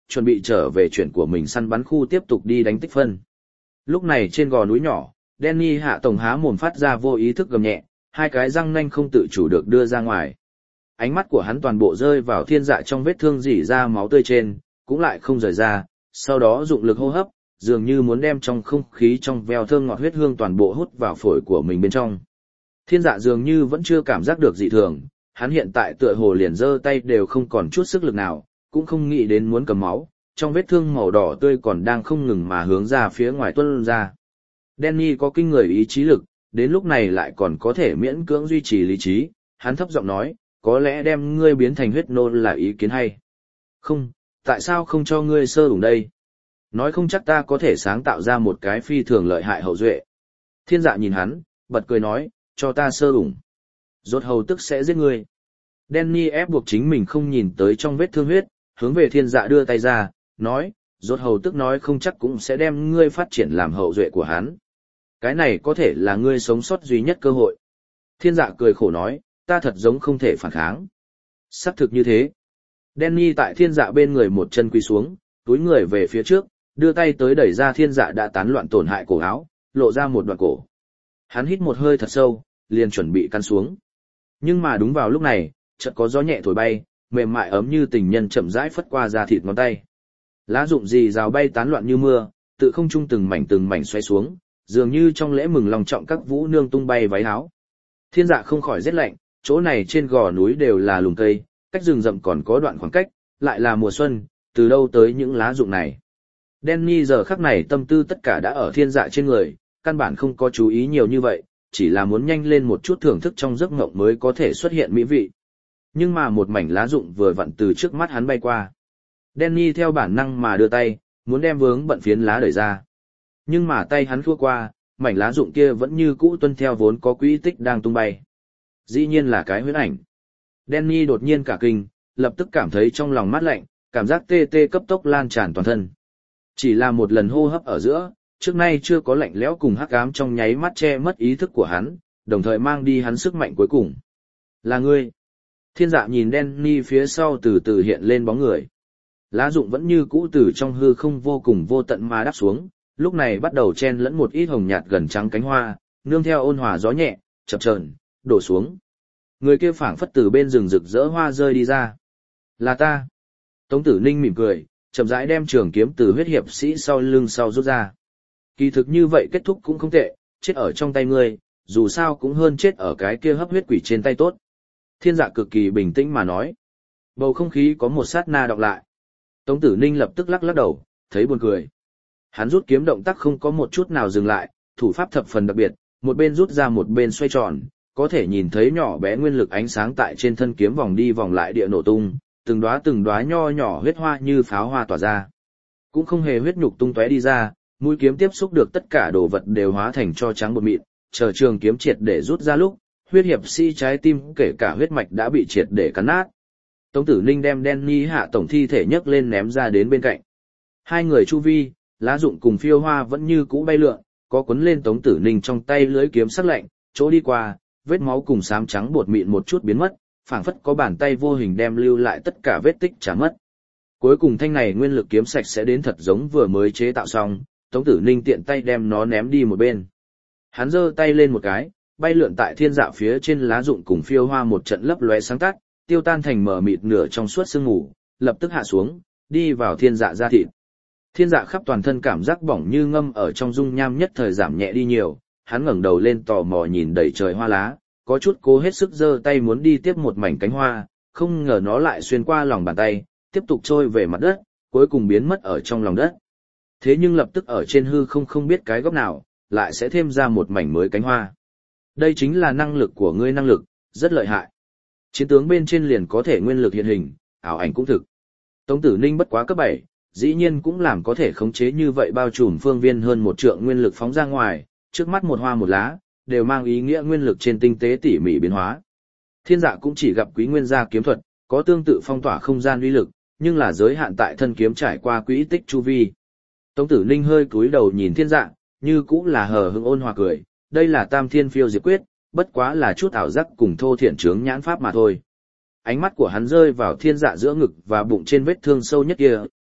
chuẩn bị trở về chuyện của mình săn bắn khu tiếp tục đi đánh tích phân. Lúc này trên gò núi nhỏ, Danny hạ tổng há mồm phát ra vô ý thức gầm nhẹ, hai cái răng nanh không tự chủ được đưa ra ngoài. Ánh mắt của hắn toàn bộ rơi vào thiên dạ trong vết thương rỉ ra máu tươi trên, cũng lại không rời ra, sau đó dụng lực hô hấp, dường như muốn đem trong không khí trong veo thơm ngọt huyết hương toàn bộ hút vào phổi của mình bên trong. Thiên dạ dường như vẫn chưa cảm giác được dị thường, hắn hiện tại tựa hồ liền giơ tay đều không còn chút sức lực nào, cũng không nghĩ đến muốn cầm máu, trong vết thương màu đỏ tươi còn đang không ngừng mà hướng ra phía ngoài tuôn ra. Danny có kinh người ý chí lực, đến lúc này lại còn có thể miễn cưỡng duy trì lý trí, hắn thấp giọng nói, có lẽ đem ngươi biến thành huyết nô là ý kiến hay. Không, tại sao không cho ngươi sơ ủng đây? Nói không chắc ta có thể sáng tạo ra một cái phi thường lợi hại hậu duệ. Thiên dạ nhìn hắn, bật cười nói, cho ta sơ ủng. Rốt hầu tức sẽ giết ngươi. Danny ép buộc chính mình không nhìn tới trong vết thương huyết, hướng về thiên dạ đưa tay ra, nói, rốt hầu tức nói không chắc cũng sẽ đem ngươi phát triển làm hậu duệ của hắn. Cái này có thể là ngươi sống sót duy nhất cơ hội. Thiên dạ cười khổ nói, ta thật giống không thể phản kháng. Xác thực như thế. Danny tại thiên dạ bên người một chân quỳ xuống, túi người về phía trước, đưa tay tới đẩy ra thiên dạ đã tán loạn tổn hại cổ áo, lộ ra một đoạn cổ. Hắn hít một hơi thật sâu, liền chuẩn bị căn xuống. Nhưng mà đúng vào lúc này, chợt có gió nhẹ thổi bay, mềm mại ấm như tình nhân chậm rãi phất qua da thịt ngón tay. Lá rụng rì rào bay tán loạn như mưa, tự không trung từng mảnh từng mảnh xoay xuống, dường như trong lễ mừng lòng trọng các vũ nương tung bay váy áo. Thiên dạ không khỏi rét lạnh, chỗ này trên gò núi đều là lùm cây, cách rừng rậm còn có đoạn khoảng cách, lại là mùa xuân, từ đâu tới những lá rụng này. Danny giờ khắc này tâm tư tất cả đã ở thiên dạ trên người, căn bản không có chú ý nhiều như vậy, chỉ là muốn nhanh lên một chút thưởng thức trong giấc mộng mới có thể xuất hiện mỹ vị. Nhưng mà một mảnh lá rụng vừa vặn từ trước mắt hắn bay qua. Danny theo bản năng mà đưa tay, muốn đem vướng bận phiến lá đẩy ra. Nhưng mà tay hắn thua qua, mảnh lá rụng kia vẫn như cũ tuân theo vốn có quỹ tích đang tung bay. Dĩ nhiên là cái huyễn ảnh. Danny đột nhiên cả kinh, lập tức cảm thấy trong lòng mát lạnh, cảm giác tê tê cấp tốc lan tràn toàn thân. Chỉ là một lần hô hấp ở giữa, trước nay chưa có lạnh lẽo cùng hắc ám trong nháy mắt che mất ý thức của hắn, đồng thời mang đi hắn sức mạnh cuối cùng. Là ngươi. Thiên dạ nhìn Danny phía sau từ từ hiện lên bóng người. Lá rụng vẫn như cũ từ trong hư không vô cùng vô tận mà đáp xuống, lúc này bắt đầu chen lẫn một ít hồng nhạt gần trắng cánh hoa, nương theo ôn hòa gió nhẹ, chập chờn, đổ xuống. Người kia phảng phất từ bên rừng rực rỡ hoa rơi đi ra. Là ta. Tống Tử Ninh mỉm cười, chậm rãi đem trường kiếm từ huyết hiệp sĩ sau lưng sau rút ra. Kỳ thực như vậy kết thúc cũng không tệ, chết ở trong tay ngươi, dù sao cũng hơn chết ở cái kia hấp huyết quỷ trên tay tốt. Thiên dạ cực kỳ bình tĩnh mà nói. Bầu không khí có một sát na đọc lại. Tống Tử Ninh lập tức lắc lắc đầu, thấy buồn cười. Hắn rút kiếm động tác không có một chút nào dừng lại, thủ pháp thập phần đặc biệt, một bên rút ra một bên xoay tròn, có thể nhìn thấy nhỏ bé nguyên lực ánh sáng tại trên thân kiếm vòng đi vòng lại địa nổ tung, từng đóa từng đóa nho nhỏ huyết hoa như pháo hoa tỏa ra. Cũng không hề huyết nhục tung tóe đi ra, mũi kiếm tiếp xúc được tất cả đồ vật đều hóa thành cho trắng bột mịn, chờ trường kiếm triệt để rút ra lúc, huyết hiệp sĩ trái tim kể cả huyết mạch đã bị triệt để cắn nát. Tống Tử Ninh đem Danny hạ tổng thi thể nhấc lên ném ra đến bên cạnh. Hai người chu vi, lá rụng cùng phiêu hoa vẫn như cũ bay lượn, có quấn lên Tống Tử Ninh trong tay lưới kiếm sắc lạnh, chỗ đi qua, vết máu cùng xám trắng bột mịn một chút biến mất, phảng phất có bàn tay vô hình đem lưu lại tất cả vết tích trả mất. Cuối cùng thanh này nguyên lực kiếm sạch sẽ đến thật giống vừa mới chế tạo xong, Tống Tử Ninh tiện tay đem nó ném đi một bên. Hắn giơ tay lên một cái, bay lượn tại thiên dạ phía trên lá rụng cùng phiêu hoa một trận lấp lóe sáng tắt, tiêu tan thành mờ mịt nửa trong suốt sương mù, lập tức hạ xuống, đi vào thiên dạ da thịt. Thiên dạ khắp toàn thân cảm giác bỏng như ngâm ở trong dung nham nhất thời giảm nhẹ đi nhiều, hắn ngẩng đầu lên tò mò nhìn đầy trời hoa lá, có chút cố hết sức giơ tay muốn đi tiếp một mảnh cánh hoa, không ngờ nó lại xuyên qua lòng bàn tay, tiếp tục trôi về mặt đất, cuối cùng biến mất ở trong lòng đất. Thế nhưng lập tức ở trên hư không không biết cái góc nào, lại sẽ thêm ra một mảnh mới cánh hoa. Đây chính là năng lực của ngươi năng lực, rất lợi hại. Chiến tướng bên trên liền có thể nguyên lực hiện hình, ảo ảnh cũng thực. Tống Tử Ninh bất quá cấp bảy, dĩ nhiên cũng làm có thể khống chế như vậy bao trùm phương viên hơn một trượng nguyên lực phóng ra ngoài, trước mắt một hoa một lá, đều mang ý nghĩa nguyên lực trên tinh tế tỉ mỉ biến hóa. Thiên dạ cũng chỉ gặp quý nguyên gia kiếm thuật, có tương tự phong tỏa không gian uy lực, nhưng là giới hạn tại thân kiếm trải qua quỹ tích chu vi. Tống Tử Ninh hơi cúi đầu nhìn thiên dạ, như cũng là hờ hững ôn hòa cười, đây là tam thiên phiêu diệt quyết, bất quá là chút ảo giác cùng thô thiển trướng nhãn pháp mà thôi. Ánh mắt của hắn rơi vào thiên dạ giữa ngực và bụng trên vết thương sâu nhất kia,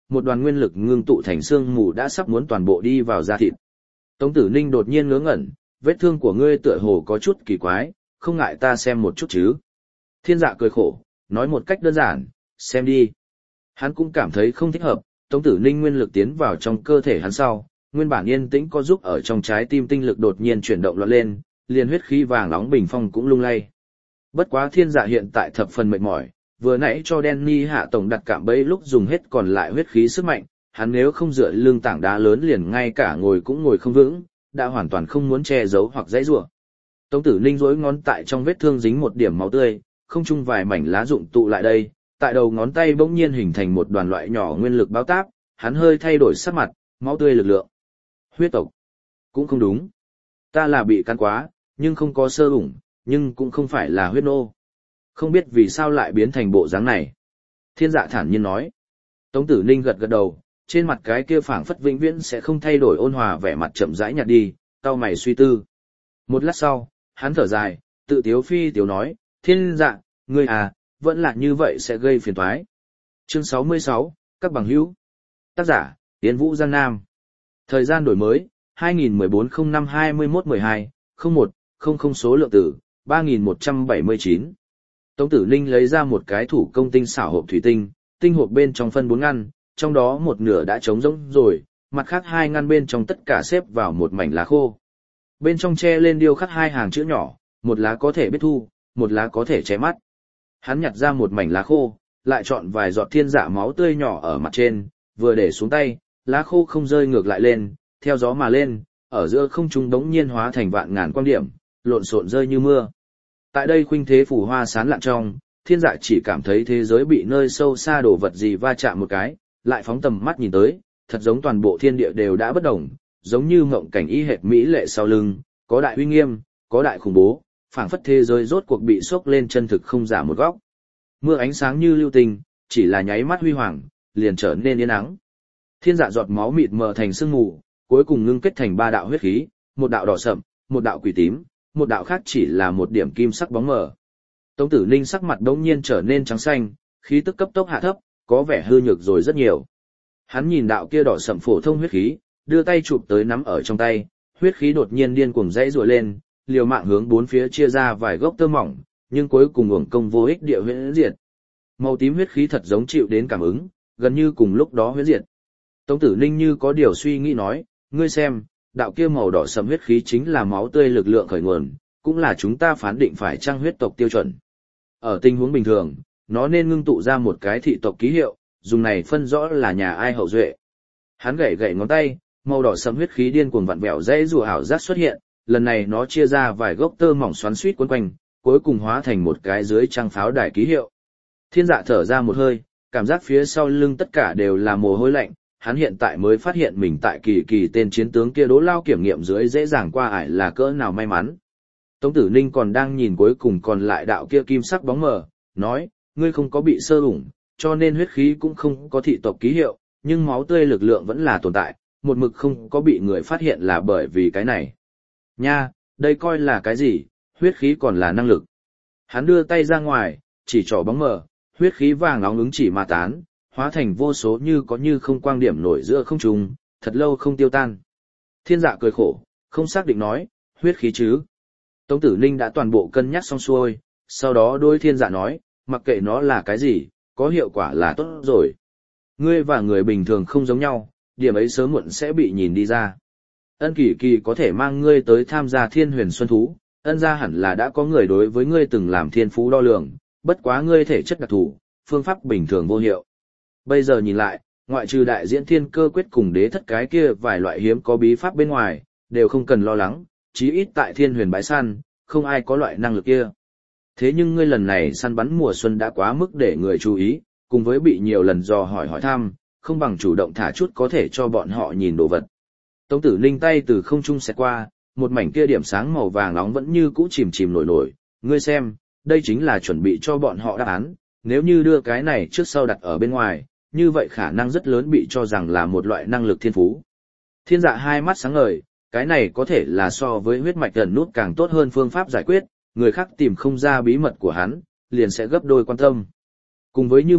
một đoàn nguyên lực ngưng tụ thành xương mù đã sắp muốn toàn bộ đi vào da thịt. Tống Tử Ninh đột nhiên ngớ ngẩn, vết thương của ngươi tựa hồ có chút kỳ quái, không ngại ta xem một chút chứ. Thiên Dạ cười khổ, nói một cách đơn giản, xem đi. Hắn cũng cảm thấy không thích hợp, Tống Tử Ninh nguyên lực tiến vào trong cơ thể hắn sau, nguyên bản yên tĩnh có giúp ở trong trái tim tinh lực đột nhiên chuyển động loạn lên, liền huyết khí vàng nóng bình phong cũng lung lay. Bất quá Thiên Dạ hiện tại thập phần mệt mỏi, vừa nãy cho Danny hạ tổng đặt cạm bẫy lúc dùng hết còn lại huyết khí sức mạnh, hắn nếu không dựa lưng tảng đá lớn liền ngay cả ngồi cũng ngồi không vững, đã hoàn toàn không muốn che giấu hoặc dãy rủa. Tống Tử Ninh duỗi ngón tại trong vết thương dính một điểm máu tươi, không trung vài mảnh lá rụng tụ lại đây, tại đầu ngón tay bỗng nhiên hình thành một đoàn loại nhỏ nguyên lực báo táp, hắn hơi thay đổi sắc mặt, máu tươi lực lượng. Huyết tộc. Cũng không đúng. Ta là bị cắn quá, nhưng không có sơ ủng, nhưng cũng không phải là huyết nô. Không biết vì sao lại biến thành bộ dáng này. Thiên Dạ thản nhiên nói. Tống Tử Ninh gật gật đầu, trên mặt cái kia phảng phất vĩnh viễn sẽ không thay đổi ôn hòa vẻ mặt chậm rãi nhạt đi, cau mày suy tư. Một lát sau, hắn thở dài, tự tiếu phi tiếu nói, Thiên Dạ, ngươi à, vẫn là như vậy sẽ gây phiền toái. Chương sáu mươi sáu, các bằng hữu. Tác giả, Yến Vũ Giang Nam. Thời gian đổi mới, hai nghìn mười bốn không năm hai mươi mốt mười hai, không một, không không số lượng tử, ba nghìn một trăm bảy mươi chín. Tống Tử Ninh lấy ra một cái thủ công tinh xảo hộp thủy tinh, tinh hộp bên trong phân bốn ngăn, trong đó một nửa đã trống rỗng rồi, mặt khác hai ngăn bên trong tất cả xếp vào một mảnh lá khô. Bên trong che lên điêu khắc hai hàng chữ nhỏ, một lá có thể biết thu, một lá có thể che mắt. Hắn nhặt ra một mảnh lá khô, lại chọn vài giọt Thiên Dạ máu tươi nhỏ ở mặt trên, vừa để xuống tay, lá khô không rơi ngược lại lên, theo gió mà lên, ở giữa không trung đống nhiên hóa thành vạn ngàn quang điểm, lộn xộn rơi như mưa. Tại đây khuynh thế phủ hoa sán lạn trong, Thiên Dạ chỉ cảm thấy thế giới bị nơi sâu xa đổ vật gì va chạm một cái, lại phóng tầm mắt nhìn tới, thật giống toàn bộ thiên địa đều đã bất động, giống như mộng cảnh y hệt mỹ lệ sau lưng, có đại uy nghiêm, có đại khủng bố, phảng phất thế giới rốt cuộc bị sốc lên chân thực không giả một góc. Mưa ánh sáng như lưu tình, chỉ là nháy mắt huy hoàng, liền trở nên yên ắng. Thiên Dạ giọt máu mịt mờ thành sương mù, cuối cùng ngưng kết thành ba đạo huyết khí, một đạo đỏ sậm, một đạo quỷ tím, một đạo khác chỉ là một điểm kim sắc bóng mờ. Tống Tử Ninh sắc mặt đống nhiên trở nên trắng xanh, khí tức cấp tốc hạ thấp, có vẻ hư nhược rồi rất nhiều. Hắn nhìn đạo kia đỏ sậm phổ thông huyết khí, đưa tay chụp tới nắm ở trong tay, huyết khí đột nhiên điên cuồng dãy rủa lên, liều mạng hướng bốn phía chia ra vài gốc tơ mỏng, nhưng cuối cùng uổng công vô ích địa huyễn diệt. Màu tím huyết khí thật giống chịu đến cảm ứng, gần như cùng lúc đó huyễn diệt. Tống Tử Ninh như có điều suy nghĩ nói, ngươi xem, đạo kia màu đỏ sẫm huyết khí chính là máu tươi lực lượng khởi nguồn, cũng là chúng ta phán định phải trang huyết tộc tiêu chuẩn. Ở tình huống bình thường, nó nên ngưng tụ ra một cái thị tộc ký hiệu, dùng này phân rõ là nhà ai hậu duệ. Hắn gảy gảy ngón tay, màu đỏ sẫm huyết khí điên cuồng vặn vẹo dãy rùa ảo giác xuất hiện, lần này nó chia ra vài gốc tơ mỏng xoắn xuýt quấn quanh, cuối cùng hóa thành một cái dưới trang pháo đài ký hiệu. Thiên Dạ thở ra một hơi, cảm giác phía sau lưng tất cả đều là mồ hôi lạnh, hắn hiện tại mới phát hiện mình tại kỳ kỳ tên chiến tướng kia đố lao kiểm nghiệm dưới dễ dàng qua ải là cỡ nào may mắn. Tống Tử Ninh còn đang nhìn cuối cùng còn lại đạo kia kim sắc bóng mờ, nói, ngươi không có bị sơ ủng, cho nên huyết khí cũng không có thị tộc ký hiệu, nhưng máu tươi lực lượng vẫn là tồn tại, một mực không có bị người phát hiện là bởi vì cái này. Nha, đây coi là cái gì, huyết khí còn là năng lực. Hắn đưa tay ra ngoài, chỉ trỏ bóng mờ, huyết khí vàng nóng ứng chỉ mà tán, hóa thành vô số như có như không quang điểm nổi giữa không trung, thật lâu không tiêu tan. Thiên Dạ cười khổ, không xác định nói, huyết khí chứ. Tống Tử Ninh đã toàn bộ cân nhắc xong xuôi, sau đó đối Thiên Dạ nói, mặc kệ nó là cái gì, có hiệu quả là tốt rồi. Ngươi và người bình thường không giống nhau, điểm ấy sớm muộn sẽ bị nhìn đi ra. Ân Kỳ Kỳ có thể mang ngươi tới tham gia Thiên Huyền Xuân Thú, ân gia hẳn là đã có người đối với ngươi từng làm thiên phú đo lường, bất quá ngươi thể chất đặc thù, phương pháp bình thường vô hiệu. Bây giờ nhìn lại, ngoại trừ đại diễn thiên cơ quyết cùng đế thất cái kia vài loại hiếm có bí pháp bên ngoài, đều không cần lo lắng, chí ít tại Thiên Huyền bãi săn, không ai có loại năng lực kia. Thế nhưng ngươi lần này săn bắn mùa xuân đã quá mức để người chú ý, cùng với bị nhiều lần dò hỏi hỏi thăm, không bằng chủ động thả chút có thể cho bọn họ nhìn đồ vật. Tống Tử Ninh tay từ không trung xẹt qua, một mảnh kia điểm sáng màu vàng nóng vẫn như cũ chìm chìm nổi nổi, ngươi xem, đây chính là chuẩn bị cho bọn họ đáp án, nếu như đưa cái này trước sau đặt ở bên ngoài, như vậy khả năng rất lớn bị cho rằng là một loại năng lực thiên phú. Thiên Dạ hai mắt sáng ngời, cái này có thể là so với huyết mạch gần nút càng tốt hơn phương pháp giải quyết, người khác tìm không ra bí mật của hắn, liền sẽ gấp đôi quan tâm. Cùng với như vậy,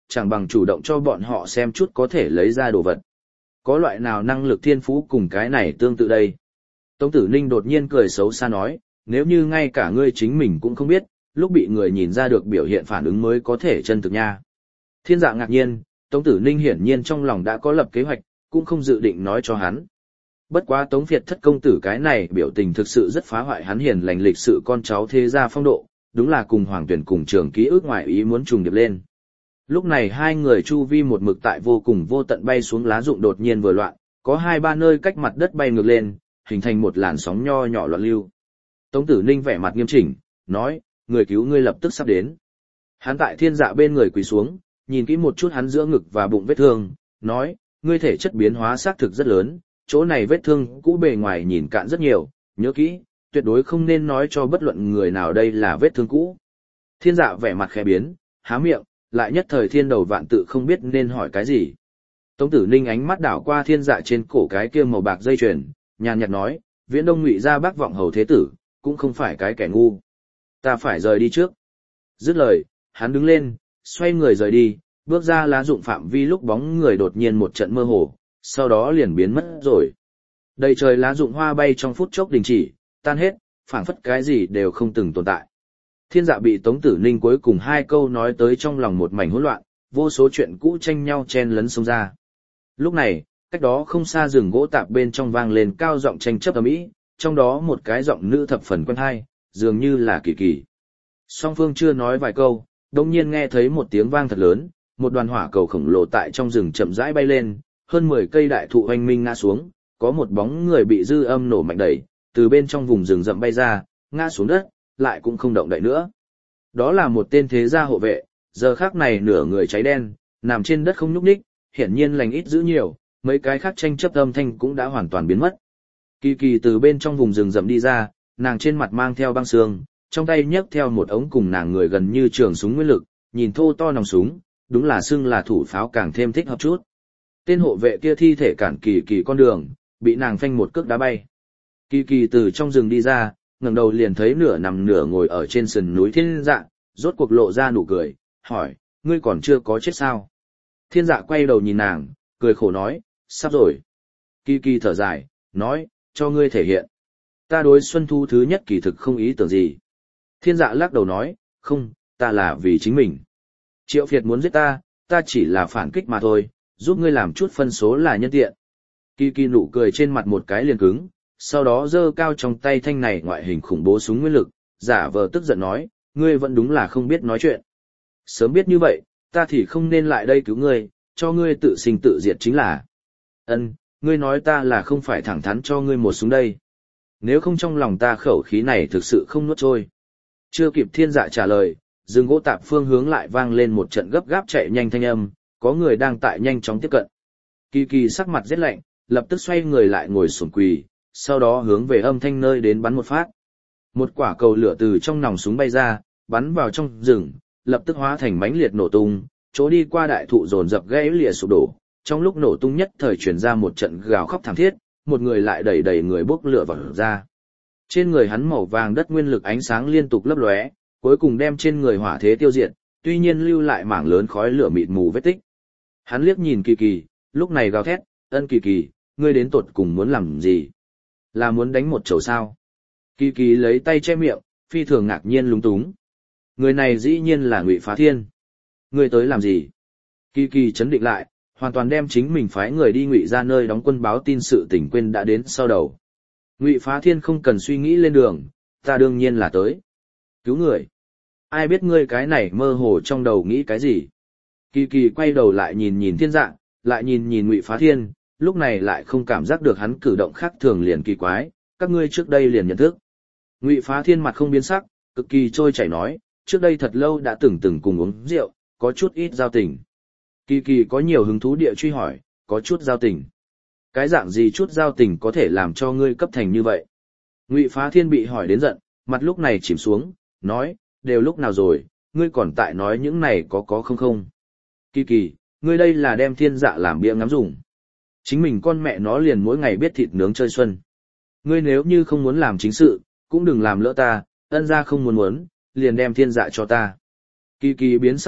chẳng bằng chủ động cho bọn họ xem chút có thể lấy ra đồ vật. Có loại nào năng lực thiên phú cùng cái này tương tự đây? Tống Tử Ninh đột nhiên cười xấu xa nói, nếu như ngay cả ngươi chính mình cũng không biết, lúc bị người nhìn ra được biểu hiện phản ứng mới có thể chân thực nha. Thiên Dạ ngạc nhiên, Tống Tử Ninh hiển nhiên trong lòng đã có lập kế hoạch, cũng không dự định nói cho hắn. Bất quá Tống Việt thất công tử cái này biểu tình thực sự rất phá hoại hắn hiền lành lịch sự con cháu thế gia phong độ, đúng là cùng Hoàng Tuyển cùng trường ký ức ngoại ý muốn trùng điệp lên. Lúc này hai người chu vi một mực tại vô cùng vô tận bay xuống lá rụng đột nhiên vừa loạn, có hai ba nơi cách mặt đất bay ngược lên, hình thành một làn sóng nho nhỏ loạn lưu. Tống Tử Ninh vẻ mặt nghiêm chỉnh, nói, người cứu ngươi lập tức sắp đến. Hắn tại Thiên Dạ bên người quỳ xuống, nhìn kỹ một chút hắn giữa ngực và bụng vết thương, nói, ngươi thể chất biến hóa xác thực rất lớn, chỗ này vết thương cũ bề ngoài nhìn cạn rất nhiều, nhớ kỹ, tuyệt đối không nên nói cho bất luận người nào đây là vết thương cũ. Thiên Dạ vẻ mặt khẽ biến, há miệng, lại nhất thời thiên đầu vạn tự không biết nên hỏi cái gì. Tống Tử Ninh ánh mắt đảo qua Thiên Dạ trên cổ cái kia màu bạc dây chuyền, nhàn nhạt nói, Viễn Đông Ngụy gia Bác Vọng hầu thế tử, cũng không phải cái kẻ ngu. Ta phải rời đi trước. Dứt lời, hắn đứng lên, xoay người rời đi, bước ra lá rụng phạm vi lúc bóng người đột nhiên một trận mơ hồ, sau đó liền biến mất rồi. Đầy trời lá rụng hoa bay trong phút chốc đình chỉ, tan hết, phảng phất cái gì đều không từng tồn tại. Thiên Dạ bị Tống Tử Ninh cuối cùng hai câu nói tới trong lòng một mảnh hỗn loạn, vô số chuyện cũ tranh nhau chen lấn xông ra. Lúc này, cách đó không xa rừng gỗ tạp bên trong vang lên cao giọng tranh chấp ầm ĩ, trong đó một cái giọng nữ thập phần quen hay, dường như là Kỳ Kỳ. Song phương chưa nói vài câu, đột nhiên nghe thấy một tiếng vang thật lớn, một đoàn hỏa cầu khổng lồ tại trong rừng chậm rãi bay lên, hơn mười cây đại thụ hoành minh ngã xuống, có một bóng người bị dư âm nổ mạnh đẩy, từ bên trong vùng rừng rậm bay ra, ngã xuống đất, lại cũng không động đậy nữa. Đó là một tên thế gia hộ vệ, giờ khắc này nửa người cháy đen, nằm trên đất không nhúc nhích, hiển nhiên lành ít dữ nhiều, mấy cái khác tranh chấp âm thanh cũng đã hoàn toàn biến mất. Kỳ Kỳ từ bên trong vùng rừng rậm đi ra, nàng trên mặt mang theo băng sương, trong tay nhấc theo một ống cùng nàng người gần như trường súng nguyên lực, nhìn thô to nòng súng, đúng là xưng là thủ pháo càng thêm thích hợp chút. Tên hộ vệ kia thi thể cản Kỳ Kỳ con đường, bị nàng phanh một cước đá bay. Kỳ Kỳ từ trong rừng đi ra, ngẩng đầu liền thấy nửa nằm nửa ngồi ở trên sườn núi Thiên Dạ, rốt cuộc lộ ra nụ cười, hỏi, ngươi còn chưa có chết sao? Thiên Dạ quay đầu nhìn nàng, cười khổ nói, sắp rồi. Kỳ Kỳ thở dài, nói, cho ngươi thể hiện. Ta đối Xuân Thu thứ nhất kỳ thực không ý tưởng gì. Thiên Dạ lắc đầu nói, không, ta là vì chính mình. Triệu Việt muốn giết ta, ta chỉ là phản kích mà thôi, giúp ngươi làm chút phân số là nhân tiện. Kỳ Kỳ nụ cười trên mặt một cái liền cứng, sau đó giơ cao trong tay thanh này ngoại hình khủng bố súng nguyên lực, giả vờ tức giận nói, ngươi vẫn đúng là không biết nói chuyện. Sớm biết như vậy, ta thì không nên lại đây cứu ngươi, cho ngươi tự sinh tự diệt chính là. Ân, ngươi nói ta là không phải thẳng thắn cho ngươi một súng đây. Nếu không trong lòng ta khẩu khí này thực sự không nuốt trôi. Chưa kịp Thiên Dạ trả lời, rừng gỗ tạp phương hướng lại vang lên một trận gấp gáp chạy nhanh thanh âm, có người đang tại nhanh chóng tiếp cận. Kỳ Kỳ sắc mặt rét lạnh, lập tức xoay người lại ngồi xổm quỳ, sau đó hướng về âm thanh nơi đến bắn một phát. Một quả cầu lửa từ trong nòng súng bay ra, bắn vào trong rừng, lập tức hóa thành mãnh liệt nổ tung, chỗ đi qua đại thụ dồn dập gãy lìa sụp đổ. Trong lúc nổ tung nhất thời truyền ra một trận gào khóc thảm thiết, một người lại đẩy đẩy người bốc lửa vào ra. Trên người hắn màu vàng đất nguyên lực ánh sáng liên tục lấp lóe, cuối cùng đem trên người hỏa thế tiêu diệt, tuy nhiên lưu lại mảng lớn khói lửa mịt mù vết tích. Hắn liếc nhìn Kỳ Kỳ, lúc này gào thét, ân Kỳ Kỳ, ngươi đến tột cùng muốn làm gì? Là muốn đánh một chầu sao? Kỳ Kỳ lấy tay che miệng, phi thường ngạc nhiên lúng túng. Người này dĩ nhiên là Ngụy Phá Thiên. Ngươi tới làm gì? Kỳ Kỳ chấn định lại, hoàn toàn đem chính mình phái người đi Ngụy ra nơi đóng quân báo tin sự tình quên đã đến sau đầu. Ngụy Phá Thiên không cần suy nghĩ lên đường, ta đương nhiên là tới. Cứu người. Ai biết ngươi cái này mơ hồ trong đầu nghĩ cái gì? Kỳ Kỳ quay đầu lại nhìn nhìn Thiên Dạ, lại nhìn nhìn Ngụy Phá Thiên, lúc này lại không cảm giác được hắn cử động khác thường liền kỳ quái, các ngươi trước đây liền nhận thức. Ngụy Phá Thiên mặt không biến sắc, cực kỳ trôi chảy nói, trước đây thật lâu đã từng từng cùng uống rượu, có chút ít giao tình. Kỳ Kỳ có nhiều hứng thú địa truy hỏi, có chút giao tình. Cái dạng gì chút giao tình có thể làm cho ngươi cấp thành như vậy? Ngụy Phá Thiên bị hỏi đến giận, mặt lúc này chìm xuống, nói, đều lúc nào rồi, ngươi còn tại nói những này có có không không. Kỳ Kỳ, ngươi đây là đem Thiên Dạ làm bia ngắm dùng. Chính mình con mẹ nó liền mỗi ngày biết thịt nướng chơi xuân. Ngươi nếu như không muốn làm chính sự, cũng đừng làm lỡ ta, ân gia không muốn muốn, liền đem Thiên Dạ cho ta. Kỳ Kỳ biến sắc mặt,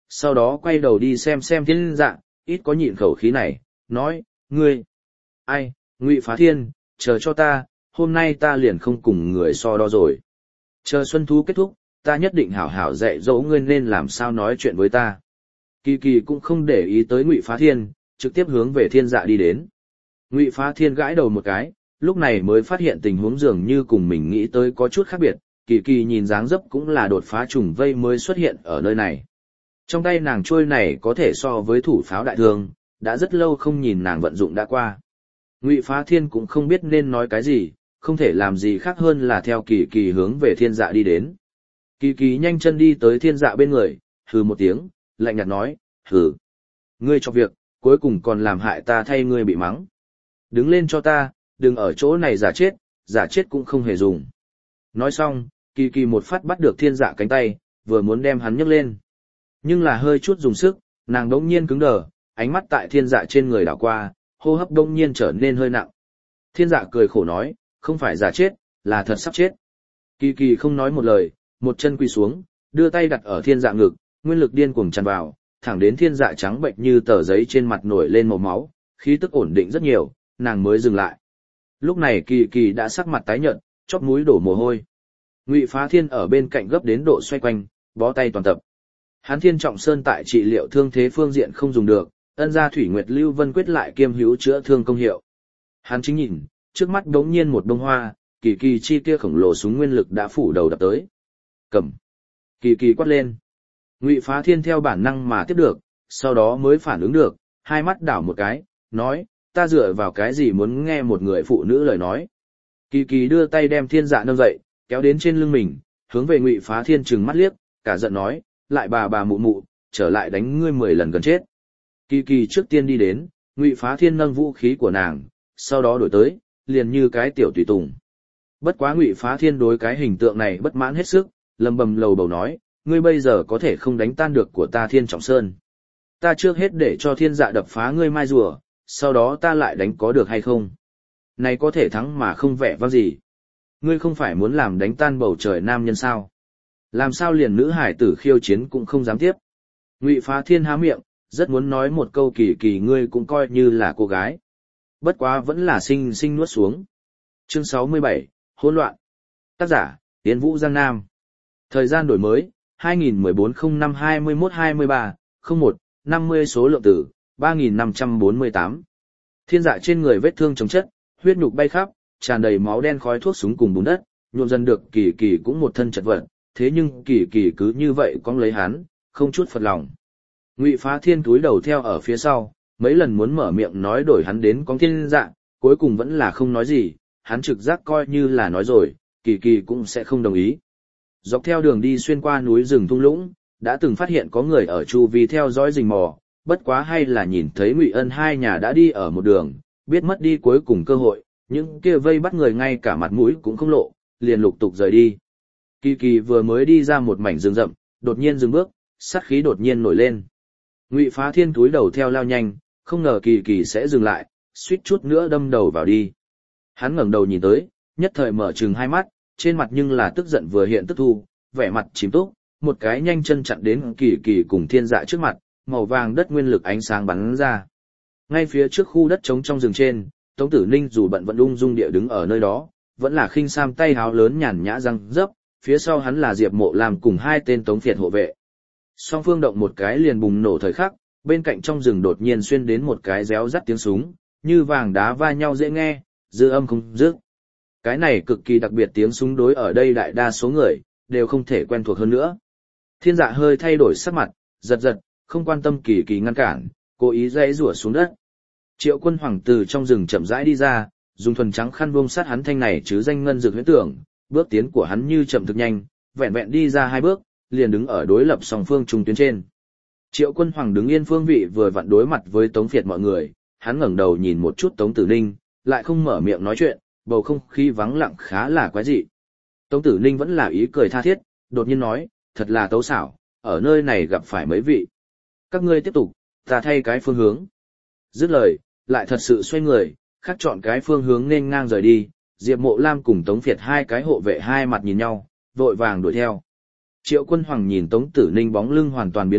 sau đó quay đầu đi xem xem thiên dạ, ít có nhịn khẩu khí này, nói, ngươi, ai, Ngụy Phá Thiên, chờ cho ta, hôm nay ta liền không cùng người so đo rồi. Chờ xuân thú kết thúc, ta nhất định hảo hảo dạy dỗ ngươi nên làm sao nói chuyện với ta. Kỳ Kỳ cũng không để ý tới Ngụy Phá Thiên, trực tiếp hướng về thiên dạ đi đến. Ngụy Phá Thiên gãi đầu một cái, lúc này mới phát hiện tình huống dường như cùng mình nghĩ tới có chút khác biệt, Kỳ Kỳ nhìn dáng dấp cũng là đột phá trùng vây mới xuất hiện ở nơi này. Trong tay nàng trôi này có thể so với thủ pháo đại thương, đã rất lâu không nhìn nàng vận dụng đã qua. Ngụy Phá Thiên cũng không biết nên nói cái gì, không thể làm gì khác hơn là theo Kỳ Kỳ hướng về thiên dạ đi đến. Kỳ Kỳ nhanh chân đi tới thiên dạ bên người, hừ một tiếng, lạnh nhạt nói, hừ. Ngươi cho việc, cuối cùng còn làm hại ta thay ngươi bị mắng. Đứng lên cho ta, đừng ở chỗ này giả chết, giả chết cũng không hề dùng. Nói xong, Kỳ Kỳ một phát bắt được thiên dạ cánh tay, vừa muốn đem hắn nhấc lên. Nhưng là hơi chút dùng sức, nàng đống nhiên cứng đờ, ánh mắt tại thiên dạ trên người đảo qua, hô hấp đống nhiên trở nên hơi nặng. Thiên dạ cười khổ nói, không phải giả chết, là thật sắp chết. Kỳ Kỳ không nói một lời, một chân quỳ xuống, đưa tay đặt ở thiên dạ ngực, nguyên lực điên cuồng tràn vào, thẳng đến thiên dạ trắng bệnh như tờ giấy trên mặt nổi lên màu máu, khí tức ổn định rất nhiều, nàng mới dừng lại. Lúc này Kỳ Kỳ đã sắc mặt tái nhợt, chóp mũi đổ mồ hôi. Ngụy Phá Thiên ở bên cạnh gấp đến độ xoay quanh, bó tay toàn tập. Hán Thiên Trọng Sơn tại trị liệu thương thế phương diện không dùng được, ân gia Thủy Nguyệt Lưu Vân quyết lại kiêm hữu chữa thương công hiệu. Hắn chính nhìn, trước mắt đống nhiên một bông hoa, Kỳ Kỳ chi kia khổng lồ súng nguyên lực đã phủ đầu đập tới. Cầm. Kỳ Kỳ quát lên. Ngụy Phá Thiên theo bản năng mà tiếp được, sau đó mới phản ứng được, hai mắt đảo một cái, nói, ta dựa vào cái gì muốn nghe một người phụ nữ lời nói. Kỳ Kỳ đưa tay đem thiên dạ nâng dậy, kéo đến trên lưng mình, hướng về Ngụy Phá Thiên trừng mắt liếc, cả giận nói, lại bà bà mụ mụ, trở lại đánh ngươi mười lần gần chết. Kỳ Kỳ trước tiên đi đến, Ngụy Phá Thiên nâng vũ khí của nàng, sau đó đổi tới, liền như cái tiểu tùy tùng. Bất quá Ngụy Phá Thiên đối cái hình tượng này bất mãn hết sức, lầm bầm lầu bầu nói, ngươi bây giờ có thể không đánh tan được của ta Thiên Trọng Sơn. Ta trước hết để cho thiên dạ đập phá ngươi mai rùa, sau đó ta lại đánh có được hay không? Này có thể thắng mà không vẻ vang gì. Ngươi không phải muốn làm đánh tan bầu trời nam nhân sao? Làm sao liền nữ hải tử khiêu chiến cũng không dám tiếp? Ngụy Phá Thiên há miệng, rất muốn nói một câu Kỳ Kỳ ngươi cũng coi như là cô gái. Bất quá vẫn là sinh sinh nuốt xuống. Chương sáu mươi bảy, hỗn loạn. Tác giả, Tiến Vũ Giang Nam. Thời gian đổi mới, hai nghìn mười bốn không năm hai mươi mốt hai mươi ba, không một, năm mươi số lượng tử, ba nghìn năm trăm bốn mươi tám. Thiên dạ trên người vết thương chống chất, huyết nhục bay khắp, tràn đầy máu đen khói thuốc súng cùng bùn đất, nhuộm dần được Kỳ Kỳ cũng một thân chật vật, thế nhưng Kỳ Kỳ cứ như vậy cong lấy hắn, không chút phật lòng. Ngụy Phá Thiên túi đầu theo ở phía sau, mấy lần muốn mở miệng nói đổi hắn đến cong thiên dạ, cuối cùng vẫn là không nói gì, hắn trực giác coi như là nói rồi, Kỳ Kỳ cũng sẽ không đồng ý. Dọc theo đường đi xuyên qua núi rừng thung lũng, đã từng phát hiện có người ở chu vi theo dõi rình mò, bất quá hay là nhìn thấy Ngụy Ân hai nhà đã đi ở một đường, biết mất đi cuối cùng cơ hội, những kia vây bắt người ngay cả mặt mũi cũng không lộ, liền lục tục rời đi. Kỳ Kỳ vừa mới đi ra một mảnh rừng rậm, đột nhiên dừng bước, sát khí đột nhiên nổi lên. Ngụy Phá Thiên túi đầu theo lao nhanh, không ngờ Kỳ Kỳ sẽ dừng lại, suýt chút nữa đâm đầu vào đi. Hắn ngẩng đầu nhìn tới, nhất thời mở trừng hai mắt, trên mặt nhưng là tức giận vừa hiện tức thu, vẻ mặt chìm túc, một cái nhanh chân chặn đến Kỳ Kỳ cùng thiên dạ trước mặt, màu vàng đất nguyên lực ánh sáng bắn ra. Ngay phía trước khu đất trống trong rừng trên, Tống Tử Ninh dù bận vẫn ung dung địa đứng ở nơi đó, vẫn là khinh sam tay háo lớn nhàn nhã răng dấp, phía sau hắn là Diệp Mộ làm cùng hai tên Tống Việt hộ vệ. Song phương động một cái liền bùng nổ thời khắc, bên cạnh trong rừng đột nhiên xuyên đến một cái réo rắt tiếng súng, như vàng đá va nhau dễ nghe, dư âm không dứt. Cái này cực kỳ đặc biệt tiếng súng đối ở đây đại đa số người đều không thể quen thuộc hơn nữa. Thiên dạ hơi thay đổi sắc mặt, giật giật, không quan tâm Kỳ Kỳ ngăn cản, cố ý giãy rủa xuống đất. Triệu Quân Hoàng từ trong rừng chậm rãi đi ra, dùng thuần trắng khăn buông sát hắn thanh này chứ danh ngân dược huyễn tưởng, bước tiến của hắn như chậm thực nhanh, vẹn vẹn đi ra hai bước, liền đứng ở đối lập song phương trung tuyến trên. Triệu Quân Hoàng đứng yên phương vị vừa vặn đối mặt với Tống Việt mọi người, hắn ngẩng đầu nhìn một chút Tống Tử Ninh, lại không mở miệng nói chuyện, bầu không khí vắng lặng khá là quái dị. Tống Tử Ninh vẫn là ý cười tha thiết, đột nhiên nói, thật là tấu xảo, ở nơi này gặp phải mấy vị. Các ngươi tiếp tục, ta thay cái phương hướng. Dứt lời, lại thật sự xoay người, khác chọn cái phương hướng nên ngang rời đi, Diệp Mộ Lam cùng Tống Việt hai cái hộ vệ hai mặt nhìn nhau, vội vàng đuổi theo. Triệu Quân Hoàng nhìn Tống Tử Ninh bóng lưng hoàn toàn biến mất,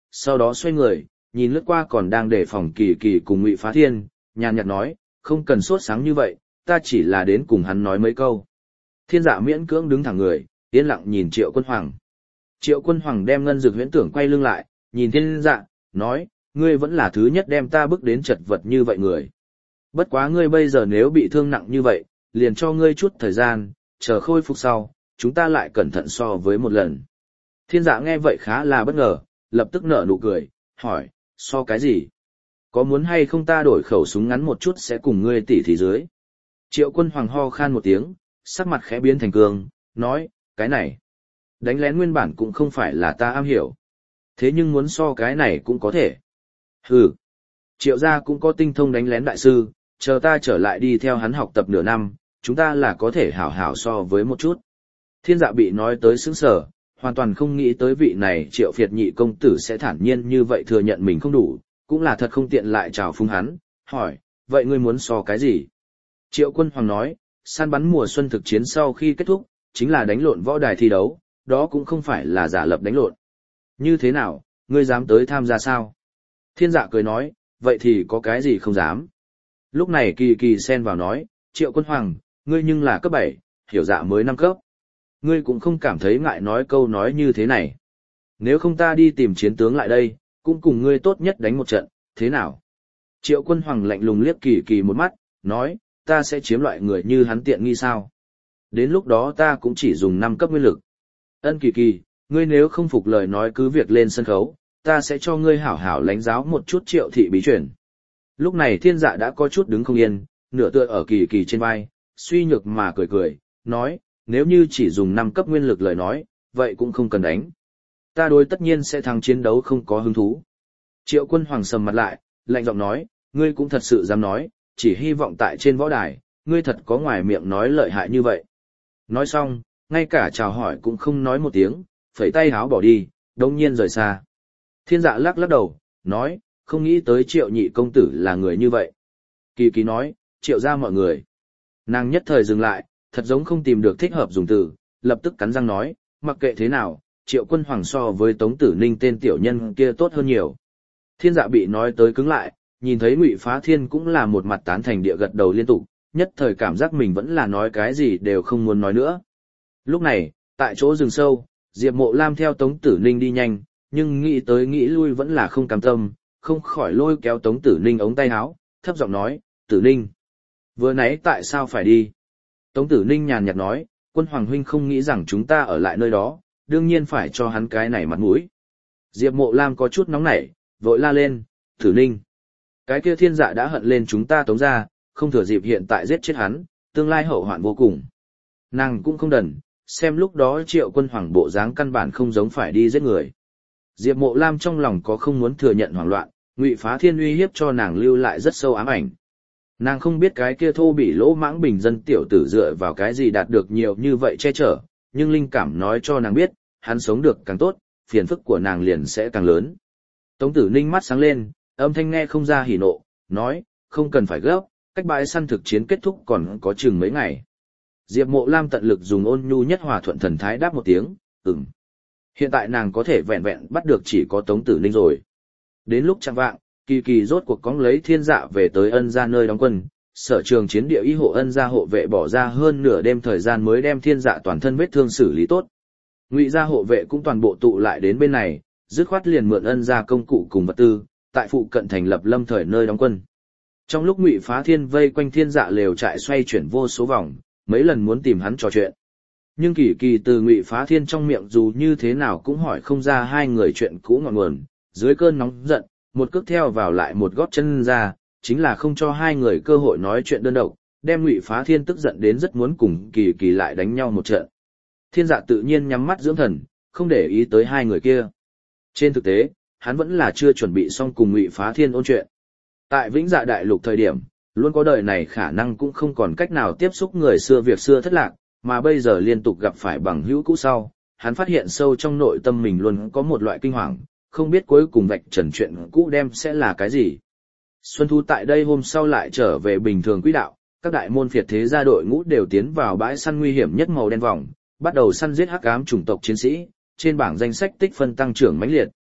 sau đó xoay người, nhìn lướt qua còn đang đề phòng Kỳ Kỳ cùng Ngụy Phá Thiên, nhàn nhạt nói, không cần sốt sáng như vậy, ta chỉ là đến cùng hắn nói mấy câu. Thiên Dạ miễn cưỡng đứng thẳng người, yên lặng nhìn Triệu Quân Hoàng. Triệu Quân Hoàng đem ngân dược huyễn tưởng quay lưng lại, nhìn Thiên Dạ, nói, ngươi vẫn là thứ nhất đem ta bước đến chật vật như vậy người. Bất quá ngươi bây giờ nếu bị thương nặng như vậy, liền cho ngươi chút thời gian, chờ khôi phục sau, chúng ta lại cẩn thận so với một lần. Thiên Dạ nghe vậy khá là bất ngờ, lập tức nở nụ cười, hỏi, so cái gì? Có muốn hay không ta đổi khẩu súng ngắn một chút sẽ cùng ngươi tỉ thí dưới? Triệu Quân Hoàng ho khan một tiếng, sắc mặt khẽ biến thành cường, nói, cái này, đánh lén nguyên bản cũng không phải là ta am hiểu. Thế nhưng muốn so cái này cũng có thể. Hừ, Triệu gia cũng có tinh thông đánh lén đại sư, chờ ta trở lại đi theo hắn học tập nửa năm, chúng ta là có thể hảo hảo so với một chút. Thiên Dạ bị nói tới sững sờ, hoàn toàn không nghĩ tới vị này Triệu Phiệt nhị công tử sẽ thản nhiên như vậy thừa nhận mình không đủ, cũng là thật không tiện lại chào phúng hắn, hỏi, vậy ngươi muốn so cái gì? Triệu Quân Hoàng nói, săn bắn mùa xuân thực chiến sau khi kết thúc, chính là đánh lộn võ đài thi đấu, đó cũng không phải là giả lập đánh lộn. Như thế nào, ngươi dám tới tham gia sao? Thiên Dạ cười nói, vậy thì có cái gì không dám? Lúc này Kỳ Kỳ xen vào nói, Triệu Quân Hoàng, ngươi nhưng là cấp bảy, hiểu dạ mới năm cấp. Ngươi cũng không cảm thấy ngại nói câu nói như thế này. Nếu không ta đi tìm chiến tướng lại đây, cũng cùng ngươi tốt nhất đánh một trận, thế nào? Triệu Quân Hoàng lạnh lùng liếc Kỳ Kỳ một mắt, nói, ta sẽ chiếm loại người như hắn tiện nghi sao? Đến lúc đó ta cũng chỉ dùng năm cấp nguyên lực. Ân Kỳ Kỳ, ngươi nếu không phục lời nói cứ việc lên sân khấu, ta sẽ cho ngươi hảo hảo lãnh giáo một chút Triệu thị bí truyền. Lúc này Thiên Dạ đã có chút đứng không yên, nửa tựa ở Kỳ Kỳ trên vai, suy nhược mà cười cười, nói, nếu như chỉ dùng năm cấp nguyên lực lời nói, vậy cũng không cần đánh. Ta đối tất nhiên sẽ thắng chiến đấu không có hứng thú. Triệu Quân Hoàng sầm mặt lại, lạnh giọng nói, ngươi cũng thật sự dám nói, chỉ hy vọng tại trên võ đài, ngươi thật có ngoài miệng nói lợi hại như vậy. Nói xong, ngay cả chào hỏi cũng không nói một tiếng, phẩy tay háo bỏ đi, đông nhiên rời xa. Thiên Dạ lắc lắc đầu, nói, không nghĩ tới Triệu nhị công tử là người như vậy. Kỳ Kỳ nói, Triệu ra mọi người. Nàng nhất thời dừng lại, thật giống không tìm được thích hợp dùng từ, lập tức cắn răng nói, mặc kệ thế nào, Triệu Quân Hoàng so với Tống Tử Ninh tên tiểu nhân kia tốt hơn nhiều. Thiên Dạ bị nói tới cứng lại, nhìn thấy Ngụy Phá Thiên cũng là một mặt tán thành địa gật đầu liên tục, nhất thời cảm giác mình vẫn là nói cái gì đều không muốn nói nữa. Lúc này, tại chỗ rừng sâu, Diệp Mộ Lam theo Tống Tử Ninh đi nhanh, nhưng nghĩ tới nghĩ lui vẫn là không cam tâm, không khỏi lôi kéo Tống Tử Ninh ống tay áo, thấp giọng nói, Tử Ninh, vừa nãy tại sao phải đi? Tống Tử Ninh nhàn nhạt nói, Quân Hoàng huynh không nghĩ rằng chúng ta ở lại nơi đó, đương nhiên phải cho hắn cái này mặt mũi. Diệp Mộ Lam có chút nóng nảy, vội la lên, Tử Ninh, cái kia Thiên Dạ đã hận lên chúng ta Tống ra, không thừa dịp hiện tại giết chết hắn, tương lai hậu hoạn vô cùng. Nàng cũng không đần, xem lúc đó Triệu Quân Hoàng bộ dáng căn bản không giống phải đi giết người. Diệp Mộ Lam trong lòng có không muốn thừa nhận hoảng loạn, Ngụy Phá Thiên uy hiếp cho nàng lưu lại rất sâu ám ảnh. Nàng không biết cái kia thô bỉ lỗ mãng bình dân tiểu tử dựa vào cái gì đạt được nhiều như vậy che chở, nhưng linh cảm nói cho nàng biết, hắn sống được càng tốt, phiền phức của nàng liền sẽ càng lớn. Tống Tử Ninh mắt sáng lên, âm thanh nghe không ra hỉ nộ, nói, không cần phải gấp, cách bãi săn thực chiến kết thúc còn có chừng mấy ngày. Diệp Mộ Lam tận lực dùng ôn nhu nhất hòa thuận thần thái đáp một tiếng, ừm. Hiện tại nàng có thể vẹn vẹn bắt được chỉ có Tống Tử Ninh rồi. Đến lúc chạng vạng, Kỳ Kỳ rốt cuộc cóng lấy Thiên Dạ về tới Ân gia nơi đóng quân, sở trường chiến địa y hộ Ân gia hộ vệ bỏ ra hơn nửa đêm thời gian mới đem Thiên Dạ toàn thân vết thương xử lý tốt. Ngụy gia hộ vệ cũng toàn bộ tụ lại đến bên này, dứt khoát liền mượn Ân gia công cụ cùng vật tư, tại phụ cận thành lập lâm thời nơi đóng quân. Trong lúc Ngụy Phá Thiên vây quanh Thiên Dạ lều trại xoay chuyển vô số vòng, mấy lần muốn tìm hắn trò chuyện. Nhưng Kỳ Kỳ từ Ngụy Phá Thiên trong miệng dù như thế nào cũng hỏi không ra hai người chuyện cũ ngọn nguồn, dưới cơn nóng giận, một cước theo vào lại một gót chân ra, chính là không cho hai người cơ hội nói chuyện đơn độc, đem Ngụy Phá Thiên tức giận đến rất muốn cùng Kỳ Kỳ lại đánh nhau một trận. Thiên Dạ tự nhiên nhắm mắt dưỡng thần, không để ý tới hai người kia. Trên thực tế, hắn vẫn là chưa chuẩn bị xong cùng Ngụy Phá Thiên ôn chuyện. Tại Vĩnh Dạ Đại Lục thời điểm, luôn có đời này khả năng cũng không còn cách nào tiếp xúc người xưa việc xưa thất lạc, mà bây giờ liên tục gặp phải bằng hữu cũ sau, hắn phát hiện sâu trong nội tâm mình luôn có một loại kinh hoàng, không biết cuối cùng vạch trần chuyện cũ đem sẽ là cái gì. Xuân Thu tại đây hôm sau lại trở về bình thường quỹ đạo, các đại môn phiệt thế gia đội ngũ đều tiến vào bãi săn nguy hiểm nhất màu đen vòng, bắt đầu săn giết hắc ám chủng tộc chiến sĩ, trên bảng danh sách tích phân tăng trưởng mãnh liệt.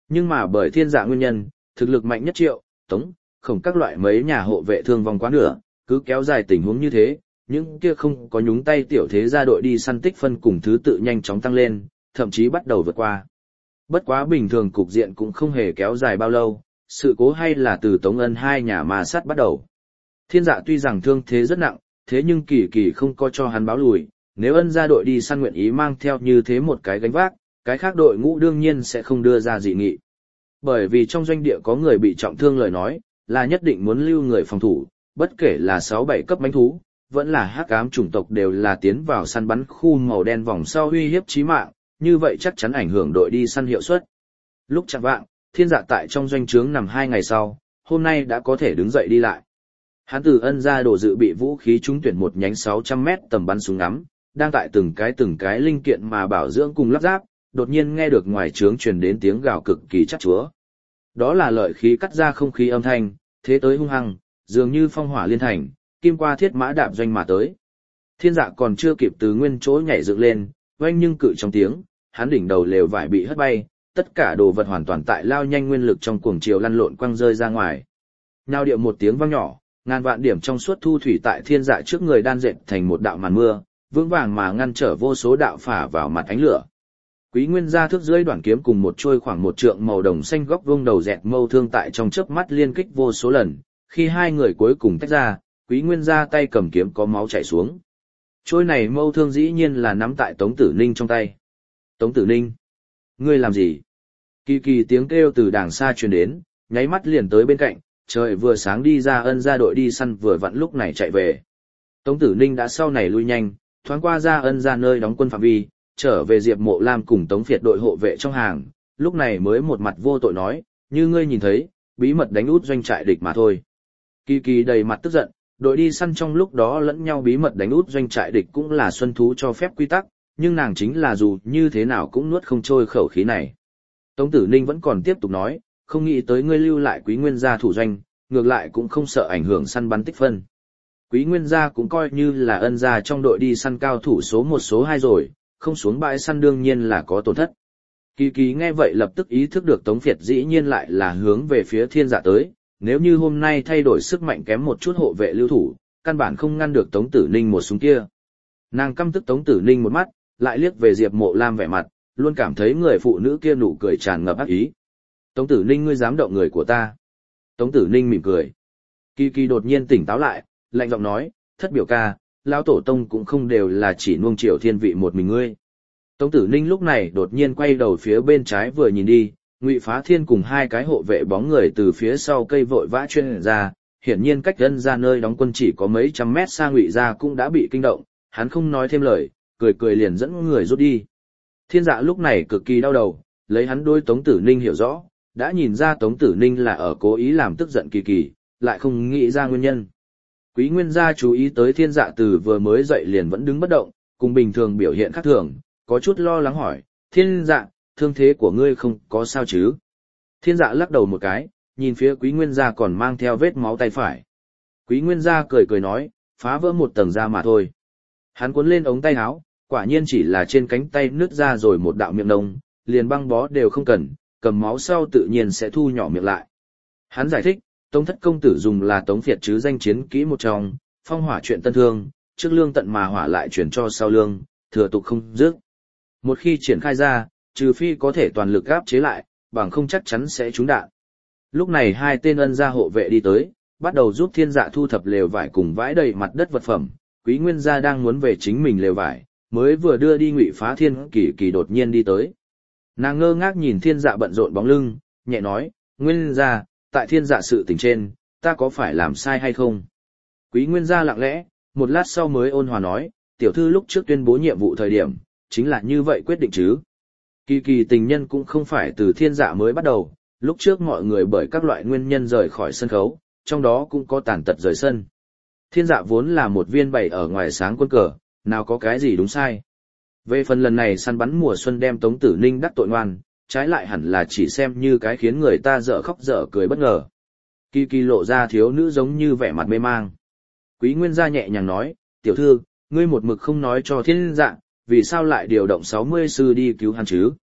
Nhưng mà bởi thiên dạ nguyên nhân, thực lực mạnh nhất Triệu, Tống, Khổng các loại mấy nhà hộ vệ thương vong quá nửa, cứ kéo dài tình huống như thế, những kia không có nhúng tay tiểu thế gia đội đi săn tích phân cùng thứ tự nhanh chóng tăng lên, thậm chí bắt đầu vượt qua. Bất quá bình thường cục diện cũng không hề kéo dài bao lâu, sự cố hay là từ Tống Ân hai nhà mà sát bắt đầu. Thiên dạ tuy rằng thương thế rất nặng, thế nhưng kỳ kỳ không có cho hắn báo lùi, nếu Ân gia đội đi săn nguyện ý mang theo như thế một cái gánh vác, cái khác đội ngũ đương nhiên sẽ không đưa ra dị nghị. Bởi vì trong doanh địa có người bị trọng thương lời nói, là nhất định muốn lưu người phòng thủ, bất kể là sáu bảy cấp bánh thú, vẫn là hắc ám chủng tộc đều là tiến vào săn bắn khu màu đen vòng sau uy hiếp chí mạng, như vậy chắc chắn ảnh hưởng đội đi săn hiệu suất. Lúc chạng vạng, thiên dạ tại trong doanh trướng nằm hai ngày sau, hôm nay đã có thể đứng dậy đi lại. Hắn từ Ân gia đồ dự bị vũ khí trúng tuyển một nhánh sáu trăm mét tầm bắn súng ngắm, đang tại từng cái từng cái linh kiện mà bảo dưỡng cùng lắp ráp, đột nhiên nghe được ngoài trướng truyền đến tiếng gào cực kỳ chắc chúa. Đó là lợi khí cắt ra không khí âm thanh, thế tới hung hăng, dường như phong hỏa liên thành, kim qua thiết mã đạp doanh mà tới. Thiên dạ còn chưa kịp từ nguyên chỗ nhảy dựng lên, oanh nhưng cự trong tiếng, hắn đỉnh đầu lều vải bị hất bay, tất cả đồ vật hoàn toàn tại lao nhanh nguyên lực trong cuồng chiều lăn lộn quăng rơi ra ngoài. Nhao điệu một tiếng vang nhỏ, ngàn vạn điểm trong suốt thu thủy tại thiên dạ trước người đan dệt thành một đạo màn mưa, vững vàng mà ngăn trở vô số đạo phả vào mặt ánh lửa. Quý Nguyên gia thước dưới đoạn kiếm cùng một trôi khoảng một trượng màu đồng xanh góc vuông đầu dẹt mâu thương tại trong chớp mắt liên kích vô số lần, khi hai người cuối cùng tách ra, Quý Nguyên gia tay cầm kiếm có máu chảy xuống. Trôi này mâu thương dĩ nhiên là nắm tại Tống Tử Ninh trong tay. Tống Tử Ninh, ngươi làm gì? Kỳ kỳ tiếng kêu từ đàng xa truyền đến, nháy mắt liền tới bên cạnh, trời vừa sáng đi ra Ân gia đội đi săn vừa vặn lúc này chạy về. Tống Tử Ninh đã sau này lui nhanh, thoáng qua ra Ân gia nơi đóng quân phạm vi, trở về Diệp Mộ Lam cùng Tống Việt đội hộ vệ trong hàng, lúc này mới một mặt vô tội nói, như ngươi nhìn thấy, bí mật đánh út doanh trại địch mà thôi. Kỳ kỳ đầy mặt tức giận, đội đi săn trong lúc đó lẫn nhau bí mật đánh út doanh trại địch cũng là xuân thú cho phép quy tắc, nhưng nàng chính là dù như thế nào cũng nuốt không trôi khẩu khí này. Tống Tử Ninh vẫn còn tiếp tục nói, không nghĩ tới ngươi lưu lại Quý Nguyên gia thủ doanh, ngược lại cũng không sợ ảnh hưởng săn bắn tích phân. Quý Nguyên gia cũng coi như là Ân gia trong đội đi săn cao thủ số một số hai rồi, không xuống bãi săn đương nhiên là có tổn thất. Kỳ kỳ nghe vậy lập tức ý thức được Tống Việt dĩ nhiên lại là hướng về phía thiên dạ tới, nếu như hôm nay thay đổi sức mạnh kém một chút hộ vệ lưu thủ, căn bản không ngăn được Tống Tử Ninh một súng kia. Nàng căm tức Tống Tử Ninh một mắt, lại liếc về Diệp Mộ Lam vẻ mặt, luôn cảm thấy người phụ nữ kia nụ cười tràn ngập ác ý. Tống Tử Ninh, ngươi dám động người của ta. Tống Tử Ninh mỉm cười. Kỳ kỳ đột nhiên tỉnh táo lại, lạnh giọng nói, thất biểu ca, lão tổ tông cũng không đều là chỉ nuông chiều thiên vị một mình ngươi. Tống Tử Ninh lúc này đột nhiên quay đầu phía bên trái vừa nhìn đi, Ngụy Phá Thiên cùng hai cái hộ vệ bóng người từ phía sau cây vội vã chuyên ra, hiển nhiên cách Ân gia nơi đóng quân chỉ có mấy trăm mét xa, Ngụy gia cũng đã bị kinh động, hắn không nói thêm lời, cười cười liền dẫn người rút đi. Thiên dạ lúc này cực kỳ đau đầu, lấy hắn đôi Tống Tử Ninh hiểu rõ, đã nhìn ra Tống Tử Ninh là ở cố ý làm tức giận kỳ kỳ, lại không nghĩ ra nguyên nhân. Quý Nguyên gia chú ý tới thiên dạ từ vừa mới dậy liền vẫn đứng bất động, cùng bình thường biểu hiện khác thường, có chút lo lắng hỏi, thiên dạ, thương thế của ngươi không có sao chứ? Thiên dạ lắc đầu một cái, nhìn phía Quý Nguyên gia còn mang theo vết máu tay phải. Quý Nguyên gia cười cười nói, phá vỡ một tầng da mà thôi. Hắn cuốn lên ống tay áo, quả nhiên chỉ là trên cánh tay nứt ra rồi một đạo miệng nông, liền băng bó đều không cần, cầm máu sau tự nhiên sẽ thu nhỏ miệng lại. Hắn giải thích, Tống thất công tử dùng là Tống Việt chứ danh chiến kỹ một trong, phong hỏa chuyện tân thương, trước lương tận mà hỏa lại chuyển cho sau lương, thừa tục không dứt. Một khi triển khai ra, trừ phi có thể toàn lực áp chế lại, bằng không chắc chắn sẽ trúng đạn. Lúc này hai tên Ân gia hộ vệ đi tới, bắt đầu giúp thiên dạ thu thập lều vải cùng vãi đầy mặt đất vật phẩm. Quý Nguyên gia đang muốn về chính mình lều vải, mới vừa đưa đi Ngụy Phá Thiên, kỳ kỳ đột nhiên đi tới. Nàng ngơ ngác nhìn thiên dạ bận rộn bóng lưng, nhẹ nói, Nguyên gia, tại thiên dạ sự tình trên, ta có phải làm sai hay không? Quý Nguyên gia lặng lẽ, một lát sau mới ôn hòa nói, tiểu thư lúc trước tuyên bố nhiệm vụ thời điểm, chính là như vậy quyết định chứ. Kỳ kỳ tình nhân cũng không phải từ thiên dạ mới bắt đầu, lúc trước mọi người bởi các loại nguyên nhân rời khỏi sân khấu, trong đó cũng có tàn tật rời sân. Thiên dạ vốn là một viên bày ở ngoài sáng quân cờ, nào có cái gì đúng sai. Về phần lần này săn bắn mùa xuân đem Tống Tử Ninh đắc tội ngoan, trái lại hẳn là chỉ xem như cái khiến người ta dở khóc dở cười bất ngờ. Kỳ kỳ lộ ra thiếu nữ giống như vẻ mặt mê mang. Quý Nguyên gia nhẹ nhàng nói, tiểu thư, ngươi một mực không nói cho thiên dạ, vì sao lại điều động sáu mươi sư đi cứu hắn chứ?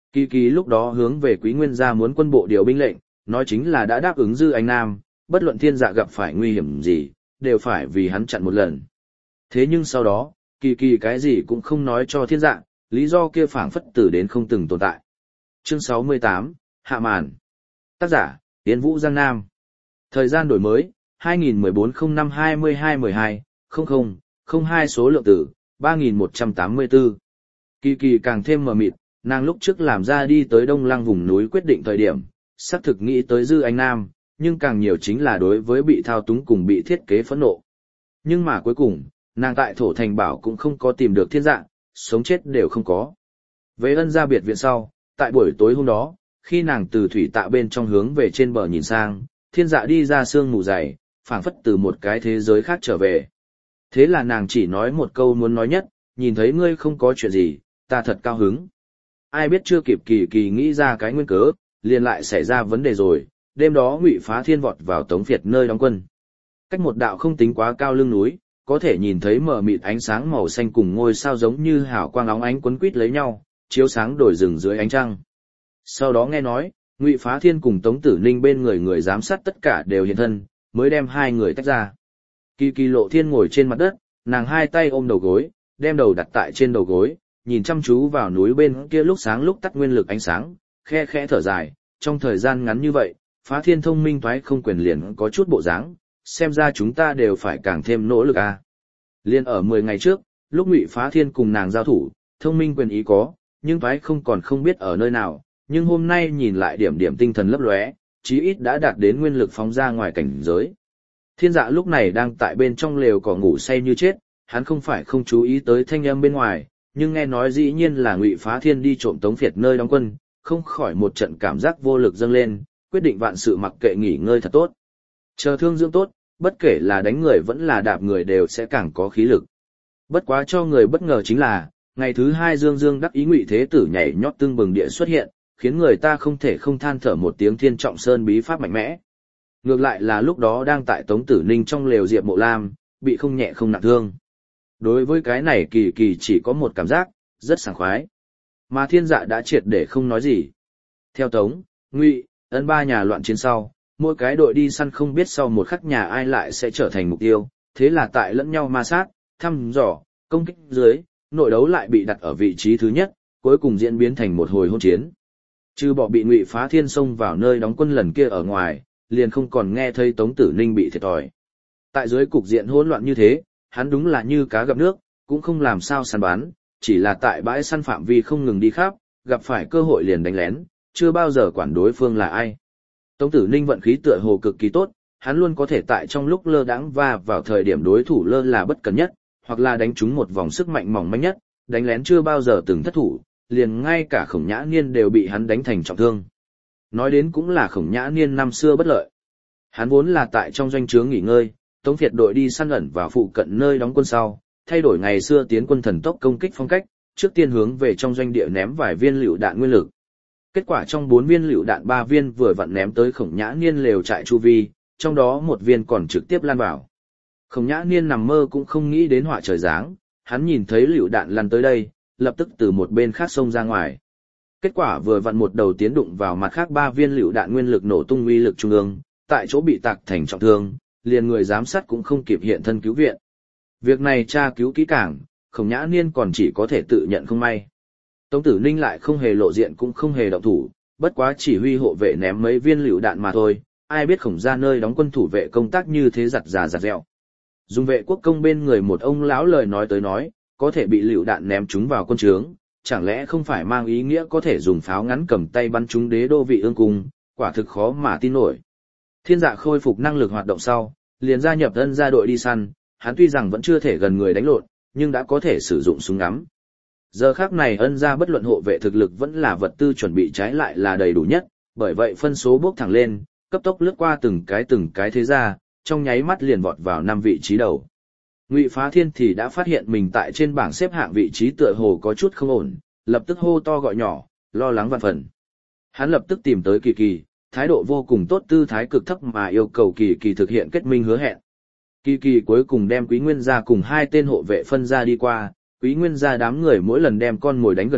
Kỳ kỳ lúc đó hướng về Quý Nguyên gia muốn quân bộ điều binh lệnh, nói chính là đã đáp ứng Dư Anh Nam, bất luận thiên dạ gặp phải nguy hiểm gì, đều phải vì hắn chặn một lần. Thế nhưng sau đó, kỳ kỳ cái gì cũng không nói cho thiên dạ, lý do kia phảng phất tử đến không từng tồn tại. Chương sáu mươi tám, Hạ màn. Tác giả, Yến Vũ Giang Nam. Thời gian đổi mới, hai nghìn mười bốn không năm hai mươi hai mười hai, không không, không hai số lượng tử, ba nghìn một trăm tám mươi tư. Kỳ kỳ càng thêm mờ mịt, nàng lúc trước làm ra đi tới Đông Lăng vùng núi quyết định thời điểm, xác thực nghĩ tới Dư Anh Nam, nhưng càng nhiều chính là đối với bị thao túng cùng bị thiết kế phẫn nộ. Nhưng mà cuối cùng, nàng tại Thổ Thành Bảo cũng không có tìm được thiên dạng, sống chết đều không có. Về Ân gia biệt viện sau, tại buổi tối hôm đó, khi nàng từ thủy tạ bên trong hướng về trên bờ nhìn sang, thiên dạ đi ra sương mù dày, phảng phất từ một cái thế giới khác trở về. Thế là nàng chỉ nói một câu muốn nói nhất, nhìn thấy ngươi không có chuyện gì, ta thật cao hứng. Ai biết chưa kịp kỳ kỳ nghĩ ra cái nguyên cớ, liền lại xảy ra vấn đề rồi, đêm đó Ngụy Phá Thiên vọt vào Tống Việt nơi đóng quân. Cách một đạo không tính quá cao lưng núi, có thể nhìn thấy mờ mịt ánh sáng màu xanh cùng ngôi sao giống như hào quang óng ánh quấn quít lấy nhau, chiếu sáng đồi rừng dưới ánh trăng. Sau đó nghe nói, Ngụy Phá Thiên cùng Tống Tử Ninh bên người người giám sát tất cả đều hiện thân, mới đem hai người tách ra. Kỳ Kỳ Lộ Thiên ngồi trên mặt đất, nàng hai tay ôm đầu gối, đem đầu đặt tại trên đầu gối, nhìn chăm chú vào núi bên kia lúc sáng lúc tắt nguyên lực ánh sáng, khe khẽ thở dài, trong thời gian ngắn như vậy, Phá Thiên thông minh toái không quyền liền có chút bộ dáng, xem ra chúng ta đều phải càng thêm nỗ lực a. À. Liên ở mười ngày trước, lúc Ngụy Phá Thiên cùng nàng giao thủ, thông minh quyền ý có, nhưng toái không còn không biết ở nơi nào, nhưng hôm nay nhìn lại điểm điểm tinh thần lấp lóe, chí ít đã đạt đến nguyên lực phóng ra ngoài cảnh giới. Thiên Dạ lúc này đang tại bên trong lều cỏ ngủ say như chết, hắn không phải không chú ý tới thanh âm bên ngoài, nhưng nghe nói dĩ nhiên là Ngụy Phá Thiên đi trộm Tống Việt nơi đóng quân, không khỏi một trận cảm giác vô lực dâng lên, quyết định vạn sự mặc kệ nghỉ ngơi thật tốt. Chờ thương dưỡng tốt, bất kể là đánh người vẫn là đạp người đều sẽ càng có khí lực. Bất quá cho người bất ngờ chính là, ngày thứ hai Dương Dương đắc ý Ngụy Thế Tử nhảy nhót tưng bừng địa xuất hiện, khiến người ta không thể không than thở một tiếng Thiên Trọng Sơn bí pháp mạnh mẽ. Ngược lại là lúc đó đang tại Tống Tử Ninh trong lều Diệp Mộ Lam, bị không nhẹ không nặng thương. Đối với cái này Kỳ Kỳ chỉ có một cảm giác, rất sảng khoái. Mà Thiên Dạ đã triệt để không nói gì. Theo Tống, Ngụy, Ân ba nhà loạn chiến sau, mỗi cái đội đi săn không biết sau một khắc nhà ai lại sẽ trở thành mục tiêu, thế là tại lẫn nhau ma sát, thăm dò, công kích dưới, nội đấu lại bị đặt ở vị trí thứ nhất, cuối cùng diễn biến thành một hồi hôn chiến. Trừ bỏ bị Ngụy Phá Thiên xông vào nơi đóng quân lần kia ở ngoài, liền không còn nghe thấy Tống Tử Ninh bị thiệt thòi. Tại dưới cục diện hỗn loạn như thế, hắn đúng là như cá gặp nước, cũng không làm sao săn bắn, chỉ là tại bãi săn phạm vi không ngừng đi khắp, gặp phải cơ hội liền đánh lén, chưa bao giờ quản đối phương là ai. Tống Tử Ninh vận khí tựa hồ cực kỳ tốt, hắn luôn có thể tại trong lúc lơ đãng và vào thời điểm đối thủ lơ là bất cần nhất, hoặc là đánh trúng một vòng sức mạnh mỏng manh nhất, đánh lén chưa bao giờ từng thất thủ, liền ngay cả Khổng Nhã Niên đều bị hắn đánh thành trọng thương. Nói đến cũng là Khổng Nhã Niên năm xưa bất lợi. Hắn vốn là tại trong doanh trướng nghỉ ngơi, Tống Việt đội đi săn ẩn vào phụ cận nơi đóng quân sau, thay đổi ngày xưa tiến quân thần tốc công kích phong cách, trước tiên hướng về trong doanh địa ném vài viên lựu đạn nguyên lực. Kết quả trong bốn viên lựu đạn ba viên vừa vặn ném tới Khổng Nhã Niên lều trại chu vi, trong đó một viên còn trực tiếp lan vào. Khổng Nhã Niên nằm mơ cũng không nghĩ đến họa trời giáng, hắn nhìn thấy lựu đạn lăn tới đây, lập tức từ một bên khác xông ra ngoài. Kết quả vừa vặn một đầu tiến đụng vào mặt khác ba viên lựu đạn nguyên lực nổ tung uy lực trung ương, tại chỗ bị tạc thành trọng thương, liền người giám sát cũng không kịp hiện thân cứu viện. Việc này tra cứu kỹ càng, Khổng Nhã Niên còn chỉ có thể tự nhận không may. Tống Tử Ninh lại không hề lộ diện cũng không hề động thủ, bất quá chỉ huy hộ vệ ném mấy viên lựu đạn mà thôi, ai biết Khổng gia nơi đóng quân thủ vệ công tác như thế giặt già giặt dẹo. Dùng vệ quốc công bên người một ông lão lời nói tới nói, có thể bị lựu đạn ném chúng vào quân trướng, chẳng lẽ không phải mang ý nghĩa có thể dùng pháo ngắn cầm tay bắn trúng đế đô vị ương cung, quả thực khó mà tin nổi. Thiên Dạ khôi phục năng lực hoạt động sau, liền gia nhập Ân gia đội đi săn, hắn tuy rằng vẫn chưa thể gần người đánh lộn, nhưng đã có thể sử dụng súng ngắm. Giờ khác này Ân gia bất luận hộ vệ thực lực vẫn là vật tư chuẩn bị trái lại là đầy đủ nhất, bởi vậy phân số bước thẳng lên, cấp tốc lướt qua từng cái từng cái thế gia, trong nháy mắt liền vọt vào năm vị trí đầu. Ngụy Phá Thiên thì đã phát hiện mình tại trên bảng xếp hạng vị trí tựa hồ có chút không ổn, lập tức hô to gọi nhỏ, lo lắng vạn phần. Hắn lập tức tìm tới Kỳ Kỳ, thái độ vô cùng tốt, tư thái cực thấp mà yêu cầu Kỳ Kỳ thực hiện kết minh hứa hẹn. Kỳ Kỳ cuối cùng đem Quý Nguyên gia cùng hai tên hộ vệ phân ra đi qua, Quý Nguyên gia đám người mỗi lần đem con mồi đánh gần chết,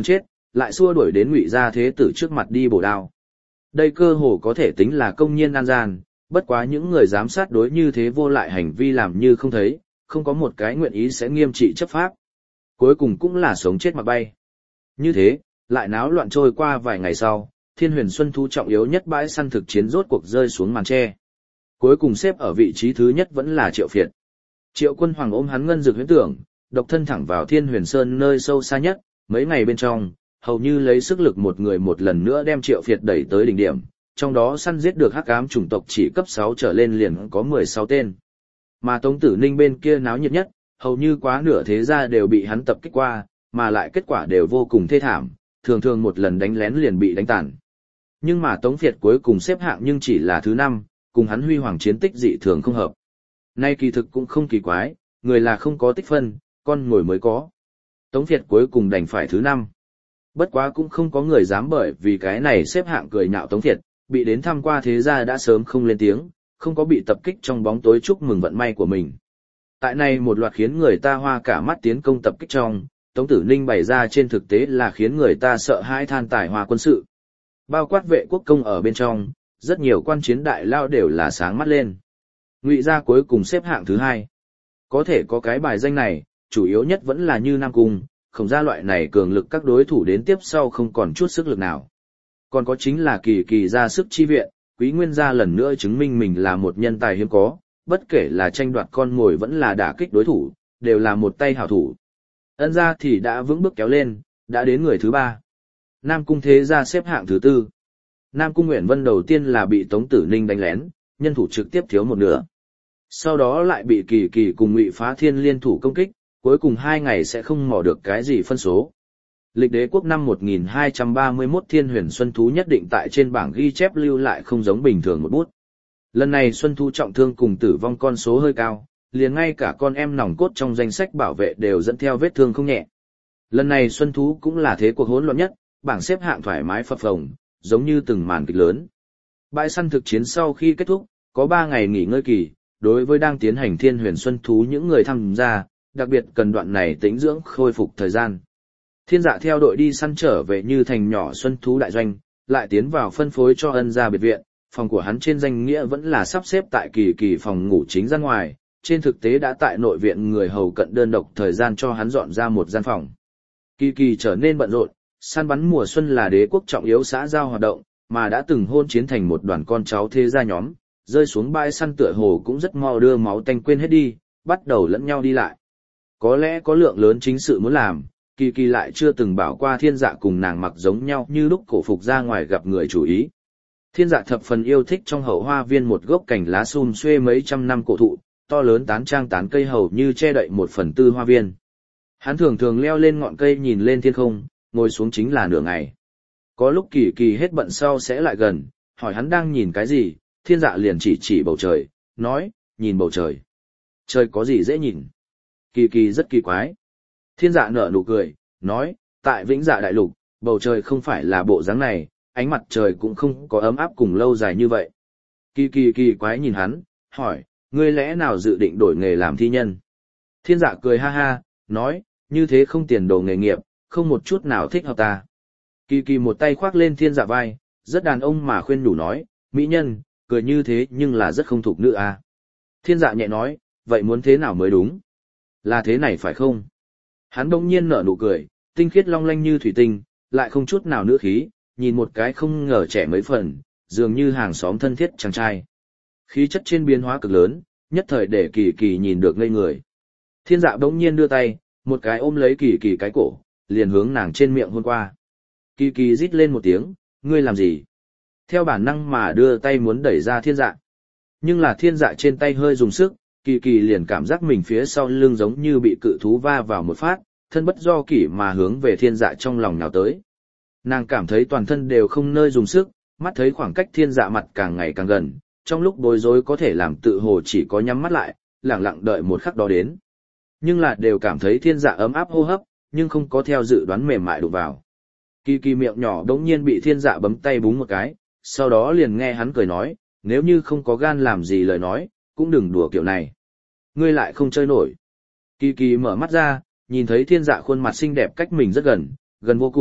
lại xua đuổi đến Ngụy gia thế tử trước mặt đi bổ đao. Đây cơ hồ có thể tính là công nhiên an gian, bất quá những người giám sát đối như thế vô lại hành vi làm như không thấy, không có một cái nguyện ý sẽ nghiêm trị chấp pháp. Cuối cùng cũng là sống chết mà bay. Như thế, lại náo loạn trôi qua vài ngày sau, Thiên Huyền Xuân Thú trọng yếu nhất bãi săn thực chiến rốt cuộc rơi xuống màn tre. Cuối cùng xếp ở vị trí thứ nhất vẫn là Triệu Phiệt. Triệu Quân Hoàng ôm hắn ngân dược huyễn tưởng, độc thân thẳng vào Thiên Huyền Sơn nơi sâu xa nhất, mấy ngày bên trong, hầu như lấy sức lực một người một lần nữa đem Triệu Phiệt đẩy tới đỉnh điểm, trong đó săn giết được hắc ám chủng tộc chỉ cấp sáu trở lên liền có mười sáu tên. Mà Tống Tử Ninh bên kia náo nhiệt nhất, hầu như quá nửa thế gia đều bị hắn tập kích qua, mà lại kết quả đều vô cùng thê thảm, thường thường một lần đánh lén liền bị đánh tàn. Nhưng mà Tống Việt cuối cùng xếp hạng nhưng chỉ là thứ năm, cùng hắn huy hoàng chiến tích dị thường không hợp. Nay kỳ thực cũng không kỳ quái, người là không có tích phân, con ngồi mới có. Tống Việt cuối cùng đành phải thứ năm. Bất quá cũng không có người dám bởi vì cái này xếp hạng cười nhạo Tống Việt, bị đến thăm qua thế gia đã sớm không lên tiếng, không có bị tập kích trong bóng tối chúc mừng vận may của mình. Tại này một loạt khiến người ta hoa cả mắt tiến công tập kích trong, Tống Tử Ninh bày ra trên thực tế là khiến người ta sợ hãi than tài hoa quân sự. Bao quát vệ quốc công ở bên trong, rất nhiều quan chiến đại lao đều là sáng mắt lên. Ngụy gia cuối cùng xếp hạng thứ hai. Có thể có cái bài danh này, chủ yếu nhất vẫn là như Nam Cung, không ra loại này cường lực các đối thủ đến tiếp sau không còn chút sức lực nào. Còn có chính là Kỳ Kỳ ra sức chi viện, Quý Nguyên gia lần nữa chứng minh mình là một nhân tài hiếm có, bất kể là tranh đoạt con mồi vẫn là đả kích đối thủ, đều là một tay hảo thủ. Ân gia thì đã vững bước kéo lên, đã đến người thứ ba. Nam Cung thế gia xếp hạng thứ tư. Nam Cung Nguyễn Vân đầu tiên là bị Tống Tử Ninh đánh lén, nhân thủ trực tiếp thiếu một nửa. Sau đó lại bị Kỳ Kỳ cùng Ngụy Phá Thiên liên thủ công kích, cuối cùng hai ngày sẽ không mò được cái gì phân số. Lịch đế quốc năm một nghìn hai trăm ba mươi mốt Thiên Huyền Xuân Thú nhất định tại trên bảng ghi chép lưu lại không giống bình thường một bút. Lần này Xuân Thú trọng thương cùng tử vong con số hơi cao, liền ngay cả con em nòng cốt trong danh sách bảo vệ đều dẫn theo vết thương không nhẹ. Lần này Xuân Thú cũng là thế cuộc hỗn loạn nhất, bảng xếp hạng thoải mái phập phồng, giống như từng màn kịch lớn. Bãi săn thực chiến sau khi kết thúc, có ba ngày nghỉ ngơi kỳ, đối với đang tiến hành Thiên Huyền Xuân Thú những người tham gia, đặc biệt cần đoạn này tĩnh dưỡng khôi phục thời gian. Thiên Dạ theo đội đi săn trở về như thành nhỏ Xuân Thú đại doanh, lại tiến vào phân phối cho Ân gia biệt viện, phòng của hắn trên danh nghĩa vẫn là sắp xếp tại Kỳ Kỳ phòng ngủ chính ra ngoài, trên thực tế đã tại nội viện người hầu cận đơn độc thời gian cho hắn dọn ra một gian phòng. Kỳ Kỳ trở nên bận rộn, săn bắn mùa xuân là đế quốc trọng yếu xã giao hoạt động, mà đã từng hôn chiến thành một đoàn con cháu thế gia nhóm, rơi xuống bãi săn tựa hồ cũng rất mau đưa máu tanh quên hết đi, bắt đầu lẫn nhau đi lại. Có lẽ có lượng lớn chính sự muốn làm, Kỳ Kỳ lại chưa từng bảo qua Thiên Dạ cùng nàng mặc giống nhau như lúc cổ phục ra ngoài gặp người chủ ý. Thiên Dạ thập phần yêu thích trong hậu hoa viên một gốc cành lá sum xuê mấy trăm năm cổ thụ, to lớn tán trang tán cây hầu như che đậy một phần tư hoa viên. Hắn thường thường leo lên ngọn cây nhìn lên thiên không, ngồi xuống chính là nửa ngày. Có lúc Kỳ Kỳ hết bận sau sẽ lại gần, hỏi hắn đang nhìn cái gì, Thiên Dạ liền chỉ chỉ bầu trời, nói, nhìn bầu trời. Trời có gì dễ nhìn? Kỳ Kỳ rất kỳ quái. Thiên Dạ nở nụ cười, nói, tại Vĩnh Dạ đại lục, bầu trời không phải là bộ dáng này, ánh mặt trời cũng không có ấm áp cùng lâu dài như vậy. Kỳ Kỳ kỳ quái nhìn hắn, hỏi, ngươi lẽ nào dự định đổi nghề làm thi nhân? Thiên Dạ cười ha ha, nói, như thế không tiền đồ nghề nghiệp, không một chút nào thích hợp ta. Kỳ Kỳ một tay khoác lên Thiên Dạ vai, rất đàn ông mà khuyên nhủ nói, mỹ nhân, cười như thế nhưng là rất không thục nữ à. Thiên Dạ nhẹ nói, vậy muốn thế nào mới đúng? Là thế này phải không? Hắn bỗng nhiên nở nụ cười, tinh khiết long lanh như thủy tinh, lại không chút nào nữ khí, nhìn một cái không ngờ trẻ mấy phần, dường như hàng xóm thân thiết chàng trai. Khí chất trên biến hóa cực lớn, nhất thời để Kỳ Kỳ nhìn được ngây người. Thiên Dạ bỗng nhiên đưa tay, một cái ôm lấy Kỳ Kỳ cái cổ, liền hướng nàng trên miệng hôn qua. Kỳ Kỳ rít lên một tiếng, ngươi làm gì? Theo bản năng mà đưa tay muốn đẩy ra Thiên Dạ. Nhưng là Thiên Dạ trên tay hơi dùng sức, Kỳ Kỳ liền cảm giác mình phía sau lưng giống như bị cự thú va vào một phát, thân bất do kỷ mà hướng về Thiên Dạ trong lòng nhào tới. Nàng cảm thấy toàn thân đều không nơi dùng sức, mắt thấy khoảng cách Thiên Dạ mặt càng ngày càng gần, trong lúc bối rối có thể làm tự hồ chỉ có nhắm mắt lại, lặng lặng đợi một khắc đó đến. Nhưng là đều cảm thấy Thiên Dạ ấm áp hô hấp, nhưng không có theo dự đoán mềm mại đụng vào. Kỳ Kỳ miệng nhỏ đống nhiên bị Thiên Dạ bấm tay búng một cái, sau đó liền nghe hắn cười nói, nếu như không có gan làm gì lời nói, cũng đừng đùa kiểu này. Ngươi lại không chơi nổi. Kỳ Kỳ mở mắt ra, nhìn thấy Thiên Dạ khuôn mặt xinh đẹp cách mình rất gần, gần vô cùng,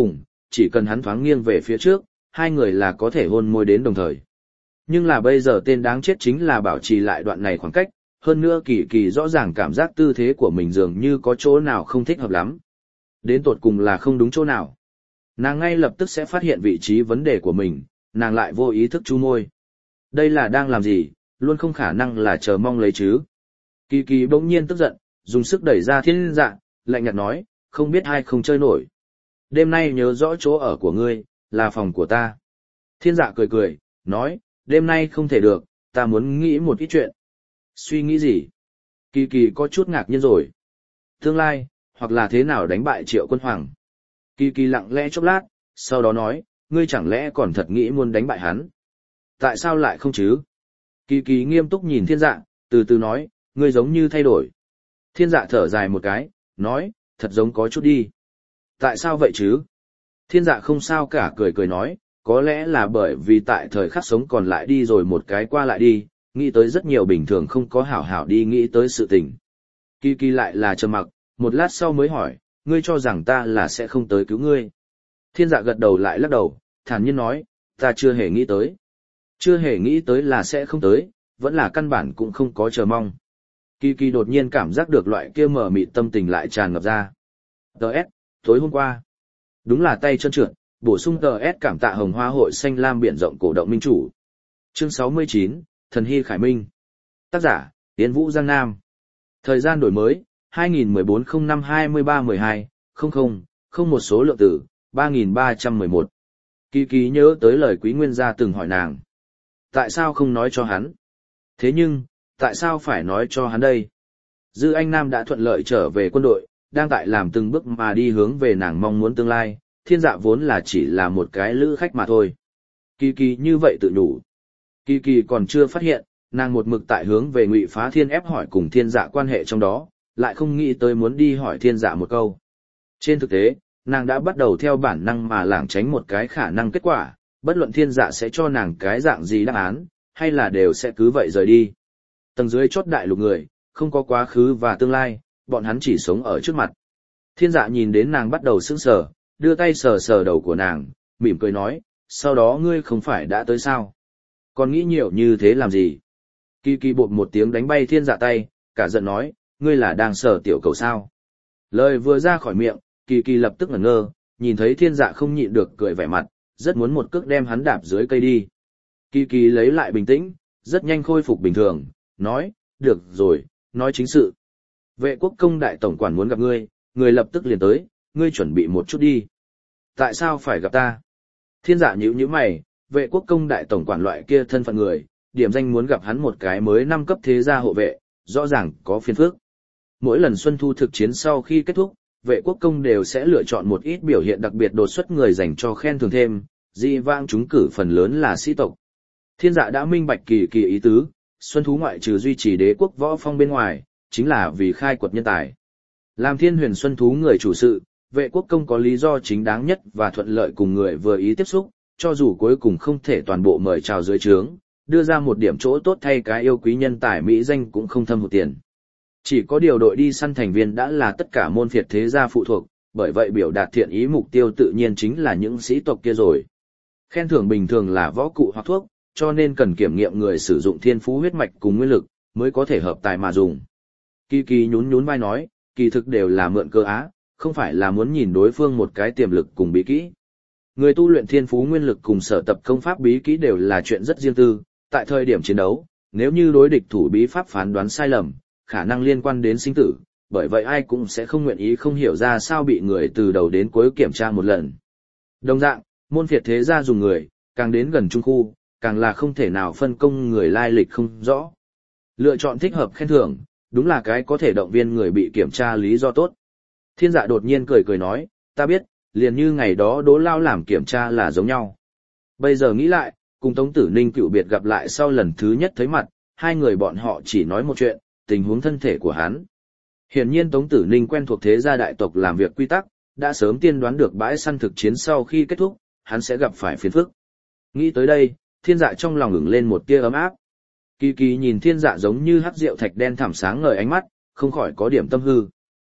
chỉ cần hắn thoáng nghiêng về phía trước, hai người là có thể hôn môi đến đồng thời. Nhưng là bây giờ tên đáng chết chính là bảo trì lại đoạn này khoảng cách, hơn nữa kỳ kỳ rõ ràng cảm giác tư thế của mình dường như có chỗ nào không thích hợp lắm. Đến tột cùng là không đúng chỗ nào. Nàng ngay lập tức sẽ phát hiện vị trí vấn đề của mình, nàng lại vô ý thức chu môi. Đây là đang làm gì, luôn không khả năng là chờ mong lấy chứ. Kỳ kỳ bỗng nhiên tức giận, dùng sức đẩy ra thiên dạ, lạnh nhạt nói, không biết ai không chơi nổi. Đêm nay nhớ rõ chỗ ở của ngươi, là phòng của ta. Thiên dạ cười cười, nói, đêm nay không thể được, ta muốn nghĩ một ít chuyện. Suy nghĩ gì? Kỳ kỳ có chút ngạc nhiên rồi. Tương lai, hoặc là thế nào đánh bại Triệu Quân Hoàng. Kỳ kỳ lặng lẽ chốc lát, sau đó nói, ngươi chẳng lẽ còn thật nghĩ muốn đánh bại hắn? Tại sao lại không chứ? Kỳ kỳ nghiêm túc nhìn thiên dạ, từ từ nói, ngươi giống như thay đổi. Thiên dạ thở dài một cái, nói, thật giống có chút đi. Tại sao vậy chứ? Thiên dạ không sao cả cười cười nói, có lẽ là bởi vì tại thời khắc sống còn lại đi rồi một cái qua lại đi, nghĩ tới rất nhiều bình thường không có hảo hảo đi nghĩ tới sự tình. Kỳ kỳ lại là trầm mặc, một lát sau mới hỏi, ngươi cho rằng ta là sẽ không tới cứu ngươi. Thiên dạ gật đầu lại lắc đầu, thản nhiên nói, ta chưa hề nghĩ tới. Chưa hề nghĩ tới là sẽ không tới, vẫn là căn bản cũng không có chờ mong. Kỳ kỳ đột nhiên cảm giác được loại kia mở mịt tâm tình lại tràn ngập ra. tê ét, tối hôm qua. Đúng là tay chân trượt, bổ sung tê ét cảm tạ Hồng Hoa Hội Xanh Lam biển rộng cổ động minh chủ. Chương sáu mươi chín, Thần Hy Khải Minh. Tác giả, Yến Vũ Giang Nam. Thời gian đổi mới, hai nghìn mười bốn không năm hai mươi ba mười hai, không không, không một số lượng tử, ba nghìn ba trăm mười một. Kỳ kỳ nhớ tới lời Quý Nguyên gia từng hỏi nàng. Tại sao không nói cho hắn? Thế nhưng, tại sao phải nói cho hắn đây? Dư Anh Nam đã thuận lợi trở về quân đội, đang tại làm từng bước mà đi hướng về nàng mong muốn tương lai, thiên dạ vốn là chỉ là một cái lữ khách mà thôi. Kỳ kỳ như vậy tự đủ. Kỳ kỳ còn chưa phát hiện, nàng một mực tại hướng về Ngụy Phá Thiên ép hỏi cùng thiên dạ quan hệ trong đó, lại không nghĩ tới muốn đi hỏi thiên dạ một câu. Trên thực tế, nàng đã bắt đầu theo bản năng mà lảng tránh một cái khả năng kết quả, bất luận thiên dạ sẽ cho nàng cái dạng gì đáp án, hay là đều sẽ cứ vậy rời đi. Tầng dưới chốt đại lục người, không có quá khứ và tương lai, bọn hắn chỉ sống ở trước mặt. Thiên dạ nhìn đến nàng bắt đầu sững sờ, đưa tay sờ sờ đầu của nàng, mỉm cười nói, sau đó ngươi không phải đã tới sao? Còn nghĩ nhiều như thế làm gì? Kỳ kỳ bột một tiếng đánh bay thiên dạ tay, cả giận nói, ngươi là đang sờ tiểu cầu sao? Lời vừa ra khỏi miệng, kỳ kỳ lập tức ngẩn ngơ, nhìn thấy thiên dạ không nhịn được cười vẻ mặt, rất muốn một cước đem hắn đạp dưới cây đi. Kỳ kỳ lấy lại bình tĩnh, rất nhanh khôi phục bình thường, nói, được rồi, nói chính sự. Vệ quốc công đại tổng quản muốn gặp ngươi, người lập tức liền tới, ngươi chuẩn bị một chút đi. Tại sao phải gặp ta? Thiên dạ nhíu nhíu mày, vệ quốc công đại tổng quản loại kia thân phận người, điểm danh muốn gặp hắn một cái mới năm cấp thế gia hộ vệ, rõ ràng có phiền phức. Mỗi lần xuân thu thực chiến sau khi kết thúc, vệ quốc công đều sẽ lựa chọn một ít biểu hiện đặc biệt đột xuất người dành cho khen thưởng thêm, dị vãng chúng cử phần lớn là sĩ tộc. Thiên dạ đã minh bạch kỳ kỳ ý tứ, xuân thú ngoại trừ duy trì đế quốc võ phong bên ngoài, chính là vì khai quật nhân tài. Làm thiên huyền xuân thú người chủ sự, vệ quốc công có lý do chính đáng nhất và thuận lợi cùng người vừa ý tiếp xúc, cho dù cuối cùng không thể toàn bộ mời chào dưới trướng, đưa ra một điểm chỗ tốt thay cái yêu quý nhân tài mỹ danh cũng không thâm hụt tiền. Chỉ có điều đội đi săn thành viên đã là tất cả môn phiệt thế gia phụ thuộc, bởi vậy biểu đạt thiện ý mục tiêu tự nhiên chính là những sĩ tộc kia rồi. Khen thưởng bình thường là võ cụ hoặc thuốc, cho nên cần kiểm nghiệm người sử dụng thiên phú huyết mạch cùng nguyên lực, mới có thể hợp tài mà dùng. Kỳ kỳ nhún nhún vai nói, kỳ thực đều là mượn cơ á, không phải là muốn nhìn đối phương một cái tiềm lực cùng bí kỹ. Người tu luyện thiên phú nguyên lực cùng sở tập công pháp bí kỹ đều là chuyện rất riêng tư, tại thời điểm chiến đấu, nếu như đối địch thủ bí pháp phán đoán sai lầm, khả năng liên quan đến sinh tử, bởi vậy ai cũng sẽ không nguyện ý không hiểu ra sao bị người từ đầu đến cuối kiểm tra một lần. Đồng dạng, môn phiệt thế gia dùng người, càng đến gần trung khu, càng là không thể nào phân công người lai lịch không rõ. Lựa chọn thích hợp khen thưởng, đúng là cái có thể động viên người bị kiểm tra lý do tốt. Thiên dạ đột nhiên cười cười nói, ta biết, liền như ngày đó Đỗ Lao làm kiểm tra là giống nhau. Bây giờ nghĩ lại, cùng Tống Tử Ninh cựu biệt gặp lại sau lần thứ nhất thấy mặt, hai người bọn họ chỉ nói một chuyện, tình huống thân thể của hắn. Hiển nhiên Tống Tử Ninh quen thuộc thế gia đại tộc làm việc quy tắc, đã sớm tiên đoán được bãi săn thực chiến sau khi kết thúc, hắn sẽ gặp phải phiền phức. Nghĩ tới đây, thiên dạ trong lòng ửng lên một tia ấm áp. Kỳ kỳ nhìn thiên dạ giống như hắc rượu thạch đen thẳm sáng ngời ánh mắt, không khỏi có điểm tâm hư.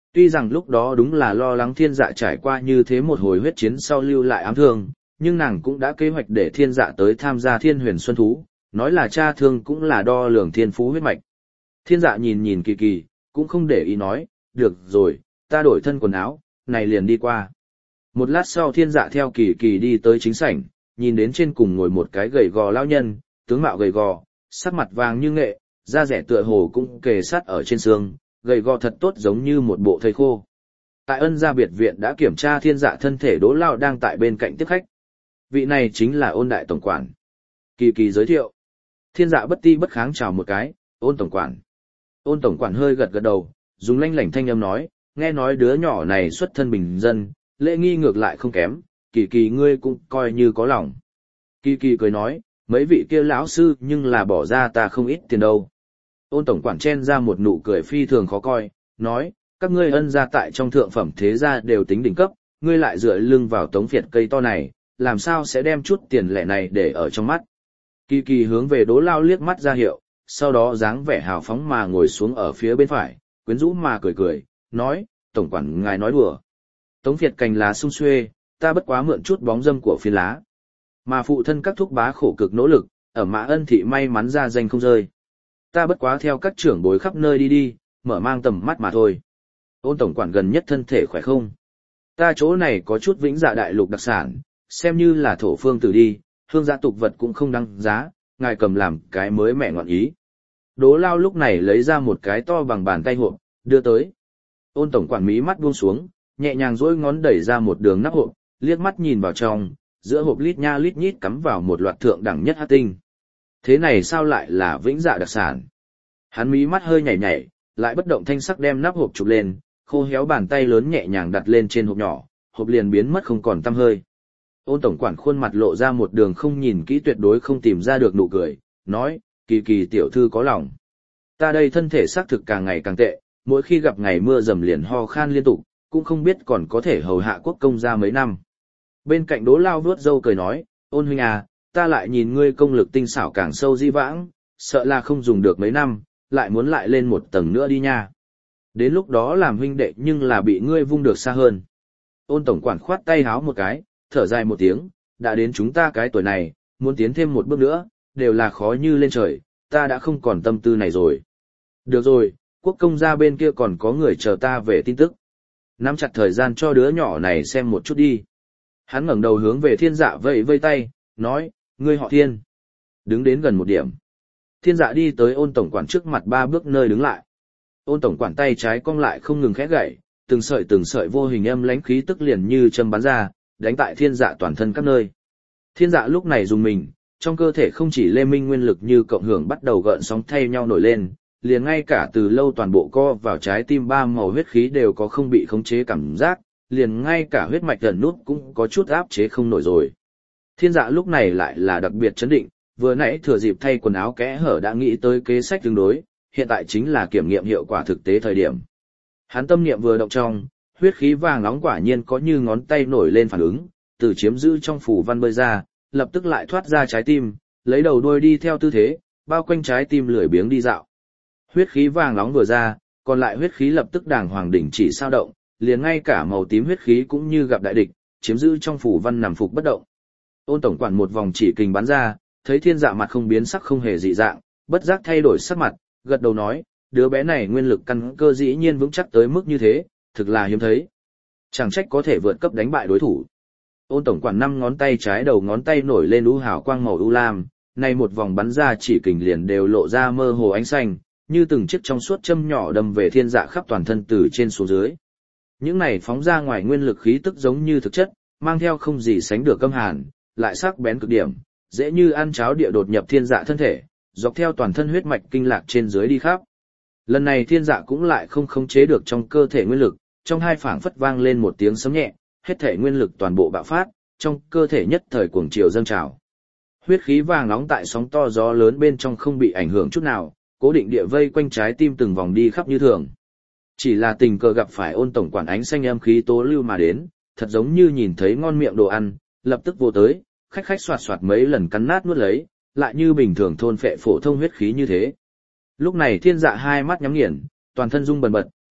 Tuy rằng lúc đó đúng là lo lắng thiên dạ trải qua như thế một hồi huyết chiến sau lưu lại ám thương, nhưng nàng cũng đã kế hoạch để thiên dạ tới tham gia thiên huyền xuân thú, nói là cha thương cũng là đo lường thiên phú huyết mạch. Thiên dạ nhìn nhìn kỳ kỳ, cũng không để ý nói, được rồi, ta đổi thân quần áo, này liền đi qua. Một lát sau thiên dạ theo kỳ kỳ đi tới chính sảnh, nhìn đến trên cùng ngồi một cái gầy gò lão nhân, tướng mạo gầy gò, sắc mặt vàng như nghệ, da rẻ tựa hồ cũng kề sát ở trên xương, gầy gò thật tốt giống như một bộ thây khô. Tại Ân gia biệt viện đã kiểm tra thiên dạ thân thể Đỗ Lao đang tại bên cạnh tiếp khách. Vị này chính là Ôn đại tổng quản. Kỳ kỳ giới thiệu. Thiên dạ bất ti bất kháng chào một cái, Ôn tổng quản. Ôn tổng quản hơi gật gật đầu, dùng lanh lảnh thanh âm nói, nghe nói đứa nhỏ này xuất thân bình dân, lễ nghi ngược lại không kém, kỳ kỳ ngươi cũng coi như có lòng. Kỳ kỳ cười nói, mấy vị kia lão sư nhưng là bỏ ra ta không ít tiền đâu. Ôn tổng quản chen ra một nụ cười phi thường khó coi, nói, các ngươi Ân gia tại trong thượng phẩm thế gia đều tính đỉnh cấp, ngươi lại dựa lưng vào tống phiệt cây to này, làm sao sẽ đem chút tiền lẻ này để ở trong mắt. Kỳ kỳ hướng về Đỗ Lao liếc mắt ra hiệu, sau đó dáng vẻ hào phóng mà ngồi xuống ở phía bên phải, quyến rũ mà cười cười, nói, tổng quản ngài nói đùa. Tống phiệt cành lá sung xuê, ta bất quá mượn chút bóng dâm của phiến lá. Mà phụ thân các thúc bá khổ cực nỗ lực, ở Mã Ân thị may mắn ra danh không rơi. Ta bất quá theo các trưởng bối khắp nơi đi đi, mở mang tầm mắt mà thôi. Ôn tổng quản gần nhất thân thể khỏe không? Ta chỗ này có chút Vĩnh Dạ đại lục đặc sản, xem như là thổ phương tử đi, hương gia tục vật cũng không đăng giá, ngài cầm làm cái mới mẹ ngọn ý. Đỗ Lao lúc này lấy ra một cái to bằng bàn tay hộp, đưa tới. Ôn tổng quản mí mắt buông xuống, nhẹ nhàng duỗi ngón đẩy ra một đường nắp hộp, liếc mắt nhìn vào trong, giữa hộp lít nha lít nhít cắm vào một loạt thượng đẳng nhất hắc tinh. Thế này sao lại là Vĩnh Dạ đặc sản? Hắn mí mắt hơi nhảy nhảy, lại bất động thanh sắc đem nắp hộp chụp lên, khô héo bàn tay lớn nhẹ nhàng đặt lên trên hộp nhỏ, hộp liền biến mất không còn tăm hơi. Ôn tổng quản khuôn mặt lộ ra một đường không nhìn kỹ tuyệt đối không tìm ra được nụ cười, nói, kỳ kỳ tiểu thư có lòng. Ta đây thân thể xác thực càng ngày càng tệ, mỗi khi gặp ngày mưa dầm liền ho khan liên tục, cũng không biết còn có thể hầu hạ quốc công gia mấy năm. Bên cạnh Đỗ Lao vuốt râu cười nói, ôn huynh à, ta lại nhìn ngươi công lực tinh xảo càng sâu di vãng, sợ là không dùng được mấy năm, lại muốn lại lên một tầng nữa đi nha. Đến lúc đó làm huynh đệ nhưng là bị ngươi vung được xa hơn. Ôn tổng quản khoát tay háo một cái, thở dài một tiếng, đã đến chúng ta cái tuổi này, muốn tiến thêm một bước nữa, đều là khó như lên trời, ta đã không còn tâm tư này rồi. Được rồi, quốc công gia bên kia còn có người chờ ta về tin tức. Nắm chặt thời gian cho đứa nhỏ này xem một chút đi. Hắn ngẩng đầu hướng về thiên dạ vẫy vây tay, nói, ngươi họ thiên. Đứng đến gần một điểm. Thiên dạ đi tới ôn tổng quản trước mặt ba bước nơi đứng lại. Ôn tổng quản tay trái cong lại không ngừng khẽ gậy, từng sợi từng sợi vô hình âm lãnh khí tức liền như châm bắn ra, đánh tại thiên dạ toàn thân các nơi. Thiên dạ lúc này dùng mình, trong cơ thể không chỉ lê minh nguyên lực như cộng hưởng bắt đầu gợn sóng thay nhau nổi lên, liền ngay cả từ lâu toàn bộ co vào trái tim ba màu huyết khí đều có không bị khống chế cảm giác, liền ngay cả huyết mạch gần nút cũng có chút áp chế không nổi rồi. Thiên dạ lúc này lại là đặc biệt chấn định, vừa nãy thừa dịp thay quần áo kẽ hở đã nghĩ tới kế sách tương đối, hiện tại chính là kiểm nghiệm hiệu quả thực tế thời điểm. Hắn tâm niệm vừa động trong, huyết khí vàng nóng quả nhiên có như ngón tay nổi lên phản ứng, từ chiếm giữ trong phủ văn bơi ra, lập tức lại thoát ra trái tim, lấy đầu đuôi đi theo tư thế, bao quanh trái tim lười biếng đi dạo. Huyết khí vàng nóng vừa ra, còn lại huyết khí lập tức đàng hoàng đỉnh chỉ sao động, liền ngay cả màu tím huyết khí cũng như gặp đại địch, chiếm giữ trong phủ văn nằm phục bất động. Ôn tổng quản một vòng chỉ kình bắn ra, thấy thiên dạ mặt không biến sắc không hề dị dạng, bất giác thay đổi sắc mặt, gật đầu nói, đứa bé này nguyên lực căn cơ dĩ nhiên vững chắc tới mức như thế, thực là hiếm thấy. Chẳng trách có thể vượt cấp đánh bại đối thủ. Ôn tổng quản năm ngón tay trái đầu ngón tay nổi lên u hào quang màu u lam, nay một vòng bắn ra chỉ kình liền đều lộ ra mơ hồ ánh xanh, như từng chiếc trong suốt châm nhỏ đâm về thiên dạ khắp toàn thân từ trên xuống dưới. Những này phóng ra ngoài nguyên lực khí tức giống như thực chất, mang theo không gì sánh được câm hàn, lại sắc bén cực điểm, dễ như ăn cháo địa đột nhập thiên dạ thân thể, dọc theo toàn thân huyết mạch kinh lạc trên dưới đi khắp. Lần này thiên dạ cũng lại không khống chế được trong cơ thể nguyên lực, trong hai phảng phất vang lên một tiếng sấm nhẹ, hết thể nguyên lực toàn bộ bạo phát, trong cơ thể nhất thời cuồng triều dâng trào. Huyết khí vàng nóng tại sóng to gió lớn bên trong không bị ảnh hưởng chút nào, cố định địa vây quanh trái tim từng vòng đi khắp như thường. Chỉ là tình cờ gặp phải ôn tổng quản ánh xanh âm khí tố lưu mà đến, thật giống như nhìn thấy ngon miệng đồ ăn, lập tức vô tới, khách khách soạt soạt mấy lần cắn nát nuốt lấy, lại như bình thường thôn phệ phổ thông huyết khí như thế. Lúc này thiên dạ hai mắt nhắm nghiền, toàn thân rung bần bật,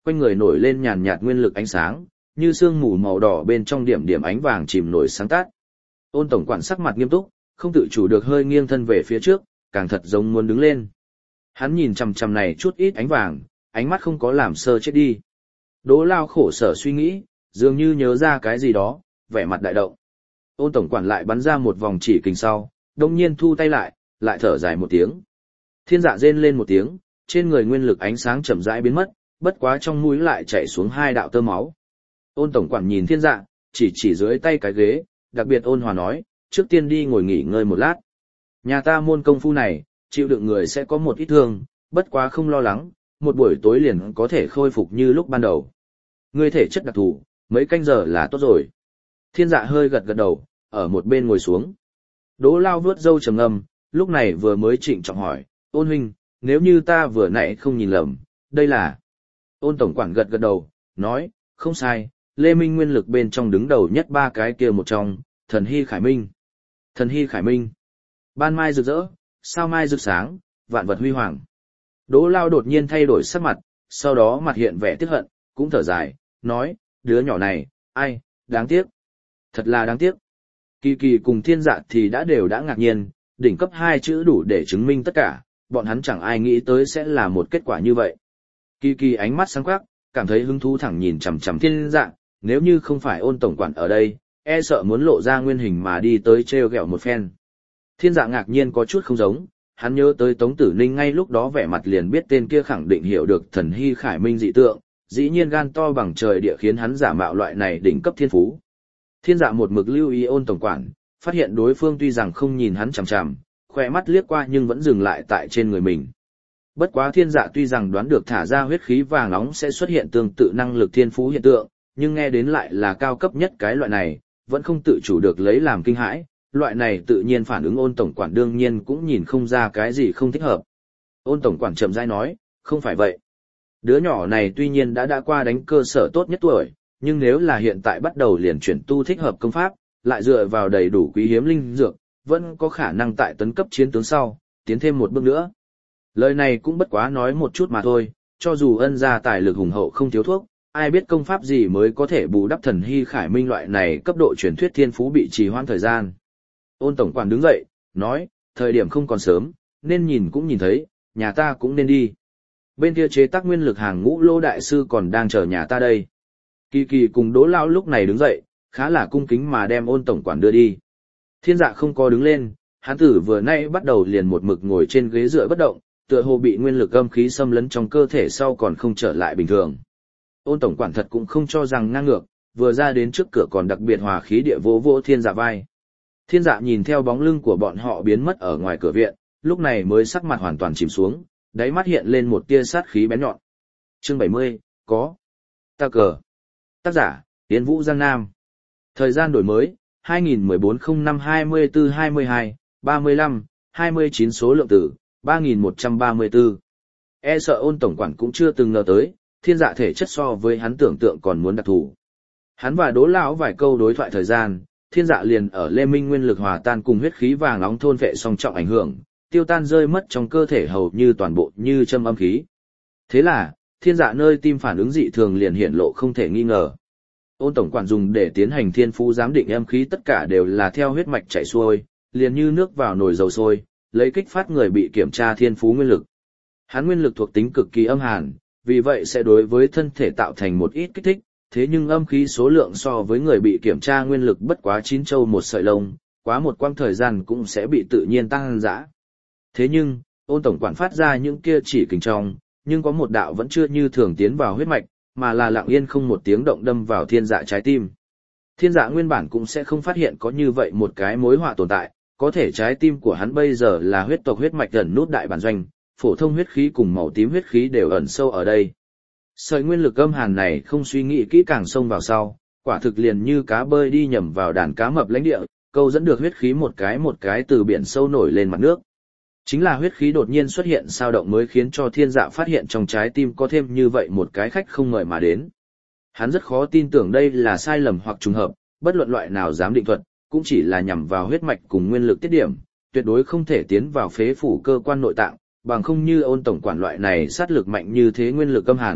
quanh người nổi lên nhàn nhạt nguyên lực ánh sáng, như sương mù màu đỏ bên trong điểm điểm ánh vàng chìm nổi sáng tát. Ôn tổng quản sắc mặt nghiêm túc, không tự chủ được hơi nghiêng thân về phía trước, càng thật giống muốn đứng lên. Hắn nhìn chằm chằm này chút ít ánh vàng, ánh mắt không có làm sơ chết đi. Đỗ Lao khổ sở suy nghĩ, dường như nhớ ra cái gì đó, vẻ mặt đại động. Ôn tổng quản lại bắn ra một vòng chỉ kình sau, đông nhiên thu tay lại, lại thở dài một tiếng. Thiên dạ rên lên một tiếng, trên người nguyên lực ánh sáng chậm rãi biến mất, bất quá trong mũi lại chảy xuống hai đạo tơ máu. Ôn tổng quản nhìn thiên dạ, chỉ chỉ dưới tay cái ghế, đặc biệt ôn hòa nói, trước tiên đi ngồi nghỉ ngơi một lát. Nhà ta môn công phu này, chịu đựng người sẽ có một ít thương, bất quá không lo lắng, một buổi tối liền có thể khôi phục như lúc ban đầu. Ngươi thể chất đặc thù, mấy canh giờ là tốt rồi. Thiên dạ hơi gật gật đầu, ở một bên ngồi xuống. Đỗ Lao vuốt râu trầm ngâm, lúc này vừa mới trịnh trọng hỏi, ôn huynh, nếu như ta vừa nãy không nhìn lầm, đây là... Ôn tổng quản gật gật đầu, nói, không sai, Lê Minh nguyên lực bên trong đứng đầu nhất ba cái kia một trong, thần hy khải minh. Thần hy khải minh. Ban mai rực rỡ, sao mai rực sáng, vạn vật huy hoàng. Đỗ Lao đột nhiên thay đổi sắc mặt, sau đó mặt hiện vẻ tiếc hận, cũng thở dài, nói, đứa nhỏ này, ai, đáng tiếc. Thật là đáng tiếc. Kỳ kỳ cùng thiên dạ thì đã đều đã ngạc nhiên, đỉnh cấp hai chữ đủ để chứng minh tất cả, bọn hắn chẳng ai nghĩ tới sẽ là một kết quả như vậy. Kỳ kỳ ánh mắt sáng quắc, cảm thấy hứng thú thẳng nhìn chằm chằm thiên dạ, nếu như không phải ôn tổng quản ở đây, e sợ muốn lộ ra nguyên hình mà đi tới treo gẹo một phen. Thiên dạ ngạc nhiên có chút không giống, hắn nhớ tới Tống Tử Ninh ngay lúc đó vẻ mặt liền biết tên kia khẳng định hiểu được thần hy khải minh dị tượng, dĩ nhiên gan to bằng trời địa khiến hắn giả mạo loại này đỉnh cấp thiên phú. Thiên dạ một mực lưu ý ôn tổng quản, phát hiện đối phương tuy rằng không nhìn hắn chằm chằm, khỏe mắt liếc qua nhưng vẫn dừng lại tại trên người mình. Bất quá thiên dạ tuy rằng đoán được thả ra huyết khí vàng nóng sẽ xuất hiện tương tự năng lực thiên phú hiện tượng, nhưng nghe đến lại là cao cấp nhất cái loại này, vẫn không tự chủ được lấy làm kinh hãi, loại này tự nhiên phản ứng ôn tổng quản đương nhiên cũng nhìn không ra cái gì không thích hợp. Ôn tổng quản chậm rãi nói, không phải vậy. Đứa nhỏ này tuy nhiên đã đã qua đánh cơ sở tốt nhất tuổi, nhưng nếu là hiện tại bắt đầu liền chuyển tu thích hợp công pháp, lại dựa vào đầy đủ quý hiếm linh dược, vẫn có khả năng tại tấn cấp chiến tướng sau, tiến thêm một bước nữa. Lời này cũng bất quá nói một chút mà thôi, cho dù ân gia tài lực hùng hậu không thiếu thuốc, ai biết công pháp gì mới có thể bù đắp thần hy khải minh loại này cấp độ truyền thuyết thiên phú bị trì hoãn thời gian. Ôn tổng quản đứng dậy, nói, thời điểm không còn sớm, nên nhìn cũng nhìn thấy, nhà ta cũng nên đi. Bên kia chế tác nguyên lực hàng ngũ Lô đại sư còn đang chờ nhà ta đây. Kỳ kỳ cùng Đỗ Lao lúc này đứng dậy, khá là cung kính mà đem ôn tổng quản đưa đi. Thiên dạ không có đứng lên, hắn tử vừa nay bắt đầu liền một mực ngồi trên ghế dựa bất động, tựa hồ bị nguyên lực âm khí xâm lấn trong cơ thể sau còn không trở lại bình thường. Ôn tổng quản thật cũng không cho rằng ngang ngược, vừa ra đến trước cửa còn đặc biệt hòa khí địa vỗ vỗ thiên dạ vai. Thiên dạ nhìn theo bóng lưng của bọn họ biến mất ở ngoài cửa viện, lúc này mới sắc mặt hoàn toàn chìm xuống, đáy mắt hiện lên một tia sát khí bén nhọn. Chương bảy mươi, có. Ta cờ. Tác giả, Yến Vũ Giang Nam. Thời gian đổi mới, hai nghìn mười bốn không năm hai mươi tư hai mươi hai, ba mươi lăm, hai mươi chín số lượng tử, ba nghìn một trăm ba mươi tư. E sợ ôn tổng quản cũng chưa từng ngờ tới, thiên dạ thể chất so với hắn tưởng tượng còn muốn đặc thù. Hắn và Đỗ Lão vài câu đối thoại thời gian, thiên dạ liền ở Lê Minh nguyên lực hòa tan cùng huyết khí vàng nóng thôn vệ song trọng ảnh hưởng, tiêu tan rơi mất trong cơ thể hầu như toàn bộ như châm âm khí. Thế là, thiên dạ nơi tim phản ứng dị thường liền hiện lộ không thể nghi ngờ. Ôn tổng quản dùng để tiến hành thiên phú giám định âm khí tất cả đều là theo huyết mạch chảy xuôi, liền như nước vào nồi dầu sôi, lấy kích phát người bị kiểm tra thiên phú nguyên lực. Hắn nguyên lực thuộc tính cực kỳ âm hàn, vì vậy sẽ đối với thân thể tạo thành một ít kích thích, thế nhưng âm khí số lượng so với người bị kiểm tra nguyên lực bất quá chín châu một sợi lông, quá một quãng thời gian cũng sẽ bị tự nhiên tăng dã. Thế nhưng, ôn tổng quản phát ra những kia chỉ kình trong, nhưng có một đạo vẫn chưa như thường tiến vào huyết mạch, mà là lặng yên không một tiếng động đâm vào thiên dạ trái tim. Thiên dạ nguyên bản cũng sẽ không phát hiện có như vậy một cái mối họa tồn tại, có thể trái tim của hắn bây giờ là huyết tộc huyết mạch ẩn nút đại bản doanh, phổ thông huyết khí cùng màu tím huyết khí đều ẩn sâu ở đây. Sợi nguyên lực âm hàn này không suy nghĩ kỹ càng xông vào sau, quả thực liền như cá bơi đi nhầm vào đàn cá mập lãnh địa, câu dẫn được huyết khí một cái một cái từ biển sâu nổi lên mặt nước. Chính là huyết khí đột nhiên xuất hiện sao động mới khiến cho thiên dạ phát hiện trong trái tim có thêm như vậy một cái khách không mời mà đến. Hắn rất khó tin tưởng đây là sai lầm hoặc trùng hợp, bất luận loại nào giám định thuật, cũng chỉ là nhằm vào huyết mạch cùng nguyên lực tiết điểm, tuyệt đối không thể tiến vào phế phủ cơ quan nội tạng, bằng không như ôn tổng quản loại này sát lực mạnh như thế nguyên lực âm hàn,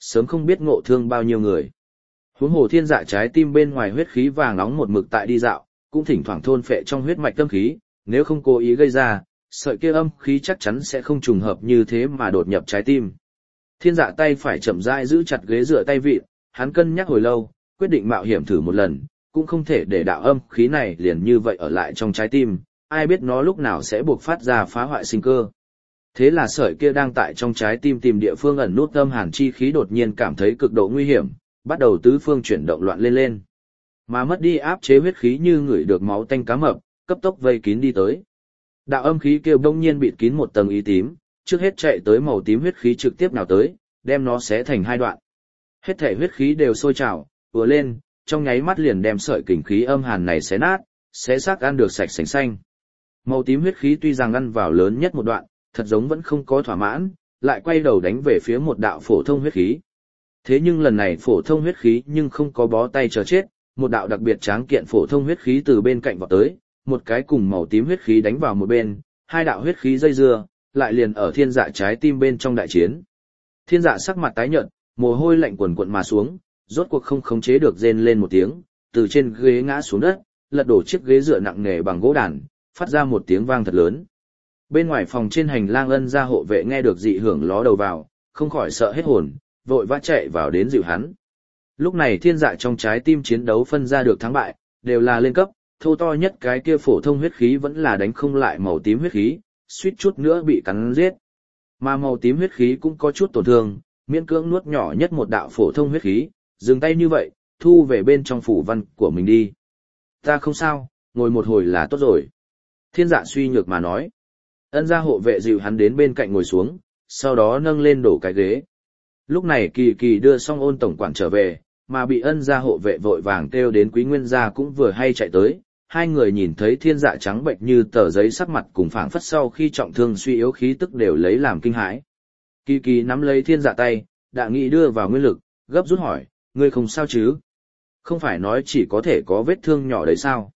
sớm không biết ngộ thương bao nhiêu người. Huống hồ thiên dạ trái tim bên ngoài huyết khí vàng nóng một mực tại đi dạo, cũng thỉnh thoảng thôn phệ trong huyết mạch âm khí, nếu không cố ý gây ra, sợi kia âm khí chắc chắn sẽ không trùng hợp như thế mà đột nhập trái tim. Thiên dạ tay phải chậm rãi giữ chặt ghế dựa tay vịn, hắn cân nhắc hồi lâu, quyết định mạo hiểm thử một lần, cũng không thể để đạo âm khí này liền như vậy ở lại trong trái tim, ai biết nó lúc nào sẽ buộc phát ra phá hoại sinh cơ. Thế là sợi kia đang tại trong trái tim tìm địa phương ẩn nút âm hàn chi khí đột nhiên cảm thấy cực độ nguy hiểm, bắt đầu tứ phương chuyển động loạn lên lên. Mà mất đi áp chế huyết khí như ngửi được máu tanh cá mập, cấp tốc vây kín đi tới. Đạo âm khí kia bỗng nhiên bịt kín một tầng ý tím, trước hết chạy tới màu tím huyết khí trực tiếp nào tới, đem nó xé thành hai đoạn. Hết thể huyết khí đều sôi trào, ùa lên, trong nháy mắt liền đem sợi kình khí âm hàn này xé nát, xé xác ăn được sạch sành xanh. Màu tím huyết khí tuy rằng ăn vào lớn nhất một đoạn, thật giống vẫn không có thỏa mãn, lại quay đầu đánh về phía một đạo phổ thông huyết khí. Thế nhưng lần này phổ thông huyết khí nhưng không có bó tay chờ chết, một đạo đặc biệt tráng kiện phổ thông huyết khí từ bên cạnh vọt tới, một cái cùng màu tím huyết khí đánh vào một bên, hai đạo huyết khí dây dưa, lại liền ở thiên dạ trái tim bên trong đại chiến. Thiên dạ sắc mặt tái nhợt, mồ hôi lạnh quần quần mà xuống, rốt cuộc không khống chế được rên lên một tiếng, từ trên ghế ngã xuống đất, lật đổ chiếc ghế dựa nặng nề bằng gỗ đàn, phát ra một tiếng vang thật lớn. Bên ngoài phòng trên hành lang Ân gia hộ vệ nghe được dị hưởng ló đầu vào, không khỏi sợ hết hồn, vội vã chạy vào đến dịu hắn. Lúc này thiên dạ trong trái tim chiến đấu phân ra được thắng bại, đều là lên cấp, thô to nhất cái kia phổ thông huyết khí vẫn là đánh không lại màu tím huyết khí, suýt chút nữa bị cắn giết. Mà màu tím huyết khí cũng có chút tổn thương, miễn cưỡng nuốt nhỏ nhất một đạo phổ thông huyết khí, dừng tay như vậy, thu về bên trong phủ văn của mình đi. Ta không sao, ngồi một hồi là tốt rồi. Thiên dạ suy nhược mà nói. Ân gia hộ vệ dịu hắn đến bên cạnh ngồi xuống, sau đó nâng lên đổ cái ghế. Lúc này kỳ kỳ đưa xong ôn tổng quản trở về, mà bị ân gia hộ vệ vội vàng kêu đến quý nguyên gia cũng vừa hay chạy tới. Hai người nhìn thấy thiên dạ trắng bệnh như tờ giấy sắc mặt cùng phảng phất sau khi trọng thương suy yếu khí tức đều lấy làm kinh hãi. Kỳ kỳ nắm lấy thiên dạ tay, đã nghĩ đưa vào nguyên lực, gấp rút hỏi, ngươi không sao chứ? Không phải nói chỉ có thể có vết thương nhỏ đấy sao?